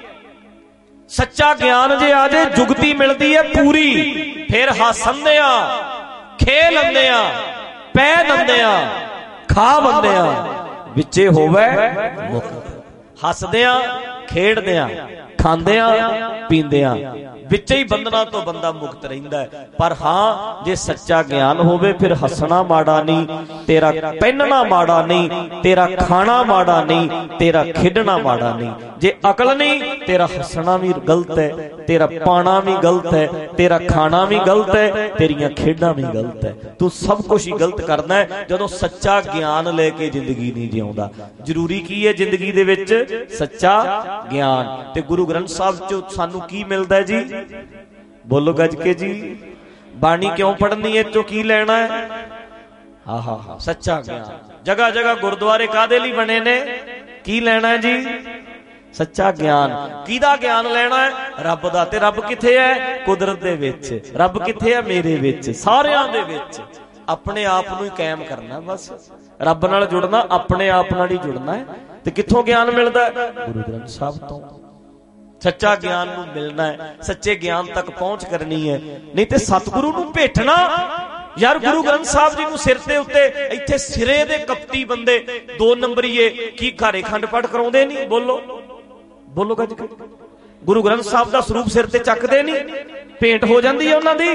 सच्चा ज्ञान जे आ जाए, जुगती मिलती है पूरी। फिर हसंदे आ, खेल लंदे आ, पै लंदे आ, खा बंदे आ, विचे होवे मुक्त। हसदे आ, खेडदे आ, खांदे आ, पींदे आ, विचे ही बंधना तो बंदा मुक्त रहिंदा है। पर हां जे सच्चा ज्ञान होवे, फिर हसना माड़ा नहीं, तेरा पहनना माड़ा नहीं, तेरा खाना माड़ा नहीं, तेरा खेडना माड़ा नहीं। जे अकल नहीं, तेरा हसना भी गलत है, तेरा पाना भी गलत है, तेरा खाना भी गलत है, तेरियां खेडां भी गलत है। तू सब कुछ ही गलत करना है जदों सच्चा ज्ञान लेके जिंदगी नहीं जिउंदा। जरूरी की है जिंदगी दे विच? सच्चा ज्ञान। ते गुरु ग्रंथ साहब चो सानू की मिलदा है जी? बोलो गज के जी। बाणी क्यों पढ़नी है, चो की लेना है? हा हा हा, सच्चा ज्ञान। जगह जगह गुरुद्वारे कादे लई बने ने? की लेना है जी? सच्चा ज्ञान। किदा ज्ञान लेना है? रब दा। ते रब किथे है? कुदरत दे विच। रब किथे है? मेरे विच, सारियां दे विच। अपने आप नूं ही कायम करना, बस रब नाल जुड़ना, अपने आप नाल ही जुड़ना है। ते कित्थों ज्ञान मिलदा है? गुरु ग्रंथ साहब तो। सच्चा ज्ञान नूं मिलना है, सच्चे ज्ञान तक पहुंच करनी है। नहीं तो सतगुरु नूं भेटना यार, गुरु ग्रंथ साहब जी नूं सिर ते उत्ते इत्थे सिरे दे कपटी बंदे दो नंबरीए की घारे खंड पाठ कराउंदे नहीं। बोलो बोलो गज के गुरु ग्रंथ साहब दा स्वरूप सिर ते चकदे नहीं, भेंट हो जाती है उन्हां दी।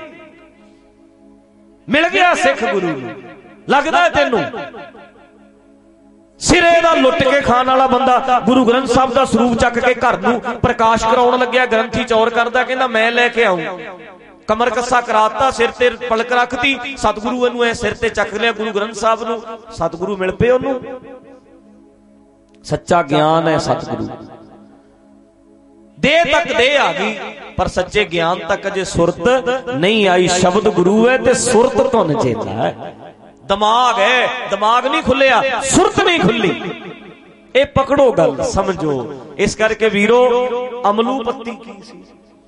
मिल गया सिख गुरु नूं, लगदा है तैनूं सिरे दा लुट के खाण वाला बंदा गुरु ग्रंथ साहब दा स्वरूप चक के घर नूं प्रकाश कराउण लग्या, ग्रंथी चौर करदा, कहंदा मैं लैके आऊं, कमर कस्सा कराता, सिर ते पलक रखती, सतगुरु इहनूं ऐ सिर ते चक लिया गुरु ग्रंथ साहब नूं, सतगुरु मिल पे ओनूं। सच्चा ज्ञान है सतगुरु, दे तक दे आ गई पर सच्चे ज्ञान तक अजे सुरत नहीं आई। शब्द गुरु है ते सुरत धुन चेला है। दिमाग है, दिमाग नहीं खुलिया, सुरत नहीं खुली, ए पकड़ो गल समझो। इस करके वीरो अमलू पत्ती की सी,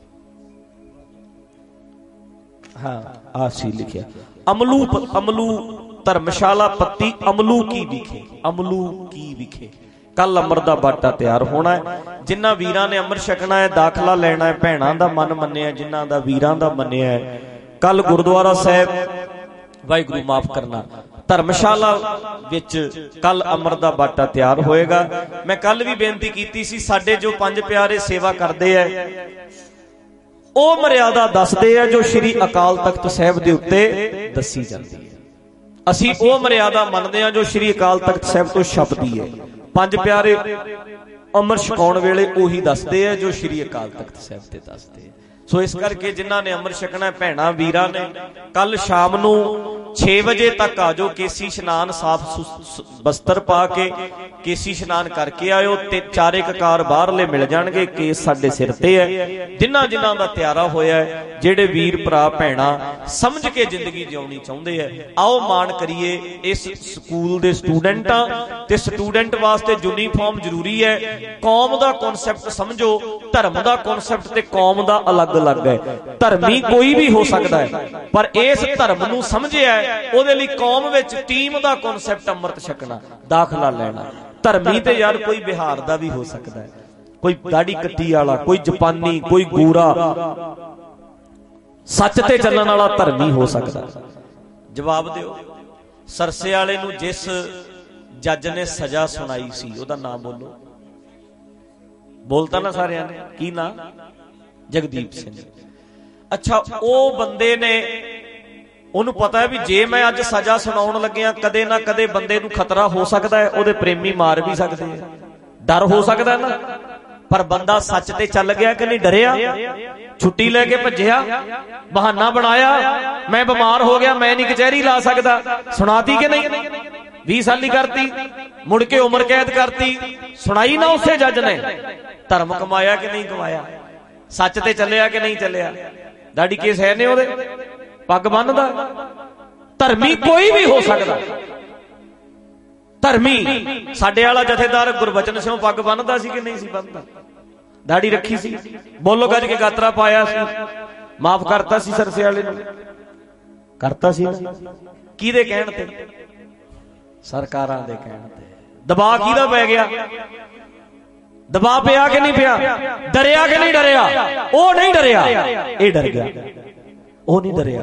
हाँ आसी लिखिया अमलू अमलू धर्मशाला पत्ती अमलू की विखे, अमलू की विखे। कल अमर दा बाटा तैयार होना है। जिन्हां वीरां ने अमर छकना है, दाखला लेना है, भैणां दा मन मन्निया, जिन्हां दा वीरां दा मन्निया है, कल गुरुद्वारा साहब वाहिगुरू माफ करना धर्मशाला विच कल अमर दा बाटा तैयार होएगा। मैं कल भी बेनती कीती सी, साडे जो पंज प्यारे सेवा करदे है ओ मर्यादा दसदे है जो श्री अकाल तख्त साहिब दे उत्ते दसी जांदी है। असीं ओ मर्यादा मनदे हां जो श्री अकाल तख्त साहिब तो छपदी है। पंज प्यारे अमर छकाउण वेले ओही दसदे है जो श्री अकाल तख्त साहिब ते दसदे है। सो इस करके जिन्हां ने अमर छकना भैणां वीरां ने कल शाम नूं छे बजे तक आ जाओ। केसी इशनान साफ बस्तर पा के केसी इशनान करके आयो ते चारे ककार बाहरले मिल जाणगे। केस साडे सिर ते है, जिन्हां जिन्हां दा त्यारा होया है, जेड़े वीर भरा भैणां समझ के जिंदगी जिउणी चाहुंदे है, आओ मान करिए। इस स्कूल दे स्टूडेंटां ते स्टूडेंट वास्ते यूनीफॉर्म जरूरी है। कौम दा कॉन्सैप्ट समझो, धर्म दा कॉन्सैप्ट ते कौम दा अलग अलग है। धर्मी कोई भी हो सकता है पर इस धर्म नूं समझिया ਉਹਦੇ ਲਈ ਕੌਮ ਵਿੱਚ ਟੀਮ ਦਾ ਕਨਸੈਪਟ ਅੰਮ੍ਰਿਤ ਛਕਣਾ, ਦਾਖਲਾ ਲੈਣਾ। ਧਰਮੀ ਤੇ ਯਾਰ ਕੋਈ ਬਿਹਾਰ ਦਾ ਵੀ ਹੋ ਸਕਦਾ ਹੈ, ਕੋਈ ਦਾੜੀ ਕੱਟੀ ਵਾਲਾ, ਕੋਈ ਜਾਪਾਨੀ, ਕੋਈ ਗੋਰਾ, ਸੱਚ ਤੇ ਚੱਲਣ ਵਾਲਾ ਧਰਮੀ ਹੋ ਸਕਦਾ। ਜਵਾਬ ਦਿਓ, ਸਰਸੇ ਵਾਲੇ ਨੂੰ ਜਿਸ ਜੱਜ ਨੇ ਸਜ਼ਾ ਸੁਣਾਈ ਸੀ ਉਹਦਾ ਨਾਮ ਬੋਲੋ। ਬੋਲਤਾ ਨਾ ਸਾਰਿਆਂ ਨੇ, ਕੀ ਨਾਮ? ਜਗਦੀਪ ਸਿੰਘ। ਅੱਛਾ, ਉਹ ਬੰਦੇ ਨੇ ਉਹਨੂੰ ਪਤਾ ਹੈ ਵੀ ਜੇ ਮੈਂ ਅੱਜ ਸਜ਼ਾ ਸੁਣਾਉਣ ਲੱਗਿਆ ਕਦੇ ਨਾ ਕਦੇ ਬੰਦੇ ਨੂੰ ਖਤਰਾ ਹੋ ਸਕਦਾ ਹੈ, ਉਹਦੇ ਪ੍ਰੇਮੀ ਮਾਰ ਵੀ ਸਕਦੇ ਆ, ਡਰ ਹੋ ਸਕਦਾ ਨਾ। ਪਰ ਬੰਦਾ ਸੱਚ ਤੇ ਚੱਲ ਗਿਆ ਕਿ ਨਹੀਂ? ਡਰਿਆ, ਛੁੱਟੀ ਲੈ ਕੇ ਭੱਜਿਆ, ਬਹਾਨਾ ਬਣਾਇਆ, ਮੈਂ ਬਿਮਾਰ ਹੋ ਗਿਆ, ਮੈਂ ਨਹੀਂ ਕਚਹਿਰੀ ਲਾ ਸਕਦਾ, ਸੁਣਾਤੀ ਕਿ ਨਹੀਂ? ਵੀਹ ਸਾਲੀ ਕਰਤੀ, ਮੁੜ ਕੇ ਉਮਰ ਕੈਦ ਕਰਤੀ, ਸੁਣਾਈ ਨਾ ਉਸੇ ਜੱਜ ਨੇ। ਧਰਮ ਕਮਾਇਆ ਕਿ ਨਹੀਂ ਕਮਾਇਆ? ਸੱਚ ਤੇ ਚੱਲਿਆ ਕਿ ਨਹੀਂ ਚੱਲਿਆ? ਦਾੜੀ ਕੇਸ ਹੈ ਨੇ ਉਹਦੇ, पग बन्नदा। धर्मी कोई भी हो सकता। धर्मी साडे वाला जथेदार गुरबचन सिंह पग बन्नदा सी कि नहीं सी बन्नदा? दाढ़ी रखी सी, बोलो गज के गात्रा पाया सी, माफ करता सी सरसे वाले ने, करता सी ना। किहदे कहण ते? सरकारां दे कहण ते। दबा किहदा पै गया? दबा पिया कि नहीं पिया? डरिया कि नहीं डरिया? ओ नहीं डरिया, ए डर गया। ਉਹ ਨਹੀਂ ਡਰਿਆ,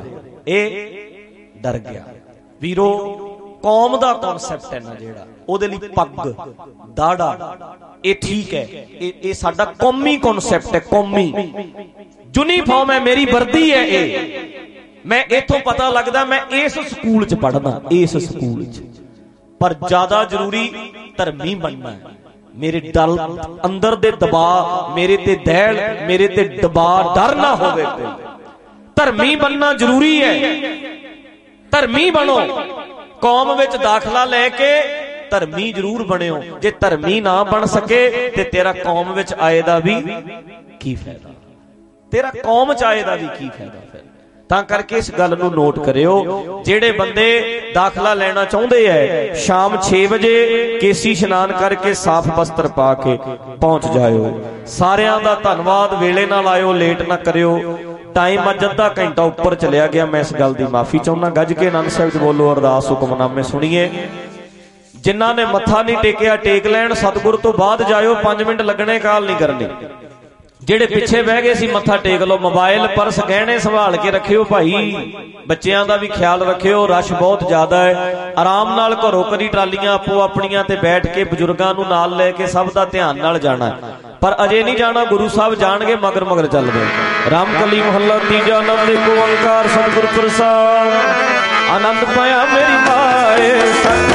ਇਹ ਡਰ ਗਿਆ। ਵੀਰੋ, ਕੌਮ ਦਾ ਕਨਸੈਪਟ ਹੈ ਨਾ ਜਿਹੜਾ, ਉਹਦੇ ਲਈ ਪੱਗ ਦਾੜਾ ਇਹ ਠੀਕ ਹੈ, ਇਹ ਇਹ ਸਾਡਾ ਕੌਮੀ ਕਨਸੈਪਟ ਹੈ। ਕੌਮੀ ਯੂਨੀਫਾਰਮ ਹੈ, ਮੇਰੀ ਵਰਦੀ ਹੈ। ਇਹ ਮੈਂ ਇੱਥੋਂ ਪਤਾ ਲੱਗਦਾ ਮੈਂ ਇਸ ਸਕੂਲ 'ਚ ਪੜ੍ਹਦਾ, ਇਸ ਸਕੂਲ 'ਚ। ਪਰ ਜ਼ਿਆਦਾ ਜ਼ਰੂਰੀ ਧਰਮੀ ਬਣਨਾ ਹੈ। ਮੇਰੇ ਡਰ ਅੰਦਰ ਦੇ ਦਬਾਅ, ਮੇਰੇ ਤੇ ਦਹਿਲ, ਮੇਰੇ ਤੇ ਦਬਾਅ, ਡਰ ਨਾ ਹੋਵੇ। ਧਰਮੀ ਬਣਨਾ ਜ਼ਰੂਰੀ ਹੈ। ਧਰਮੀ ਬਣੋ, ਕੌਮ ਵਿੱਚ ਦਾਖਲਾ ਲੈ ਕੇ ਧਰਮੀ ਜ਼ਰੂਰ ਬਣਿਓ। ਜੇ ਧਰਮੀ ਨਾ ਬਣ ਸਕੇ ਤੇ ਤੇਰਾ ਕੌਮ ਵਿੱਚ ਆਏ ਦਾ ਵੀ ਕੀ ਫਾਇਦਾ? ਤੇਰਾ ਕੌਮ ਚ ਆਏ ਦਾ ਵੀ ਕੀ ਫਾਇਦਾ? ਫਿਰ ਤਾਂ ਕਰਕੇ ਇਸ ਗੱਲ ਨੂੰ ਨੋਟ ਕਰਿਓ। ਜਿਹੜੇ ਬੰਦੇ ਦਾਖਲਾ ਲੈਣਾ ਚਾਹੁੰਦੇ ਐ, ਸ਼ਾਮ ਛੇ ਵਜੇ ਕੇਸੀ ਇਸ਼ਨਾਨ ਕਰਕੇ ਸਾਫ਼ ਵਸਤਰ ਪਾ ਕੇ ਪਹੁੰਚ ਜਾਇਓ। ਸਾਰਿਆਂ ਦਾ ਧੰਨਵਾਦ। ਵੇਲੇ ਨਾਲ ਆਇਓ, ਲੇਟ ਨਾ ਕਰਿਓ। टाइम अज अद्धा घंटा उपर चलिया गया, मैं इस गल की माफी चाहना। गज के आनंद साहिब च बोलो, अरदास हुक्मनामे सुनिए। जिन्हां ने मत्था नहीं टेकिया टेक लैण, सतगुर तो बाद जाओ, पांच मिनट लगने काल नहीं करनी। ਜਿਹੜੇ ਪਿੱਛੇ ਬਹਿ ਗਏ ਸੀ ਮੱਥਾ ਟੇਕ ਲਓ। ਮੋਬਾਈਲ ਪਰਸ ਗਹਿਣੇ ਸੰਭਾਲ ਕੇ ਰੱਖਿਓ ਭਾਈ, ਬੱਚਿਆਂ ਦਾ ਵੀ ਖਿਆਲ ਰੱਖਿਓ, ਰਸ਼ ਬਹੁਤ ਜ਼ਿਆਦਾ ਹੈ। ਆਰਾਮ ਨਾਲ ਘਰੋਂ ਕਰੀ ਟਰਾਲੀਆਂ ਆਪੋ ਆਪਣੀਆਂ ਤੇ ਬੈਠ ਕੇ ਬਜ਼ੁਰਗਾਂ ਨੂੰ ਨਾਲ ਲੈ ਕੇ ਸਭ ਦਾ ਧਿਆਨ ਨਾਲ ਜਾਣਾ, ਪਰ ਅਜੇ ਨਹੀਂ ਜਾਣਾ, ਗੁਰੂ ਸਾਹਿਬ ਜਾਣਗੇ ਮਗਰ ਮਗਰ ਚੱਲ ਪਏ। ਰਾਮਕਲੀ ਮਹੱਲਾ ਤੀਜਾ। ਆਨੰਦ ਏਕ ਓੰਕਾਰ ਸਤਿਗੁਰ ਪ੍ਰਸਾਦ। ਆਨੰਦ ਪਾਇਆ ਮੇਰੀ ਮਾਏ।